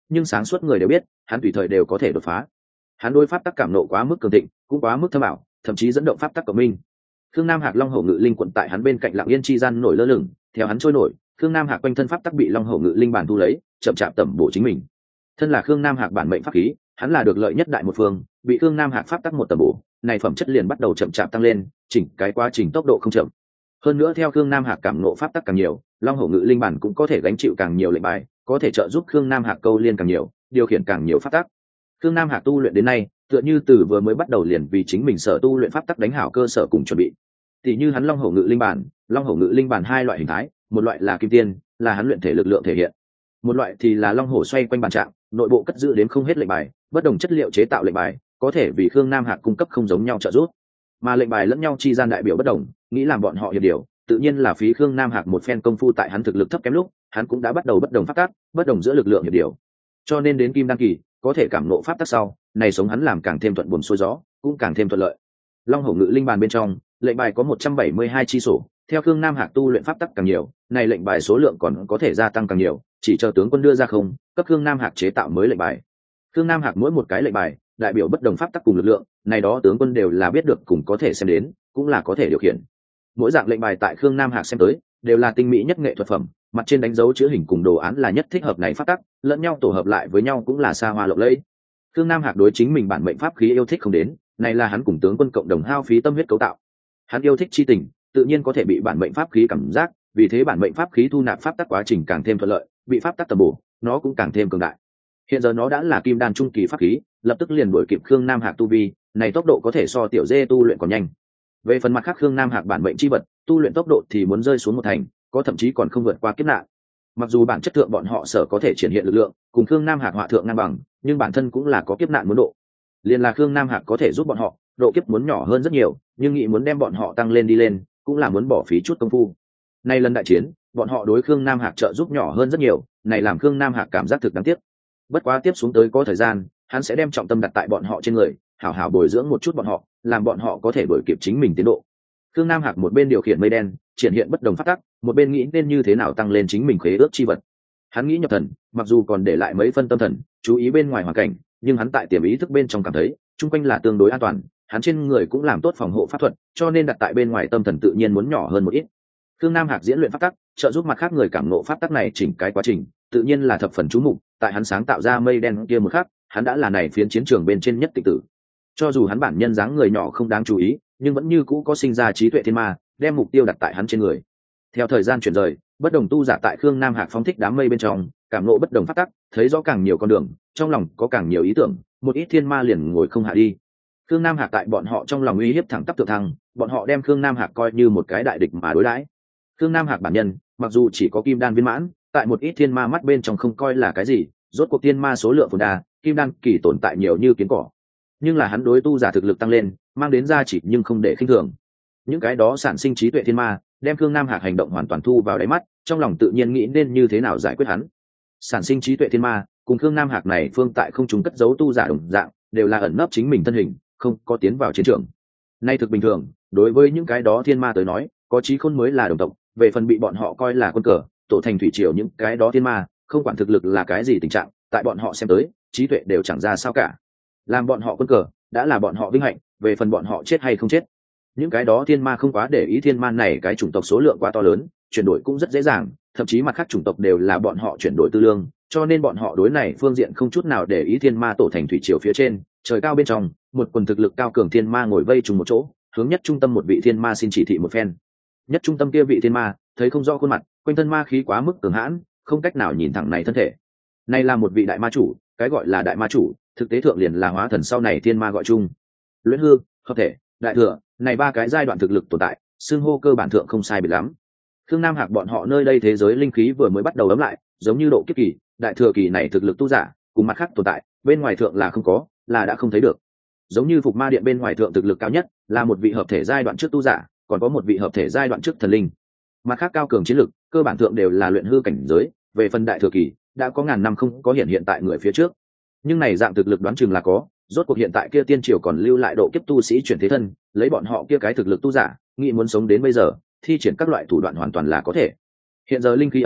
nhưng sáng suốt người đều biết hắn tùy thời đều có thể đột phá. Hắn đối pháp tắc cảm nộ quá mức cường thịnh, cũng quá mức thâm ảo, thậm chí dẫn động pháp tắc cộng minh. Khương Nam Hạc Long Hổ Ngự Linh quận tại hắn bên cạnh lặng yên chi gian nổi lơ lửng, theo hắn trôi nổi, Khương Nam Hạc quanh thân pháp tắc bị Long Hổ Ngự Linh bản thu lấy, chậm chạp tẩm bổ chính mình. Thân là Khương Nam Hạc bản mệnh pháp khí, hắn là được lợi nhất đại một phương, bị Khương Nam Hạc pháp tắc một tẩm bổ, này phẩm chất liền bắt đầu chậm chạp tăng lên, chỉnh cái quá trình tốc độ không chậm. Hơn nữa theo Khương Nam Hạc cảm nộ pháp tắc càng nhiều, Long Hổ Ngự Linh bản cũng có thể gánh chịu càng nhiều lệnh bài, có thể trợ giúp Khương Nam Hạc câu liên càng nhiều, điều khiển càng nhiều pháp tắc. Khương Nam Hạc tu luyện đến nay, tựa như từ vừa mới bắt đầu liền vì chính mình sở tu luyện pháp tắc đánh hảo cơ sở cùng chuẩn bị. Tỷ như hắn Long Hổ Ngự Linh bản, Long Hổ Ngự Linh bản hai loại hình thái, một loại là kim tiên, là hắn luyện thể lực lượng thể hiện. Một loại thì là Long Hổ xoay quanh bản trạng, nội bộ cất giữ đến không hết lệnh bài, bất đồng chất liệu chế tạo lệnh bài, có thể vì Khương Nam Hạc cung cấp không giống nhau trợ giúp. Mà lệnh bài lẫn nhau chi gian đại biểu bất đồng, nghĩ làm bọn họ hiệp điều, tự nhiên là phí Khương Nam Hạc một phen công phu tại hắn thực lực thấp kém lúc, hắn cũng đã bắt đầu bất đồng pháp tắc, bất đồng giữa lực lượng hiệp điều. Cho nên đến kim đăng kỳ, có thể cảm nộ pháp tắc sau, này sống hắn làm càng thêm thuận buồm xuôi gió, cũng càng thêm thuận lợi. Long Hổ Ngự Linh bàn bên trong, lệnh bài có một trăm bảy mươi hai chi sổ, theo Khương Nam Hạc tu luyện pháp tắc càng nhiều, này lệnh bài số lượng còn có thể gia tăng càng nhiều, chỉ chờ tướng quân đưa ra không, cấp Khương Nam Hạc chế tạo mới lệnh bài. Khương Nam Hạc mỗi một cái lệnh bài, đại biểu bất đồng pháp tắc cùng lực lượng, này đó tướng quân đều là biết được cùng có thể xem đến, cũng là có thể điều khiển. Mỗi dạng lệnh bài tại Khương Nam Hạc xem tới, đều là tinh mỹ nhất nghệ thuật phẩm, mặt trên đánh dấu chữ hình cùng đồ án là nhất thích hợp này pháp tắc, lẫn nhau tổ hợp lại với nhau cũng là xa hoa lộng lẫy. Khương Nam Hạc đối chính mình bản mệnh pháp khí yêu thích không đến, này là hắn cùng tướng quân cộng đồng hao phí tâm huyết cấu tạo. Hắn yêu thích chi tình, tự nhiên có thể bị bản mệnh pháp khí cảm giác, vì thế bản mệnh pháp khí thu nạp pháp tắc quá trình càng thêm thuận lợi, bị pháp tắc tầm bổ, nó cũng càng thêm cường đại. Hiện giờ nó đã là kim đan trung kỳ pháp khí, lập tức liền đuổi kịp Khương Nam Hạc tu vi, này tốc độ có thể so tiểu dê tu luyện còn nhanh. Về phần mặt khác Khương Nam Hạc bản mệnh chi vật, tu luyện tốc độ thì muốn rơi xuống một thành, có thậm chí còn không vượt qua kiếp nạn. Mặc dù bản chất thượng bọn họ sở có thể triển hiện lực lượng, cùng Khương Nam Hạc họa thượng ngang bằng, nhưng bản thân cũng là có kiếp nạn muốn độ. Liên là Khương Nam Hạc có thể giúp bọn họ, độ kiếp muốn nhỏ hơn rất nhiều, nhưng nghĩ muốn đem bọn họ tăng lên đi lên, cũng là muốn bỏ phí chút công phu. Nay lần đại chiến, bọn họ đối Khương Nam Hạc trợ giúp nhỏ hơn rất nhiều, này làm Khương Nam Hạc cảm giác thực đáng tiếc. Bất quá tiếp xuống tới có thời gian, hắn sẽ đem trọng tâm đặt tại bọn họ trên người, hảo hảo bồi dưỡng một chút bọn họ, làm bọn họ có thể đuổi kịp chính mình tiến độ. Khương Nam Hạc một bên điều khiển mây đen, triển hiện bất đồng pháp tắc, một bên nghĩ nên như thế nào tăng lên chính mình khế ước chi vật. Hắn nghĩ nhập thần, mặc dù còn để lại mấy phân tâm thần, chú ý bên ngoài hoàn cảnh, nhưng hắn tại tiềm ý thức bên trong cảm thấy, chung quanh là tương đối an toàn, hắn trên người cũng làm tốt phòng hộ pháp thuật, cho nên đặt tại bên ngoài tâm thần tự nhiên muốn nhỏ hơn một ít. Khương Nam Hạc diễn luyện pháp tắc, trợ giúp mặt khác người cảm ngộ pháp tắc này chỉnh cái quá trình, tự nhiên là thập phần chú mục, tại hắn sáng tạo ra mây đen kia một khắc, hắn đã là này phiến chiến trường bên trên nhất tịch tử. Cho dù hắn bản nhân dáng người nhỏ không đáng chú ý, nhưng vẫn như cũ có sinh ra trí tuệ thiên ma, đem mục tiêu đặt tại hắn trên người. Theo thời gian chuyển rời, bất đồng tu giả tại Khương Nam Hạc phóng thích đám mây bên trong, cảm ngộ bất đồng pháp tắc, thấy rõ càng nhiều con đường, trong lòng có càng nhiều ý tưởng, một ít thiên ma liền ngồi không hạ đi. Khương Nam Hạc tại bọn họ trong lòng uy hiếp thẳng tắp thượng thăng, bọn họ đem Khương Nam Hạc coi như một cái đại địch mà đối đãi. Khương Nam Hạc bản nhân, mặc dù chỉ có kim đan viên mãn, tại một ít thiên ma mắt bên trong không coi là cái gì, rốt cuộc thiên ma số lượng phồn đa, kim đan kỳ tồn tại nhiều như kiến cỏ. Nhưng là hắn đối tu giả thực lực tăng lên, mang đến giá trị nhưng không để khinh thường. Những cái đó sản sinh trí tuệ thiên ma, đem Khương Nam Hạc hành động hoàn toàn thu vào đáy mắt, trong lòng tự nhiên nghĩ nên như thế nào giải quyết hắn. Sản sinh trí tuệ thiên ma, cùng Khương Nam Hạc này phương tại không chúng cất giấu tu giả đồng dạng, đều là ẩn nấp chính mình thân hình, không có tiến vào chiến trường. Nay thực bình thường, đối với những cái đó thiên ma tới nói, có trí khôn mới là đồng tộc, về phần bị bọn họ coi là quân cờ, tổ thành thủy triều những cái đó thiên ma, không quản thực lực là cái gì tình trạng, tại bọn họ xem tới, trí tuệ đều chẳng ra sao cả. Làm bọn họ quân cờ, đã là bọn họ vinh hạnh, về phần bọn họ chết hay không chết. Những cái đó thiên ma không quá để ý thiên ma này cái chủng tộc số lượng quá to lớn, chuyển đổi cũng rất dễ dàng, thậm chí mặt khác chủng tộc đều là bọn họ chuyển đổi tư lương, cho nên bọn họ đối này phương diện không chút nào để ý thiên ma tổ thành thủy triều phía trên, trời cao bên trong, một quần thực lực cao cường thiên ma ngồi vây trùng một chỗ, hướng nhất trung tâm một vị thiên ma xin chỉ thị một phen. Nhất trung tâm kia vị thiên ma, thấy không rõ khuôn mặt, quanh thân ma khí quá mức cường hãn, không cách nào nhìn thẳng này thân thể. Này là một vị đại ma chủ, cái gọi là đại ma chủ, thực tế thượng liền là hóa thần sau này thiên ma gọi chung. Luyện hư, hợp thể, đại thừa, này ba cái giai đoạn thực lực tồn tại, xương hô cơ bản thượng không sai biệt lắm. Khương Nam Hạc bọn họ nơi đây thế giới linh khí vừa mới bắt đầu ấm lại, giống như độ kiếp kỳ, đại thừa kỳ này thực lực tu giả, cùng mặt khác tồn tại, bên ngoài thượng là không có, là đã không thấy được. Giống như Phục Ma Điện bên ngoài thượng thực lực cao nhất, là một vị hợp thể giai đoạn trước tu giả, còn có một vị hợp thể giai đoạn trước thần linh. Mặt khác cao cường chiến lực, cơ bản thượng đều là luyện hư cảnh giới, về phần đại thừa kỳ, đã có ngàn năm không có hiện hiện tại người phía trước. Nhưng này dạng thực lực đoán chừng là có, rốt cuộc hiện tại kia tiên triều còn lưu lại độ kiếp tu sĩ chuyển thế thân, lấy bọn họ kia cái thực lực tu giả, nghĩ muốn sống đến bây giờ, thi triển các loại thủ đoạn hoàn toàn là có thể. Hiện giờ linh khí ấm lại,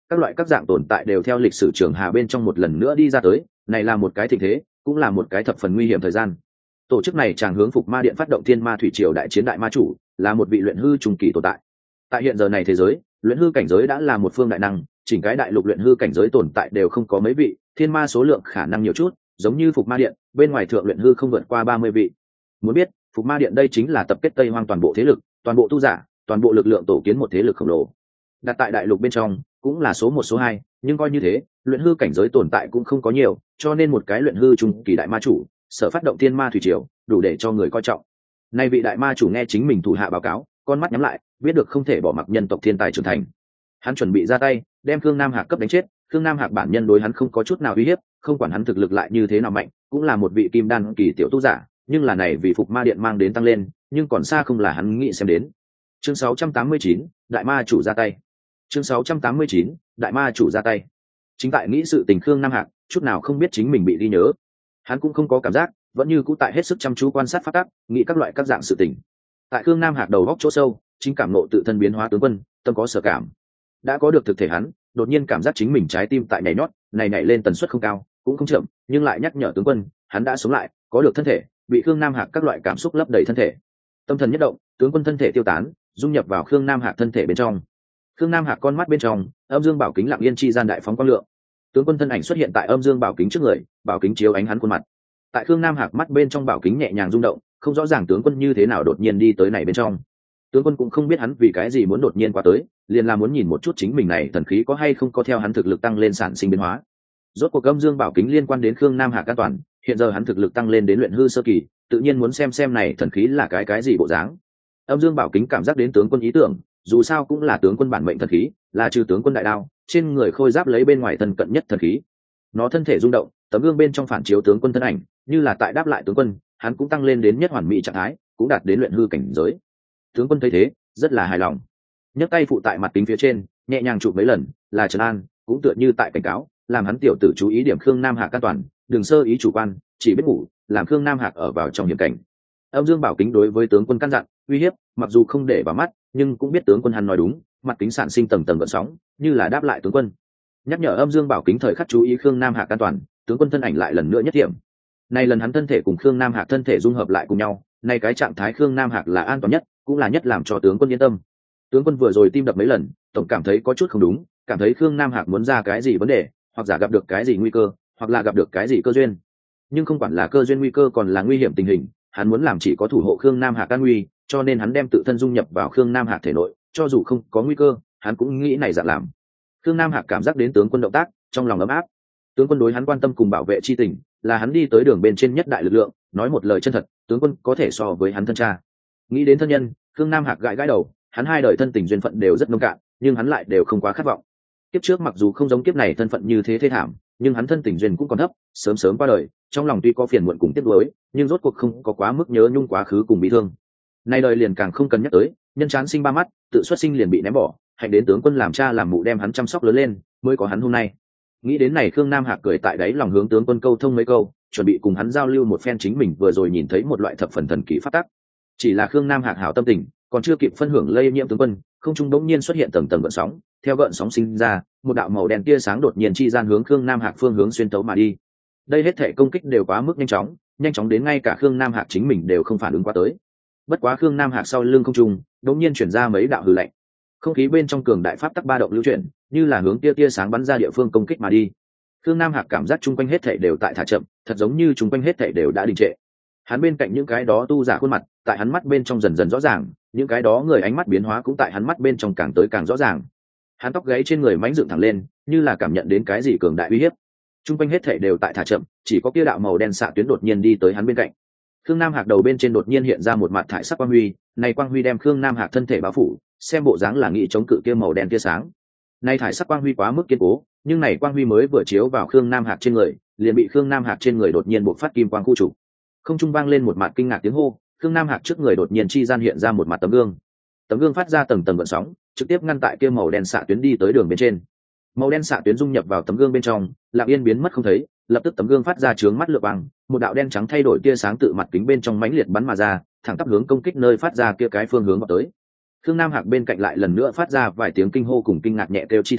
các loại các dạng tồn tại đều theo lịch sử trường hà bên trong một lần nữa đi ra tới, này là một cái thịnh thế, cũng là một cái thập phần nguy hiểm thời gian. Tổ chức này chàng hướng Phục Ma Điện phát động Thiên Ma Thủy Triều đại chiến đại ma chủ, là một vị luyện hư trung kỳ tồn tại. Tại hiện giờ này thế giới, luyện hư cảnh giới đã là một phương đại năng, chỉnh cái đại lục luyện hư cảnh giới tồn tại đều không có mấy vị, thiên ma số lượng khả năng nhiều chút, giống như Phục Ma Điện, bên ngoài thượng luyện hư không vượt qua ba mươi vị. Muốn biết, Phục Ma Điện đây chính là tập kết Tây Hoang toàn bộ thế lực, toàn bộ tu giả, toàn bộ lực lượng tổ kiến một thế lực khổng lồ. Đặt tại đại lục bên trong, cũng là số một số hai, nhưng coi như thế, luyện hư cảnh giới tồn tại cũng không có nhiều, cho nên một cái luyện hư trung kỳ đại ma chủ, sở phát động Thiên Ma Thủy Triều, đủ để cho người coi trọng. Nay vị đại ma chủ nghe chính mình thủ hạ báo cáo, con mắt nhắm lại, biết được không thể bỏ mặc nhân tộc thiên tài trưởng thành. Hắn chuẩn bị ra tay, đem Khương Nam Hạc cấp đánh chết. Khương Nam Hạc bản nhân đối hắn không có chút nào uy hiếp, không quản hắn thực lực lại như thế nào mạnh, cũng là một vị kim đan kỳ tiểu tu giả, nhưng là này vì Phục Ma Điện mang đến tăng lên, nhưng còn xa không là hắn nghĩ xem đến. Chương sáu trăm tám mươi chín, đại ma chủ ra tay. Chương sáu trăm tám mươi chín, đại ma chủ ra tay. Chính tại nghĩ sự tình Khương Nam Hạc, chút nào không biết chính mình bị ghi nhớ. Hắn cũng không có cảm giác, vẫn như cũ tại hết sức chăm chú quan sát phát tác, nghĩ các loại các dạng sự tình. Tại Khương Nam Hạc đầu góc chỗ sâu, chính cảm nộ tự thân biến hóa tướng quân, tâm có sở cảm. Đã có được thực thể hắn, đột nhiên cảm giác chính mình trái tim tại nhảy nhót, này nhảy lên tần suất không cao, cũng không chậm, nhưng lại nhắc nhở tướng quân, hắn đã sống lại, có được thân thể, bị Khương Nam Hạc các loại cảm xúc lấp đầy thân thể. Tâm thần nhất động, tướng quân thân thể tiêu tán, dung nhập vào Khương Nam Hạc thân thể bên trong. Khương Nam Hạc con mắt bên trong, âm dương bảo kính lặng yên chi gian đại phóng quang lượng. Tướng quân thân ảnh xuất hiện tại âm dương bảo kính trước người, bảo kính chiếu ánh hắn khuôn mặt. Tại Khương Nam Hạc mắt bên trong bảo kính nhẹ nhàng rung động, không rõ ràng tướng quân như thế nào đột nhiên đi tới này bên trong. Tướng quân cũng không biết hắn vì cái gì muốn đột nhiên qua tới, liền là muốn nhìn một chút chính mình này thần khí có hay không có theo hắn thực lực tăng lên sản sinh biến hóa. Rốt cuộc âm dương bảo kính liên quan đến Khương Nam Hạc an toàn, hiện giờ hắn thực lực tăng lên đến luyện hư sơ kỳ, tự nhiên muốn xem xem này thần khí là cái cái gì bộ dáng. Âm dương bảo kính cảm giác đến tướng quân ý tưởng, dù sao cũng là tướng quân bản mệnh thần khí, là trừ tướng quân đại đao, trên người khôi giáp lấy bên ngoài thân cận nhất thần khí. Nó thân thể rung động, tấm gương bên trong phản chiếu tướng quân thân ảnh, như là tại đáp lại tướng quân, hắn cũng tăng lên đến nhất hoàn mỹ trạng thái, cũng đạt đến luyện hư cảnh giới. Tướng quân thấy thế, rất là hài lòng, nhấc tay phụ tại mặt kính phía trên, nhẹ nhàng chụp mấy lần, là trấn an, cũng tựa như tại cảnh cáo, làm hắn tiểu tử chú ý điểm Khương Nam Hạc an toàn, đừng sơ ý chủ quan, chỉ biết ngủ, làm Khương Nam Hạc ở vào trong hiểm cảnh. Âm dương bảo kính đối với tướng quân căn dặn, uy hiếp, mặc dù không để vào mắt, nhưng cũng biết tướng quân hắn nói đúng, mặt kính sản sinh tầng tầng gợn sóng, như là đáp lại tướng quân. Nhắc nhở âm dương bảo kính thời khắc chú ý Khương Nam Hạc an toàn, tướng quân thân ảnh lại lần nữa nhất điểm. Này lần hắn thân thể cùng Khương Nam Hạc thân thể dung hợp lại cùng nhau, này cái trạng thái Khương Nam Hạc là an toàn nhất, cũng là nhất làm cho tướng quân yên tâm. Tướng quân vừa rồi tim đập mấy lần, tổng cảm thấy có chút không đúng, cảm thấy Khương Nam Hạc muốn ra cái gì vấn đề, hoặc giả gặp được cái gì nguy cơ, hoặc là gặp được cái gì cơ duyên. Nhưng không quản là cơ duyên nguy cơ còn là nguy hiểm tình hình, hắn muốn làm chỉ có thủ hộ Khương Nam Hạc an nguy, cho nên hắn đem tự thân dung nhập vào Khương Nam Hạc thể nội, cho dù không có nguy cơ, hắn cũng nghĩ này dạng làm. Khương Nam Hạc cảm giác đến tướng quân động tác, trong lòng ấm áp. Tướng quân đối hắn quan tâm cùng bảo vệ chi tình, là hắn đi tới đường bên trên nhất đại lực lượng, nói một lời chân thật, tướng quân có thể so với hắn thân cha. Nghĩ đến thân nhân, Khương Nam Hạc gãi gãi đầu, hắn hai đời thân tình duyên phận đều rất nông cạn, nhưng hắn lại đều không quá khát vọng. Kiếp trước mặc dù không giống kiếp này thân phận như thế thê thảm, nhưng hắn thân tình duyên cũng còn thấp, sớm sớm qua đời, trong lòng tuy có phiền muộn cùng tiếc nuối, nhưng rốt cuộc không có quá mức nhớ nhung quá khứ cùng bị thương. Nay đời liền càng không cần nhắc tới, nhân chán sinh ba mắt, tự xuất sinh liền bị ném bỏ, hạnh đến tướng quân làm cha làm mụ đem hắn chăm sóc lớn lên, mới có hắn hôm nay. Nghĩ đến này, Khương Nam Hạc cười tại đáy lòng hướng tướng quân câu thông mấy câu, chuẩn bị cùng hắn giao lưu một phen chính mình vừa rồi nhìn thấy một loại thập phần thần kỳ phát tắc. Chỉ là Khương Nam Hạc hảo tâm tình, còn chưa kịp phân hưởng lây nhiễm tướng quân, không trung bỗng nhiên xuất hiện tầng tầng gợn sóng, theo gợn sóng sinh ra, một đạo màu đen tia sáng đột nhiên chi gian hướng Khương Nam Hạc phương hướng xuyên tấu mà đi. Đây hết thể công kích đều quá mức nhanh chóng, nhanh chóng đến ngay cả Khương Nam Hạc chính mình đều không phản ứng qua tới. Bất quá Khương Nam Hạc sau lưng không trung, đống nhiên chuyển ra mấy đạo hư lạnh, không khí bên trong cường đại pháp tắc ba động lưu chuyển, như là hướng tia tia sáng bắn ra địa phương công kích mà đi. Khương Nam Hạc cảm giác chung quanh hết thảy đều tại thả chậm, thật giống như chung quanh hết thảy đều đã đình trệ. Hắn bên cạnh những cái đó tu giả khuôn mặt, tại hắn mắt bên trong dần dần rõ ràng, những cái đó người ánh mắt biến hóa cũng tại hắn mắt bên trong càng tới càng rõ ràng. Hắn tóc gáy trên người mãnh dựng thẳng lên, như là cảm nhận đến cái gì cường đại uy hiếp. Chung quanh hết thảy đều tại thả chậm, chỉ có kia đạo màu đen xạ tuyến đột nhiên đi tới hắn bên cạnh. Khương Nam Hạc đầu bên trên đột nhiên hiện ra một mặt thải sắc quang huy, này quang huy đem Khương Nam Hạc thân thể bao phủ, xem bộ dáng là nghị chống cự kia màu đen tia sáng. Này thải sắc quang huy quá mức kiên cố, nhưng này quang huy mới vừa chiếu vào Khương Nam Hạc trên người, liền bị Khương Nam Hạc trên người đột nhiên bộc phát kim quang khu trục. Không trung vang lên một mặt kinh ngạc tiếng hô, Khương Nam Hạc trước người đột nhiên chi gian hiện ra một mặt tấm gương. Tấm gương phát ra tầng tầng gợn sóng, trực tiếp ngăn tại kia màu đen xạ tuyến đi tới đường bên trên. Màu đen xạ tuyến dung nhập vào tấm gương bên trong, lặng yên biến mất không thấy, lập tức tấm gương phát ra chướng mắt lửa băng, một đạo đen trắng thay đổi tia sáng tự mặt kính bên trong mãnh liệt bắn mà ra, thẳng tắp hướng công kích nơi phát ra kia cái phương hướng vào tới. Khương Nam Hạc bên cạnh lại lần nữa phát ra vài tiếng kinh hô cùng kinh ngạc nhẹ kêu chi thành,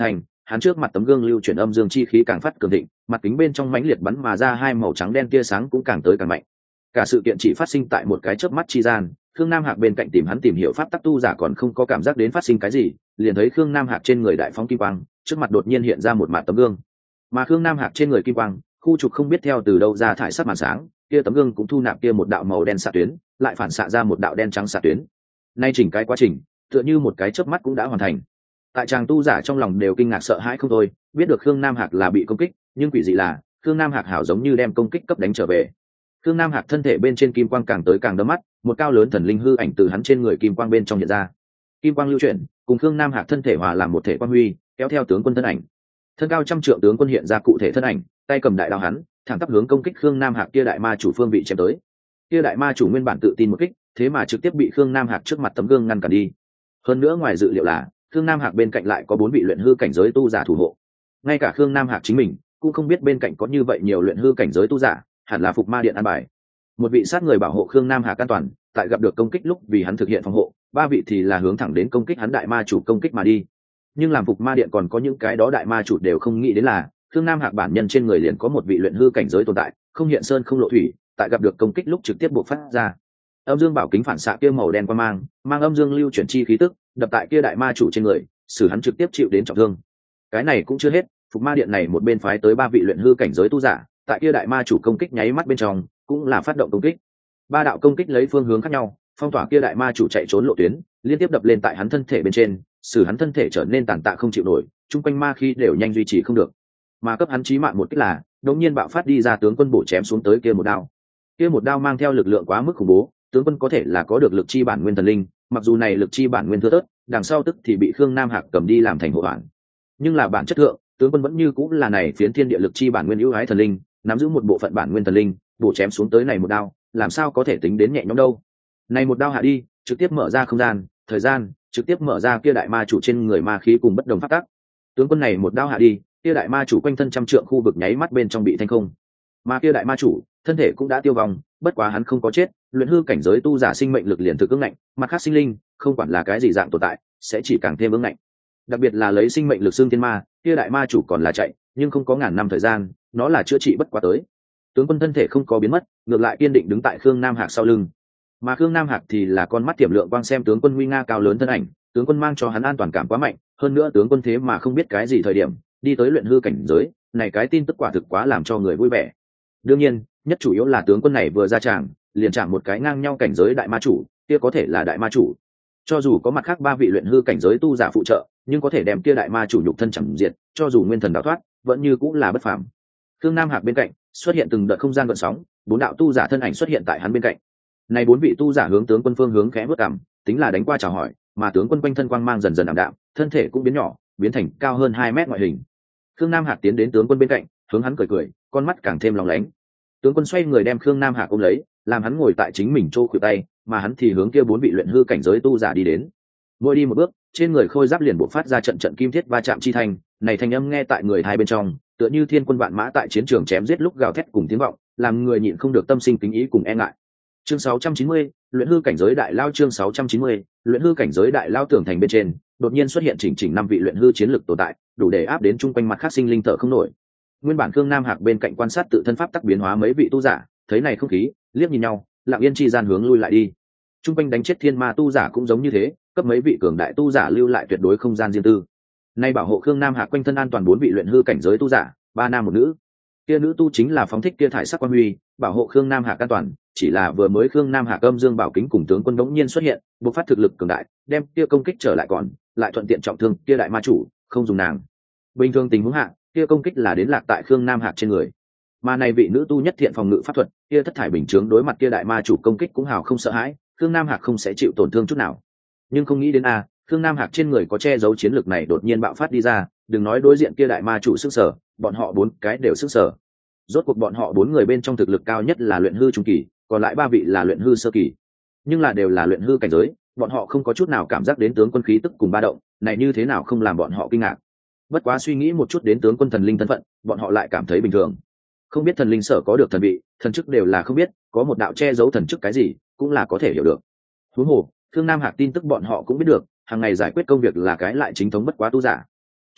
hắn trước mặt tấm gương lưu chuyển âm dương chi khí càng phát cường thịnh, mặt kính bên trong mãnh liệt bắn mà ra hai màu trắng đen tia sáng cũng càng tới càng mạnh. Cả sự kiện chỉ phát sinh tại một cái chớp mắt chi gian. Khương Nam Hạc bên cạnh tìm hắn tìm hiểu pháp tắc tu giả còn không có cảm giác đến phát sinh cái gì, liền thấy Khương Nam Hạc trên người đại phóng kim quang, trước mặt đột nhiên hiện ra một mạt tấm gương. Mà Khương Nam Hạc trên người kim quang, khu trục không biết theo từ đâu ra thải sắc màn sáng, kia tấm gương cũng thu nạp kia một đạo màu đen xạ tuyến, lại phản xạ ra một đạo đen trắng xạ tuyến. Nay chỉnh cái quá trình, tựa như một cái chớp mắt cũng đã hoàn thành. Tại chàng tu giả trong lòng đều kinh ngạc sợ hãi không thôi, biết được Khương Nam Hạc là bị công kích, nhưng quỷ dị là, Khương Nam Hạc hảo giống như đem công kích cấp đánh trở về. Khương Nam Hạc thân thể bên trên kim quang càng tới càng đâm mắt, một cao lớn thần linh hư ảnh từ hắn trên người kim quang bên trong hiện ra. Kim quang lưu chuyển, cùng Khương Nam Hạc thân thể hòa làm một thể quang huy, kéo theo tướng quân thân ảnh. Thân cao trăm trượng tướng quân hiện ra cụ thể thân ảnh, tay cầm đại đao hắn, thẳng tắp hướng công kích Khương Nam Hạc kia đại ma chủ phương vị chém tới. Kia đại ma chủ nguyên bản tự tin một kích, thế mà trực tiếp bị Khương Nam Hạc trước mặt tấm gương ngăn cản đi. Hơn nữa ngoài dự liệu là, Khương Nam Hạc bên cạnh lại có bốn vị luyện hư cảnh giới tu giả thủ hộ. Ngay cả Khương Nam Hạc chính mình cũng không biết bên cạnh có như vậy nhiều luyện hư cảnh giới tu giả, hẳn là Phục Ma Điện an bài. Một vị sát người bảo hộ Khương Nam Hạc an toàn, tại gặp được công kích lúc vì hắn thực hiện phòng hộ, ba vị thì là hướng thẳng đến công kích hắn đại ma chủ công kích mà đi. Nhưng làm Phục Ma Điện còn có những cái đó đại ma chủ đều không nghĩ đến là, Khương Nam Hạc bản nhân trên người liền có một vị luyện hư cảnh giới tồn tại, không hiện sơn không lộ thủy, tại gặp được công kích lúc trực tiếp buộc phát ra. Âm dương bảo kính phản xạ kia màu đen qua mang, mang âm dương lưu chuyển chi khí tức, đập tại kia đại ma chủ trên người, xử hắn trực tiếp chịu đến trọng thương. Cái này cũng chưa hết, Phục Ma Điện này một bên phái tới ba vị luyện hư cảnh giới tu giả, tại kia đại ma chủ công kích nháy mắt bên trong, cũng là phát động công kích. Ba đạo công kích lấy phương hướng khác nhau, phong tỏa kia đại ma chủ chạy trốn lộ tuyến, liên tiếp đập lên tại hắn thân thể bên trên, xử hắn thân thể trở nên tàn tạ không chịu nổi, trung quanh ma khí đều nhanh duy trì không được. Mà cấp hắn chí mạng một kích là, đột nhiên bạo phát đi ra tướng quân bổ chém xuống tới kia một đao. Kia một đao mang theo lực lượng quá mức khủng bố, tướng quân có thể là có được lực chi bản nguyên thần linh, mặc dù này lực chi bản nguyên thưa thớt, đằng sau tức thì bị Khương Nam Hạc cầm đi làm thành hộ bản. Nhưng là bản chất thượng, tướng quân vẫn như cũng là này phiến thiên địa lực chi bản nguyên ưu ái thần linh, nắm giữ một bộ phận bản nguyên thần linh, bổ chém xuống tới này một đao, làm sao có thể tính đến nhẹ nhõm đâu. Này một đao hạ đi, trực tiếp mở ra không gian, thời gian, trực tiếp mở ra kia đại ma chủ trên người ma khí cùng bất đồng pháp tắc. Tướng quân này một đao hạ đi, kia đại ma chủ quanh thân trăm trượng khu vực nháy mắt bên trong bị thanh không. Mà kia đại ma chủ, thân thể cũng đã tiêu vong, bất quá hắn không có chết, luyện hư cảnh giới tu giả sinh mệnh lực liền thực ứng ngạnh, mặt khác sinh linh, không quản là cái gì dạng tồn tại, sẽ chỉ càng thêm ứng ngạnh. Đặc biệt là lấy sinh mệnh lực xương thiên ma, kia đại ma chủ còn là chạy, nhưng không có ngàn năm thời gian, nó là chữa trị bất quá tới. Tướng quân thân thể không có biến mất, ngược lại kiên định đứng tại Khương Nam Hạc sau lưng. Mà Khương Nam Hạc thì là con mắt tiềm lượng quang xem tướng quân nguy nga cao lớn thân ảnh, tướng quân mang cho hắn an toàn cảm quá mạnh, hơn nữa tướng quân thế mà không biết cái gì thời điểm đi tới luyện hư cảnh giới, này cái tin tức quả thực quá làm cho người vui vẻ. Đương nhiên, nhất chủ yếu là tướng quân này vừa ra tràng, liền chạm một cái ngang nhau cảnh giới đại ma chủ, kia có thể là đại ma chủ. Cho dù có mặt khác ba vị luyện hư cảnh giới tu giả phụ trợ, nhưng có thể đem kia đại ma chủ nhục thân chẳng diệt, cho dù nguyên thần đào thoát, vẫn như cũng là bất phàm. Khương Nam Hạc bên cạnh xuất hiện từng đợt không gian gợn sóng, bốn đạo tu giả thân ảnh xuất hiện tại hắn bên cạnh. Này bốn vị tu giả hướng tướng quân phương hướng khẽ bước cằm, tính là đánh qua chào hỏi, mà tướng quân quanh thân quang mang dần dần ảm đạm, thân thể cũng biến nhỏ, biến thành cao hơn hai mét ngoại hình. Khương Nam Hạc tiến đến tướng quân bên cạnh, hướng hắn cười cười, con mắt càng thêm lòng lánh. Tướng quân xoay người đem Khương Nam Hạc ôm lấy, làm hắn ngồi tại chính mình chỗ khuỷu tay, mà hắn thì hướng kia bốn vị luyện hư cảnh giới tu giả đi đến. Mỗi đi một bước, trên người khôi giáp liền bộc phát ra trận trận kim thiết va chạm chi thành, này thanh âm nghe tại người hai bên trong, tựa như thiên quân vạn mã tại chiến trường chém giết lúc gào thét cùng tiếng vọng, làm người nhịn không được tâm sinh kính ý cùng e ngại. Chương sáu trăm chín mươi, luyện hư cảnh giới đại lao chương sáu trăm chín mươi, luyện hư cảnh giới đại lao tường thành bên trên, đột nhiên xuất hiện chỉnh chỉnh năm vị luyện hư chiến lực tồn tại, đủ để áp đến chung quanh mặt khác sinh linh thở không nổi. Nguyên bản Khương Nam Hạc bên cạnh quan sát tự thân pháp tắc biến hóa mấy vị tu giả, thấy này không khí, liếc nhìn nhau, lặng yên chi gian hướng lui lại đi. Chung quanh đánh chết thiên ma tu giả cũng giống như thế, cấp mấy vị cường đại tu giả lưu lại tuyệt đối không gian riêng tư. Nay bảo hộ Khương Nam Hạc quanh thân an toàn bốn vị luyện hư cảnh giới tu giả, ba nam một nữ. Kia nữ tu chính là phóng thích kia thải sắc quan huy, bảo hộ Khương Nam Hạc an toàn, chỉ là vừa mới Khương Nam Hạc âm dương bảo kính cùng tướng quân đống nhiên xuất hiện, bộc phát thực lực cường đại, đem kia công kích trở lại còn, lại thuận tiện trọng thương kia đại ma chủ, không dùng nàng. Bình thường tình huống hạ, kia công kích là đến lạc tại Khương Nam Hạc trên người. Mà này vị nữ tu nhất thiện phòng ngự pháp thuật, kia thất thải bình chướng đối mặt kia đại ma chủ công kích cũng hào không sợ hãi, Khương Nam Hạc không sẽ chịu tổn thương chút nào. Nhưng không nghĩ đến a, Khương Nam Hạc trên người có che giấu chiến lực này đột nhiên bạo phát đi ra, đừng nói đối diện kia đại ma chủ sức sở, bọn họ bốn cái đều sức sở. Rốt cuộc bọn họ bốn người bên trong thực lực cao nhất là luyện hư trung kỳ, còn lại ba vị là luyện hư sơ kỳ. Nhưng là đều là luyện hư cảnh giới, bọn họ không có chút nào cảm giác đến tướng quân khí tức cùng ba động, này như thế nào không làm bọn họ kinh ngạc. Bất quá suy nghĩ một chút đến tướng quân thần linh thân phận, bọn họ lại cảm thấy bình thường. Không biết thần linh sở có được thần vị, thần chức đều là không biết, có một đạo che giấu thần chức cái gì, cũng là có thể hiểu được. Huống hồ, Khương Nam Hạc tin tức bọn họ cũng biết được, hàng ngày giải quyết công việc là cái lại chính thống bất quá tu giả.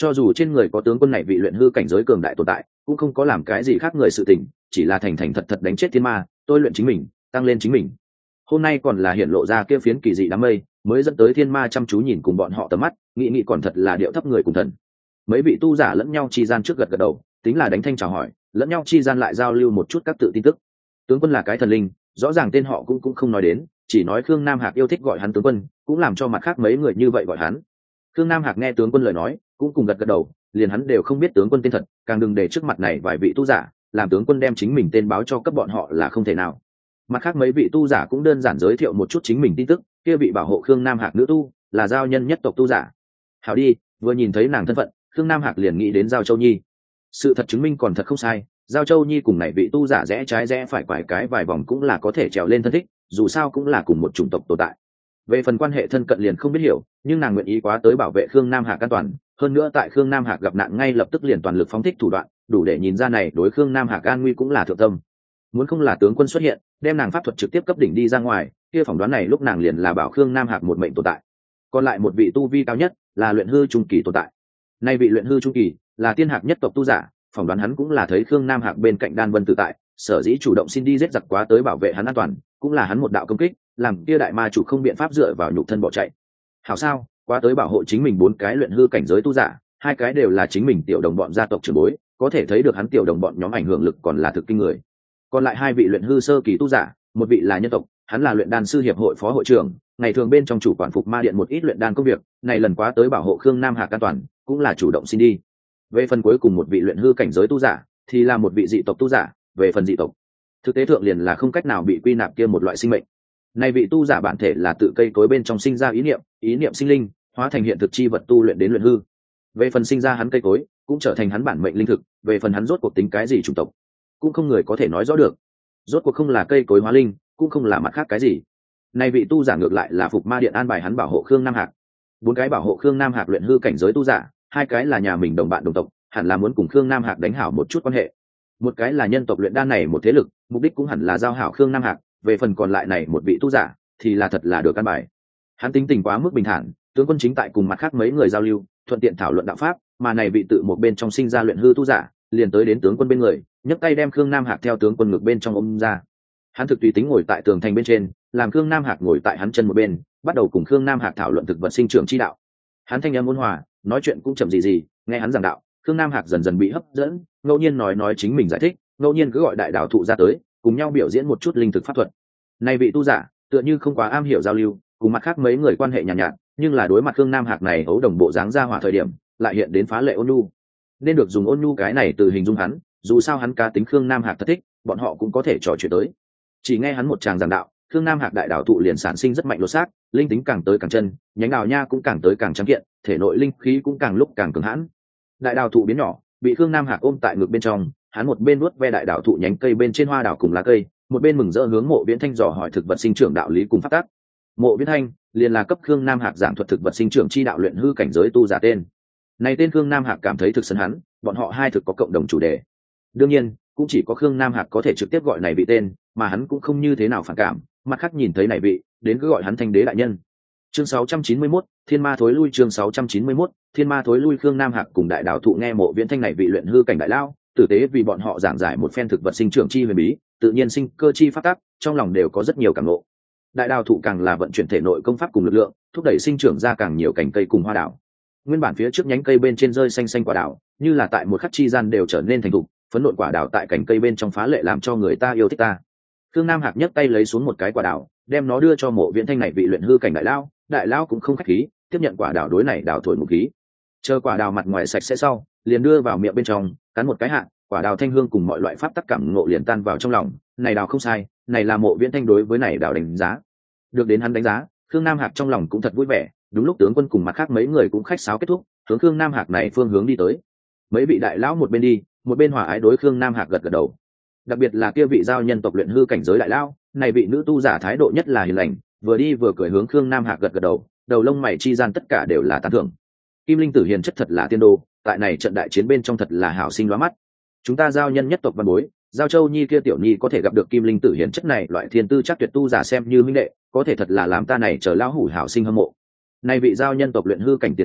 cho dù trên người có tướng quân này vị luyện hư cảnh giới cường đại tồn tại cũng không có làm cái gì khác người sự tình, chỉ là thành thành thật thật đánh chết thiên ma, tôi luyện chính mình, tăng lên chính mình. Hôm nay còn là hiện lộ ra kia phiến kỳ dị đám mây, mới dẫn tới thiên ma chăm chú nhìn cùng bọn họ tầm mắt, nghĩ nghĩ còn thật là điệu thấp người cùng thần. Mấy vị tu giả lẫn nhau chi gian trước gật gật đầu, tính là đánh thanh chào hỏi, lẫn nhau chi gian lại giao lưu một chút các tự tin tức. Tướng quân là cái thần linh, rõ ràng tên họ cũng cũng không nói đến, chỉ nói Khương Nam Hạc yêu thích gọi hắn tướng quân, cũng làm cho mặt khác mấy người như vậy gọi hắn. Khương Nam Hạc nghe tướng quân lời nói, cũng cùng gật gật đầu, liền hắn đều không biết tướng quân tên thật, càng đừng để trước mặt này vài vị tu giả, làm tướng quân đem chính mình tên báo cho cấp bọn họ là không thể nào. Mặt khác mấy vị tu giả cũng đơn giản giới thiệu một chút chính mình tin tức, kia vị bảo hộ Khương Nam Hạc nữ tu, là giao nhân nhất tộc tu giả. Hảo đi, vừa nhìn thấy nàng thân phận, Khương Nam Hạc liền nghĩ đến Giao Châu Nhi. Sự thật chứng minh còn thật không sai, Giao Châu Nhi cùng này vị tu giả rẽ trái rẽ phải quải cái vài vòng cũng là có thể trèo lên thân thích, dù sao cũng là cùng một chủng tộc tồn tại. Về phần quan hệ thân cận liền không biết hiểu, nhưng nàng nguyện ý quá tới bảo vệ Khương Nam Hạc an toàn, hơn nữa tại Khương Nam Hạc gặp nạn ngay lập tức liền toàn lực phóng thích thủ đoạn, đủ để nhìn ra này đối Khương Nam Hạc an nguy cũng là thượng tâm. Muốn không là tướng quân xuất hiện, đem nàng pháp thuật trực tiếp cấp đỉnh đi ra ngoài, kia phỏng đoán này lúc nàng liền là bảo Khương Nam Hạc một mệnh tồn tại. Còn lại một vị tu vi cao nhất là luyện hư trung kỳ tồn tại. Nay vị luyện hư trung kỳ là tiên hạc nhất tộc tu giả, phỏng đoán hắn cũng là thấy Khương Nam Hạc bên cạnh Đan Vân tự tại, sở dĩ chủ động xin đi giết giặc quá tới bảo vệ hắn an toàn, cũng là hắn một đạo công kích, làm kia đại ma chủ không biện pháp dựa vào nhục thân bỏ chạy. Hảo sao, quá tới bảo hộ chính mình bốn cái luyện hư cảnh giới tu giả, hai cái đều là chính mình tiểu đồng bọn gia tộc trưởng bối, có thể thấy được hắn tiểu đồng bọn nhóm ảnh hưởng lực còn là thực kinh người. Còn lại hai vị luyện hư sơ kỳ tu giả, một vị là nhân tộc, hắn là luyện đan sư hiệp hội phó hội trưởng, ngày thường bên trong chủ quản phục ma điện một ít luyện đan công việc, này lần quá tới bảo hộ Khương Nam Hạc an toàn, cũng là chủ động xin đi. Về phần cuối cùng một vị luyện hư cảnh giới tu giả, thì là một vị dị tộc tu giả, về phần dị tộc, thực tế thượng liền là không cách nào bị quy nạp kia một loại sinh mệnh. Này vị tu giả bản thể là tự cây cối bên trong sinh ra ý niệm, ý niệm sinh linh, hóa thành hiện thực chi vật tu luyện đến luyện hư. Về phần sinh ra hắn cây cối, cũng trở thành hắn bản mệnh linh thực, về phần hắn rốt cuộc tính cái gì chủng tộc, cũng không người có thể nói rõ được. Rốt cuộc không là cây cối hóa linh, cũng không là mặt khác cái gì. Này vị tu giả ngược lại là phục ma điện an bài hắn bảo hộ Khương Nam Hạc. Bốn cái bảo hộ Khương Nam Hạc luyện hư cảnh giới tu giả, hai cái là nhà mình đồng bạn đồng tộc, hẳn là muốn cùng Khương Nam Hạc đánh hảo một chút quan hệ. Một cái là nhân tộc luyện đan này một thế lực, mục đích cũng hẳn là giao hảo Khương Nam Hạc, về phần còn lại này một vị tu giả thì là thật là được an bài. Hắn tính tình quá mức bình thản, tướng quân chính tại cùng mặt khác mấy người giao lưu, thuận tiện thảo luận đạo pháp, mà này vị tự một bên trong sinh ra luyện hư tu giả, liền tới đến tướng quân bên người, nhấc tay đem Khương Nam Hạc theo tướng quân ngực bên trong ôm ra. Hắn thực tùy tính ngồi tại tường thành bên trên, làm Khương Nam Hạc ngồi tại hắn chân một bên, bắt đầu cùng Khương Nam Hạc thảo luận thực vật sinh trưởng chi đạo. Hắn thanh âm ôn hòa, nói chuyện cũng chậm gì gì, nghe hắn giảng đạo, Khương Nam Hạc dần dần bị hấp dẫn, ngẫu nhiên nói nói chính mình giải thích, ngẫu nhiên cứ gọi đại đạo thụ ra tới, cùng nhau biểu diễn một chút linh thực pháp thuật. Này vị tu giả, tựa như không quá am hiểu giao lưu, cùng mặt khác mấy người quan hệ nhàn nhạt, nhạt, nhưng là đối mặt Khương Nam Hạc này ấu đồng bộ dáng ra hỏa thời điểm, lại hiện đến phá lệ ôn nhu. Nên được dùng ôn nhu cái này từ hình dung hắn, dù sao hắn cá tính Khương Nam Hạc thật thích, bọn họ cũng có thể trò chuyện tới. Chỉ nghe hắn một tràng giảng đạo, Khương Nam Hạc đại đạo thụ liền sản sinh rất mạnh lột xác, linh tính càng tới càng chân, nhánh đào nha cũng càng tới càng trắng kiện, thể nội linh khí cũng càng lúc càng cường hãn. Đại đào thụ biến nhỏ, bị Khương Nam Hạc ôm tại ngực bên trong, hắn một bên nuốt ve đại đào thụ nhánh cây bên trên hoa đào cùng lá cây, một bên mừng rỡ hướng Mộ Viễn Thanh dò hỏi thực vật sinh trưởng đạo lý cùng pháp tắc. Mộ Viễn Thanh liền là cấp Khương Nam Hạc giảng thuật thực vật sinh trưởng chi đạo luyện hư cảnh giới tu giả tên. Này tên Khương Nam Hạc cảm thấy thực sân hắn, bọn họ hai thực có cộng đồng chủ đề. Đương nhiên, cũng chỉ có Khương Nam Hạc có thể trực tiếp gọi này vị tên, mà hắn cũng không như thế nào phản cảm, mặt khác nhìn thấy này vị, đến cứ gọi hắn Thanh Đế đại nhân. Chương sáu trăm chín mươi mốt, Thiên Ma thối lui chương sáu trăm chín mươi mốt, Thiên Ma thối lui Khương Nam Hạc cùng đại đạo thụ nghe Mộ Viễn Thanh này vị luyện hư cảnh đại lao, tử tế vì bọn họ giảng giải một phen thực vật sinh trưởng chi huyền bí, tự nhiên sinh cơ chi pháp tắc, trong lòng đều có rất nhiều cảm ngộ. Đại đào thụ càng là vận chuyển thể nội công pháp cùng lực lượng, thúc đẩy sinh trưởng ra càng nhiều cành cây cùng hoa đào. Nguyên bản phía trước nhánh cây bên trên rơi xanh xanh quả đào, như là tại một khắc chi gian đều trở nên thành thục, phấn nộn quả đào tại cành cây bên trong phá lệ làm cho người ta yêu thích ta. Khương Nam Hạc nhấc tay lấy xuống một cái quả đào, đem nó đưa cho Mộ Viễn Thanh này vị luyện hư cảnh đại lao, đại lao cũng không khách khí, tiếp nhận quả đào đối này đào thổi một khí. Chờ quả đào mặt ngoài sạch sẽ sau, liền đưa vào miệng bên trong, cắn một cái hạ, quả đào thanh hương cùng mọi loại pháp tắc cảm ngộ liền tan vào trong lòng. Này đào không sai, này là Mộ Viễn Thanh đối với này đào đánh giá. Được đến hắn đánh giá, Khương Nam Hạc trong lòng cũng thật vui vẻ. Đúng lúc tướng quân cùng mặt khác mấy người cũng khách sáo kết thúc, hướng Khương Nam Hạc này phương hướng đi tới. Mấy vị đại lão một bên đi, một bên hòa ái đối Khương Nam Hạc gật gật đầu. Đặc biệt là kia vị giao nhân tộc luyện hư cảnh giới đại lão, này vị nữ tu giả thái độ nhất là hiền lành, vừa đi vừa cười hướng Khương Nam Hạc gật gật đầu, đầu lông mày chi gian tất cả đều là tán thưởng. Kim Linh Tử hiền chất thật là tiên đô, tại này trận đại chiến bên trong thật là hảo sinh lóa mắt. Chúng ta giao nhân nhất tộc văn bối, giao Châu Nhi kia tiểu nhi có thể gặp được Kim Linh Tử hiền chất này loại thiên tư chắc tuyệt tu giả xem như minh đệ, có thể thật là làm ta này chờ lão hủ hảo sinh hâm mộ. Này vị giao nhân tộc luyện hư cảnh tiền bối,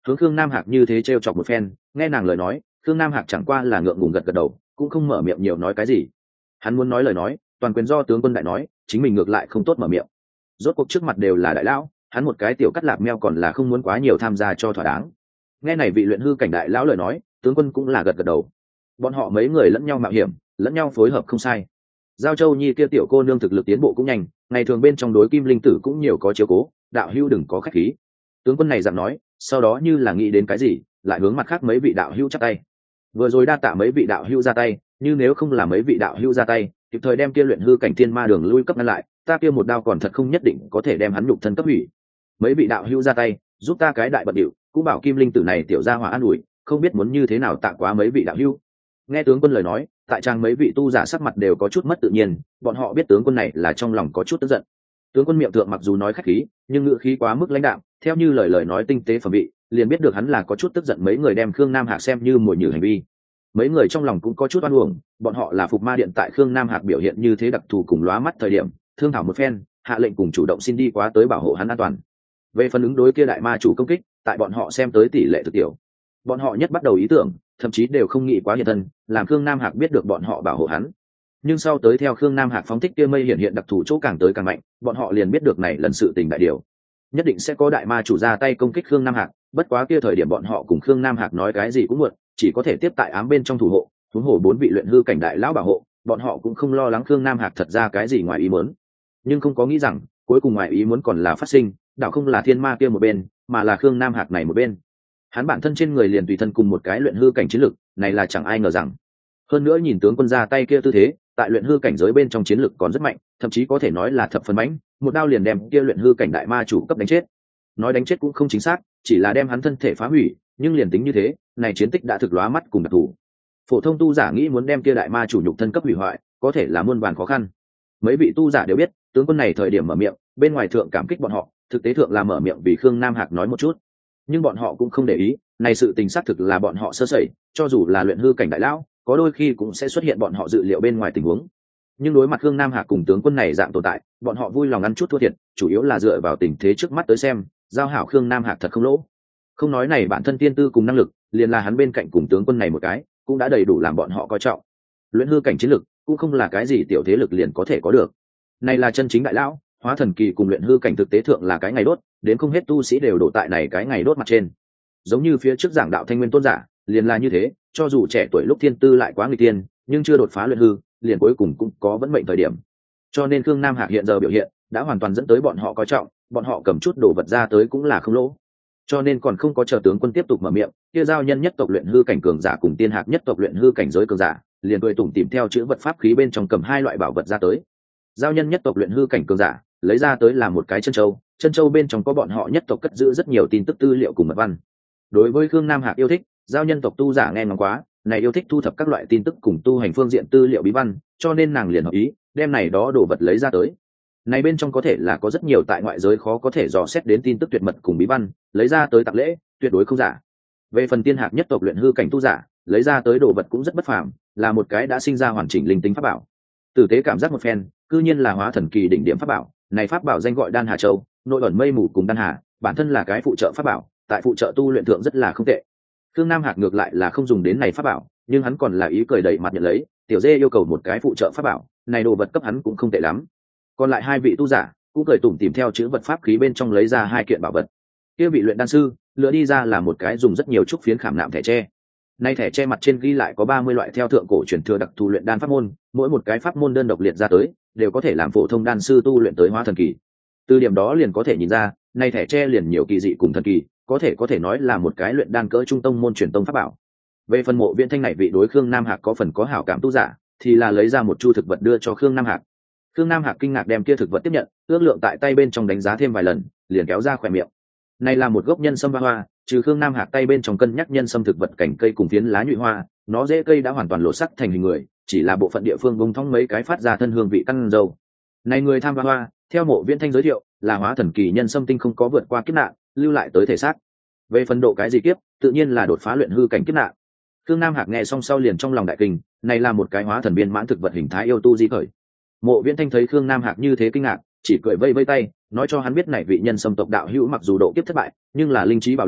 hướng khương nam hạc như thế t chọc một phen. Nghe nàng lời nói, khương nam hạc chẳng qua là ngượng ngùng gật gật đầu, cũng không mở miệng nhiều nói cái gì. Hắn muốn nói lời nói, toàn quyền do tướng quân đại nói, chính mình ngược lại không tốt mở miệng. Rốt cuộc trước mặt đều là đại lão, hắn một cái tiểu cắt lạp meo còn là không muốn quá nhiều tham gia cho thỏa đáng. Nghe này vị luyện hư cảnh đại lão lời nói, tướng quân cũng là gật gật đầu. Bọn họ mấy người lẫn nhau mạo hiểm, lẫn nhau phối hợp không sai. Giao Châu Nhi kia tiểu cô nương thực lực tiến bộ cũng nhanh, ngày thường bên trong đối kim linh tử cũng nhiều có chiếu cố, đạo hữu đừng có khách khí. Tướng quân này dặn nói, sau đó như là nghĩ đến cái gì, lại hướng mặt khác mấy vị đạo hữu chắp tay. Vừa rồi đa tạ mấy vị đạo hữu ra tay, nhưng nếu không là mấy vị đạo hữu ra tay, kịp thời đem kia luyện hư cảnh thiên ma đường lui cấp ngăn lại, ta kia một đao còn thật không nhất định có thể đem hắn nhục thân cấp hủy. Mấy vị đạo hữu ra tay, giúp ta cái đại bận điệu, cũng bảo kim linh tử này tiểu gia hỏa an ủi, không biết muốn như thế nào tạ quá mấy vị đạo hữu. Nghe tướng quân lời nói, tại trang mấy vị tu giả sắc mặt đều có chút mất tự nhiên, bọn họ biết tướng quân này là trong lòng có chút tức giận. Tướng quân miệng thượng mặc dù nói khách khí, nhưng ngữ khí quá mức lãnh đạm, theo như lời lời nói tinh tế phẩm vị, liền biết được hắn là có chút tức giận mấy người đem Khương Nam Hạc xem như mồi nhử hành vi. Mấy người trong lòng cũng có chút oan uổng, bọn họ là phục ma điện tại Khương Nam Hạc biểu hiện như thế đặc thù cùng lóa mắt thời điểm, thương thảo một phen, hạ lệnh cùng chủ động xin đi quá tới bảo hộ hắn an toàn. Về phần ứng đối kia đại ma chủ công kích, tại bọn họ xem tới tỷ lệ thực tiểu. Bọn họ nhất bắt đầu ý tưởng, thậm chí đều không nghĩ quá hiện thân, làm Khương Nam Hạc biết được bọn họ bảo hộ hắn. Nhưng sau tới theo Khương Nam Hạc phóng thích kia mây hiện hiện đặc thù chỗ càng tới càng mạnh, bọn họ liền biết được này lần sự tình đại điều. Nhất định sẽ có đại ma chủ ra tay công kích Khương Nam Hạc, bất quá kia thời điểm bọn họ cùng Khương Nam Hạc nói cái gì cũng muộn, chỉ có thể tiếp tại ám bên trong thủ hộ, huống hồ bốn vị luyện hư cảnh đại lão bảo hộ, bọn họ cũng không lo lắng Khương Nam Hạc thật ra cái gì ngoài ý muốn. Nhưng không có nghĩ rằng, cuối cùng ngoài ý muốn còn là phát sinh, đảo không là thiên ma kia một bên, mà là Khương Nam Hạc này một bên. Hắn bản thân trên người liền tùy thân cùng một cái luyện hư cảnh chiến lực, này là chẳng ai ngờ rằng. Hơn nữa nhìn tướng quân ra tay kia tư thế, tại luyện hư cảnh giới bên trong chiến lực còn rất mạnh, thậm chí có thể nói là thập phần mãnh, một đao liền đem kia luyện hư cảnh đại ma chủ cấp đánh chết. Nói đánh chết cũng không chính xác, chỉ là đem hắn thân thể phá hủy, nhưng liền tính như thế, này chiến tích đã thực lóa mắt cùng đặc thù. Phổ thông tu giả nghĩ muốn đem kia đại ma chủ nhục thân cấp hủy hoại, có thể là muôn vàn khó khăn. Mấy vị tu giả đều biết, tướng quân này thời điểm mở miệng, bên ngoài thượng cảm kích bọn họ, thực tế thượng là mở miệng vì Khương Nam Hạc nói một chút. Nhưng bọn họ cũng không để ý, này sự tình xác thực là bọn họ sơ sẩy, cho dù là luyện hư cảnh đại lão, có đôi khi cũng sẽ xuất hiện bọn họ dự liệu bên ngoài tình huống. Nhưng đối mặt Khương Nam Hạc cùng tướng quân này dạng tồn tại, bọn họ vui lòng ăn chút thua thiệt, chủ yếu là dựa vào tình thế trước mắt tới xem, giao hảo Khương Nam Hạc thật không lỗ. Không nói này bản thân tiên tư cùng năng lực, liền là hắn bên cạnh cùng tướng quân này một cái, cũng đã đầy đủ làm bọn họ coi trọng. Luyện hư cảnh chiến lực cũng không là cái gì tiểu thế lực liền có thể có được. Này là chân chính đại lão, hóa thần kỳ cùng luyện hư cảnh thực tế thượng là cái ngày đốt, đến không hết tu sĩ đều đổ tại này cái ngày đốt mặt trên. Giống như phía trước giảng đạo Thanh Nguyên tôn giả, liền là như thế, cho dù trẻ tuổi lúc thiên tư lại quá nguy tiên, nhưng chưa đột phá luyện hư, liền cuối cùng cũng có vẫn mệnh thời điểm. Cho nên Khương Nam Hạc hiện giờ biểu hiện đã hoàn toàn dẫn tới bọn họ coi trọng, bọn họ cầm chút đồ vật ra tới cũng là không lỗ. Cho nên còn không có chờ tướng quân tiếp tục mở miệng, kia giao nhân nhất tộc luyện hư cảnh cường giả cùng tiên hạc nhất tộc luyện hư cảnh giới cường giả, liền cười tủm tỉm theo chữ vật pháp khí bên trong cầm hai loại bảo vật ra tới. Giao nhân nhất tộc luyện hư cảnh cường giả lấy ra tới là một cái chân châu, chân châu bên trong có bọn họ nhất tộc cất giữ rất nhiều tin tức tư liệu cùng mật văn. Đối với Khương Nam Hạc yêu thích, giao nhân tộc tu giả nghe ngóng quá, này yêu thích thu thập các loại tin tức cùng tu hành phương diện tư liệu bí văn, cho nên nàng liền hợp ý đem này đó đồ vật lấy ra tới. Này bên trong có thể là có rất nhiều tại ngoại giới khó có thể dò xét đến tin tức tuyệt mật cùng bí văn, lấy ra tới tặng lễ, tuyệt đối không giả. Về phần tiên hạc nhất tộc luyện hư cảnh tu giả, lấy ra tới đồ vật cũng rất bất phàm, là một cái đã sinh ra hoàn chỉnh linh tính pháp bảo. Tử tế cảm giác một phen, cư nhiên là hóa thần kỳ đỉnh điểm pháp bảo, này pháp bảo danh gọi Đan Hà Châu, nội ẩn mây mù cùng Đan Hà, bản thân là cái phụ trợ pháp bảo, tại phụ trợ tu luyện thượng rất là không tệ. Khương Nam Hạc ngược lại là không dùng đến này pháp bảo, nhưng hắn còn là ý cười đầy mặt nhận lấy, tiểu dê yêu cầu một cái phụ trợ pháp bảo, này đồ vật cấp hắn cũng không tệ lắm. Còn lại hai vị tu giả cũng cười tủm tìm theo chữ vật pháp khí bên trong lấy ra hai kiện bảo vật. Kia vị luyện đan sư lựa đi ra là một cái dùng rất nhiều trúc phiến khảm nạm thẻ tre. Nay thẻ tre mặt trên ghi lại có ba mươi loại theo thượng cổ truyền thừa đặc thù luyện đan pháp môn, mỗi một cái pháp môn đơn độc liệt ra tới, đều có thể làm phổ thông đan sư tu luyện tới hóa thần kỳ. Từ điểm đó liền có thể nhìn ra, nay thẻ tre liền nhiều kỳ dị cùng thần kỳ, có thể có thể nói là một cái luyện đan cỡ trung tông môn truyền tông pháp bảo. Về phần Mộ Viễn Thanh này vị đối Khương Nam Hạc có phần có hảo cảm tu giả, thì là lấy ra một chu thực vật đưa cho Khương Nam Hạc. Khương Nam Hạc kinh ngạc đem kia thực vật tiếp nhận, ước lượng tại tay bên trong đánh giá thêm vài lần, liền kéo ra khỏe miệng. Này là một gốc nhân sâm hoa, trừ Khương Nam Hạc tay bên trong cân nhắc nhân sâm thực vật cảnh cây cùng phiến lá nhụy hoa, nó rễ cây đã hoàn toàn lộ sắc thành hình người, chỉ là bộ phận địa phương bông thong mấy cái phát ra thân hương vị căn dầu. Này người tham hoa hoa, theo Mộ Viễn Thanh giới thiệu, là hóa thần kỳ nhân sâm tinh không có vượt qua kiếp nạn, lưu lại tới thể xác. Về phần độ cái gì kiếp, tự nhiên là đột phá luyện hư cảnh kiếp nạn. Khương Nam Hạc nghe xong sau liền trong lòng đại kinh, này là một cái hóa thần viên mãn thực vật hình thái yêu tu di khởi. Mộ Viễn Thanh thấy Khương Nam Hạc như thế kinh ngạc, chỉ cười vây vây tay, nói cho hắn biết này vị nhân sâm tộc đạo hữu mặc dù độ kiếp thất bại, nhưng là linh trí bảo lưu,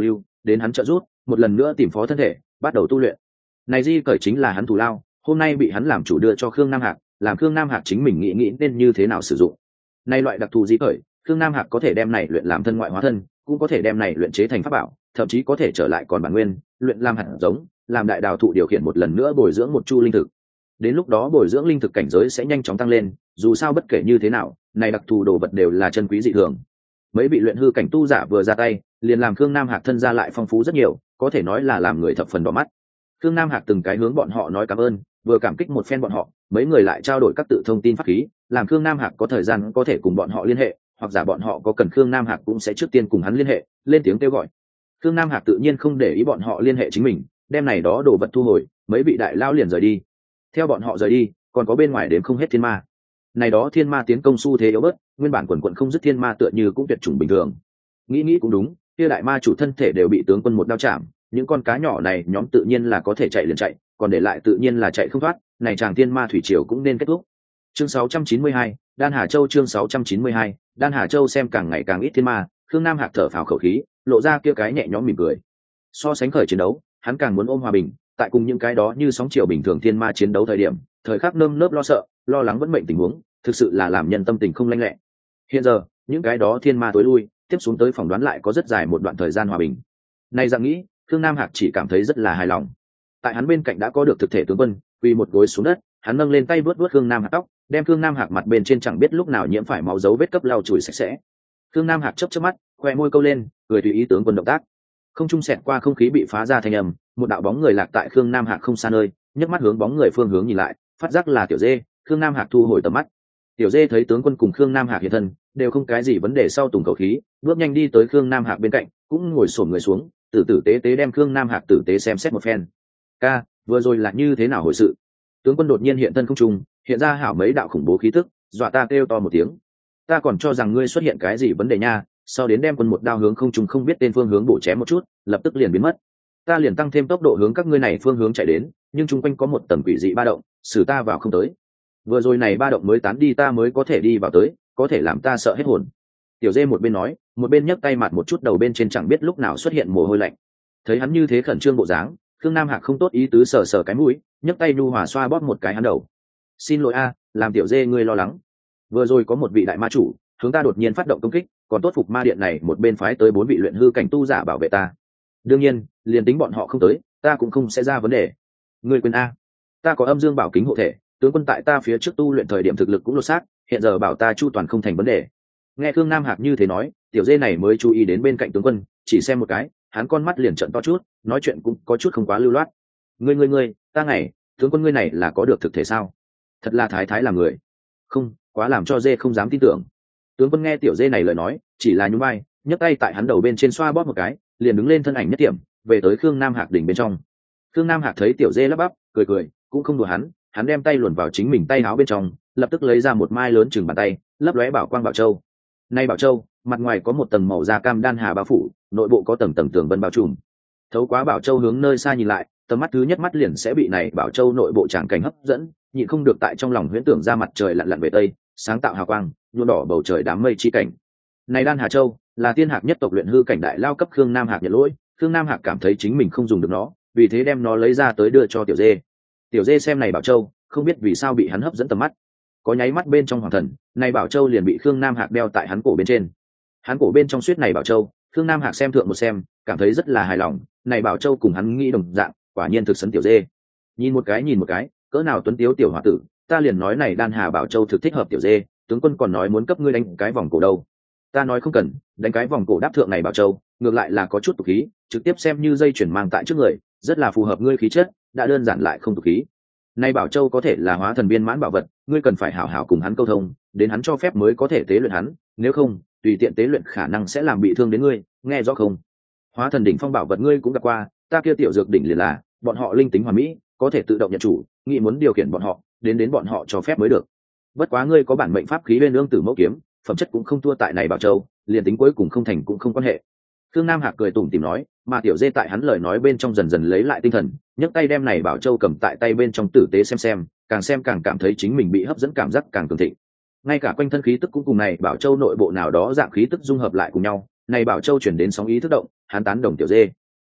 đến hắn trợ giúp một lần nữa tìm phó thân thể bắt đầu tu luyện. Này di cởi chính là hắn thù lao, hôm nay bị hắn làm chủ đưa cho Khương Nam Hạc, làm Khương Nam Hạc chính mình nghĩ nghĩ nên như thế nào sử dụng. Này loại đặc thù di cởi, Khương Nam Hạc có thể đem này luyện làm thân ngoại hóa thân, cũng có thể đem này luyện chế thành pháp bảo, thậm chí có thể trở lại còn bản nguyên, luyện làm hạt giống, làm đại đào thụ điều khiển một lần nữa bồi dưỡng một chu linh thực. Đến lúc đó bồi dưỡng linh thực cảnh giới sẽ nhanh chóng tăng lên, dù sao bất kể như thế nào, này đặc thù đồ vật đều là chân quý dị thường. Mấy bị luyện hư cảnh tu giả vừa ra tay, liền làm Khương Nam Hạc thân gia lại phong phú rất nhiều, có thể nói là làm người thập phần đỏ mắt. Khương Nam Hạc từng cái hướng bọn họ nói cảm ơn, vừa cảm kích một phen bọn họ, mấy người lại trao đổi các tự thông tin pháp khí, làm Khương Nam Hạc có thời gian có thể cùng bọn họ liên hệ, hoặc giả bọn họ có cần Khương Nam Hạc cũng sẽ trước tiên cùng hắn liên hệ, lên tiếng kêu gọi. Khương Nam Hạc tự nhiên không để ý bọn họ liên hệ chính mình, đem này đó đồ vật thu hồi, mấy vị đại lao liền rời đi. Theo bọn họ rời đi, còn có bên ngoài đến không hết thiên ma. Này đó thiên ma tiến công xu thế yếu bớt, nguyên bản quần quần không dứt thiên ma tựa như cũng tuyệt chủng bình thường. Nghĩ nghĩ cũng đúng, kia đại ma chủ thân thể đều bị tướng quân một đao chạm, những con cá nhỏ này nhóm tự nhiên là có thể chạy liền chạy, còn để lại tự nhiên là chạy không thoát, này chàng thiên ma thủy triều cũng nên kết thúc. Chương sáu trăm chín mươi hai, Đan Hà Châu chương sáu trăm chín mươi hai, Đan Hà Châu xem càng ngày càng ít thiên ma, Khương Nam Hạc thở phào khẩu khí, lộ ra kia cái nhẹ nhõm mỉm cười. So sánh khởi chiến đấu, hắn càng muốn ôm hòa bình, tại cùng những cái đó như sóng chiều bình thường thiên ma chiến đấu thời điểm, thời khắc nơm nớp lo sợ, lo lắng vẫn mệnh tình huống, thực sự là làm nhân tâm tình không lanh lẹ. Hiện giờ, những cái đó thiên ma tối lui, tiếp xuống tới phỏng đoán lại có rất dài một đoạn thời gian hòa bình. Này dạng nghĩ, Khương Nam Hạc chỉ cảm thấy rất là hài lòng. Tại hắn bên cạnh đã có được thực thể tướng quân, quỳ một gối xuống đất, hắn nâng lên tay vuốt vuốt Khương Nam Hạc tóc, đem Khương Nam Hạc mặt bên trên chẳng biết lúc nào nhiễm phải máu dấu vết cấp lau chùi sạch sẽ. Khương Nam Hạc chớp chớp mắt, khoe môi câu lên, cười tùy ý tướng quân động tác. Không trung xẹt qua không khí bị phá ra thành âm, một đạo bóng người lạc tại Khương Nam Hạc không xa nơi, nhấc mắt hướng bóng người phương hướng nhìn lại, phát giác là Tiểu Dê. Khương Nam Hạc thu hồi tầm mắt. Tiểu Dê thấy tướng quân cùng Khương Nam Hạc hiện thân, đều không cái gì vấn đề, sau tùng khẩu khí, bước nhanh đi tới Khương Nam Hạc bên cạnh, cũng ngồi xổm người xuống, tử tử tế tế đem Khương Nam Hạc tử tế xem xét một phen. Ca, vừa rồi là như thế nào hồi sự? Tướng quân đột nhiên hiện thân không trung, hiện ra hảo mấy đạo khủng bố khí tức, dọa ta kêu to một tiếng. Ta còn cho rằng ngươi xuất hiện cái gì vấn đề nha, sau đến đem quân một đao hướng không trung không biết tên phương hướng bổ chém một chút, lập tức liền biến mất. Ta liền tăng thêm tốc độ hướng các ngươi này phương hướng chạy đến, nhưng chung quanh có một tầng quỷ dị ba động, xử ta vào không tới. Vừa rồi này ba động mới tán đi ta mới có thể đi vào tới, có thể làm ta sợ hết hồn. Tiểu Dê một bên nói, một bên nhấc tay mặt một chút đầu bên trên chẳng biết lúc nào xuất hiện mồ hôi lạnh. Thấy hắn như thế khẩn trương bộ dáng, Khương Nam Hạc không tốt ý tứ sờ sờ cái mũi, nhấc tay nhu hòa xoa bóp một cái hắn đầu. Xin lỗi a, làm Tiểu Dê ngươi lo lắng. Vừa rồi có một vị đại ma chủ hướng ta đột nhiên phát động công kích, còn tốt phục ma điện này một bên phái tới bốn vị luyện hư cảnh tu giả bảo vệ ta. Đương nhiên, liền tính bọn họ không tới, ta cũng không sẽ ra vấn đề. Ngươi quên a, ta có âm dương bảo kính hộ thể, tướng quân tại ta phía trước tu luyện thời điểm thực lực cũng lột xác, hiện giờ bảo ta chu toàn không thành vấn đề. Nghe Khương Nam Hạc như thế nói, Tiểu Dê này mới chú ý đến bên cạnh tướng quân, chỉ xem một cái, hắn con mắt liền trợn to chút, nói chuyện cũng có chút không quá lưu loát. Ngươi ngươi ngươi, ta ngày, tướng quân ngươi này là có được thực thể sao? Thật là thái thái là người. Không, quá làm cho Dê không dám tin tưởng. Tướng quân nghe Tiểu Dê này lời nói, chỉ là nhún vai, nhấc tay tại hắn đầu bên trên xoa bóp một cái, liền đứng lên thân ảnh nhất điểm, về tới Khương Nam Hạc đỉnh bên trong. Khương Nam Hạc thấy Tiểu Dê lắp bắp, cười cười, cũng không đùa hắn, hắn đem tay luồn vào chính mình tay áo bên trong, lập tức lấy ra một mai lớn chừng bàn tay, lấp lóe bảo quang bảo châu. Nay bảo châu, mặt ngoài có một tầng màu da cam đan hà bao phủ, nội bộ có tầng tầng tường vân bao trùm. Thấu quá bảo châu hướng nơi xa nhìn lại, tầm mắt thứ nhất mắt liền sẽ bị này bảo châu nội bộ tràng cảnh hấp dẫn, nhịn không được tại trong lòng huyễn tưởng ra mặt trời lặn lặn về tây, sáng tạo hào quang, nhuộm đỏ bầu trời đám mây chi cảnh. Này đan hà châu là tiên hạc nhất tộc luyện hư cảnh đại lao cấp Khương Nam Hạc nhận lỗi, Khương Nam Hạc cảm thấy chính mình không dùng được nó, vì thế đem nó lấy ra tới đưa cho Tiểu Dê. Tiểu Dê xem này bảo châu, không biết vì sao bị hắn hấp dẫn tầm mắt, có nháy mắt bên trong hoàng thần, này bảo châu liền bị Khương Nam Hạc đeo tại hắn cổ bên trên. Hắn cổ bên trong suýt này bảo châu, Khương Nam Hạc xem thượng một xem, cảm thấy rất là hài lòng, này bảo châu cùng hắn nghĩ đồng dạng, quả nhiên thực sấn Tiểu Dê. Nhìn một cái nhìn một cái, cỡ nào tuấn tiếu tiểu hòa tử, ta liền nói này đan hà bảo châu thực thích hợp Tiểu Dê, tướng quân còn nói muốn cấp ngươi đánh cái vòng cổ đâu. Ta nói không cần, đánh cái vòng cổ đáp thượng này bảo châu, ngược lại là có chút tục khí, trực tiếp xem như dây chuyển mang tại trước người, rất là phù hợp ngươi khí chất, đã đơn giản lại không tục khí. Nay bảo châu có thể là hóa thần viên mãn bảo vật, ngươi cần phải hảo hảo cùng hắn câu thông, đến hắn cho phép mới có thể tế luyện hắn, nếu không, tùy tiện tế luyện khả năng sẽ làm bị thương đến ngươi, nghe rõ không? Hóa thần đỉnh phong bảo vật ngươi cũng gặp qua, ta kia tiểu dược đỉnh liền là, bọn họ linh tính hoàn mỹ, có thể tự động nhận chủ, nghĩ muốn điều khiển bọn họ, đến đến bọn họ cho phép mới được. Bất quá ngươi có bản mệnh pháp khí bên ương tử mẫu kiếm, phẩm chất cũng không thua tại này bảo châu, liền tính cuối cùng không thành cũng không quan hệ. Khương Nam Hạc cười tủm tỉm nói, mà Tiểu Dê tại hắn lời nói bên trong dần dần lấy lại tinh thần, nhấc tay đem này bảo châu cầm tại tay bên trong tử tế xem xem, càng xem càng cảm thấy chính mình bị hấp dẫn, cảm giác càng cường thịnh. Ngay cả quanh thân khí tức cũng cùng này bảo châu nội bộ nào đó dạng khí tức dung hợp lại cùng nhau, này bảo châu chuyển đến sóng ý thức động, hắn tán đồng Tiểu Dê.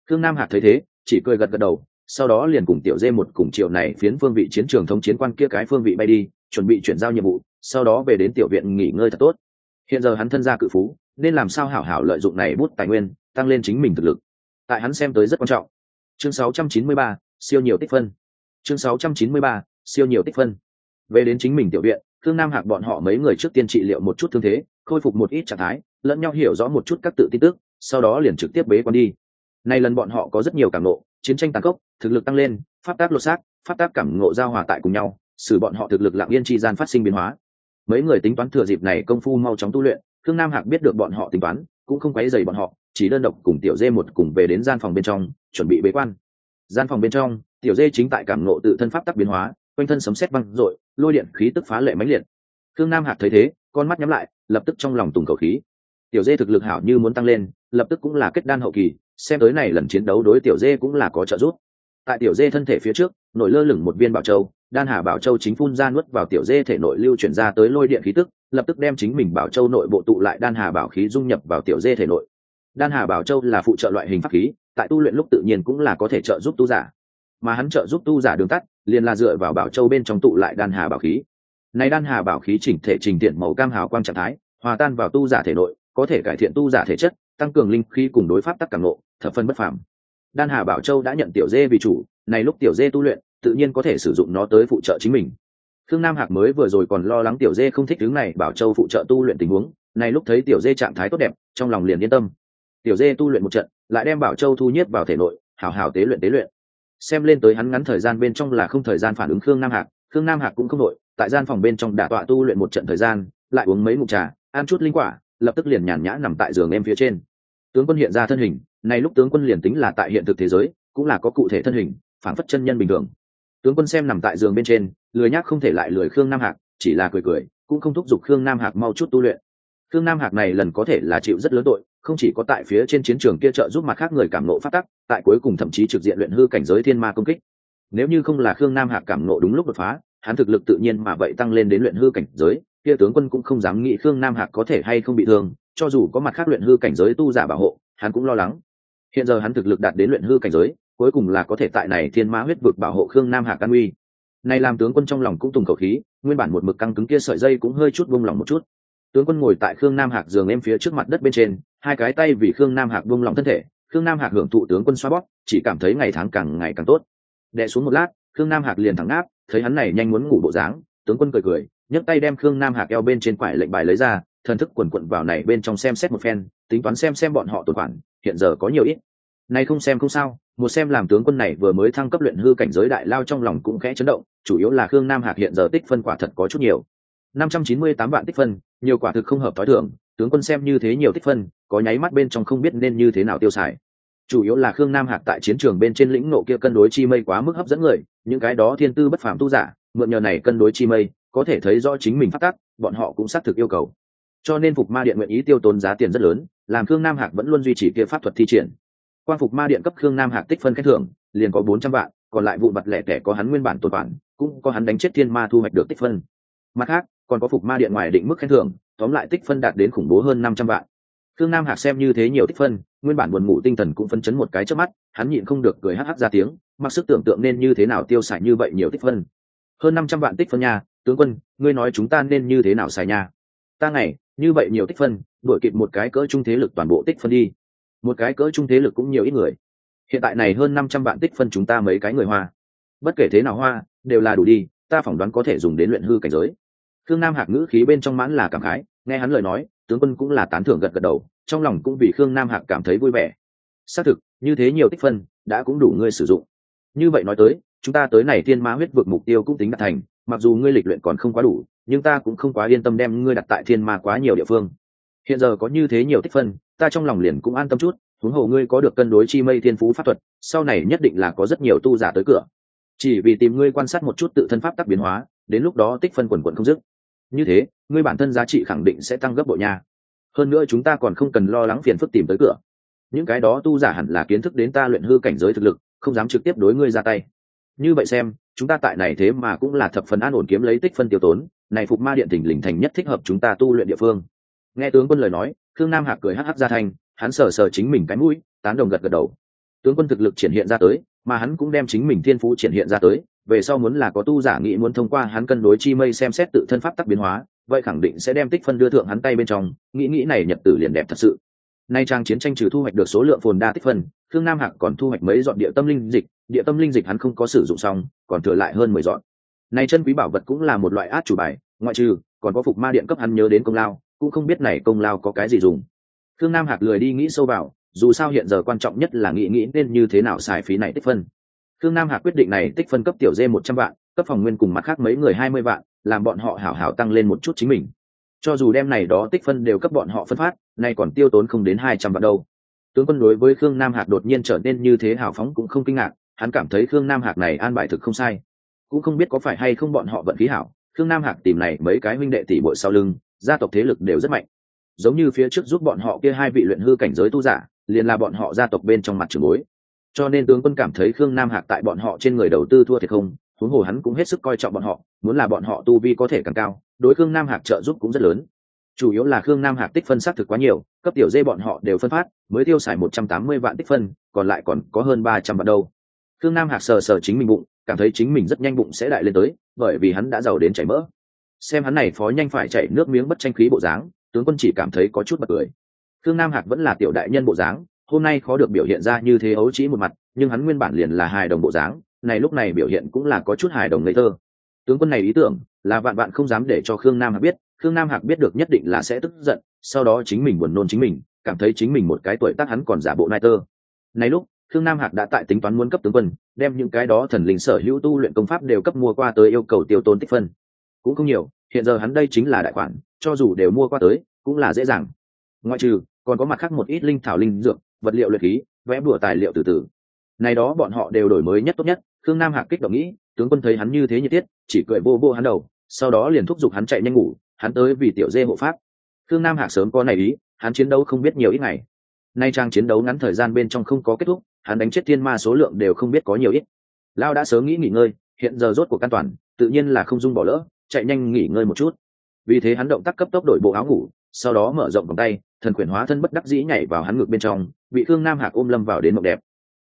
Khương Nam Hạc thấy thế chỉ cười gật gật đầu, sau đó liền cùng tiểu dê một cùng chiều này phiến phương vị chiến trường thống chiến quan kia cái phương vị bay đi, chuẩn bị chuyển giao nhiệm vụ, sau đó về đến tiểu viện nghỉ ngơi thật tốt. Hiện giờ hắn thân gia cự phú, nên làm sao hảo hảo lợi dụng này bút tài nguyên, tăng lên chính mình thực lực. Tại hắn xem tới rất quan trọng. Chương sáu trăm chín mươi ba, siêu nhiều tích phân. Chương sáu trăm chín mươi ba, siêu nhiều tích phân. Về đến chính mình tiểu viện, Khương Nam Hạc bọn họ mấy người trước tiên trị liệu một chút thương thế, khôi phục một ít trạng thái, lẫn nhau hiểu rõ một chút các tự tin tức, sau đó liền trực tiếp bế quan đi. Nay lần bọn họ có rất nhiều cảm ngộ, chiến tranh tàn khốc, thực lực tăng lên, pháp tác lột xác, pháp tác cảm ngộ giao hòa tại cùng nhau,使bọn họ thực lực lặng yên chi gian phát sinh biến hóa. Mấy người tính toán thừa dịp này công phu mau chóng tu luyện, Khương Nam Hạc biết được bọn họ tính toán, cũng không quấy rầy bọn họ, chỉ đơn độc cùng tiểu dê một cùng về đến gian phòng bên trong, chuẩn bị bế quan. Gian phòng bên trong, tiểu dê chính tại cảm ngộ tự thân pháp tác biến hóa, quanh thân sấm sét vang dội, lôi điện khí tức phá lệ mãnh liệt. Khương Nam Hạc thấy thế, con mắt nhắm lại, lập tức trong lòng tùng khẩu khí. Tiểu dê thực lực hảo như muốn tăng lên, lập tức cũng là kết đan hậu kỳ, xem tới này lần chiến đấu đối tiểu dê cũng là có trợ giúp. Tại tiểu dê thân thể phía trước, nổi lơ lửng một viên bảo châu, đan hà bảo châu chính phun ra nuốt vào tiểu dê thể nội lưu chuyển ra tới lôi điện khí tức, lập tức đem chính mình bảo châu nội bộ tụ lại đan hà bảo khí dung nhập vào tiểu dê thể nội. Đan hà bảo châu là phụ trợ loại hình pháp khí, tại tu luyện lúc tự nhiên cũng là có thể trợ giúp tu giả, mà hắn trợ giúp tu giả đường tắt liền là dựa vào bảo châu bên trong tụ lại đan hà bảo khí. Này đan hà bảo khí chỉnh thể trình tiện màu cam hào quang trạng thái, hòa tan vào tu giả thể nội, có thể cải thiện tu giả thể chất, tăng cường linh khí cùng đối pháp tắc cảm ngộ, thập phân bất phàm. Đan hà bảo châu đã nhận tiểu dê vì chủ, này lúc tiểu dê tu luyện, tự nhiên có thể sử dụng nó tới phụ trợ chính mình. Khương Nam Hạc mới vừa rồi còn lo lắng tiểu dê không thích thứ này bảo châu phụ trợ tu luyện tình huống, này lúc thấy tiểu dê trạng thái tốt đẹp, trong lòng liền yên tâm. Tiểu dê tu luyện một trận, lại đem bảo châu thu nhiếp vào thể nội, hảo hảo tế luyện tế luyện. Xem lên tới hắn ngắn thời gian bên trong là không thời gian phản ứng Khương Nam Hạc, Khương Nam Hạc cũng không đội, tại gian phòng bên trong đả tọa tu luyện một trận thời gian, lại uống mấy ngụm trà, ăn chút linh quả, lập tức liền nhàn nhã nằm tại giường em phía trên. Tướng quân hiện ra thân hình, này lúc tướng quân liền tính là tại hiện thực thế giới, cũng là có cụ thể thân hình, phản phất chân nhân bình thường. Tướng quân xem nằm tại giường bên trên, lười nhác không thể lại lười Khương Nam Hạc, chỉ là cười cười, cũng không thúc giục Khương Nam Hạc mau chút tu luyện. Khương Nam Hạc này lần có thể là chịu rất lớn tội, không chỉ có tại phía trên chiến trường kia trợ giúp mặt khác người cảm nộ phát tắc, tại cuối cùng thậm chí trực diện luyện hư cảnh giới thiên ma công kích. Nếu như không là Khương Nam Hạc cảm nộ đúng lúc đột phá, hắn thực lực tự nhiên mà vậy tăng lên đến luyện hư cảnh giới, kia tướng quân cũng không dám nghĩ Khương Nam Hạc có thể hay không bị thương, cho dù có mặt khác luyện hư cảnh giới tu giả bảo hộ, hắn cũng lo lắng. Hiện giờ hắn thực lực đạt đến luyện hư cảnh giới, cuối cùng là có thể tại này thiên ma huyết vực bảo hộ Khương Nam Hạc an uy. Này làm tướng quân trong lòng cũng tùng khẩu khí, nguyên bản một mực căng cứng kia sợi dây cũng hơi chút buông lỏng một chút. Tướng quân ngồi tại Khương Nam Hạc giường em phía trước mặt đất bên trên, hai cái tay vì Khương Nam Hạc buông lỏng thân thể, Khương Nam Hạc hưởng thụ tướng quân xoa bóp, chỉ cảm thấy ngày tháng càng ngày càng tốt. Đè xuống một lát, Khương Nam Hạc liền thẳng áp, thấy hắn này nhanh muốn ngủ bộ dáng, tướng quân cười cười, nhấc tay đem Khương Nam Hạc eo bên trên quải lệnh bài lấy ra, thần thức quần quận vào này bên trong xem xét một phen, tính toán xem xem bọn họ tổn khoản hiện giờ có nhiều ít. Này không xem không sao, một xem làm tướng quân này vừa mới thăng cấp luyện hư cảnh giới đại lao trong lòng cũng khẽ chấn động, chủ yếu là Khương Nam Hạc hiện giờ tích phân quả thật có chút nhiều. năm trăm chín mươi tám vạn tích phân, nhiều quả thực không hợp tối thường, tướng quân xem như thế nhiều tích phân, có nháy mắt bên trong không biết nên như thế nào tiêu xài. Chủ yếu là Khương Nam Hạc tại chiến trường bên trên lĩnh nộ kia cân đối chi mây quá mức hấp dẫn người, những cái đó thiên tư bất phàm tu giả, mượn nhờ này cân đối chi mây, có thể thấy rõ chính mình phát tác, bọn họ cũng xác thực yêu cầu. Cho nên Phục Ma Điện nguyện ý tiêu tốn giá tiền rất lớn, làm Khương Nam Hạc vẫn luôn duy trì kia pháp thuật thi triển. Quan Phục Ma Điện cấp Khương Nam Hạc tích phân khen thưởng, liền có bốn trăm vạn, còn lại vụ mặt lẻ tẻ có hắn nguyên bản tồn khoản, cũng có hắn đánh chết thiên ma thu hoạch được tích phân. Mặt khác, còn có Phục Ma Điện ngoài định mức khen thưởng, tóm lại tích phân đạt đến khủng bố hơn năm trăm vạn. Khương Nam Hạc xem như thế nhiều tích phân, nguyên bản buồn ngủ tinh thần cũng phấn chấn một cái chớp mắt, hắn nhịn không được cười hắc hắc ra tiếng, mặc sức tưởng tượng nên như thế nào tiêu xài như vậy nhiều tích phân. Hơn năm trăm vạn tích phân nha, tướng quân, ngươi nói chúng ta nên như thế nào xài nha? Ta ngày, như vậy nhiều tích phân, đuổi kịp một cái cỡ trung thế lực toàn bộ tích phân đi. Một cái cỡ trung thế lực cũng nhiều ít người. Hiện tại này hơn năm trăm vạn tích phân chúng ta mấy cái người hoa. Bất kể thế nào hoa, đều là đủ đi, ta phỏng đoán có thể dùng đến luyện hư cảnh giới. Khương Nam Hạc ngữ khí bên trong mãn là cảm khái, nghe hắn lời nói, tướng quân cũng là tán thưởng gật gật đầu, trong lòng cũng vì Khương Nam Hạc cảm thấy vui vẻ. Xác thực, như thế nhiều tích phân, đã cũng đủ ngươi sử dụng. Như vậy nói tới, chúng ta tới này thiên ma huyết vực mục tiêu cũng tính đạt thành, mặc dù ngươi lịch luyện còn không quá đủ, nhưng ta cũng không quá yên tâm đem ngươi đặt tại thiên ma quá nhiều địa phương. Hiện giờ có như thế nhiều tích phân, ta trong lòng liền cũng an tâm chút, huống hồ ngươi có được cân đối chi mây thiên phú pháp thuật, sau này nhất định là có rất nhiều tu giả tới cửa. Chỉ vì tìm ngươi quan sát một chút tự thân pháp tắc biến hóa, đến lúc đó tích phân quần quần không dứt. Như thế, ngươi bản thân giá trị khẳng định sẽ tăng gấp bội nha. Hơn nữa chúng ta còn không cần lo lắng phiền phức tìm tới cửa. Những cái đó tu giả hẳn là kiến thức đến ta luyện hư cảnh giới thực lực, không dám trực tiếp đối ngươi ra tay. Như vậy xem, chúng ta tại này thế mà cũng là thập phần an ổn kiếm lấy tích phân tiêu tốn, này Phục Ma Điện thỉnh lình thành nhất thích hợp chúng ta tu luyện địa phương. Nghe tướng quân lời nói, Khương Nam Hạc cười hắc hắc ra thành, hắn sờ sờ chính mình cái mũi, tán đồng gật gật đầu. tướng quân thực lực triển hiện ra tới, mà hắn cũng đem chính mình thiên phú triển hiện ra tới, về sau muốn là có tu giả nghĩ muốn thông qua hắn cân đối chi mây xem xét tự thân pháp tắc biến hóa, vậy khẳng định sẽ đem tích phân đưa thượng hắn tay bên trong, nghĩ nghĩ này nhật tử liền đẹp thật sự. Nay trang chiến tranh trừ thu hoạch được số lượng phồn đa tích phân, Khương Nam Hạc còn thu hoạch mấy dọn địa tâm linh dịch, địa tâm linh dịch hắn không có sử dụng xong, còn thừa lại hơn mười dọn. Này chân quý bảo vật cũng là một loại át chủ bài, ngoại trừ còn có phục ma điện cấp hắn nhớ đến công lao, cũng không biết này công lao có cái gì dùng. Khương Nam Hạc lười đi nghĩ sâu vào, dù sao hiện giờ quan trọng nhất là nghĩ nghĩ nên như thế nào xài phí này tích phân. Khương Nam Hạc quyết định này tích phân cấp tiểu dê một trăm vạn, cấp phòng nguyên cùng mặt khác mấy người hai mươi vạn, làm bọn họ hảo hảo tăng lên một chút chính mình. Cho dù đem này đó tích phân đều cấp bọn họ phân phát, nay còn tiêu tốn không đến hai trăm vạn đâu. Tướng quân đối với Khương Nam Hạc đột nhiên trở nên như thế hào phóng cũng không kinh ngạc, hắn cảm thấy Khương Nam Hạc này an bài thực không sai. Cũng không biết có phải hay không bọn họ vận khí hảo, Khương Nam Hạc tìm này mấy cái huynh đệ tỷ muội sau lưng, gia tộc thế lực đều rất mạnh. Giống như phía trước giúp bọn họ kia hai vị luyện hư cảnh giới tu giả, liền là bọn họ gia tộc bên trong mặt trưởng bối. Cho nên tướng quân cảm thấy Khương Nam Hạc tại bọn họ trên người đầu tư thua thiệt không, huống hồ hắn cũng hết sức coi trọng bọn họ, muốn là bọn họ tu vi có thể càng cao, đối Khương Nam Hạc trợ giúp cũng rất lớn. Chủ yếu là Khương Nam Hạc tích phân xác thực quá nhiều, cấp tiểu dê bọn họ đều phân phát, mới tiêu xài một trăm tám mươi vạn tích phân, còn lại còn có hơn ba trăm vạn đâu. Khương Nam Hạc sờ sờ chính mình bụng, cảm thấy chính mình rất nhanh bụng sẽ đại lên tới, bởi vì hắn đã giàu đến chảy mỡ. Xem hắn này phó nhanh phải chảy nước miếng bất tranh khí bộ dáng, tướng quân chỉ cảm thấy có chút bật cười. Khương Nam Hạc vẫn là tiểu đại nhân bộ dáng, hôm nay khó được biểu hiện ra như thế ấu trĩ một mặt, nhưng hắn nguyên bản liền là hài đồng bộ dáng, này lúc này biểu hiện cũng là có chút hài đồng ngây thơ. Tướng quân này ý tưởng là vạn vạn không dám để cho Khương Nam Hạc biết, Khương Nam Hạc biết được nhất định là sẽ tức giận, sau đó chính mình buồn nôn chính mình, cảm thấy chính mình một cái tuổi tác hắn còn giả bộ nai tơ. Này lúc, Khương Nam Hạc đã tại tính toán muốn cấp tướng quân, đem những cái đó thần linh sở hữu tu luyện công pháp đều cấp mua qua tới yêu cầu tiêu tốn tích phân. Cũng không nhiều, hiện giờ hắn đây chính là đại khoản, cho dù đều mua qua tới, cũng là dễ dàng. Ngoại trừ, còn có mặt khác một ít linh thảo linh dược, vật liệu luyện khí, vẽ bùa tài liệu từ từ. Này đó bọn họ đều đổi mới nhất tốt nhất, Khương Nam Hạc kích động nghĩ, tướng quân thấy hắn như thế nhiệt tiết, chỉ cười vô vô hắn đầu, sau đó liền thúc giục hắn chạy nhanh ngủ, hắn tới vì tiểu dê hộ pháp. Khương Nam Hạc sớm có này ý, hắn chiến đấu không biết nhiều ít ngày. Nay trang chiến đấu ngắn thời gian bên trong không có kết thúc, hắn đánh chết thiên ma số lượng đều không biết có nhiều ít. Lao đã sớm nghĩ nghỉ ngơi, hiện giờ rốt cuộc an toàn, tự nhiên là không dung bỏ lỡ, chạy nhanh nghỉ ngơi một chút. Vì thế hắn động tác cấp tốc đổi bộ áo ngủ, sau đó mở rộng vòng tay, thần quyển hóa thân bất đắc dĩ nhảy vào hắn ngực bên trong, bị Khương Nam Hạc ôm lâm vào đến mộng đẹp.